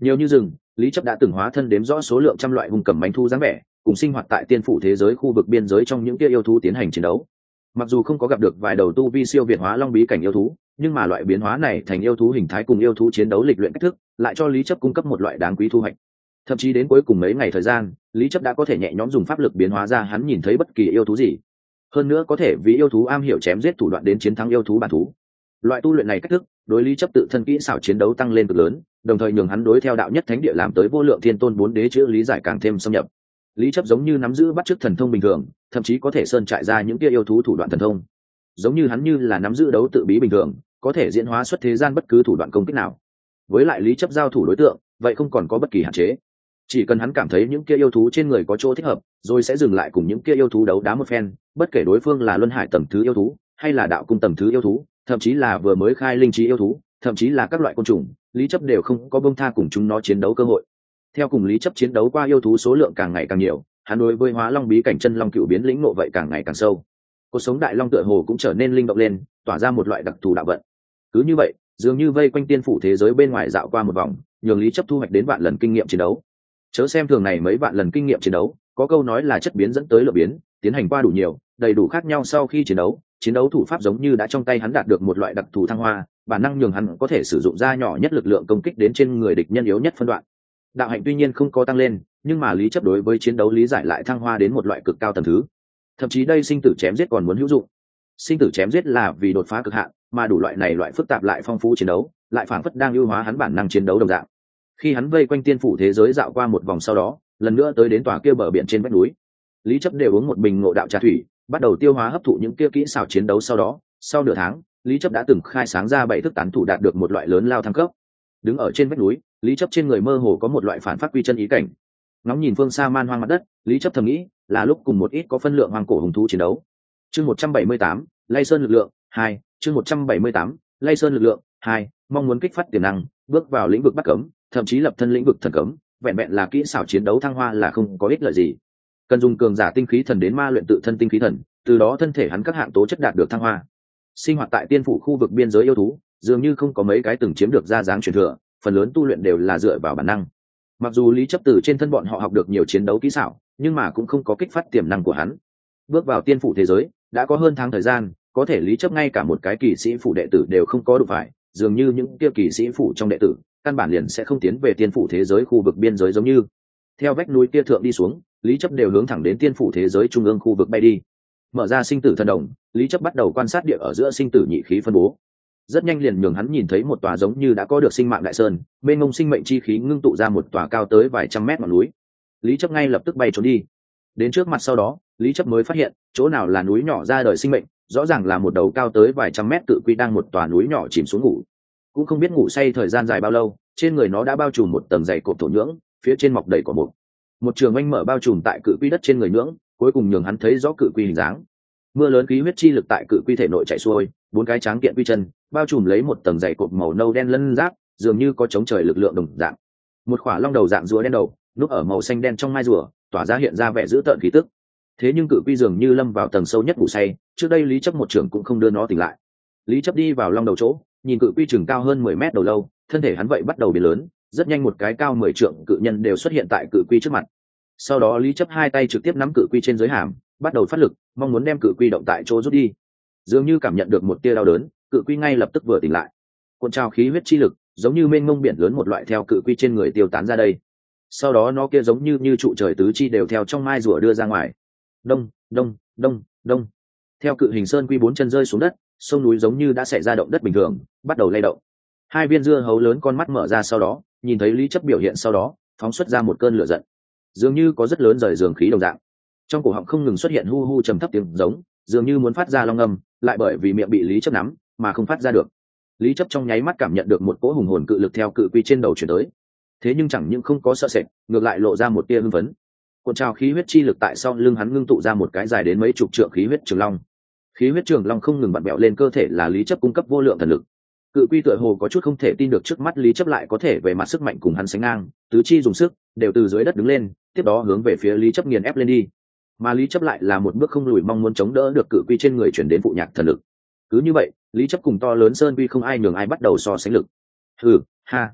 Nhiều như rừng, lý chấp đã từng hóa thân đếm rõ số lượng trăm loại hung cầm bánh thu dáng vẻ, cùng sinh hoạt tại tiên phủ thế giới khu vực biên giới trong những kia yêu thú tiến hành chiến đấu. Mặc dù không có gặp được vài đầu tu vi siêu việt hóa long bí cảnh yêu thú, nhưng mà loại biến hóa này thành yêu thú hình thái cùng yêu thú chiến đấu lịch luyện cách thức lại cho lý chấp cung cấp một loại đáng quý thu hoạch. Thậm chí đến cuối cùng mấy ngày thời gian, lý chấp đã có thể nhẹ nhõm dùng pháp lực biến hóa ra hắn nhìn thấy bất kỳ yêu thú gì, hơn nữa có thể vì yêu thú am hiểu chém giết thủ đoạn đến chiến thắng yêu thú bản thú. Loại tu luyện này cách thức đối lý chấp tự thân kỹ xảo chiến đấu tăng lên cực lớn, đồng thời nhường hắn đối theo đạo nhất thánh địa làm tới vô lượng thiên tôn bốn đế chữ lý giải càng thêm xâm nhập. Lý chấp giống như nắm giữ bắt chước thần thông bình thường, thậm chí có thể sơn trại ra những kia yêu thú thủ đoạn thần thông, giống như hắn như là nắm giữ đấu tự bí bình thường, có thể diễn hóa xuất thế gian bất cứ thủ đoạn công kích nào. Với lại lý chấp giao thủ đối tượng vậy không còn có bất kỳ hạn chế, chỉ cần hắn cảm thấy những kia yêu thú trên người có chỗ thích hợp, rồi sẽ dừng lại cùng những kia yêu thú đấu đá một phen, bất kể đối phương là luân hải tầng thứ yêu thú hay là đạo cung tầng thứ yêu thú, thậm chí là vừa mới khai linh trí yêu thú, thậm chí là các loại côn trùng, lý chấp đều không có bông tha cùng chúng nó chiến đấu cơ hội. Theo cùng lý chấp chiến đấu qua yêu thú số lượng càng ngày càng nhiều, hắn đối với hóa long bí cảnh chân long cựu biến lĩnh ngộ vậy càng ngày càng sâu. Cuộc sống đại long tựa hồ cũng trở nên linh động lên, tỏa ra một loại đặc thù đạo vận. Cứ như vậy, dường như vây quanh tiên phủ thế giới bên ngoài dạo qua một vòng, nhường lý chấp thu hoạch đến vạn lần kinh nghiệm chiến đấu. Chớ xem thường này mấy vạn lần kinh nghiệm chiến đấu, có câu nói là chất biến dẫn tới lượng biến, tiến hành qua đủ nhiều, đầy đủ khác nhau sau khi chiến đấu, chiến đấu thủ pháp giống như đã trong tay hắn đạt được một loại đặc thù thăng hoa, bản năng nhường hắn có thể sử dụng ra nhỏ nhất lực lượng công kích đến trên người địch nhân yếu nhất phân đoạn. Đạo hạnh tuy nhiên không có tăng lên, nhưng mà lý chấp đối với chiến đấu lý giải lại thăng hoa đến một loại cực cao tầng thứ. Thậm chí đây sinh tử chém giết còn muốn hữu dụng. Sinh tử chém giết là vì đột phá cực hạn, mà đủ loại này loại phức tạp lại phong phú chiến đấu, lại phảng phất đang ưu hóa hắn bản năng chiến đấu đồng dạng. Khi hắn vây quanh tiên phủ thế giới dạo qua một vòng sau đó, lần nữa tới đến tòa kia bờ biển trên vách núi, lý chấp đều uống một bình ngộ đạo trà thủy, bắt đầu tiêu hóa hấp thụ những kia kỹ xảo chiến đấu. Sau đó, sau nửa tháng, lý chấp đã từng khai sáng ra bảy thức tán thủ, đạt được một loại lớn lao thăng cấp. Đứng ở trên vách núi, lý chấp trên người mơ hồ có một loại phản phát quy chân ý cảnh. Ngóng nhìn phương xa man hoang mặt đất, lý chấp thầm nghĩ là lúc cùng một ít có phân lượng hoang cổ hùng thú chiến đấu. Chương một trăm bảy mươi tám, Lay Sơn lực lượng hai. Chương một trăm bảy mươi tám, Lay Sơn lực lượng hai. Mong muốn kích phát tiềm năng, bước vào lĩnh vực bắt cấm, thậm chí lập thân lĩnh vực thần cấm, vẹn vẹn là kỹ xảo chiến đấu thăng hoa là không có ích lợi gì. Cần dùng cường giả tinh khí thần đến ma luyện tự thân tinh khí thần, từ đó thân thể hắn các hạng tố chất đạt được thăng hoa. Sinh hoạt tại tiên phủ khu vực biên giới yêu thú, dường như không có mấy cái từng chiếm được ra dáng truyền thừa, phần lớn tu luyện đều là dựa vào bản năng. Mặc dù lý chấp từ trên thân bọn họ học được nhiều chiến đấu kỹ xảo, nhưng mà cũng không có kích phát tiềm năng của hắn. Bước vào tiên phủ thế giới đã có hơn tháng thời gian, có thể lý chấp ngay cả một cái kỳ sĩ phủ đệ tử đều không có đủ phải, dường như những kia kỳ sĩ phủ trong đệ tử căn bản liền sẽ không tiến về tiên phủ thế giới khu vực biên giới. Giống như theo vách núi kia thượng đi xuống, lý chấp đều hướng thẳng đến tiên phủ thế giới trung ương khu vực bay đi. Mở ra sinh tử thần đồng, lý chấp bắt đầu quan sát địa ở giữa sinh tử nhị khí phân bố. Rất nhanh liền nhường hắn nhìn thấy một tòa giống như đã có được sinh mạng đại sơn, bên ngông sinh mệnh chi khí ngưng tụ ra một tòa cao tới vài trăm mét ngọn núi. Lý chấp ngay lập tức bay trốn đi. Đến trước mặt sau đó, lý chấp mới phát hiện chỗ nào là núi nhỏ ra đời sinh mệnh, rõ ràng là một đầu cao tới vài trăm mét cự quy đang một tòa núi nhỏ chìm xuống ngủ. Cũng không biết ngủ say thời gian dài bao lâu, trên người nó đã bao trùm một tầng dày cộp thổ nhưỡng, phía trên mọc đầy cỏ mục. Một trường oanh mở bao trùm tại cự quy đất trên người nhưỡng, cuối cùng nhường hắn thấy rõ cự quy hình dáng. Mưa lớn khí huyết chi lực tại cự quy thể nội chảy xuôi, bốn cái tráng kiện quy chân bao trùm lấy một tầng dày cộp màu nâu đen lân giáp, dường như có chống trời lực lượng đồng dạng. Một khỏa long đầu dạng rùa đen đầu núp ở màu xanh đen trong mai rùa, tỏa ra hiện ra vẻ dữ tợn khí tức. Thế nhưng cự quy dường như lâm vào tầng sâu nhất ngủ say, trước đây lý chấp một trường cũng không đưa nó tỉnh lại. Lý chấp đi vào long đầu chỗ, nhìn cự quy chừng cao hơn mười mét đầu lâu, thân thể hắn vậy bắt đầu biến lớn, rất nhanh một cái cao mười trượng cự nhân đều xuất hiện tại cự quy trước mặt. Sau đó lý chấp hai tay trực tiếp nắm cự quy trên dưới hàm, bắt đầu phát lực, mong muốn đem cự quy động tại chỗ rút đi. Dường như cảm nhận được một tia đau đớn, cự quy ngay lập tức vừa tỉnh lại. Cuộn trào khí huyết chi lực giống như mênh mông biển lớn một loại theo cự quy trên người tiêu tán ra đây. Sau đó nó kia giống như như trụ trời tứ chi đều theo trong mai rùa đưa ra ngoài. Đông đông đông đông, theo cự hình sơn quy bốn chân rơi xuống đất, sông núi giống như đã xảy ra động đất bình thường, bắt đầu lay động. Hai viên dưa hấu lớn con mắt mở ra, sau đó nhìn thấy lý chấp biểu hiện, sau đó phóng xuất ra một cơn lửa giận, dường như có rất lớn rời giường khí đồng dạng. Trong cổ họng không ngừng xuất hiện hu hu trầm thấp tiếng giống, dường như muốn phát ra long âm, lại bởi vì miệng bị lý chấp nắm mà không phát ra được. Lý chấp trong nháy mắt cảm nhận được một cỗ hùng hồn cự lực theo cự quy trên đầu chuyển tới, thế nhưng chẳng những không có sợ sệt, ngược lại lộ ra một tia hưng phấn. Cuộn trào khí huyết chi lực tại sau lưng hắn ngưng tụ ra một cái dài đến mấy chục trượng khí huyết trường long. Khí huyết trường long không ngừng vặn bẹo lên cơ thể là lý chấp cung cấp vô lượng thần lực. Cự quy tựa hồ có chút không thể tin được trước mắt lý chấp lại có thể về mặt sức mạnh cùng hắn sánh ngang, tứ chi dùng sức đều từ dưới đất đứng lên, tiếp đó hướng về phía lý chấp nghiền ép lên đi. Mà lý chấp lại là một bước không lùi, mong muốn chống đỡ được cự quy trên người chuyển đến phụ nhạc thần lực. Cứ như vậy, lý chấp cùng to lớn sơn quy không ai nhường ai bắt đầu so sánh lực. Hừ, ha.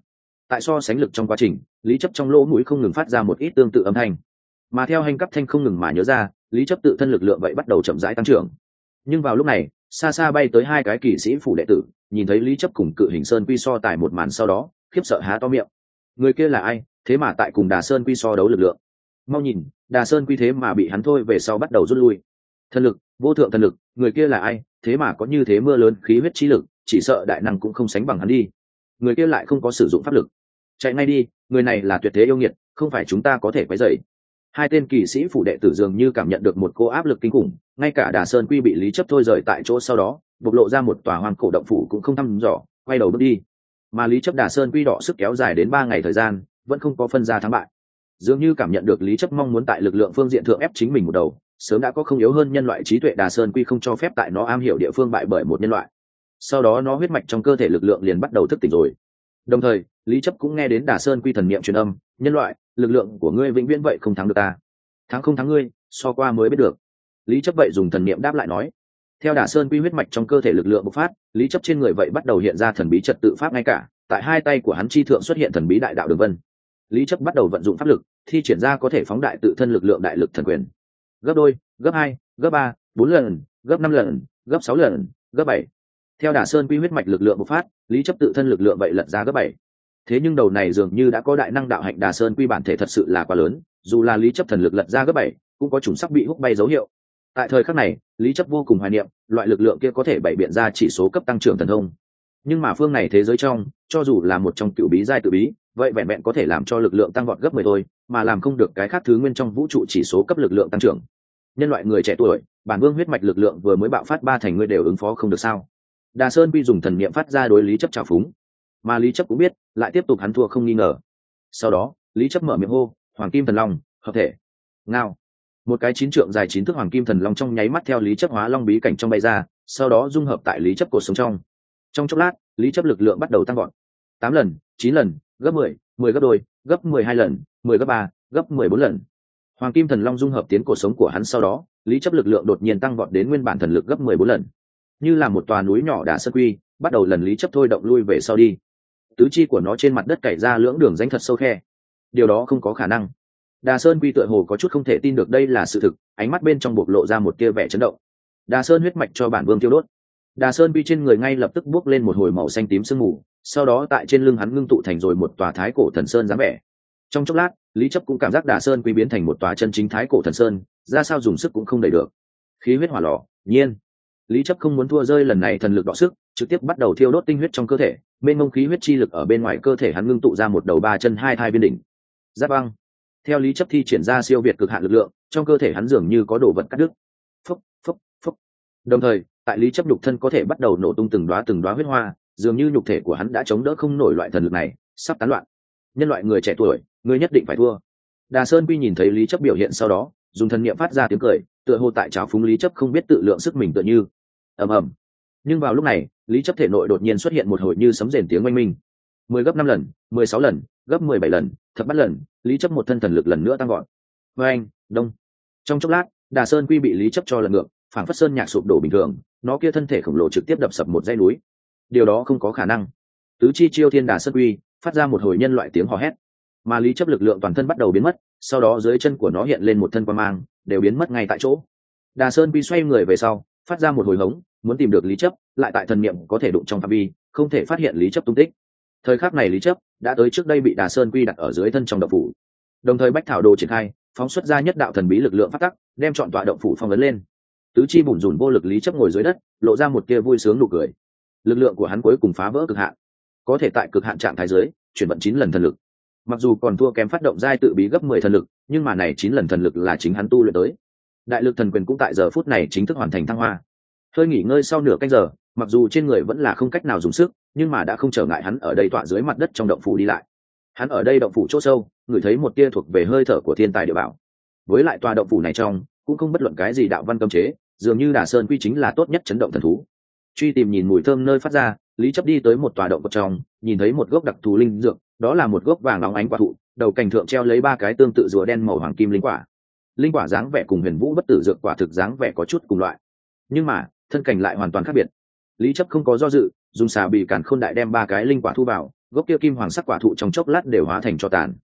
tại so sánh lực trong quá trình, lý chấp trong lỗ mũi không ngừng phát ra một ít tương tự âm thanh, mà theo hành cấp thanh không ngừng mà nhớ ra, lý chấp tự thân lực lượng vậy bắt đầu chậm rãi tăng trưởng. Nhưng vào lúc này, xa xa bay tới hai cái kỵ sĩ phủ đệ tử, nhìn thấy lý chấp cùng cự hình sơn quy so tài một màn sau đó, khiếp sợ há to miệng. Người kia là ai, thế mà tại cùng đà sơn quy so đấu lực lượng? Mau nhìn, đà sơn quy thế mà bị hắn thôi về sau bắt đầu rút lui. Thần lực, vô thượng thần lực, người kia là ai, thế mà có như thế mưa lớn khí huyết trí lực, chỉ sợ đại năng cũng không sánh bằng hắn đi. Người kia lại không có sử dụng pháp lực, chạy ngay đi, người này là tuyệt thế yêu nghiệt, không phải chúng ta có thể quấy rầy. Hai tên kỵ sĩ phủ đệ tử dường như cảm nhận được một cô áp lực kinh khủng, ngay cả đà sơn quy bị lý chấp thôi rời tại chỗ sau đó, bộc lộ ra một tòa hoang cổ động phủ cũng không thăm dò, quay đầu bước đi. Mà lý chấp đà sơn quy đỏ sức kéo dài đến ba ngày thời gian, vẫn không có phân ra thắng bại. Dường như cảm nhận được lý chấp mong muốn tại lực lượng phương diện thượng ép chính mình một đầu, sớm đã có không yếu hơn nhân loại trí tuệ, đà sơn quy không cho phép tại nó am hiểu địa phương bại bởi một nhân loại. Sau đó nó huyết mạch trong cơ thể lực lượng liền bắt đầu thức tỉnh rồi. Đồng thời, lý chấp cũng nghe đến đà sơn quy thần niệm truyền âm, nhân loại, lực lượng của ngươi vĩnh viễn vậy không thắng được ta. Thắng không thắng ngươi, so qua mới biết được. Lý chấp vậy dùng thần niệm đáp lại nói. Theo đà sơn quy huyết mạch trong cơ thể lực lượng bộc phát, lý chấp trên người vậy bắt đầu hiện ra thần bí trật tự pháp, ngay cả tại hai tay của hắn chi thượng xuất hiện thần bí đại đạo đường vân. Lý chấp bắt đầu vận dụng pháp lực, thi triển ra có thể phóng đại tự thân lực lượng đại lực thần quyền. Gấp đôi, gấp hai, gấp ba, bốn lần, gấp năm lần, gấp sáu lần, gấp bảy. Theo đà sơn quy huyết mạch lực lượng bộc phát, lý chấp tự thân lực lượng vậy lật ra gấp bảy. Thế nhưng đầu này dường như đã có đại năng đạo hạnh, đà sơn quy bản thể thật sự là quá lớn, dù là lý chấp thần lực lật ra gấp bảy, cũng có chủng sắc bị hút bay dấu hiệu. Tại thời khắc này, lý chấp vô cùng hoài niệm, loại lực lượng kia có thể bày biện ra chỉ số cấp tăng trưởng thần thông. Nhưng mà phương này thế giới trong, cho dù là một trong cựu bí giai tự bí, vậy vẹn vẹn có thể làm cho lực lượng tăng vọt gấp mười thôi, mà làm không được cái khác thứ nguyên trong vũ trụ chỉ số cấp lực lượng tăng trưởng. Nhân loại người trẻ tuổi, bản vương huyết mạch lực lượng vừa mới bạo phát ba thành, ngươi đều ứng phó không được sao? Đà sơn quy dùng thần niệm phát ra đối lý chấp trào phúng, mà lý chấp cũng biết, lại tiếp tục hắn thua không nghi ngờ. Sau đó, lý chấp mở miệng hô, hoàng kim thần long, hợp thể. Ngao. Một cái chín trượng dài chín thước hoàng kim thần long trong nháy mắt theo lý chấp hóa long bí cảnh trong bay ra, sau đó dung hợp tại lý chấp cột sống trong. Trong chốc lát, lý chấp lực lượng bắt đầu tăng vọt. Tám lần, chín lần, gấp mười, mười gấp đôi, gấp mười hai lần, mười gấp ba, gấp mười bốn lần. Hoàng kim thần long dung hợp tiến cột sống của hắn sau đó, lý chấp lực lượng đột nhiên tăng vọt đến nguyên bản thần lực gấp mười bốn lần. Như là một tòa núi nhỏ đà sơn quy, bắt đầu lần lý chấp thôi động lui về sau đi. Tứ chi của nó trên mặt đất cày ra lưỡng đường rãnh thật sâu khe. Điều đó không có khả năng. Đà sơn quy tựa hồ có chút không thể tin được đây là sự thực, ánh mắt bên trong bộc lộ ra một tia vẻ chấn động. Đà sơn huyết mạch cho bản vương tiêu đốt. Đà sơn quy trên người ngay lập tức bước lên một hồi màu xanh tím sương mù, sau đó tại trên lưng hắn ngưng tụ thành rồi một tòa thái cổ thần sơn dáng vẻ. Trong chốc lát, lý chấp cũng cảm giác đà sơn quy biến thành một tòa chân chính thái cổ thần sơn, ra sao dùng sức cũng không đẩy được. Khí huyết hỏa lò, nhiên. Lý chấp không muốn thua rơi lần này thần lực đọ sức, trực tiếp bắt đầu thiêu đốt tinh huyết trong cơ thể, bên ngông khí huyết chi lực ở bên ngoài cơ thể hắn ngưng tụ ra một đầu ba chân hai thai biên đỉnh. Giáp băng. Theo lý chấp thi triển ra siêu việt cực hạn lực lượng, trong cơ thể hắn dường như có đồ vật cắt đứt. Phốc, phốc, phốc. Đồng thời, tại lý chấp nhục thân có thể bắt đầu nổ tung từng đóa từng đóa huyết hoa, dường như nhục thể của hắn đã chống đỡ không nổi loại thần lực này, sắp tán loạn. Nhân loại người trẻ tuổi, ngươi nhất định phải thua. Đà sơn quy nhìn thấy lý chấp biểu hiện sau đó, dùng thần niệm phát ra tiếng cười, tựa hồ tại trào phúng lý chấp không biết tự lượng sức mình tựa như. Ầm ầm. Nhưng vào lúc này, lý chấp thể nội đột nhiên xuất hiện một hồi như sấm rền tiếng oanh minh. Mười gấp năm lần, mười sáu lần, gấp mười bảy lần, thập bát lần, lý chấp một thân thần lực lần nữa tăng gọn. Oanh, đông. Trong chốc lát, đà sơn quy bị lý chấp cho lật ngược, phảng phất sơn nhạc sụp đổ bình thường, nó kia thân thể khổng lồ trực tiếp đập sập một dãy núi. Điều đó không có khả năng. Tứ chi chiêu thiên đà sơn quy phát ra một hồi nhân loại tiếng hò hét, mà lý chấp lực lượng toàn thân bắt đầu biến mất, sau đó dưới chân của nó hiện lên một thân quang mang, đều biến mất ngay tại chỗ. Đà sơn quy xoay người về sau, phát ra một hồi hống, muốn tìm được lý chấp, lại tại thần niệm có thể đụng trong phạm vi, không thể phát hiện lý chấp tung tích. Thời khắc này lý chấp đã tới trước đây bị đà sơn quy đặt ở dưới thân trong động phủ, đồng thời bách thảo đồ triển khai, phóng xuất ra nhất đạo thần bí lực lượng phát tắc, đem trọn tọa động phủ phong ấn lên. Tứ chi bủn rủn vô lực lý chấp ngồi dưới đất, lộ ra một tia vui sướng nụ cười. Lực lượng của hắn cuối cùng phá vỡ cực hạn, có thể tại cực hạn trạng thái dưới chuyển vận chín lần thần lực. Mặc dù còn thua kém phát động giai tự bí gấp mười thần lực, nhưng mà này chín lần thần lực là chính hắn tu luyện tới. Đại lực thần quyền cũng tại giờ phút này chính thức hoàn thành thăng hoa. Hơi nghỉ ngơi sau nửa canh giờ, mặc dù trên người vẫn là không cách nào dùng sức, nhưng mà đã không trở ngại hắn ở đây tọa dưới mặt đất trong động phủ đi lại. Hắn ở đây động phủ chỗ sâu, ngửi thấy một tia thuộc về hơi thở của thiên tài địa bảo. Với lại tòa động phủ này trong cũng không bất luận cái gì đạo văn cấm chế, dường như Đà Sơn Quy chính là tốt nhất chấn động thần thú. Truy tìm nhìn mùi thơm nơi phát ra, Lý chấp đi tới một tòa động vật trong, nhìn thấy một gốc đặc thù linh dược, đó là một gốc vàng óng ánh quả thụ, đầu cành thượng treo lấy ba cái tương tự rùa đen màu hoàng kim linh quả. Linh quả dáng vẻ cùng huyền vũ bất tử dược quả thực dáng vẻ có chút cùng loại, nhưng mà thân cảnh lại hoàn toàn khác biệt. Lý chấp không có do dự, dùng xà bị càn khôn đại đem ba cái linh quả thu vào, gốc kia kim hoàng sắc quả thụ trong chốc lát đều hóa thành cho tàn.